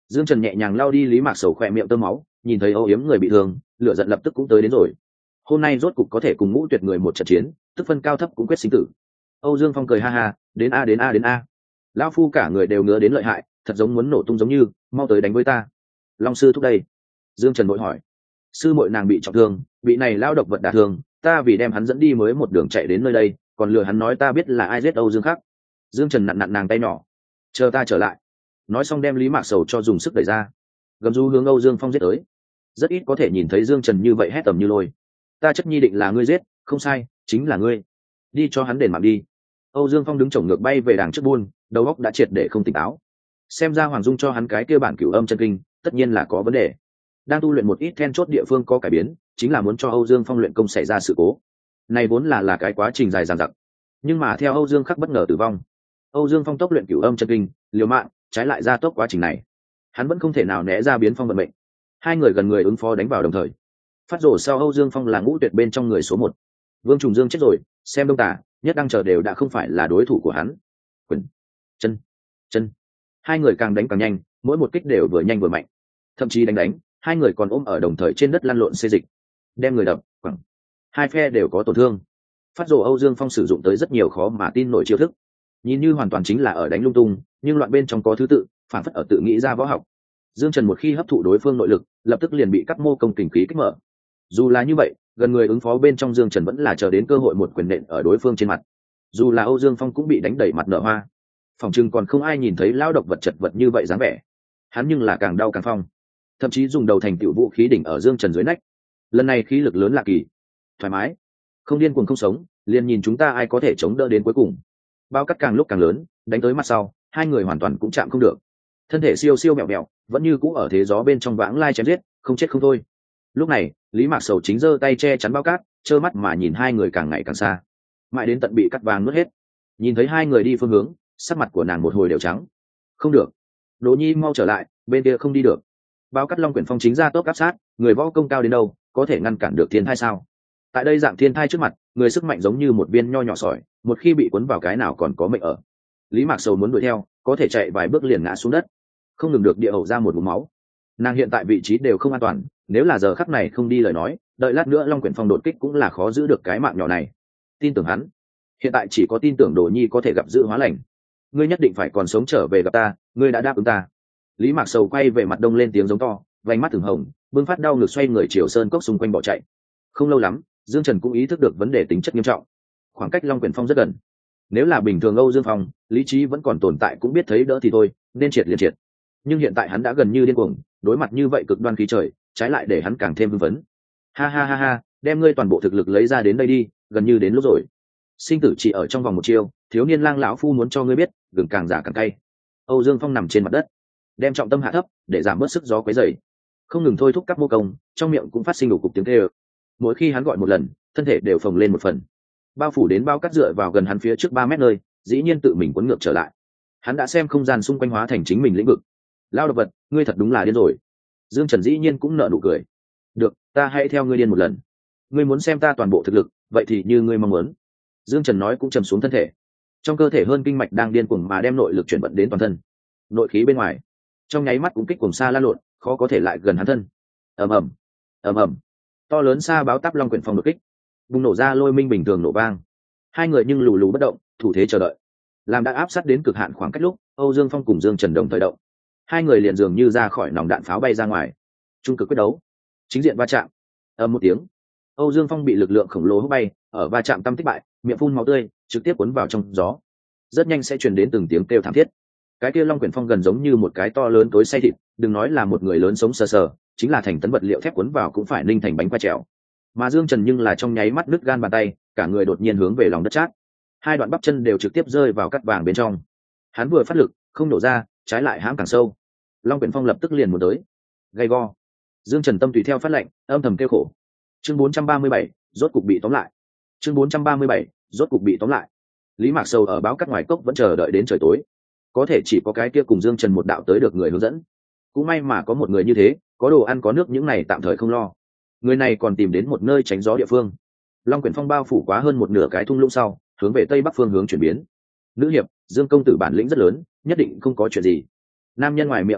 Dương Trần nhẹ nhàng lao đi Lý Mạc Sầu khỏe miệng tơ máu, nhìn thấy âu yếm người bị thương, lửa giận lập tức cũng tới đến rồi. Hôm nay rốt cục có thể cùng Ngũ Tuyệt người một trận chiến, tức phân cao thấp cũng quyết sinh tử. Âu Dương Phong cười ha ha, đến a đến a đến a. Lão phu cả người đều ngứa đến lợi hại, thật giống muốn nổ tung giống như, mau tới đánh với ta. Long sư thúc đây. Dương Trần vội hỏi. Sư muội nàng bị trọng thương, bị này lao độc vật đả thương, ta vì đem hắn dẫn đi mới một đường chạy đến nơi đây, còn lừa hắn nói ta biết là ai giết Âu Dương Khắc. Dương Trần nặn nặn nàng tay nhỏ. Chờ ta trở lại. Nói xong đem Lý Mạc Sầu cho dùng sức đẩy ra. Gầm rú hướng Âu Dương Phong giết tới. Rất ít có thể nhìn thấy Dương Trần như vậy hét tầm như lôi. Ta chất nhi định là ngươi giết, không sai, chính là ngươi. Đi cho hắn đền mạng đi. Âu Dương Phong đứng chổng ngược bay về đàng trước buôn, đầu óc đã triệt để không tỉnh táo. Xem ra Hoàng Dung cho hắn cái kia bản cửu âm chân kinh, tất nhiên là có vấn đề. Đang tu luyện một ít then chốt địa phương có cải biến, chính là muốn cho Âu Dương Phong luyện công xảy ra sự cố. Này vốn là là cái quá trình dài dằng dặc. Nhưng mà theo Âu Dương Khắc bất ngờ tử vong, Âu Dương Phong tốc luyện cửu âm chân kinh, liều mạng, trái lại ra tốc quá trình này. Hắn vẫn không thể nào né ra biến phong vận mệnh. Hai người gần người ứng phó đánh vào đồng thời. Phát rổ sau Âu Dương Phong là Ngũ Tuyệt bên trong người số một. Vương Trùng Dương chết rồi, xem Đông Tả, Nhất Đăng chờ đều đã không phải là đối thủ của hắn. Quyền, chân, chân. Hai người càng đánh càng nhanh, mỗi một kích đều vừa nhanh vừa mạnh. Thậm chí đánh đánh, hai người còn ôm ở đồng thời trên đất lăn lộn xê dịch, đem người đập, quẳng. Hai phe đều có tổn thương. Phát rổ Âu Dương Phong sử dụng tới rất nhiều khó mà tin nổi chiêu thức. Nhìn như hoàn toàn chính là ở đánh lung tung, nhưng loạn bên trong có thứ tự, phản phất ở tự nghĩ ra võ học. Dương Trần một khi hấp thụ đối phương nội lực, lập tức liền bị cắt mô công kình khí kích mở. Dù là như vậy, gần người ứng phó bên trong Dương Trần vẫn là chờ đến cơ hội một quyền nện ở đối phương trên mặt. Dù là Âu Dương Phong cũng bị đánh đẩy mặt nở hoa. Phòng trưng còn không ai nhìn thấy lao độc vật chật vật như vậy dáng vẻ. Hắn nhưng là càng đau càng phong. Thậm chí dùng đầu thành tựu vũ khí đỉnh ở Dương Trần dưới nách. Lần này khí lực lớn lạ kỳ, thoải mái, không điên cuồng không sống, liền nhìn chúng ta ai có thể chống đỡ đến cuối cùng. Bao cắt càng lúc càng lớn, đánh tới mặt sau, hai người hoàn toàn cũng chạm không được. Thân thể siêu siêu mẹo mẹo, vẫn như cũ ở thế gió bên trong vãng lai chém giết, không chết không thôi. Lúc này, Lý Mạc Sầu chính giơ tay che chắn bao cát, trơ mắt mà nhìn hai người càng ngày càng xa, mãi đến tận bị cắt vàng nuốt hết. Nhìn thấy hai người đi phương hướng, sắc mặt của nàng một hồi đều trắng. Không được, Đỗ Nhi mau trở lại, bên kia không đi được. Bao cắt Long Quyển Phong chính ra tốc áp sát, người võ công cao đến đâu, có thể ngăn cản được thiên thai sao? Tại đây dạng thiên thai trước mặt, người sức mạnh giống như một viên nho nhỏ sỏi, một khi bị cuốn vào cái nào còn có mệnh ở. Lý Mạc Sầu muốn đuổi theo, có thể chạy vài bước liền ngã xuống đất, không ngừng được địa hậu ra một vùng máu. Nàng hiện tại vị trí đều không an toàn, nếu là giờ khắc này không đi lời nói, đợi lát nữa Long Quyển Phong đột kích cũng là khó giữ được cái mạng nhỏ này. Tin tưởng hắn, hiện tại chỉ có tin tưởng Đồ Nhi có thể gặp dự hóa lành. Ngươi nhất định phải còn sống trở về gặp ta, ngươi đã đáp ứng ta. Lý Mạc Sầu quay về mặt đông lên tiếng giống to, vành mắt thường hồng, bưng phát đau ngực xoay người chiều sơn cốc xung quanh bỏ chạy. Không lâu lắm, Dương Trần cũng ý thức được vấn đề tính chất nghiêm trọng. Khoảng cách Long Quyển Phong rất gần. Nếu là bình thường Âu Dương Phong, lý trí vẫn còn tồn tại cũng biết thấy đỡ thì thôi, nên triệt liền triệt. Nhưng hiện tại hắn đã gần như điên cuồng, đối mặt như vậy cực đoan khí trời, trái lại để hắn càng thêm hưng phấn. Ha ha ha ha, đem ngươi toàn bộ thực lực lấy ra đến đây đi, gần như đến lúc rồi. Sinh tử chỉ ở trong vòng một chiêu, thiếu niên lang lão phu muốn cho ngươi biết, gừng càng giả càng cay. Âu Dương Phong nằm trên mặt đất, đem trọng tâm hạ thấp, để giảm bớt sức gió quấy rầy. Không ngừng thôi thúc các mô công, trong miệng cũng phát sinh đủ cục tiếng kêu. Mỗi khi hắn gọi một lần, thân thể đều phồng lên một phần. Bao phủ đến bao cắt dựa vào gần hắn phía trước ba mét nơi, dĩ nhiên tự mình cuốn ngược trở lại. Hắn đã xem không gian xung quanh hóa thành chính mình lĩnh vực. Lao độc vật, ngươi thật đúng là điên rồi. Dương Trần dĩ nhiên cũng nở nụ cười. Được, ta hãy theo ngươi điên một lần. Ngươi muốn xem ta toàn bộ thực lực, vậy thì như ngươi mong muốn. Dương Trần nói cũng trầm xuống thân thể. Trong cơ thể hơn kinh mạch đang điên cuồng mà đem nội lực chuyển vận đến toàn thân. Nội khí bên ngoài, trong nháy mắt cũng kích cuồng xa lan lộn, khó có thể lại gần hắn thân. Ầm ầm, ầm ầm. To lớn xa báo táp Long Quyển Phong đột kích, bùng nổ ra lôi minh bình thường nổ vang. Hai người nhưng lù lù bất động, thủ thế chờ đợi. Làm đã áp sát đến cực hạn khoảng cách lúc, Âu Dương Phong cùng Dương Trần đồng thời động. Hai người liền dường như ra khỏi nòng đạn pháo bay ra ngoài. Trung cực quyết đấu, chính diện va chạm. Ầm một tiếng, Âu Dương Phong bị lực lượng khổng lồ hút bay, ở va chạm tâm tích bại, miệng phun máu tươi, trực tiếp cuốn vào trong gió. Rất nhanh sẽ truyền đến từng tiếng kêu thảm thiết. Cái kia Long Quyển Phong gần giống như một cái to lớn tối xay thịt, đừng nói là một người lớn sống sờ sờ, chính là thành tấn vật liệu thép cuốn vào cũng phải ninh thành bánh qua trèo. Mà Dương Trần nhưng là trong nháy mắt nứt gan bàn tay, cả người đột nhiên hướng về lòng đất chát. Hai đoạn bắp chân đều trực tiếp rơi vào cắt vàng bên trong. Hắn vừa phát lực, không nổ ra, trái lại hãm càng sâu. Long Quyển Phong lập tức liền muốn tới. Gay go. Dương Trần tâm tùy theo phát lệnh, âm thầm kêu khổ. Chương bốn trăm ba mươi bảy, rốt cục bị tóm lại. Chương bốn trăm ba mươi bảy, rốt cục bị tóm lại. Lý Mạc Sầu ở báo cắt ngoài cốc vẫn chờ đợi đến trời tối. Có thể chỉ có cái kia cùng Dương Trần một đạo tới được người hướng dẫn. Cũng may mà có một người như thế, có đồ ăn có nước những này tạm thời không lo. Người này còn tìm đến một nơi tránh gió địa phương. Long Quyển Phong bao phủ quá hơn một nửa cái thung lũng sau, hướng về tây bắc phương hướng chuyển biến. Nữ hiệp, Dương công tử bản lĩnh rất lớn, nhất định không có chuyện gì. Nam nhân ngoài miệng an ủi,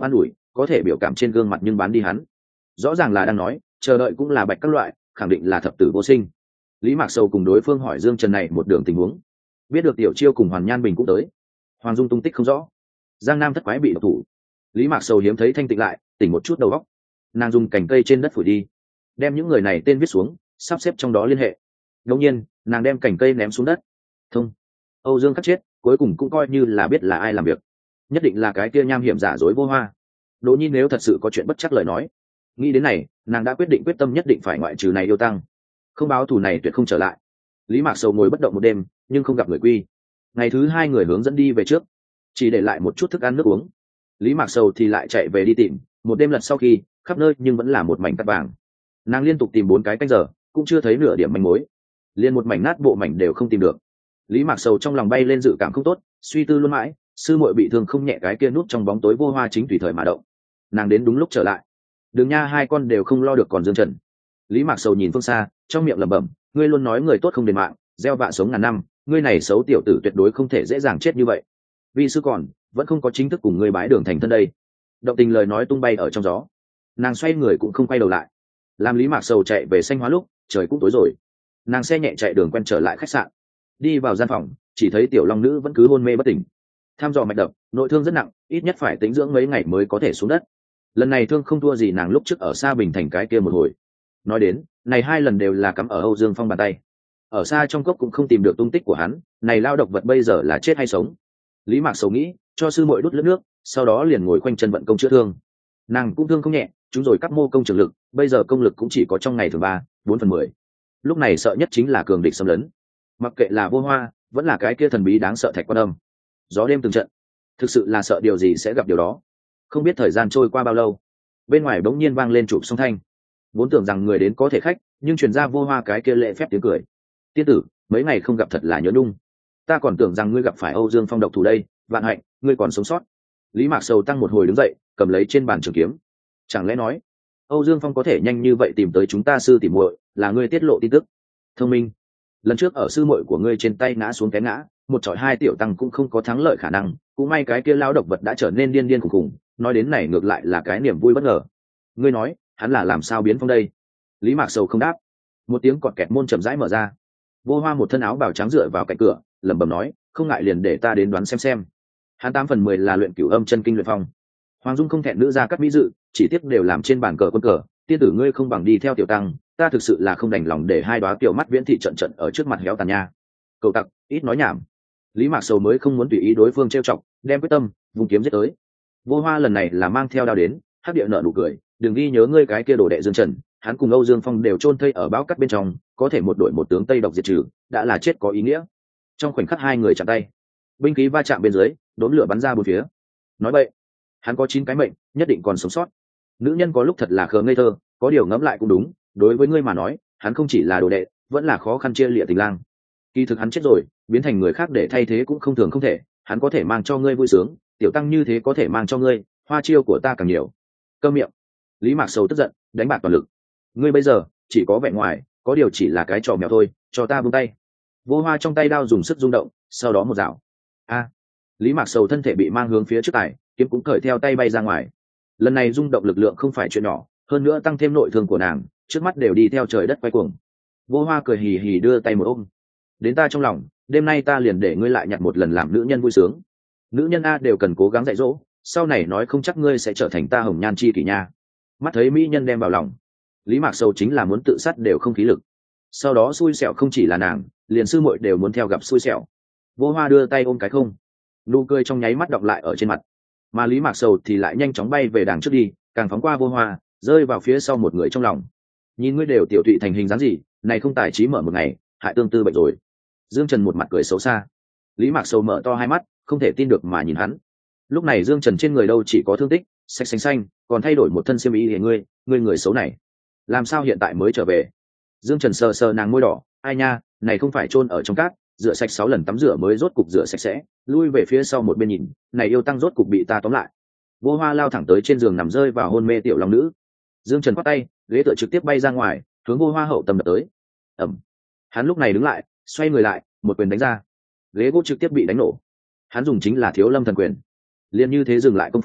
có thể biểu cảm trên gương mặt nhưng bán đi hắn rõ ràng là đang nói chờ đợi cũng là bạch các loại, khẳng định là thập tử vô sinh. Lý Mạc Sầu cùng đối phương hỏi Dương Trần này một đường tình huống, biết được Tiểu Chiêu cùng Hoàn Nhan Bình cũng tới, Hoàng Dung tung tích không rõ, Giang Nam thất quái bị độc thủ. Lý Mạc Sầu hiếm thấy thanh tịnh lại, tỉnh một chút đầu óc, nàng dùng cành cây trên đất phủi đi, đem những người này tên viết xuống, sắp xếp trong đó liên hệ. Đột nhiên, nàng đem cành cây ném xuống đất. Thông. Âu Dương Khắc chết, cuối cùng cũng coi như là biết là ai làm việc, nhất định là cái kia nham hiểm giả dối Vô Hoa. Đỗ Nhi nếu thật sự có chuyện bất chắc lời nói, nghĩ đến này, nàng đã quyết định quyết tâm nhất định phải ngoại trừ này yêu tăng, không báo thù này tuyệt không trở lại. Lý Mạc Sầu ngồi bất động một đêm, nhưng không gặp người quy. Ngày thứ hai người hướng dẫn đi về trước, chỉ để lại một chút thức ăn nước uống. Lý Mạc Sầu thì lại chạy về đi tìm, một đêm lật sau khi khắp nơi nhưng vẫn là một mảnh cát vàng. Nàng liên tục tìm bốn cái canh giờ, cũng chưa thấy nửa điểm manh mối, liền một mảnh nát bộ mảnh đều không tìm được. Lý Mạc Sầu trong lòng bay lên dự cảm không tốt, suy tư luôn mãi, sư muội bị thương không nhẹ, cái kia núp trong bóng tối Vô Hoa chính tùy thời mà động. Nàng đến đúng lúc trở lại, đường nha hai con đều không lo được còn Dương Trần. Lý Mạc Sầu nhìn phương xa, trong miệng lẩm bẩm, ngươi luôn nói người tốt không đền mạng, gieo vạ sống ngàn năm, ngươi này xấu tiểu tử tuyệt đối không thể dễ dàng chết như vậy. Vì sư còn vẫn không có chính thức cùng ngươi bái đường thành thân đây. Động tình lời nói tung bay ở trong gió, nàng xoay người cũng không quay đầu lại. Làm Lý Mạc Sầu chạy về Xanh Hóa lúc trời cũng tối rồi, nàng xe nhẹ chạy đường quen trở lại khách sạn, đi vào gian phòng chỉ thấy tiểu long nữ vẫn cứ hôn mê bất tỉnh. Tham dò mạch đập, nội thương rất nặng, ít nhất phải tĩnh dưỡng mấy ngày mới có thể xuống đất. Lần này thương không thua gì nàng lúc trước ở xa Bình Thành cái kia một hồi. Nói đến này hai lần đều là cắm ở Âu Dương Phong bàn tay, ở xa trong cốc cũng không tìm được tung tích của hắn, này lao độc vật bây giờ là chết hay sống. Lý Mạc Sầu nghĩ cho sư muội đút lướt nước, sau đó liền ngồi khoanh chân vận công chữa thương. Nàng cũng thương không nhẹ, chúng rồi các mô công trường lực, bây giờ công lực cũng chỉ có trong ngày thường ba bốn phần mười. Lúc này sợ nhất chính là cường địch xâm lấn, mặc kệ là Vô Hoa vẫn là cái kia thần bí đáng sợ Thạch Quan Âm. Gió đêm từng trận, thực sự là sợ điều gì sẽ gặp điều đó. Không biết thời gian trôi qua bao lâu, bên ngoài bỗng nhiên vang lên chụp song thanh. Vốn tưởng rằng người đến có thể khách, nhưng truyền ra Vô Hoa cái kia lễ phép tiếng cười. Tiên tử, mấy ngày không gặp thật là nhớ nhung, ta còn tưởng rằng ngươi gặp phải Âu Dương Phong độc thủ đây. Vạn hạnh ngươi còn sống sót. Lý Mạc Sầu tăng một hồi đứng dậy, cầm lấy trên bàn trường kiếm. Chẳng lẽ nói Âu Dương Phong có thể nhanh như vậy tìm tới chúng ta sư tỷ muội, là ngươi tiết lộ tin tức? Thông minh, lần trước ở sư muội của ngươi trên tay ngã xuống té ngã, một trọi hai tiểu tăng cũng không có thắng lợi khả năng, cũng may cái kia lão độc vật đã trở nên điên điên khủng khủng. Nói đến này ngược lại là cái niềm vui bất ngờ. Ngươi nói hắn là làm sao biến phong đây? Lý Mạc Sầu không đáp. Một tiếng cọt kẹt môn chậm rãi mở ra. Vô Hoa một thân áo bào trắng dựa vào cạnh cửa, lẩm bẩm nói, không ngại liền để ta đến đoán xem xem. Hắn tám phần mười là luyện cửu âm chân kinh luyện phong. Hoàng Dung không thẹn nữ ra cắt mỹ dự, chỉ tiếc đều làm trên bàn cờ quân cờ, tiên tử ngươi không bằng đi theo tiểu tăng, ta thực sự là không đành lòng để hai đóa tiểu mắt viễn thị trận trận ở trước mặt héo tàn nha. Cầu tặc, ít nói nhảm. Lý Mạc Sầu mới không muốn tùy ý đối phương trêu chọc, đem quyết tâm vùng kiếm giết tới. Vô Hoa lần này là mang theo đao đến, hắc địa nợ nụ cười, đừng ghi nhớ ngươi cái kia đồ đệ Dương Trần, hắn cùng Âu Dương Phong đều chôn thây ở bão cắt bên trong, có thể một đội một tướng tây độc diệt trừ, đã là chết có ý nghĩa. Trong khoảnh khắc hai người chạm tay, binh khí va chạm bên dưới, đốn lửa bắn ra bốn phía. Nói vậy, hắn có chín cái mệnh, nhất định còn sống sót. Nữ nhân có lúc thật là khờ ngây thơ, có điều ngẫm lại cũng đúng, đối với ngươi mà nói, hắn không chỉ là đồ đệ, vẫn là khó khăn chia lịa tình lang. Kỳ thực hắn chết rồi, biến thành người khác để thay thế cũng không thường không thể, hắn có thể mang cho ngươi vui sướng, tiểu tăng như thế có thể mang cho ngươi hoa chiêu của ta càng nhiều. Câm miệng. Lý Mạc Sầu tức giận, đánh bạc toàn lực. Ngươi bây giờ chỉ có vẻ ngoài, có điều chỉ là cái trò mèo thôi, cho ta buông tay. Vô Hoa trong tay đao dùng sức rung động, sau đó một dạo. A! Lý Mạc Sầu thân thể bị mang hướng phía trước tài, kiếm cũng cởi theo tay bay ra ngoài. Lần này rung động lực lượng không phải chuyện nhỏ, hơn nữa tăng thêm nội thương của nàng, trước mắt đều đi theo trời đất quay cuồng. Vô Hoa cười hì hì đưa tay một ôm. Đến ta trong lòng, đêm nay ta liền để ngươi lại nhặt một lần làm nữ nhân vui sướng. Nữ nhân a đều cần cố gắng dạy dỗ, sau này nói không chắc ngươi sẽ trở thành ta hồng nhan chi kỷ nha. Mắt thấy mỹ nhân đem vào lòng, Lý Mạc Sầu chính là muốn tự sát đều không khí lực. Sau đó xui xẻo không chỉ là nàng, liền sư muội đều muốn theo gặp xui xẻo. Vô Hoa đưa tay ôm cái không, nụ cười trong nháy mắt đọng lại ở trên mặt, mà Lý Mạc Sầu thì lại nhanh chóng bay về đằng trước đi, càng phóng qua Vô Hoa, rơi vào phía sau một người trong lòng. Nhìn ngươi đều tiểu tụy thành hình dáng gì, này không tài trí mở một ngày, hại tương tư bệnh rồi. Dương Trần một mặt cười xấu xa. Lý Mạc Sầu mở to hai mắt, không thể tin được mà nhìn hắn. Lúc này Dương Trần trên người đâu chỉ có thương tích, sạch xanh xanh, còn thay đổi một thân xiêm y để ngươi, ngươi người xấu này, làm sao hiện tại mới trở về? Dương Trần sờ sờ nàng môi đỏ, ai nha, này không phải chôn ở trong cát, rửa sạch sáu lần tắm rửa mới rốt cục rửa sạch sẽ, lui về phía sau một bên nhìn, này yêu tăng rốt cục bị ta tóm lại. Vô Hoa lao thẳng tới trên giường nằm rơi vào hôn mê tiểu long nữ. Dương Trần quát tay, ghế tựa trực tiếp bay ra ngoài, hướng Vô Hoa hậu tâm đập tới. Ầm. Hắn lúc này đứng lại, xoay người lại, một quyền đánh ra. Ghế gỗ trực tiếp bị đánh nổ. Hắn dùng chính là Thiếu Lâm thần quyền. Liên như thế dừng lại công phu,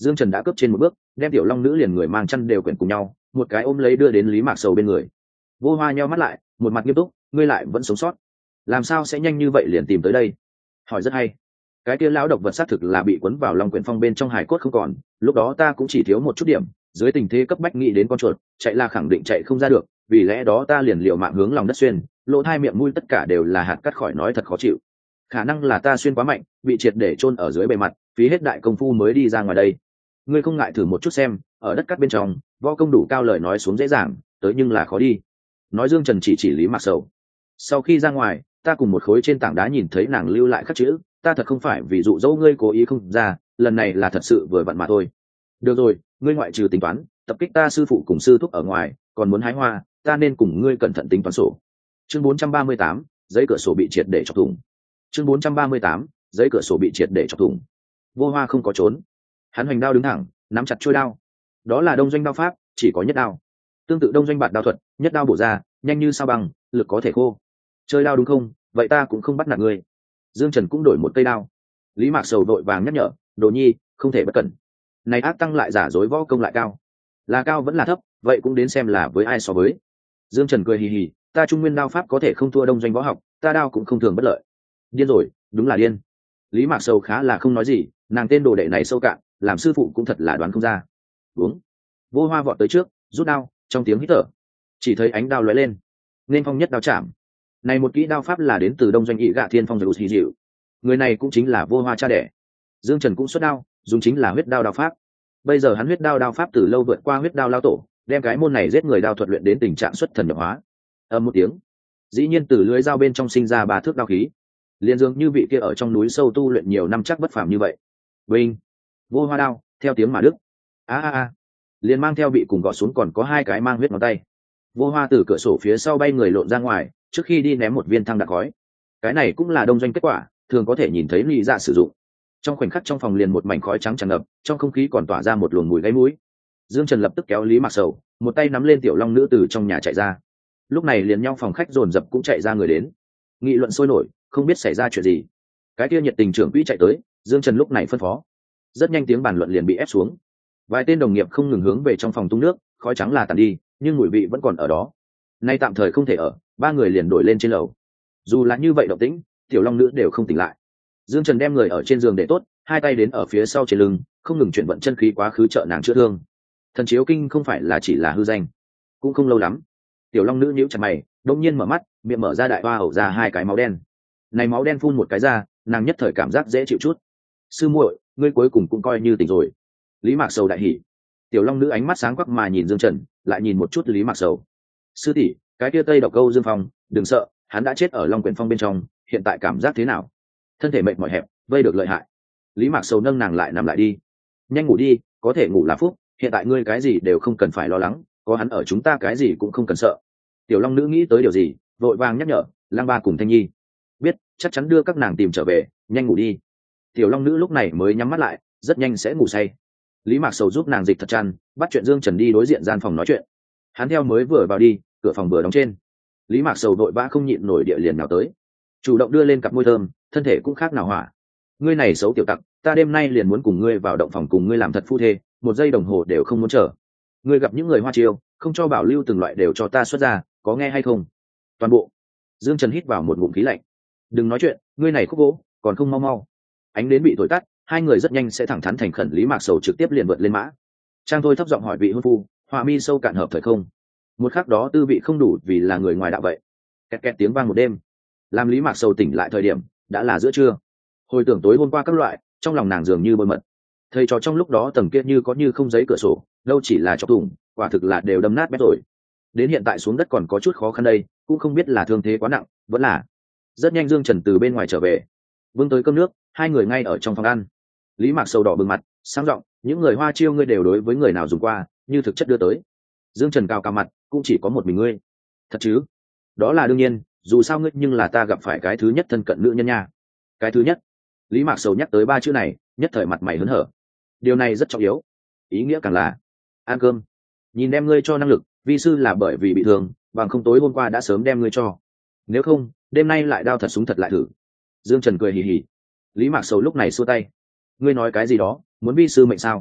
Dương Trần đã cướp trên một bước, đem tiểu long nữ liền người mang chăn đều quyển cùng nhau, một cái ôm lấy đưa đến Lý Mạc Sầu bên người. Vô Hoa nheo mắt lại, một mặt nghiêm túc, ngươi lại vẫn sống sót, làm sao sẽ nhanh như vậy liền tìm tới đây? Hỏi rất hay. Cái kia lão độc vật xác thực là bị cuốn vào long quyển phong bên trong hải cốt không còn, lúc đó ta cũng chỉ thiếu một chút điểm, dưới tình thế cấp bách nghĩ đến con chuột, chạy là khẳng định chạy không ra được, vì lẽ đó ta liền liều mạng hướng lòng đất xuyên, lỗ hai miệng mũi tất cả đều là hạt cắt khỏi nói thật khó chịu. Khả năng là ta xuyên quá mạnh, bị triệt để chôn ở dưới bề mặt, phí hết đại công phu mới đi ra ngoài đây. Ngươi không ngại thử một chút xem, ở đất cắt bên trong, võ công đủ cao lời nói xuống dễ dàng, tới nhưng là khó đi. Nói Dương Trần chỉ chỉ Lý Mạc Sầu. Sau khi ra ngoài, ta cùng một khối trên tảng đá nhìn thấy nàng lưu lại khắc chữ, ta thật không phải vì dụ dỗ ngươi cố ý không ra, lần này là thật sự vừa vặn mà thôi. Được rồi, ngươi ngoại trừ tính toán, tập kích ta sư phụ cùng sư thúc ở ngoài, còn muốn hái hoa, ta nên cùng ngươi cẩn thận tính toán sổ. Chương bốn trăm ba mươi tám, giấy cửa sổ bị triệt để chọc thủng. Chương bốn trăm ba mươi tám, giấy cửa sổ bị triệt để chọc thủng. Vô Hoa không có trốn, hắn hoành đao đứng thẳng, nắm chặt chuôi đao. Đó là đông doanh đao pháp, chỉ có nhất đao. Tương tự đông doanh bạt đao thuật, nhất đao bổ ra, nhanh như sao băng, lực có thể khô. Chơi đao đúng không? Vậy ta cũng không bắt nạt ngươi. Dương Trần cũng đổi một cây đao. Lý Mạc Sầu đội vàng nhắc nhở, Đồ Nhi, không thể bất cẩn. Này ác tăng lại giả dối võ công lại cao, là cao vẫn là thấp, vậy cũng đến xem là với ai so với. Dương Trần cười hì hì, ta trung nguyên đao pháp có thể không thua đông doanh võ học, ta đao cũng không thường bất lợi. Điên rồi, đúng là điên. Lý Mạc Sầu khá là không nói gì, nàng tên đồ đệ này sâu cạn, làm sư phụ cũng thật là đoán không ra. Uống. Vô Hoa vọt tới trước, rút đao, trong tiếng hít thở, chỉ thấy ánh đao lóe lên, nên phong nhất đao chạm. Này một kỹ đao pháp là đến từ đông doanh ị gạ thiên phong rồi hì dịu, người này cũng chính là Vô Hoa cha đẻ. Dương Trần cũng xuất đao, dùng chính là huyết đao đao pháp. Bây giờ hắn huyết đao đao pháp từ lâu vượt qua huyết đao lao tổ, đem cái môn này giết người đao thuật luyện đến tình trạng xuất thần nhập hóa. Âm một tiếng, dĩ nhiên từ lưới dao bên trong sinh ra ba thước đao khí, liền dường như vị kia ở trong núi sâu tu luyện nhiều năm chắc bất phàm như vậy. Vinh, Vô Hoa đao theo tiếng mà đức, a a a, liền mang theo bị cùng gọt xuống còn có hai cái mang huyết ngón tay. Vô Hoa từ cửa sổ phía sau bay người lộn ra ngoài, trước khi đi ném một viên thăng đạn khói. Cái này cũng là đông doanh kết quả, thường có thể nhìn thấy lý dạ sử dụng. Trong khoảnh khắc trong phòng liền một mảnh khói trắng tràn ngập, trong không khí còn tỏa ra một luồng mùi gáy mũi. Dương Trần lập tức kéo Lý Mạc Sầu, một tay nắm lên tiểu long nữ từ trong nhà chạy ra. Lúc này liền nhau phòng khách dồn dập cũng chạy ra người đến, nghị luận sôi nổi, không biết xảy ra chuyện gì. Cái kia nhiệt tình trưởng quỹ chạy tới, Dương Trần lúc này phân phó. Rất nhanh tiếng bàn luận liền bị ép xuống. Vài tên đồng nghiệp không ngừng hướng về trong phòng tung nước, khói trắng là tàn đi, nhưng mùi vị vẫn còn ở đó. Nay tạm thời không thể ở, ba người liền đổi lên trên lầu. Dù là như vậy động tĩnh, tiểu long nữ đều không tỉnh lại. Dương Trần đem người ở trên giường để tốt, hai tay đến ở phía sau trên lưng, không ngừng chuyển vận chân khí quá khứ trợ nàng chữa thương. Thần chiếu kinh không phải là chỉ là hư danh, cũng không lâu lắm. Tiểu long nữ nhíu chặt mày, đột nhiên mở mắt, miệng mở ra đại hoa hậu ra hai cái máu đen. Này máu đen phun một cái ra, nàng nhất thời cảm giác dễ chịu chút. Sư muội, ngươi cuối cùng cũng coi như tỉnh rồi. Lý Mạc Sầu đại hỉ. Tiểu long nữ ánh mắt sáng quắc mà nhìn Dương Trần, lại nhìn một chút Lý Mạc Sầu. Sư tỷ, cái kia tây độc câu Dương Phong, đừng sợ, hắn đã chết ở Long Quyển Phong bên trong, hiện tại cảm giác thế nào? Thân thể mệt mỏi hẹp, vây được lợi hại. Lý Mạc Sầu nâng nàng lại nằm lại đi. Nhanh ngủ đi, có thể ngủ là phúc, hiện tại ngươi cái gì đều không cần phải lo lắng, có hắn ở chúng ta cái gì cũng không cần sợ. Tiểu long nữ nghĩ tới điều gì, vội vàng nhắc nhở, Lang Ba cùng Thanh Nhi. Biết, chắc chắn đưa các nàng tìm trở về, nhanh ngủ đi. Tiểu long nữ lúc này mới nhắm mắt lại, rất nhanh sẽ ngủ say. Lý Mạc Sầu giúp nàng dịch thật chăn, bắt chuyện Dương Trần đi đối diện gian phòng nói chuyện. Hắn theo mới vừa vào đi, cửa phòng vừa đóng trên. Lý Mạc Sầu vội vã không nhịn nổi địa liền nào tới, chủ động đưa lên cặp môi thơm, thân thể cũng khác nào hỏa. Ngươi này xấu tiểu tặc, ta đêm nay liền muốn cùng ngươi vào động phòng cùng ngươi làm thật phu thê, một giây đồng hồ đều không muốn chờ. Ngươi gặp những người hoa chiêu, không cho bảo lưu từng loại đều cho ta xuất ra, có nghe hay không? Toàn bộ. Dương Trần hít vào một ngụm khí lạnh. Đừng nói chuyện, ngươi này khúc gỗ, còn không mau mau. Ánh đến bị thổi tắt, hai người rất nhanh sẽ thẳng thắn thành khẩn. Lý Mạc Sầu trực tiếp liền vượt lên mã. Trang Thôi thấp giọng hỏi vị hôn phu, họa mi sâu cạn hợp thời không? Một khắc đó tư vị không đủ vì là người ngoài đạo vậy. Kẹt kẹt tiếng vang một đêm, làm Lý Mạc Sầu tỉnh lại thời điểm đã là giữa trưa. Hồi tưởng tối hôm qua các loại, trong lòng nàng dường như bơi mật. Thầy trò trong lúc đó tầng kia như có như không giấy cửa sổ, đâu chỉ là chọc thủng, quả thực là đều đâm nát bét rồi. Đến hiện tại xuống đất còn có chút khó khăn đây, cũng không biết là thương thế quá nặng, vẫn là. Rất nhanh Dương Trần từ bên ngoài trở về, vương tới cơm nước, hai người ngay ở trong phòng ăn. Lý Mạc Sầu đỏ bừng mặt, sang giọng, những người hoa chiêu ngươi đều đối với người nào dùng qua, như thực chất đưa tới. Dương Trần cao cao mặt, cũng chỉ có một mình ngươi. Thật chứ? Đó là đương nhiên, dù sao ngươi nhưng là ta gặp phải cái thứ nhất thân cận nữ nhân nha. Cái thứ nhất. Lý Mạc Sầu nhắc tới ba chữ này, nhất thời mặt mày hớn hở. Điều này rất trọng yếu, ý nghĩa càng là ăn cơm. Nhìn đem ngươi cho năng lực, vi sư là bởi vì bị thương, bằng không tối hôm qua đã sớm đem ngươi cho. Nếu không, đêm nay lại đao thật súng thật lại thử. Dương Trần cười hì hì. Lý Mạc Sầu lúc này xua tay. Ngươi nói cái gì đó, muốn vi sư mệnh sao?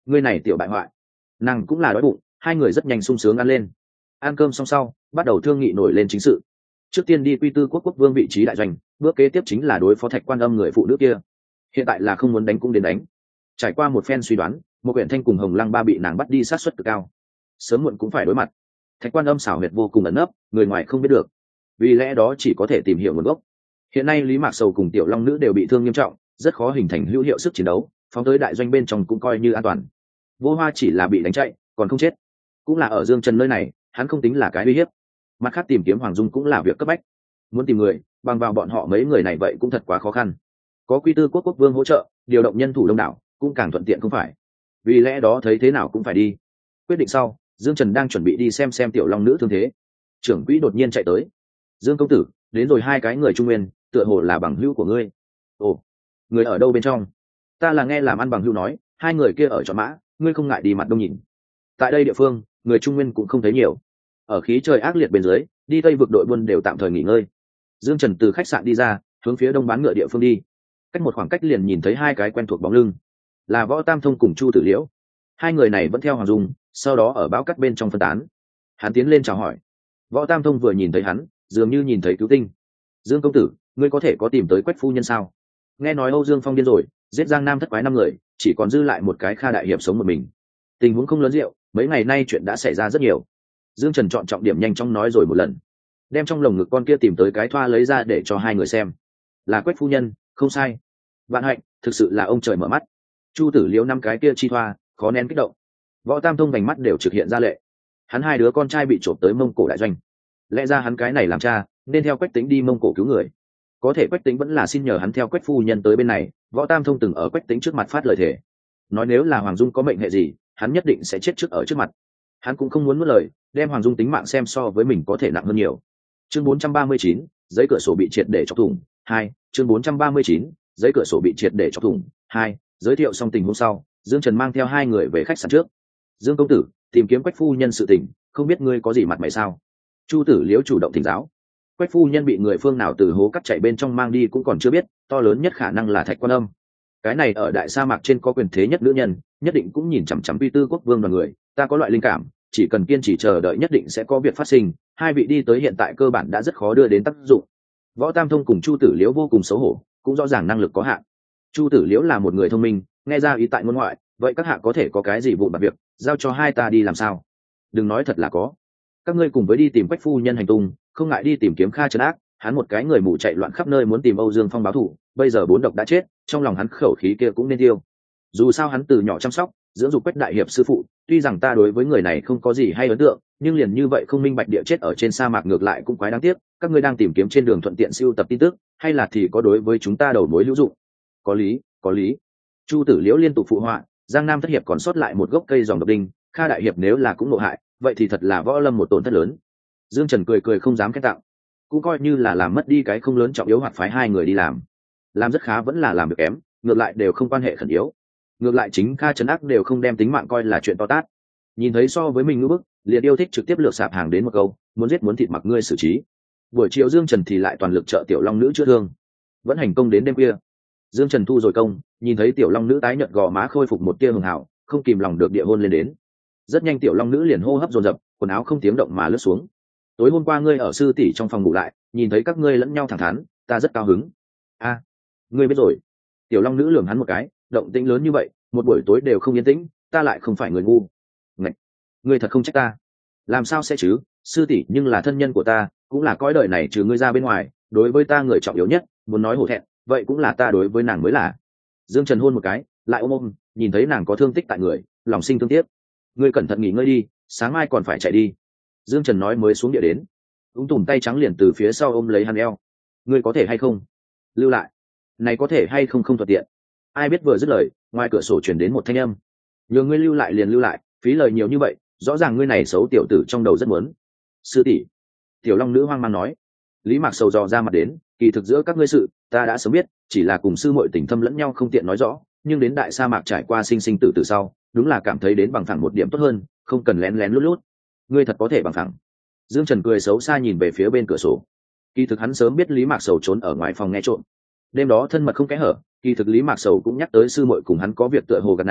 ngươi này tiểu bại hoại. Nàng cũng là đói bụng, hai người rất nhanh sung sướng ăn lên. Ăn cơm xong sau bắt đầu thương nghị nổi lên chính sự. Trước tiên đi quy tư quốc quốc vương vị trí đại doanh, bước kế tiếp chính là đối phó Thạch Quan Âm người phụ nữ kia. Hiện tại là không muốn đánh cũng đến đánh. Trải qua một phen suy đoán, một quyển thanh cùng Hồng Lăng ba bị nàng bắt đi sát suất cực cao, sớm muộn cũng phải đối mặt. Thạch Quan Âm xảo huyệt vô cùng ẩn nấp, người ngoài không biết được, vì lẽ đó chỉ có thể tìm hiểu nguồn gốc. Hiện nay Lý Mạc Sầu cùng Tiểu Long Nữ đều bị thương nghiêm trọng, rất khó hình thành hữu hiệu sức chiến đấu, phóng tới đại doanh bên trong cũng coi như an toàn. Vô Hoa chỉ là bị đánh chạy, còn không chết, cũng là ở Dương Trần nơi này, hắn không tính là cái uy hiếp. Mặt khác tìm kiếm Hoàng Dung cũng là việc cấp bách, muốn tìm người bằng vào bọn họ mấy người này vậy cũng thật quá khó khăn. Có Quy Tư quốc quốc vương hỗ trợ, điều động nhân thủ đông đảo cũng càng thuận tiện không phải, vì lẽ đó thấy thế nào cũng phải đi. Quyết định sau, Dương Trần đang chuẩn bị đi xem xem Tiểu Long Nữ thương thế, trưởng quỹ đột nhiên chạy tới. Dương công tử, đến rồi hai cái người Trung Nguyên, tựa hồ là bằng hữu của ngươi. Ồ, người ở đâu bên trong? Ta là nghe làm ăn bằng hữu nói, hai người kia ở Trọn Mã, ngươi không ngại đi mặt đông nhìn. Tại đây địa phương, người Trung Nguyên cũng không thấy nhiều. Ở khí trời ác liệt bên dưới, đi tây vực đội buôn đều tạm thời nghỉ ngơi. Dương Trần từ khách sạn đi ra, hướng phía đông bán ngựa địa phương đi. Cách một khoảng cách liền nhìn thấy hai cái quen thuộc bóng lưng, là Võ Tam Thông cùng Chu Tử Liễu. Hai người này vẫn theo Hoàng Dung, sau đó ở báo cắt bên trong phân tán. Hắn tiến lên chào hỏi. Võ Tam Thông vừa nhìn thấy hắn, dường như nhìn thấy cứu tinh. Dương công tử, ngươi có thể có tìm tới Quách phu nhân sao? Nghe nói Âu Dương Phong điên rồi, giết Giang Nam thất quái năm người, chỉ còn dư lại một cái Kha đại hiệp sống một mình. Tình huống không lớn rượu, mấy ngày nay chuyện đã xảy ra rất nhiều. Dương Trần chọn trọng điểm nhanh chóng nói rồi một lần, đem trong lồng ngực con kia tìm tới cái thoa lấy ra để cho hai người xem. Là Quách phu nhân, không sai. Vạn hạnh, thực sự là ông trời mở mắt. Chu Tử Liễu năm cái kia chi thoa, khó nén kích động. Võ Tam Thông vành mắt đều trực hiện ra lệ. Hắn hai đứa con trai bị trộm tới Mông Cổ đại doanh, lẽ ra hắn cái này làm cha nên theo Quách Tĩnh đi Mông Cổ cứu người, có thể Quách Tĩnh vẫn là xin nhờ hắn theo Quách phu nhân tới bên này. Võ Tam Thông từng ở Quách Tĩnh trước mặt phát lời thề, nói nếu là Hoàng Dung có mệnh hệ gì, hắn nhất định sẽ chết trước ở trước mặt. Hắn cũng không muốn nuốt lời, đem Hoàng Dung tính mạng xem so với mình có thể nặng hơn nhiều. Chương bốn trăm ba mươi chín, giấy cửa sổ bị triệt để chọc thủng. Hai, chương bốn trăm ba mươi chín, giấy cửa sổ bị triệt để chọc thủng. Hai, giới thiệu xong tình huống sau, Dương Trần mang theo hai người về khách sạn trước. Dương công tử, tìm kiếm Quách phu nhân sự tình, không biết ngươi có gì mặt mày sao? Chu Tử Liễu chủ động thỉnh giáo. Quách phu nhân bị người phương nào từ hố cắt chạy bên trong mang đi cũng còn chưa biết, to lớn nhất khả năng là Thạch Quan Âm. Cái này ở đại sa mạc trên có quyền thế nhất nữ nhân, nhất định cũng nhìn chằm chằm Quy Tư quốc vương đoàn người. Ta có loại linh cảm, chỉ cần kiên trì chờ đợi nhất định sẽ có việc phát sinh. Hai vị đi tới hiện tại cơ bản đã rất khó đưa đến tác dụng. Võ Tam Thông cùng Chu Tử Liễu vô cùng xấu hổ, cũng rõ ràng năng lực có hạn. Chu Tử Liễu là một người thông minh, nghe ra ý tại ngôn ngoại, vậy các hạ có thể có cái gì vụn vặt việc, giao cho hai ta đi làm sao? Đừng nói thật là có. Các ngươi cùng với đi tìm Quách phu nhân hành tung, không ngại đi tìm kiếm Kha trấn ác, hắn một cái người mù chạy loạn khắp nơi muốn tìm Âu Dương Phong báo thù, bây giờ bốn độc đã chết, trong lòng hắn khẩu khí kia cũng nên tiêu. Dù sao hắn từ nhỏ chăm sóc, dưỡng dục Quách đại hiệp sư phụ, tuy rằng ta đối với người này không có gì hay ấn tượng, nhưng liền như vậy không minh bạch địa chết ở trên sa mạc ngược lại cũng quái đáng tiếc. Các ngươi đang tìm kiếm trên đường thuận tiện siêu tập tin tức, hay là thì có đối với chúng ta đầu mối hữu dụng? Có lý, có lý. Chu Tử Liễu liên tục phụ họa, Giang Nam thất hiệp còn sót lại một gốc cây dòng độc đinh, Kha đại hiệp nếu là cũng ngộ hại, vậy thì thật là võ lâm một tổn thất lớn. Dương Trần cười cười không dám khen tặng, cũng coi như là làm mất đi cái không lớn trọng yếu hoặc phái hai người đi làm. Làm rất khá vẫn là làm được kém, ngược lại đều không quan hệ khẩn yếu. Ngược lại chính Kha trấn ác đều không đem tính mạng coi là chuyện to tát. Nhìn thấy so với mình ngữ bức, liền yêu thích trực tiếp lược sạp hàng đến một câu, muốn giết muốn thịt mặc ngươi xử trí. Buổi chiều Dương Trần thì lại toàn lực trợ Tiểu Long Nữ chữa thương, vẫn hành công đến đêm khuya. Dương Trần thu rồi công, nhìn thấy Tiểu Long Nữ tái nhợt gò má khôi phục một tia hường hảo, không kìm lòng được địa hôn lên đến. Rất nhanh Tiểu Long Nữ liền hô hấp dồn dập, quần áo không tiếng động mà lướt xuống. Tối hôm qua ngươi ở sư tỷ trong phòng ngủ lại, nhìn thấy các ngươi lẫn nhau thẳng thắn, ta rất cao hứng. A, ngươi biết rồi. Tiểu Long Nữ lườm hắn một cái, động tĩnh lớn như vậy, một buổi tối đều không yên tĩnh, ta lại không phải người ngu. Ngạch, ngươi thật không trách ta. Làm sao sẽ chứ, sư tỷ nhưng là thân nhân của ta, cũng là cõi đời này trừ ngươi ra bên ngoài, đối với ta người trọng yếu nhất, muốn nói hổ thẹn, vậy cũng là ta đối với nàng mới là. Dương Trần hôn một cái, lại ôm ôm, nhìn thấy nàng có thương tích tại người, lòng sinh thương tiếc. Ngươi cẩn thận nghỉ ngơi đi, sáng mai còn phải chạy đi. Dương Trần nói mới xuống địa đến, ung tùm tay trắng liền từ phía sau ôm lấy hắn eo. Ngươi có thể hay không lưu lại, này có thể hay không không thuận tiện. Ai biết vừa dứt lời, ngoài cửa sổ truyền đến một thanh âm. Nhờ ngươi lưu lại liền lưu lại, phí lời nhiều như vậy, rõ ràng ngươi này xấu tiểu tử trong đầu rất muốn. Sư tỷ. Tiểu Long Nữ hoang mang nói. Lý Mạc Sầu dò ra mặt đến, kỳ thực giữa các ngươi sự ta đã sớm biết, chỉ là cùng sư muội tình thâm lẫn nhau không tiện nói rõ, nhưng đến đại sa mạc trải qua sinh sinh tử tử sau, đúng là cảm thấy đến bằng phẳng một điểm tốt hơn, không cần lén lén lút lút. Ngươi thật có thể bằng phẳng. Dương Trần cười xấu xa nhìn về phía bên cửa sổ. Kỳ thực hắn sớm biết Lý Mạc Sầu trốn ở ngoài phòng nghe trộm, đêm đó thân mật không kẽ hở. Kỳ thực Lý Mạc Sầu cũng nhắc tới sư muội cùng hắn có việc tựa hồ gần nàng,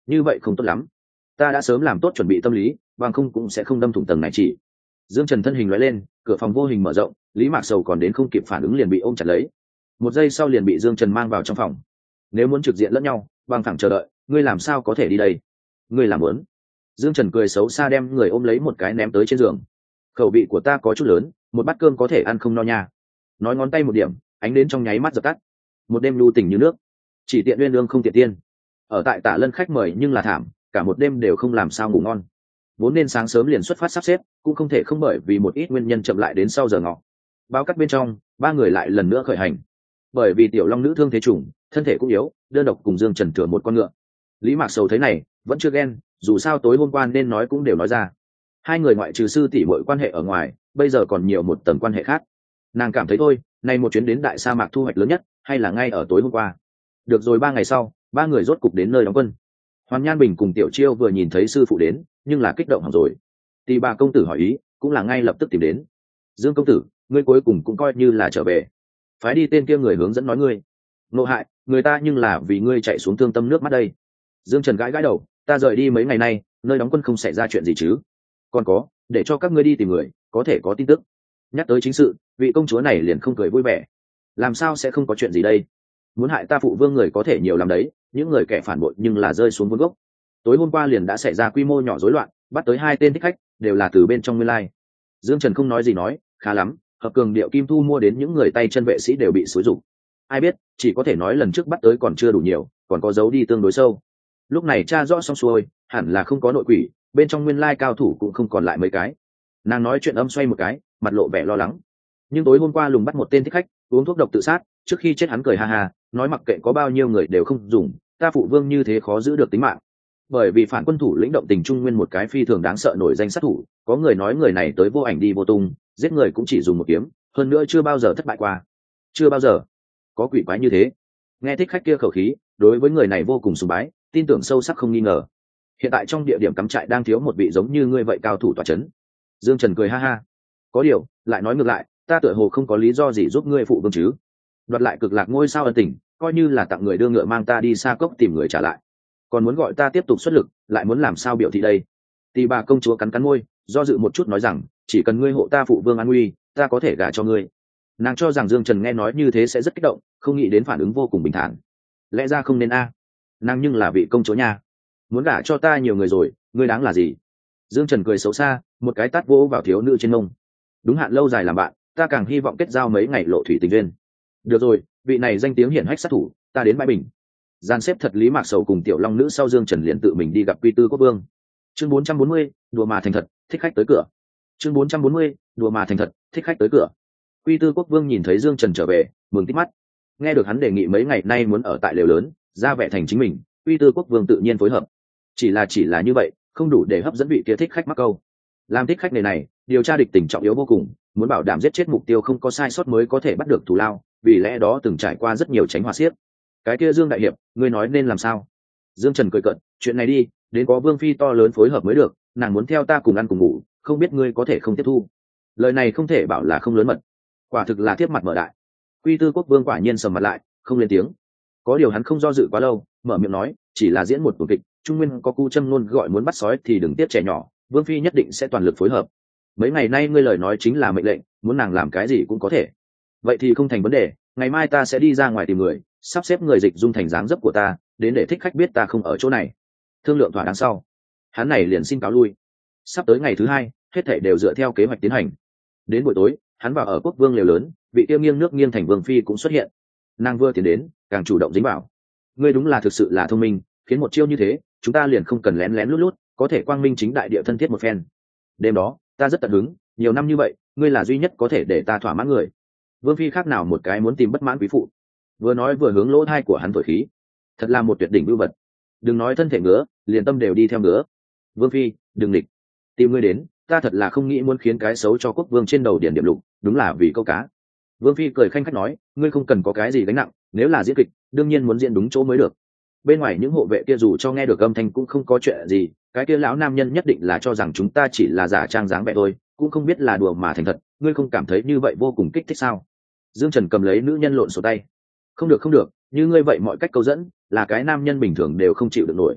như vậy không tốt lắm. Ta đã sớm làm tốt chuẩn bị tâm lý, bằng không cũng sẽ không đâm thủng tầng này chỉ. Dương Trần thân hình lóe lên, cửa phòng vô hình mở rộng, Lý Mạc Sầu còn đến không kịp phản ứng liền bị ôm chặt lấy. Một giây sau liền bị Dương Trần mang vào trong phòng. Nếu muốn trực diện lẫn nhau, bằng thẳng chờ đợi, ngươi làm sao có thể đi đây? Ngươi làm muốn? Dương Trần cười xấu xa đem người ôm lấy một cái ném tới trên giường. Khẩu vị của ta có chút lớn, một bát cơm có thể ăn không no nha. Nói ngón tay một điểm, ánh đến trong nháy mắt dập tắt. Một đêm lưu tình như nước, chỉ tiện uyên lương không tiện tiên. Ở tại Tạ Lân khách mời nhưng là thảm, cả một đêm đều không làm sao ngủ ngon. Vốn nên sáng sớm liền xuất phát sắp xếp, cũng không thể không bởi vì một ít nguyên nhân chậm lại đến sau giờ ngọ. Báo cắt bên trong, ba người lại lần nữa khởi hành. Bởi vì tiểu long nữ thương thế trùng, thân thể cũng yếu, đơn độc cùng Dương Trần thừa một con ngựa. Lý Mạc Sầu thấy này, vẫn chưa ghen, dù sao tối hôm qua nên nói cũng đều nói ra. Hai người ngoại trừ sư tỷ muội quan hệ ở ngoài, bây giờ còn nhiều một tầng quan hệ khác. Nàng cảm thấy thôi, nay một chuyến đến đại sa mạc thu hoạch lớn nhất, hay là ngay ở tối hôm qua. Được rồi, ba ngày sau, ba người rốt cục đến nơi đóng quân. Hoàn Nhan Bình cùng Tiểu Chiêu vừa nhìn thấy sư phụ đến, nhưng là kích động hỏng rồi. Tỳ bà công tử hỏi ý, cũng là ngay lập tức tìm đến. Dương công tử, ngươi cuối cùng cũng coi như là trở về. Phái đi tên kia người hướng dẫn nói ngươi nộ hại, người ta nhưng là vì ngươi chạy xuống thương tâm nước mắt đây. Dương Trần gãi gãi đầu, ta rời đi mấy ngày nay, nơi đóng quân không xảy ra chuyện gì chứ? Còn có, để cho các ngươi đi tìm người, có thể có tin tức. Nhắc tới chính sự, vị công chúa này liền không cười vui vẻ. Làm sao sẽ không có chuyện gì đây? Muốn hại ta phụ vương người có thể nhiều làm đấy, những người kẻ phản bội nhưng là rơi xuống vốn gốc. Tối hôm qua liền đã xảy ra quy mô nhỏ rối loạn, bắt tới hai tên thích khách, đều là từ bên trong nguyên lai. Dương Trần không nói gì nói, khá lắm, hợp cường điệu kim thu mua đến những người tay chân vệ sĩ đều bị xúi rụng. Ai biết, chỉ có thể nói lần trước bắt tới còn chưa đủ nhiều, còn có dấu đi tương đối sâu. Lúc này tra rõ xong xuôi, hẳn là không có nội quỷ, bên trong nguyên lai cao thủ cũng không còn lại mấy cái. Nàng nói chuyện âm xoay một cái, mặt lộ vẻ lo lắng. Nhưng tối hôm qua lùng bắt một tên thích khách, uống thuốc độc tự sát, trước khi chết hắn cười ha ha, nói mặc kệ có bao nhiêu người đều không dùng, ta phụ vương như thế khó giữ được tính mạng. Bởi vì phản quân thủ lĩnh động tình trung nguyên một cái phi thường đáng sợ nổi danh sát thủ, có người nói người này tới vô ảnh đi vô tung, giết người cũng chỉ dùng một kiếm, hơn nữa chưa bao giờ thất bại qua. Chưa bao giờ có quỷ quái như thế. Nghe thích khách kia khẩu khí, đối với người này vô cùng sùng bái, tin tưởng sâu sắc không nghi ngờ. Hiện tại trong địa điểm cắm trại đang thiếu một vị giống như ngươi vậy cao thủ tọa chấn. Dương Trần cười ha ha. Có điều, lại nói ngược lại, ta tựa hồ không có lý do gì giúp ngươi phụ vương chứ. Đoạt lại cực lạc ngôi sao ân tình, coi như là tặng người đưa ngựa mang ta đi xa cốc tìm người trả lại. Còn muốn gọi ta tiếp tục xuất lực, lại muốn làm sao biểu thị đây? Tỳ bà công chúa cắn cắn môi, do dự một chút nói rằng, chỉ cần ngươi hộ ta phụ vương an nguy, ta có thể gả cho ngươi. Nàng cho rằng Dương Trần nghe nói như thế sẽ rất kích động, không nghĩ đến phản ứng vô cùng bình thản. Lẽ ra không nên a, nàng nhưng là vị công chúa nha, muốn gả cho ta nhiều người rồi, ngươi đáng là gì? Dương Trần cười xấu xa, một cái tát vỗ vào thiếu nữ trên mông. Đúng hạn lâu dài làm bạn, ta càng hy vọng kết giao mấy ngày lộ thủy tình duyên. Được rồi, vị này danh tiếng hiển hách sát thủ, ta đến bãi bình. Gian xếp thật Lý Mạc Sầu cùng tiểu long nữ sau Dương Trần liền tự mình đi gặp Quy Tư Quốc Vương. Chương bốn trăm bốn mươi, đùa mà thành thật, thích khách tới cửa. Chương bốn trăm bốn mươi, đùa mà thành thật, thích khách tới cửa. Quy Tư Quốc Vương nhìn thấy Dương Trần trở về, mừng tít mắt. Nghe được hắn đề nghị mấy ngày nay muốn ở tại lều lớn, ra vẻ thành chính mình, Quy Tư Quốc Vương tự nhiên phối hợp. Chỉ là chỉ là như vậy, không đủ để hấp dẫn vị kia thích khách mắc câu. Làm thích khách này này, điều tra địch tình trọng yếu vô cùng, muốn bảo đảm giết chết mục tiêu không có sai sót mới có thể bắt được thù lao, vì lẽ đó từng trải qua rất nhiều tránh họa xiết. Cái kia Dương đại hiệp, ngươi nói nên làm sao? Dương Trần cười cợt, chuyện này đi, đến có Vương phi to lớn phối hợp mới được, nàng muốn theo ta cùng ăn cùng ngủ, không biết ngươi có thể không tiếp thu. Lời này không thể bảo là không lớn mật, quả thực là tiếp mặt mở đại. Quy Tư Quốc Vương quả nhiên sầm mặt lại, không lên tiếng. Có điều hắn không do dự quá lâu, mở miệng nói, chỉ là diễn một tuần kịch, trung nguyên có cu châm luôn gọi muốn bắt sói thì đừng tiếp trẻ nhỏ, Vương phi nhất định sẽ toàn lực phối hợp. Mấy ngày nay ngươi lời nói chính là mệnh lệnh, muốn nàng làm cái gì cũng có thể. Vậy thì không thành vấn đề, ngày mai ta sẽ đi ra ngoài tìm người, sắp xếp người dịch dung thành dáng dấp của ta, đến để thích khách biết ta không ở chỗ này. Thương lượng thỏa đáng sau, hắn này liền xin cáo lui. Sắp tới ngày thứ hai, hết thảy đều dựa theo kế hoạch tiến hành. Đến buổi tối, hắn vào ở Quốc Vương lều lớn, vị tiêu nghiêng nước nghiêng thành Vương phi cũng xuất hiện. Nàng vừa tiến đến, càng chủ động dính vào. Ngươi đúng là thực sự là thông minh, khiến một chiêu như thế, chúng ta liền không cần lén lén lút lút, có thể quang minh chính đại địa thân thiết một phen. Đêm đó, ta rất tận hứng, nhiều năm như vậy, ngươi là duy nhất có thể để ta thỏa mãn người. Vương phi khác nào một cái muốn tìm bất mãn quý phụ. Vừa nói vừa hướng lỗ thai của hắn thổi khí, thật là một tuyệt đỉnh vưu vật. Đừng nói thân thể ngứa, liền tâm đều đi theo ngứa. Vương phi, đừng địch, tìm ngươi đến, ta thật là không nghĩ muốn khiến cái xấu cho Quốc Vương trên đầu điển điểm lục, đúng là vì câu cá. Vương phi cười khanh khách nói, ngươi không cần có cái gì gánh nặng, nếu là diễn kịch, đương nhiên muốn diễn đúng chỗ mới được. Bên ngoài những hộ vệ kia dù cho nghe được âm thanh cũng không có chuyện gì, cái kia lão nam nhân nhất định là cho rằng chúng ta chỉ là giả trang dáng vẻ thôi, cũng không biết là đùa mà thành thật, ngươi không cảm thấy như vậy vô cùng kích thích sao? Dương Trần cầm lấy nữ nhân lộn sổ tay. Không được không được, như ngươi vậy mọi cách câu dẫn, là cái nam nhân bình thường đều không chịu được nổi.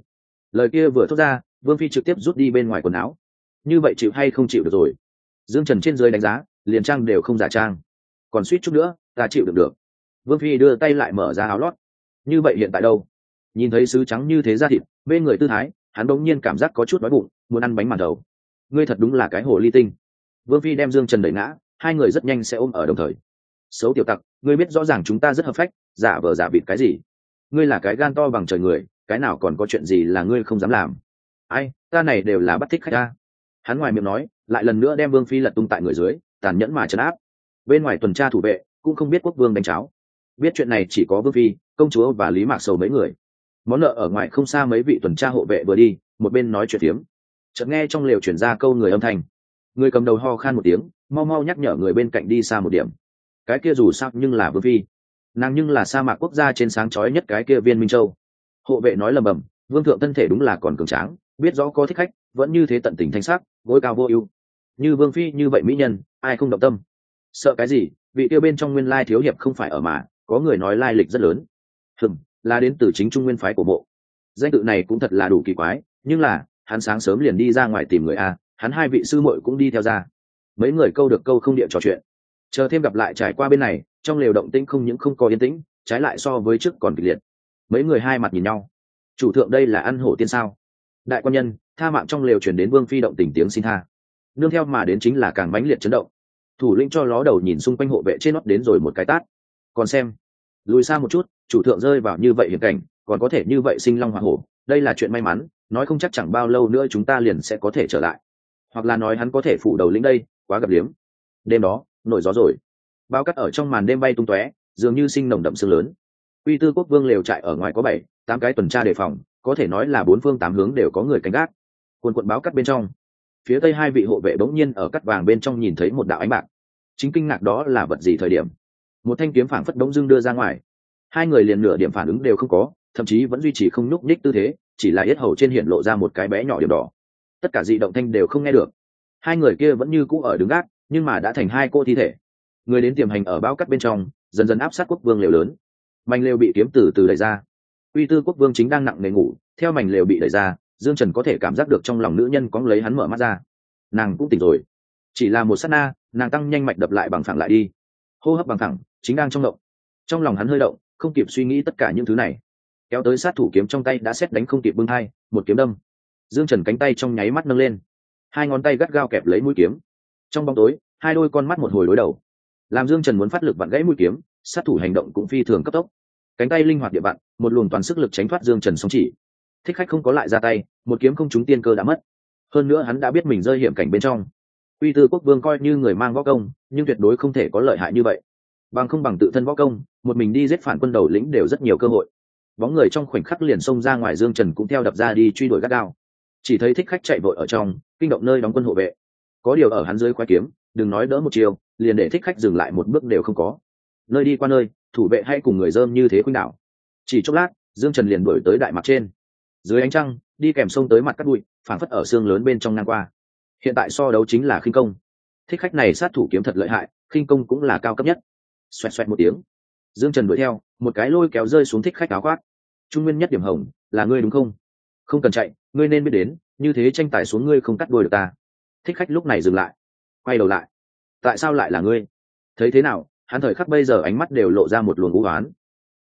Lời kia vừa thốt ra, Vương Phi trực tiếp rút đi bên ngoài quần áo. Như vậy chịu hay không chịu được rồi? Dương Trần trên dưới đánh giá, liền trang đều không giả trang. Còn suýt chút nữa, ta chịu được được. Vương Phi đưa tay lại mở ra áo lót. Như vậy hiện tại đâu? Nhìn thấy sứ trắng như thế da thịt, bên người tư thái, hắn bỗng nhiên cảm giác có chút đói bụng, muốn ăn bánh màn thầu. Ngươi thật đúng là cái hồ ly tinh. Vương Phi đem Dương Trần đẩy ngã, hai người rất nhanh sẽ ôm ở đồng thời. Xấu tiểu tặc, ngươi biết rõ ràng chúng ta rất hợp phách, giả vờ giả vịt cái gì? Ngươi là cái gan to bằng trời người, cái nào còn có chuyện gì là ngươi không dám làm? Ai, ta này đều là bắt thích khách ta. Hắn ngoài miệng nói, lại lần nữa đem Vương Phi lật tung tại người dưới, tàn nhẫn mà trấn áp. Bên ngoài tuần tra thủ vệ cũng không biết quốc vương đánh cháo, biết chuyện này chỉ có Vương Phi, công chúa và Lý Mạc Sầu mấy người. Món nợ ở ngoài không xa mấy vị tuần tra hộ vệ vừa đi, một bên nói chuyện tiếm. Chợt nghe trong lều chuyển ra câu người âm thanh. Người cầm đầu ho khan một tiếng, mau mau nhắc nhở người bên cạnh đi xa một điểm. Cái kia dù sao nhưng là Vương Phi, nàng nhưng là sa mạc quốc gia trên sáng chói nhất cái kia Viên Minh Châu. Hộ vệ nói lầm bầm, vương thượng thân thể đúng là còn cường tráng, biết rõ có thích khách, vẫn như thế tận tình thanh sắc, gối cao vô ưu. Như Vương Phi như vậy mỹ nhân, ai không động tâm? Sợ cái gì? Vị kia bên trong nguyên lai thiếu hiệp không phải ở mà, có người nói lai lịch rất lớn. Hừm, là đến từ chính trung nguyên phái của mộ. Danh tự này cũng thật là đủ kỳ quái, nhưng là hắn sáng sớm liền đi ra ngoài tìm người a, hắn hai vị sư muội cũng đi theo ra. Mấy người câu được câu không địa trò chuyện. Chờ thêm gặp lại trải qua bên này, trong lều động tĩnh không những không có yên tĩnh, trái lại so với trước còn kịch liệt. Mấy người hai mặt nhìn nhau. Chủ thượng đây là ăn hổ tiên sao? Đại quan nhân, tha mạng trong lều chuyển đến Vương Phi động tình tiếng xin tha. Nương theo mà đến chính là càng mãnh liệt chấn động. Thủ lĩnh cho ló đầu nhìn xung quanh hộ vệ trên nót đến rồi một cái tát. Còn xem, lùi xa một chút, chủ thượng rơi vào như vậy hiểm cảnh, còn có thể như vậy sinh long hỏa hổ, đây là chuyện may mắn, nói không chắc chẳng bao lâu nữa chúng ta liền sẽ có thể trở lại. Hoặc là nói hắn có thể phủ đầu lĩnh đây, quá gặp liếm. Đêm đó, nổi gió rồi. Bao cát ở trong màn đêm bay tung tóe, dường như sinh nồng đậm sương lớn. Uy Tư Quốc Vương lều trại ở ngoài có bảy, tám cái tuần tra đề phòng, có thể nói là bốn phương tám hướng đều có người canh gác. Cuồn cuộn báo cát bên trong, phía tây hai vị hộ vệ bỗng nhiên ở cát vàng bên trong nhìn thấy một đạo ánh bạc. Chính kinh ngạc đó là vật gì thời điểm, một thanh kiếm phảng phất đống dưng đưa ra ngoài. Hai người liền nửa điểm phản ứng đều không có, thậm chí vẫn duy trì không nhúc nhích tư thế, chỉ là yết hầu trên hiện lộ ra một cái bé nhỏ điểm đỏ. Tất cả dị động thanh đều không nghe được. Hai người kia vẫn như cũ ở đứng gác, nhưng mà đã thành hai cô thi thể. Người đến tiềm hành ở bao cát bên trong, dần dần áp sát quốc vương lều lớn. Mảnh lều bị kiếm từ từ đẩy ra. Uy Tư Quốc Vương chính đang nặng nề ngủ, theo mảnh lều bị đẩy ra, Dương Trần có thể cảm giác được trong lòng nữ nhân cóng lấy hắn mở mắt ra. Nàng cũng tỉnh rồi. Chỉ là một sát na, nàng tăng nhanh mạch đập lại bằng phẳng lại đi. Hô hấp bằng thẳng, chính đang trong động. Trong lòng hắn hơi động, không kịp suy nghĩ tất cả những thứ này. Kéo tới sát thủ kiếm trong tay đã xét đánh không kịp bưng hai, một kiếm đâm. Dương Trần cánh tay trong nháy mắt nâng lên, hai ngón tay gắt gao kẹp lấy mũi kiếm. Trong bóng tối, hai đôi con mắt một hồi đối đầu. Làm Dương Trần muốn phát lực vặn gãy mũi kiếm, sát thủ hành động cũng phi thường cấp tốc. Cánh tay linh hoạt địa vặn, một luồng toàn sức lực tránh thoát Dương Trần song chỉ. Thích khách không có lại ra tay, một kiếm không trúng tiên cơ đã mất. Hơn nữa hắn đã biết mình rơi hiểm cảnh bên trong. Uy Tư Quốc Vương coi như người mang võ công, nhưng tuyệt đối không thể có lợi hại như vậy. Bằng không bằng tự thân võ công, một mình đi giết phản quân đầu lĩnh đều rất nhiều cơ hội. Bóng người trong khoảnh khắc liền xông ra ngoài, Dương Trần cũng theo đập ra đi truy đuổi gắt gao. Chỉ thấy thích khách chạy vội ở trong, kinh động nơi đóng quân hộ vệ. Có điều ở hắn dưới khoái kiếm, đừng nói đỡ một chiều, liền để thích khách dừng lại một bước đều không có. Nơi đi qua nơi, thủ vệ hay cùng người dơm như thế khuynh đảo. Chỉ chốc lát, Dương Trần liền đuổi tới đại mặt trên. Dưới ánh trăng, đi kèm sông tới mặt cắt bụi, phảng phất ở xương lớn bên trong ngang qua. Hiện tại so đấu chính là khinh công. Thích khách này sát thủ kiếm thật lợi hại, khinh công cũng là cao cấp nhất. Xoẹt xoẹt một tiếng, Dương Trần đuổi theo, một cái lôi kéo rơi xuống thích khách áo khoác. Trung nguyên nhất điểm hồng, là ngươi đúng không? Không cần chạy, ngươi nên biết đến, như thế tranh tài xuống ngươi không cắt đuôi được ta. Thích khách lúc này dừng lại, quay đầu lại. Tại sao lại là ngươi? Thấy thế nào, hắn thời khắc bây giờ ánh mắt đều lộ ra một luồng u oán.